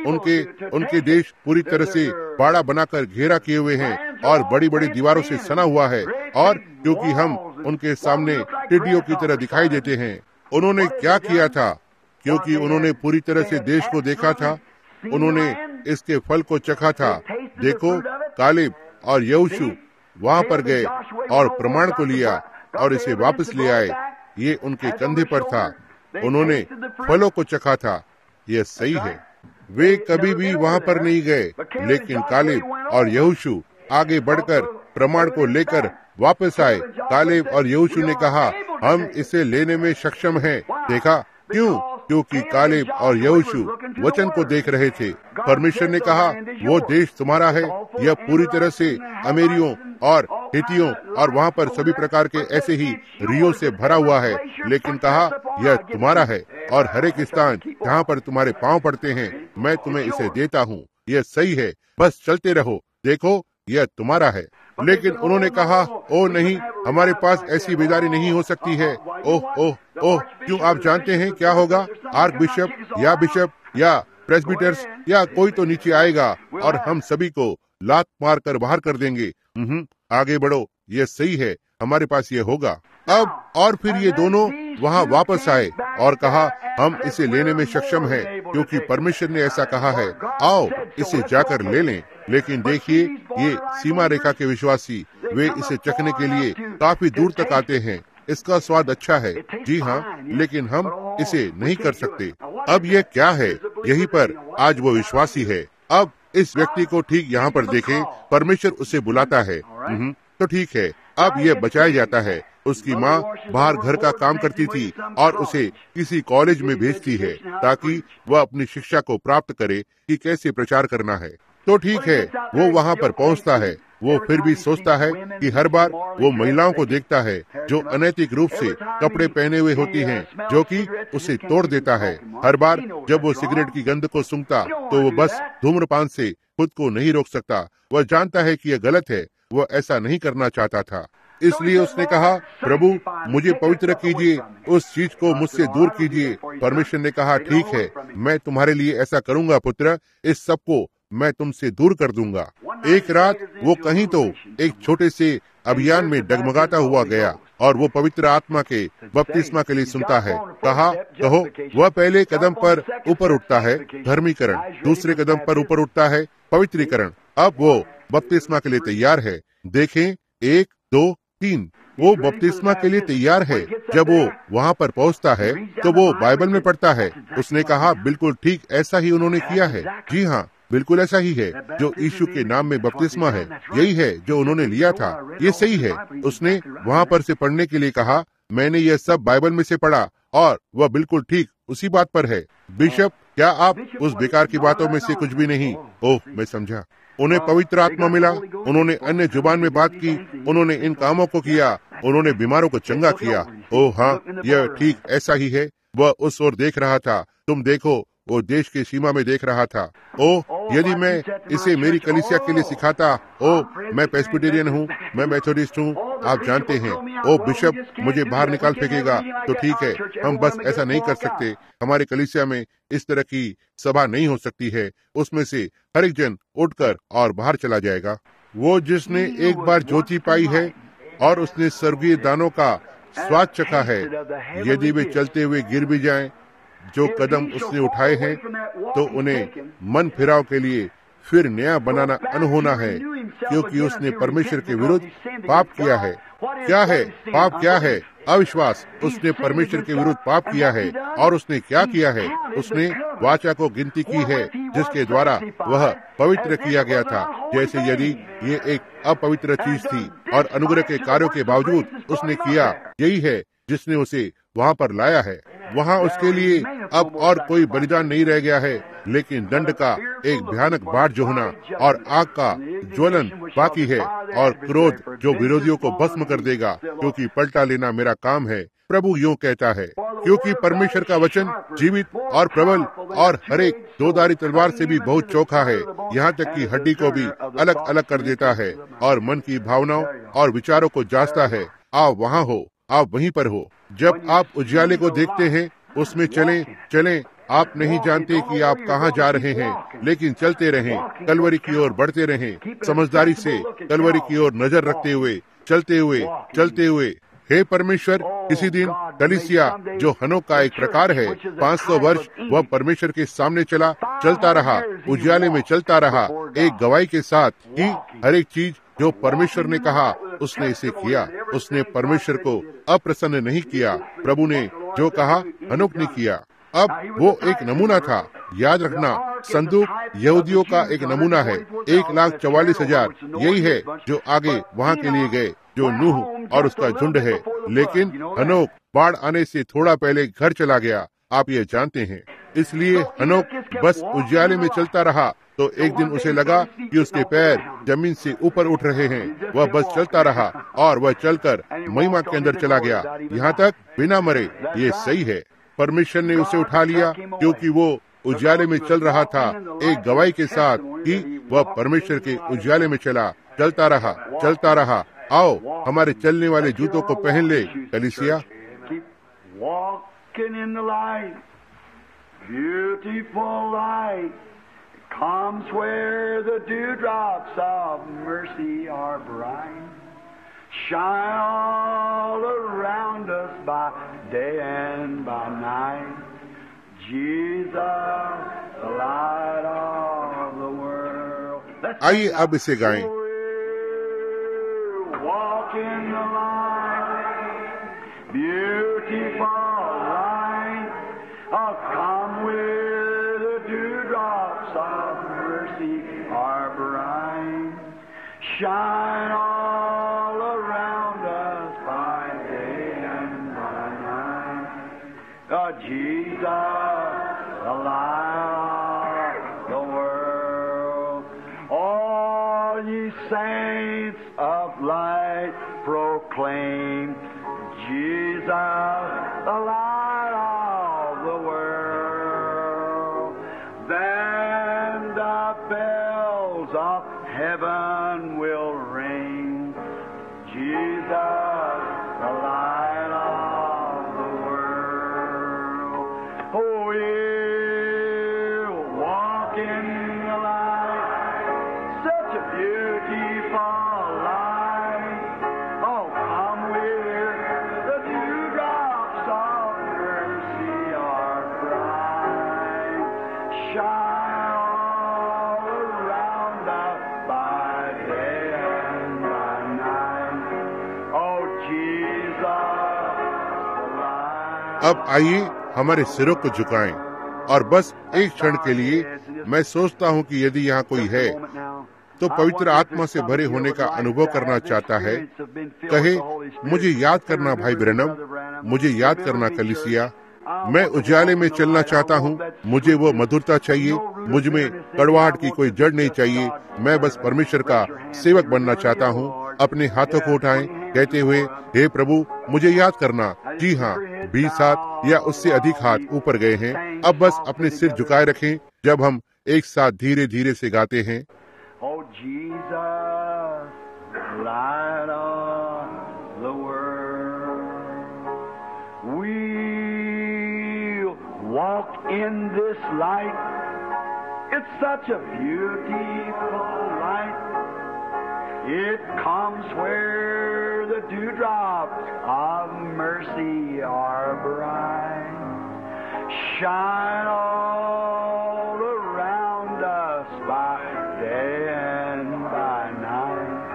उनके उनके देश पूरी तरह से बाड़ा बनाकर घेरा किए हुए हैं और बड़ी बड़ी दीवारों से सना हुआ है, और क्योंकि हम उनके सामने टिड्डियों की तरह दिखाई देते हैं। उन्होंने क्या किया था? क्योंकि उन्होंने पूरी तरह से देश को देखा था, उन्होंने इसके फल को चखा था। देखो, कालेब और यहोशू वहाँ पर गए और प्रमाण को लिया और इसे वापस ले आए। ये उनके कंधे पर था, उन्होंने फलों को चखा था। यह सही है, वे कभी भी वहाँ पर नहीं गए, लेकिन कालेब और यहोशू आगे बढ़कर प्रमाण को लेकर वापस आए। कालेब और यहोशू ने कहा, हम इसे लेने में सक्षम हैं। देखा क्यों? क्योंकि कालेब और यहोशू वचन को देख रहे थे। परमेश्वर ने कहा, वो देश तुम्हारा है। यह पूरी तरह से अमेरियों और हितियों और वहाँ पर सभी प्रकार के ऐसे ही रियो से भरा हुआ है, लेकिन कहा यह तुम्हारा है, और हर एक स्थान जहाँ पर तुम्हारे पांव पड़ते हैं मैं तुम्हें इसे देता हूँ। यह सही है, बस चलते रहो, देखो यह तुम्हारा है। लेकिन उन्होंने कहा, ओ नहीं, हमारे पास ऐसी बेदारी नहीं हो सकती है। ओह ओह ओह, क्यों? आप जानते हैं क्या होगा? आर्क बिशप या बिशप या प्रेस्बिटर्स या कोई तो नीचे आएगा और हम सभी को लात मार कर बाहर कर देंगे। हम्म, आगे बढ़ो, ये सही है, हमारे पास ये होगा। अब और फिर ये दोनों वहाँ वापस आए और कहा, हम इसे लेने में सक्षम हैं, क्योंकि परमेश्वर ने ऐसा कहा है। आओ इसे जाकर ले लें। लेकिन देखिए, ये सीमा रेखा के विश्वासी, वे इसे चखने के लिए काफी दूर तक आते हैं। इसका स्वाद अच्छा है, जी हाँ, लेकिन हम इसे नहीं कर सकते। अब यह क्या है? यहीं पर आज वो विश्वासी है। अब इस व्यक्ति को ठीक यहाँ पर देखें, परमेश्वर उसे बुलाता है। तो ठीक है, अब यह बचाया जाता है। उसकी माँ बाहर घर का काम करती थी और उसे किसी कॉलेज में भेजती है ताकि वह अपनी शिक्षा को प्राप्त करे कि कैसे प्रचार करना है। तो ठीक है, वो वहाँ पर पहुँचता है। वो फिर भी सोचता है कि हर बार वो महिलाओं को देखता है जो अनैतिक रूप से कपड़े पहने हुए होती हैं, जो कि उसे तोड़ देता है। हर बार जब वो सिगरेट की गंध को सूंघता तो वो बस धूम्रपान से खुद को नहीं रोक सकता। वह जानता है कि यह गलत है, वह ऐसा नहीं करना चाहता था। इसलिए उसने कहा, प्रभु मुझे पवित्र कीजिए, उस चीज को मुझसे दूर कीजिए। परमेश्वर ने कहा, ठीक है, मैं तुम्हारे लिए ऐसा करूंगा पुत्र, इस सब को मैं तुमसे दूर कर दूंगा। एक रात वो कहीं तो एक छोटे से अभियान में डगमगाता हुआ गया और वो पवित्र आत्मा के बपतिस्मा के लिए सुनता है। कहा, कहो। वह पहले कदम पर ऊपर उठता है धर्मीकरण, दूसरे कदम पर ऊपर उठता है पवित्रीकरण। अब वो बपतिस्मा के लिए तैयार है। देखें, एक दो तीन, वो बपतिस्मा के लिए तैयार है। जब वो वहाँ पर पहुँचता है तो वो बाइबल में पढ़ता है। उसने कहा, बिल्कुल ठीक ऐसा ही उन्होंने किया है। जी हाँ, बिल्कुल ऐसा ही है। जो यीशु के नाम में बपतिस्मा है, यही है जो उन्होंने लिया था। ये सही है। उसने वहाँ पर से पढ़ने के लिए कहा, मैंने यह सब बाइबल में से पढ़ा और वह बिल्कुल ठीक उसी बात पर है। बिशप, क्या आप उस बेकार की बातों में से कुछ भी नहीं? ओह, मैं समझा। उन्हें पवित्र आत्मा मिला, उन्होंने अन्य जुबान में बात की, उन्होंने इन कामों को किया, उन्होंने बीमारों को चंगा किया। ओह हाँ, यह ठीक ऐसा ही है। वह उस ओर देख रहा था। तुम देखो, वो देश की सीमा में देख रहा था। ओह, यदि मैं इसे मेरी कलीसिया के लिए सिखाता। ओह, मैं प्रेस्बिटेरियन हूँ, मैं मेथोडिस्ट हूँ, आप जानते हैं। ओह बिशप, मुझे बाहर निकाल फेंकेगा। तो ठीक है, हम बस ऐसा नहीं कर सकते। हमारे कलीसिया में इस तरह की सभा नहीं हो सकती है। उसमें से हर एक जन उठकर और बाहर चला जाएगा। वो जिसने एक बार ज्योति पाई है और उसने स्वर्गीय दानों का स्वाद चखा है, यदि वे चलते हुए गिर भी जाएं, जो कदम उसने उठाए हैं, तो उन्हें मन फिराव के लिए फिर नया बनाना अनहोना है, क्योंकि उसने परमेश्वर के विरुद्ध पाप किया है। क्या है पाप? क्या है? अविश्वास। उसने परमेश्वर के विरुद्ध पाप किया है। और उसने क्या किया है? उसने वाचा को गिनती की है जिसके द्वारा वह पवित्र किया गया था, जैसे यदि ये एक अपवित्र चीज थी। और अनुग्रह के कार्यों के बावजूद उसने किया। यही है जिसने उसे वहाँ पर लाया है। वहाँ उसके लिए अब और कोई बलिदान नहीं रह गया है, लेकिन दंड का एक भयानक बाढ़ जो होना और आग का ज्वलन बाकी है, और क्रोध जो विरोधियों को भस्म कर देगा, क्योंकि पलटा लेना मेरा काम है, प्रभु यूँ कहता है। क्योंकि परमेश्वर का वचन जीवित और प्रबल और हरेक दोधारी तलवार से भी बहुत चोखा है, यहाँ तक कि हड्डी को भी अलग अलग कर देता है और मन की भावनाओं और विचारों को जांचता है। आप वहाँ हो, आप वहीं पर हो। जब आप उजियाले को देखते हैं, उसमें चलें चलें आप नहीं जानते कि आप कहाँ जा रहे हैं, लेकिन चलते रहें, कलवरी की ओर बढ़ते रहें, समझदारी से कलवरी की ओर नजर रखते हुए, चलते हुए चलते हुए। हे परमेश्वर, किसी दिन कलीसिया जो हनोक का एक प्रकार है, पाँच सौ वर्ष वह परमेश्वर के सामने चला, चलता रहा, उजियाले में चलता रहा, एक गवाही के साथ कि हर एक चीज जो परमेश्वर ने कहा उसने इसे किया। उसने परमेश्वर को अप्रसन्न नहीं किया। प्रभु ने जो कहा हनोक ने किया। अब वो एक नमूना था। याद रखना, संदूक यहूदियों का एक नमूना है। एक लाख चौवालीस हजार यही है जो आगे वहाँ के लिए गए, जो नूह और उसका झुंड है। लेकिन हनोक बाढ़ आने से थोड़ा पहले घर चला गया, आप ये जानते हैं। इसलिए हनोक बस उजियाले में चलता रहा, तो एक दिन उसे लगा कि उसके पैर जमीन से ऊपर उठ रहे हैं। वह बस चलता रहा और वह चलकर महिमा के अंदर चला गया, यहाँ तक बिना मरे। ये सही है, परमेश्वर ने उसे उठा लिया क्योंकि वो उजियाले में चल रहा था, एक गवाही के साथ कि वह परमेश्वर के उजियाले में चला, चलता रहा चलता रहा। आओ हमारे चलने वाले जूतों को पहन ले कलीसिया। Beautiful light comes where the dewdrops of mercy are bright. Shine all around us by day and by night. Jesus, the light of the world. आइए अब इसे गाएं। Walk in the light, beautiful light. Oh, come where the dewdrops of mercy are bright. Shine all around us by day and by night. Oh, Jesus, the light of the world. All ye saints of light proclaim Jesus, the light of the world. Then the bells of heaven will ring. Jesus, the light of the world. Oh, we'll walk in the light, such a beautiful light. Oh, come where the dewdrops of mercy are bright. Shine all around us by day and by night. Oh, Jesus, the light. अब आइए हमारे सिरों को झुकाएं और बस एक क्षण के लिए मैं सोचता हूं कि यदि यहाँ कोई है तो पवित्र आत्मा से भरे होने का अनुभव करना चाहता है, कहे मुझे याद करना भाई ब्रैनम, मुझे याद करना कलीसिया। मैं उजाले में चलना चाहता हूँ, मुझे वो मधुरता चाहिए, मुझ में कड़वाहट की कोई जड़ नहीं चाहिए। मैं बस परमेश्वर का सेवक बनना चाहता हूँ। अपने हाथों को उठाएं कहते हुए, हे प्रभु मुझे याद करना। जी हाँ, बीस हाथ या उससे अधिक हाथ ऊपर गए हैं। अब बस अपने सिर झुकाए रखें जब हम एक साथ धीरे धीरे से गाते हैं। Oh, Jesus, light of the world. We'll walk in this light. It's such a beautiful light. It comes where the dewdrops of mercy are bright. Shine all around us by day and by night.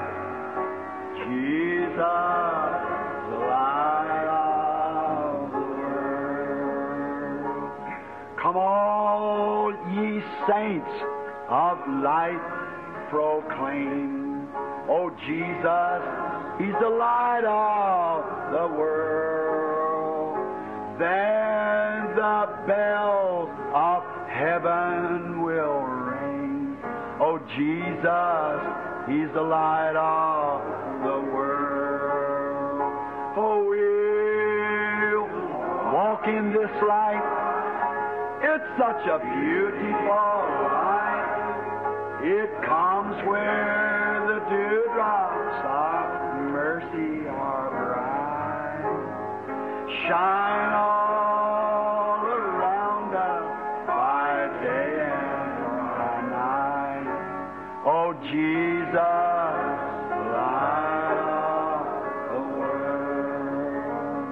Jesus, the light of the world. Come all ye saints of light proclaim. Oh, Jesus, He's the light of the world. Then the bells of heaven will ring. Oh, Jesus, He's the light of the world. Oh, we'll walk in this light. It's such a beautiful light. It comes where the dewdrops of mercy are bright. Shine all around us day and night. Oh, Jesus, light of the world.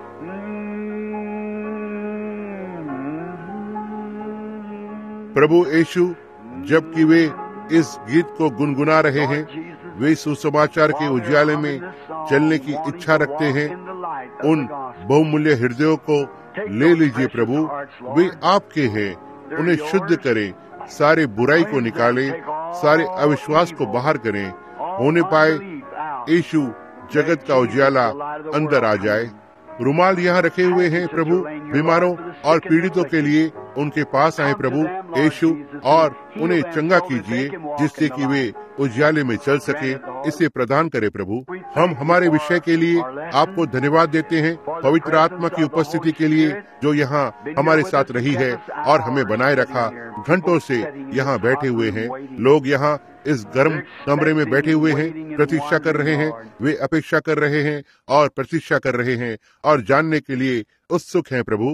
Mm-hmm. प्रभु यीशु जबकि वे इस गीत को गुनगुना रहे हैं, वे सुसमाचार के उजियाले में चलने की इच्छा रखते हैं। उन बहुमूल्य हृदयों को ले लीजिए प्रभु, वे आपके हैं। उन्हें शुद्ध करें, सारे बुराई को निकालें, सारे अविश्वास को बाहर करें। होने पाए यीशु जगत का उजियाला अंदर आ जाए। रुमाल यहाँ रखे हुए हैं प्रभु, बीमारों और पीड़ितों के लिए उनके पास आए प्रभु यीशु, और उन्हें चंगा कीजिए जिससे कि वे उजियाले में चल सके। इसे प्रदान करे प्रभु। हम हमारे विषय के लिए आपको धन्यवाद देते हैं, पवित्र आत्मा की उपस्थिति के लिए जो यहाँ हमारे साथ रही है और हमें बनाए रखा। घंटों से यहाँ बैठे हुए हैं लोग, यहाँ इस गर्म कमरे में बैठे हुए हैं, प्रतीक्षा कर रहे हैं। वे अपेक्षा कर रहे हैं और प्रतीक्षा कर रहे हैं और जानने के लिए उत्सुक हैं प्रभु।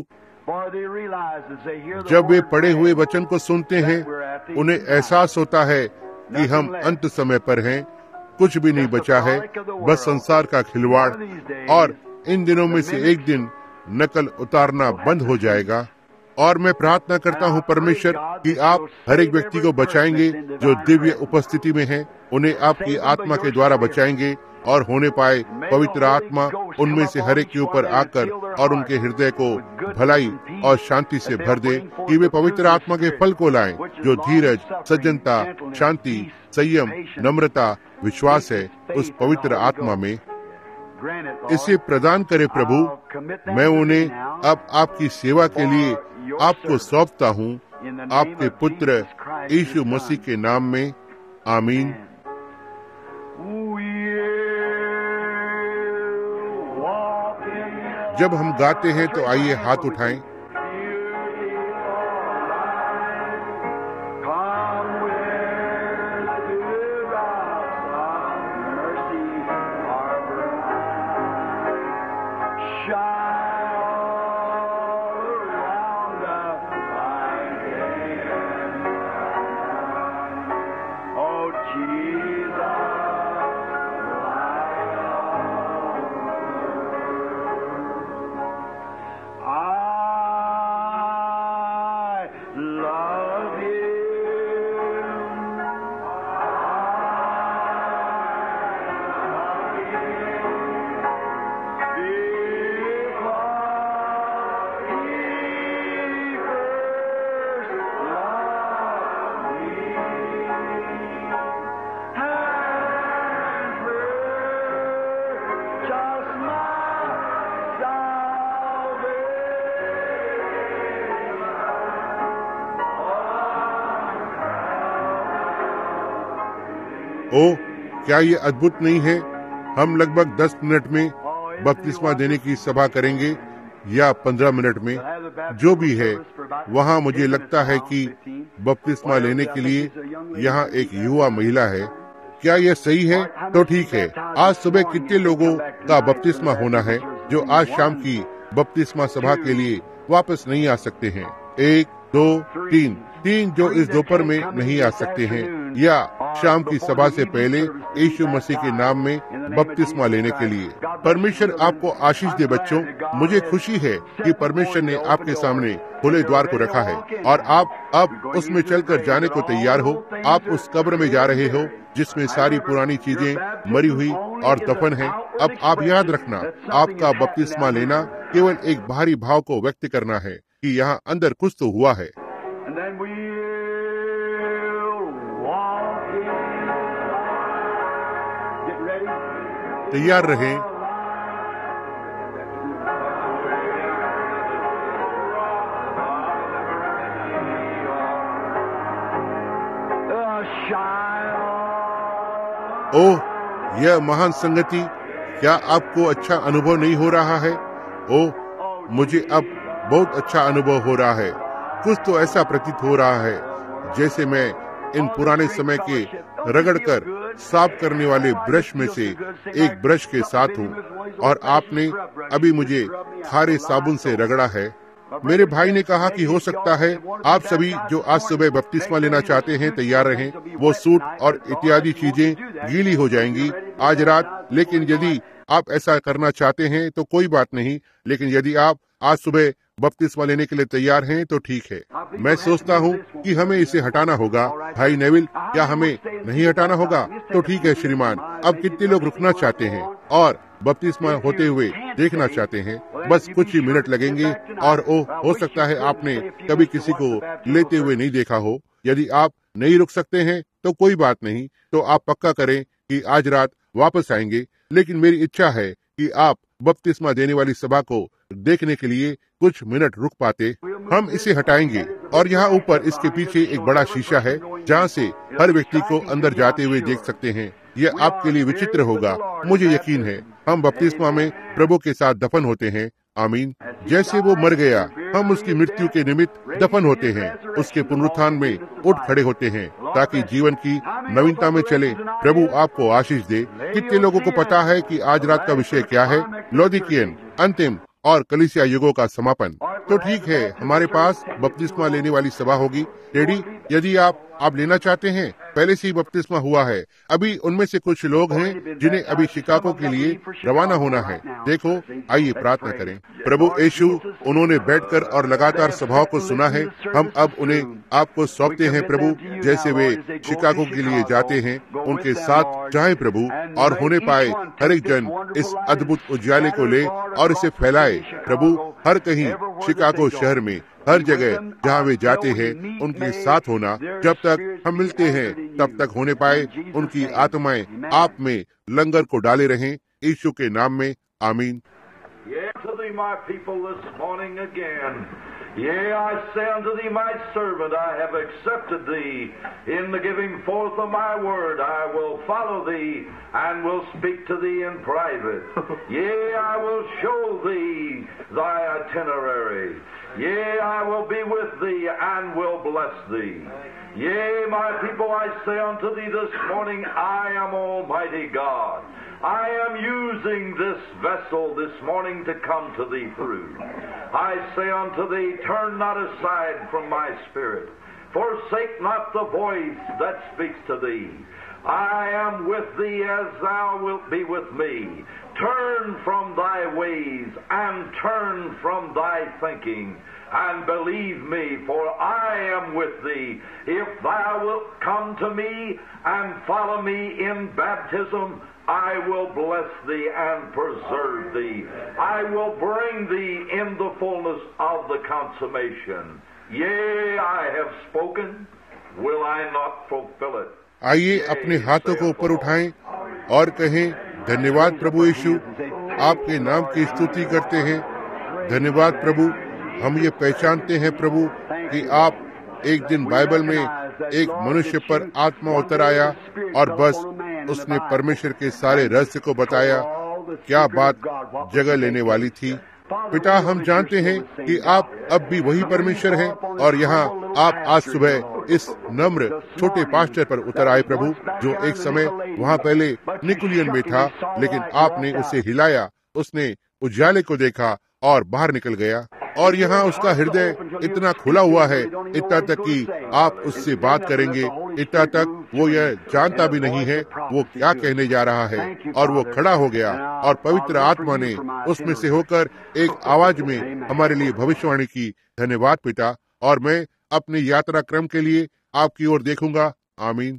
जब वे पढ़े हुए वचन को सुनते हैं, उन्हें एहसास होता है कि हम अंत समय पर हैं, कुछ भी नहीं बचा है, बस संसार का खिलवाड़। और इन दिनों में से एक दिन नकल उतारना बंद हो जाएगा। और मैं प्रार्थना करता हूँ परमेश्वर कि आप हर एक व्यक्ति को बचाएंगे जो दिव्य उपस्थिति में है। उन्हें आपकी आत्मा के द्वारा बचाएंगे और होने पाए पवित्र आत्मा उनमें से हर एक के ऊपर आकर और उनके हृदय को भलाई और शांति से भर दे, कि वे पवित्र आत्मा के फल को लाएं, जो धीरज, सज्जनता, शांति, संयम, नम्रता, विश्वास है उस पवित्र आत्मा में। इसे प्रदान करे प्रभु। मैं उन्हें अब आपकी सेवा के लिए आपको सौंपता हूँ, आपके पुत्र यीशु मसीह के नाम में, आमीन। जब हम गाते हैं तो आइए हाथ उठाएं। ओ, क्या ये अद्भुत नहीं है? हम लगभग दस मिनट में बपतिस्मा देने की सभा करेंगे या पंद्रह मिनट में, जो भी है। वहाँ मुझे लगता है कि बपतिस्मा लेने के लिए यहाँ एक युवा महिला है। क्या यह सही है? तो ठीक है। आज सुबह कितने लोगों का बपतिस्मा होना है जो आज शाम की बपतिस्मा सभा के लिए वापस नहीं आ सकते हैं? एक, दो, तीन तीन जो इस दोपहर में नहीं आ सकते हैं या शाम की सभा से पहले यीशु मसीह के नाम में बपतिस्मा लेने के लिए। परमेश्वर आपको आशीष दे बच्चों। मुझे खुशी है कि परमेश्वर ने आपके सामने खुले द्वार को रखा है और आप अब उसमें चलकर जाने को तैयार हो। आप उस कब्र में जा रहे हो जिसमें सारी पुरानी चीजें मरी हुई और दफन हैं। अब आप याद रखना, आपका बपतिस्मा लेना केवल एक बाहरी भाव को व्यक्त करना है कि यहाँ अंदर कुछ तो हुआ है। तैयार रहें। ओह, यह महान संगति, क्या आपको अच्छा अनुभव नहीं हो रहा है? ओह, मुझे अब बहुत अच्छा अनुभव हो रहा है। कुछ तो ऐसा प्रतीत हो रहा है जैसे मैं इन पुराने समय के रगड़कर साफ करने वाले ब्रश में से एक ब्रश के साथ हूँ और आपने अभी मुझे खारे साबुन से रगड़ा है। मेरे भाई ने कहा कि हो सकता है आप सभी जो आज सुबह बपतिस्मा लेना चाहते हैं तैयार रहें। वो सूट और इत्यादि चीजें गीली हो जाएंगी आज रात, लेकिन यदि आप ऐसा करना चाहते हैं तो कोई बात नहीं, लेकिन यदि आप आज सुबह बपतिस्मा लेने के लिए तैयार हैं तो ठीक है। मैं सोचता हूँ कि हमें इसे हटाना होगा। भाई नेविल, क्या हमें नहीं हटाना होगा? तो ठीक है श्रीमान। अब कितने लोग रुकना चाहते हैं और बपतिस्मा होते हुए देखना चाहते हैं? बस कुछ ही मिनट लगेंगे। और ओ हो सकता है आपने कभी किसी को लेते हुए नहीं देखा हो। यदि आप नहीं रुक सकते हैं तो कोई बात नहीं, तो आप पक्का करें कि आज रात वापस आएंगे। लेकिन मेरी इच्छा है कि आप बपतिस्मा देने वाली सभा को देखने के लिए कुछ मिनट रुक पाते। हम इसे हटाएंगे और यहाँ ऊपर इसके पीछे एक बड़ा शीशा है जहाँ से हर व्यक्ति को अंदर जाते हुए देख सकते हैं। यह आपके लिए विचित्र होगा, मुझे यकीन है। हम बपतिस्मा में प्रभु के साथ दफन होते हैं। आमीन। जैसे वो मर गया, हम उसकी मृत्यु के निमित्त दफन होते हैं, उसके पुनरुत्थान में उठ खड़े होते हैं ताकि जीवन की नवीनता में चले। प्रभु आपको आशीष दे। कितने लोगों को पता है कि आज रात का विषय क्या है? लौदीकियन, अंतिम और कलीसिया युगों का समापन। तो ठीक है, हमारे पास बपतिस्मा लेने वाली सभा होगी। रेडी? यदि आप आप लेना चाहते हैं, पहले से ही बपतिस्मा हुआ है। अभी उनमें से कुछ लोग हैं जिन्हें अभी शिकागो के लिए रवाना होना है। देखो, आइए प्रार्थना करें। प्रभु यीशु, उन्होंने बैठकर और लगातार सभाओं को सुना है। हम अब उन्हें आपको सौंपते हैं प्रभु। जैसे वे शिकागो के लिए जाते हैं, उनके साथ जाएं प्रभु, और होने पाए हर एक जन इस अद्भुत उज्याले को ले और इसे फैलाए प्रभु। हर कहीं शिकागो शहर में, हर जगह जहाँ वे जाते हैं, उनके साथ होना। जब तक हम मिलते हैं तब तक होने पाए उनकी आत्माएं आप में लंगर को डाले रहें, यीशु के नाम में, आमीन। Yea, I say unto thee, my servant, I have accepted thee. In the giving forth of my word, I will follow thee and will speak to thee in private. Yea, I will show thee thy itinerary. Yea, I will be with thee and will bless thee. Yea, my people, I say unto thee this morning, I am Almighty God. I am using this vessel this morning to come to thee through. I say unto thee, turn not aside from my spirit. Forsake not the voice that speaks to thee. I am with thee as thou wilt be with me. Turn from thy ways and turn from thy thinking. And believe me, for I am with thee. If thou wilt come to me and follow me in baptism, I will bless thee and preserve thee. I will bring thee in the fullness of the consummation. Yea, I have spoken. Will I not fulfill it? आइए अपने हाथों को ऊपर उठाएं और कहें, धन्यवाद प्रभु यीशु, आपके नाम की स्तुति करते हैं। धन्यवाद प्रभु, हम ये पहचानते हैं प्रभु कि आप एक दिन बाइबल में एक मनुष्य पर आत्मा उतर आया और बस उसने परमेश्वर के सारे रहस्य को बताया। क्या बात जगह लेने वाली थी। पिता, हम जानते हैं कि आप अब भी वही परमेश्वर हैं और यहाँ आप आज सुबह इस नम्र छोटे पास्टर पर उतर आए प्रभु, जो एक समय वहाँ पहले निकुलियन में था, लेकिन आपने उसे हिलाया, उसने उजाले को देखा और बाहर निकल गया। और यहाँ उसका हृदय इतना खुला हुआ है, इतना तक कि आप उससे बात करेंगे, इतना तक वो यह जानता भी नहीं है वो क्या कहने जा रहा है। और वो खड़ा हो गया और पवित्र आत्मा ने उसमें से होकर एक आवाज में हमारे लिए भविष्यवाणी की। धन्यवाद पिता, और मैं अपनी यात्रा क्रम के लिए आपकी ओर देखूंगा। आमीन।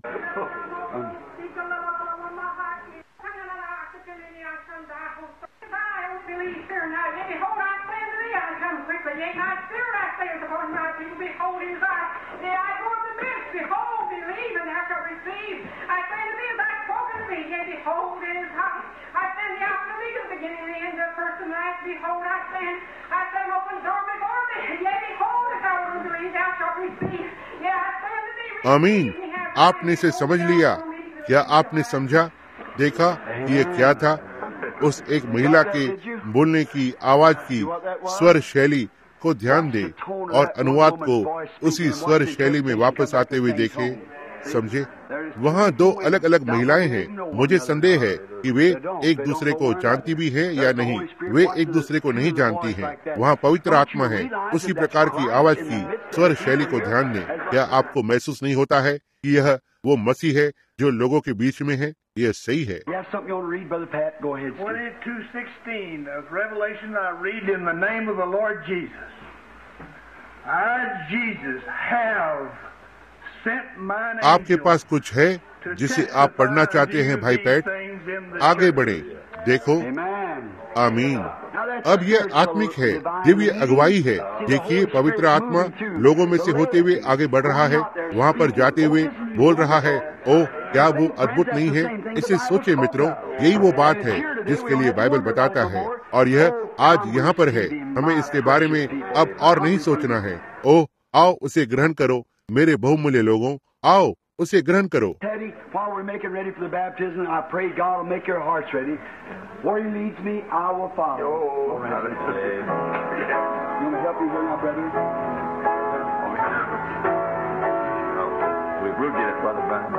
आमीन। आपने इसे समझ लिया? क्या आपने समझा, देखा कि ये क्या था? उस एक महिला के बोलने की आवाज की स्वर शैली को ध्यान दे और अनुवाद को उसी स्वर शैली में वापस आते हुए देखे। समझे, वहाँ दो अलग अलग महिलाएं हैं। मुझे संदेह है कि वे एक दूसरे को जानती भी हैं या नहीं। वे एक दूसरे को नहीं जानती हैं। वहाँ पवित्र आत्मा है। उसी प्रकार की आवाज की स्वर शैली को ध्यान दें। क्या आपको महसूस नहीं होता है कि यह वो मसीह है जो लोगों के बीच में है? यह सही है। twenty-two sixteen of Revelation, I read in the name of the Lord Jesus. I, Jesus, have sent mine आपके angel पास कुछ है जिसे आप पढ़ना चाहते हैं भाई पैट? आगे बढ़े। देखो, आमीन। अब यह आत्मिक है, दिव्य अगुवाई है। देखिए, पवित्र आत्मा लोगों में से होते हुए आगे बढ़ रहा है, वहाँ पर जाते हुए बोल रहा है। ओह, क्या वो अद्भुत नहीं है? इसे सोचे मित्रों, यही वो बात है जिसके लिए बाइबल बताता है, और यह आज यहाँ पर है। हमें इसके बारे में अब और नहीं सोचना है। ओह, आओ उसे ग्रहण करो मेरे बहुमूल्य लोगों, आओ उसे ग्रहण करो। While we're making ready for the baptism, I pray God will make your hearts ready. Where He leads me, I will follow. Oh, You want me to help you here now, brother? we will get it, Brother Brown.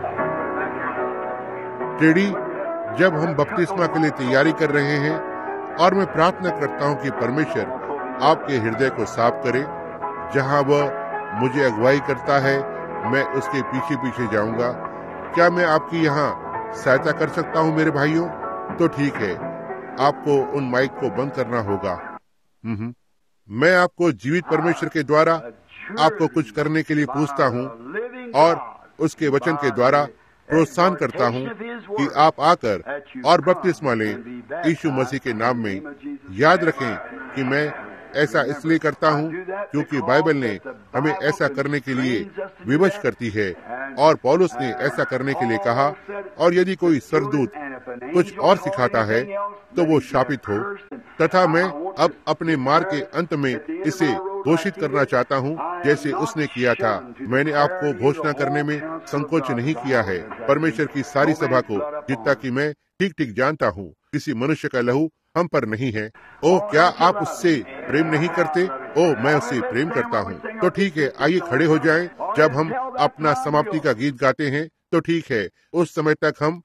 Teddy, जब हम बपतिस्मा के लिए तैयारी कर रहे हैं, और मैं प्रार्थना करता हूँ कि परमेश्वर आपके हृदय को साफ करे, जहाँ वह मुझे अगुवाई करता है, मैं उसके पीछे पीछे जाऊंगा। क्या मैं आपकी यहाँ सहायता कर सकता हूँ मेरे भाइयों? तो ठीक है, आपको उन माइक को बंद करना होगा। मैं आपको जीवित परमेश्वर के द्वारा आपको कुछ करने के लिए पूछता हूँ और उसके वचन के द्वारा प्रोत्साहन करता हूँ कि आप आकर और बपतिस्मा लें यीशु मसीह के नाम में। याद रखें कि मैं ऐसा इसलिए करता हूँ क्योंकि बाइबल ने हमें ऐसा करने के लिए विवश करती है, और पौलुस ने ऐसा करने के लिए कहा। और यदि कोई स्वर्गदूत कुछ और सिखाता है तो वो शापित हो। तथा मैं अब अपने मार्ग के अंत में इसे घोषित करना चाहता हूँ जैसे उसने किया था। मैंने आपको घोषणा करने में संकोच नहीं किया है। परमेश्वर की सारी सभा को, जितना कि मैं ठीक ठीक जानता हूँ, किसी मनुष्य का लहू हम पर नहीं है। ओह, क्या आप उससे प्रेम नहीं करते? ओह, मैं उससे प्रेम करता हूँ। तो ठीक है, आइए खड़े हो जाएं। जब हम अपना समाप्ति का गीत गाते हैं तो ठीक है, उस समय तक हम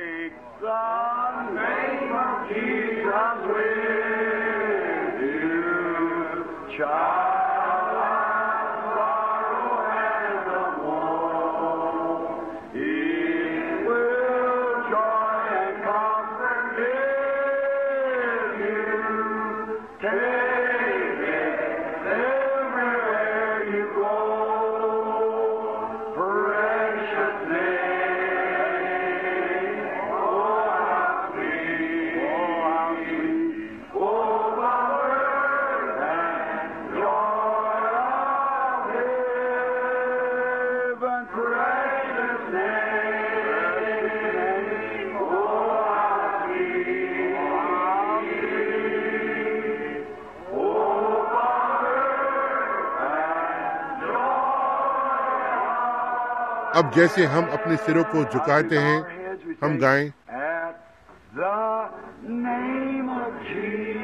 अब जैसे हम अपने सिरों को झुकाते हैं, हम गाएं। At the name of Jesus.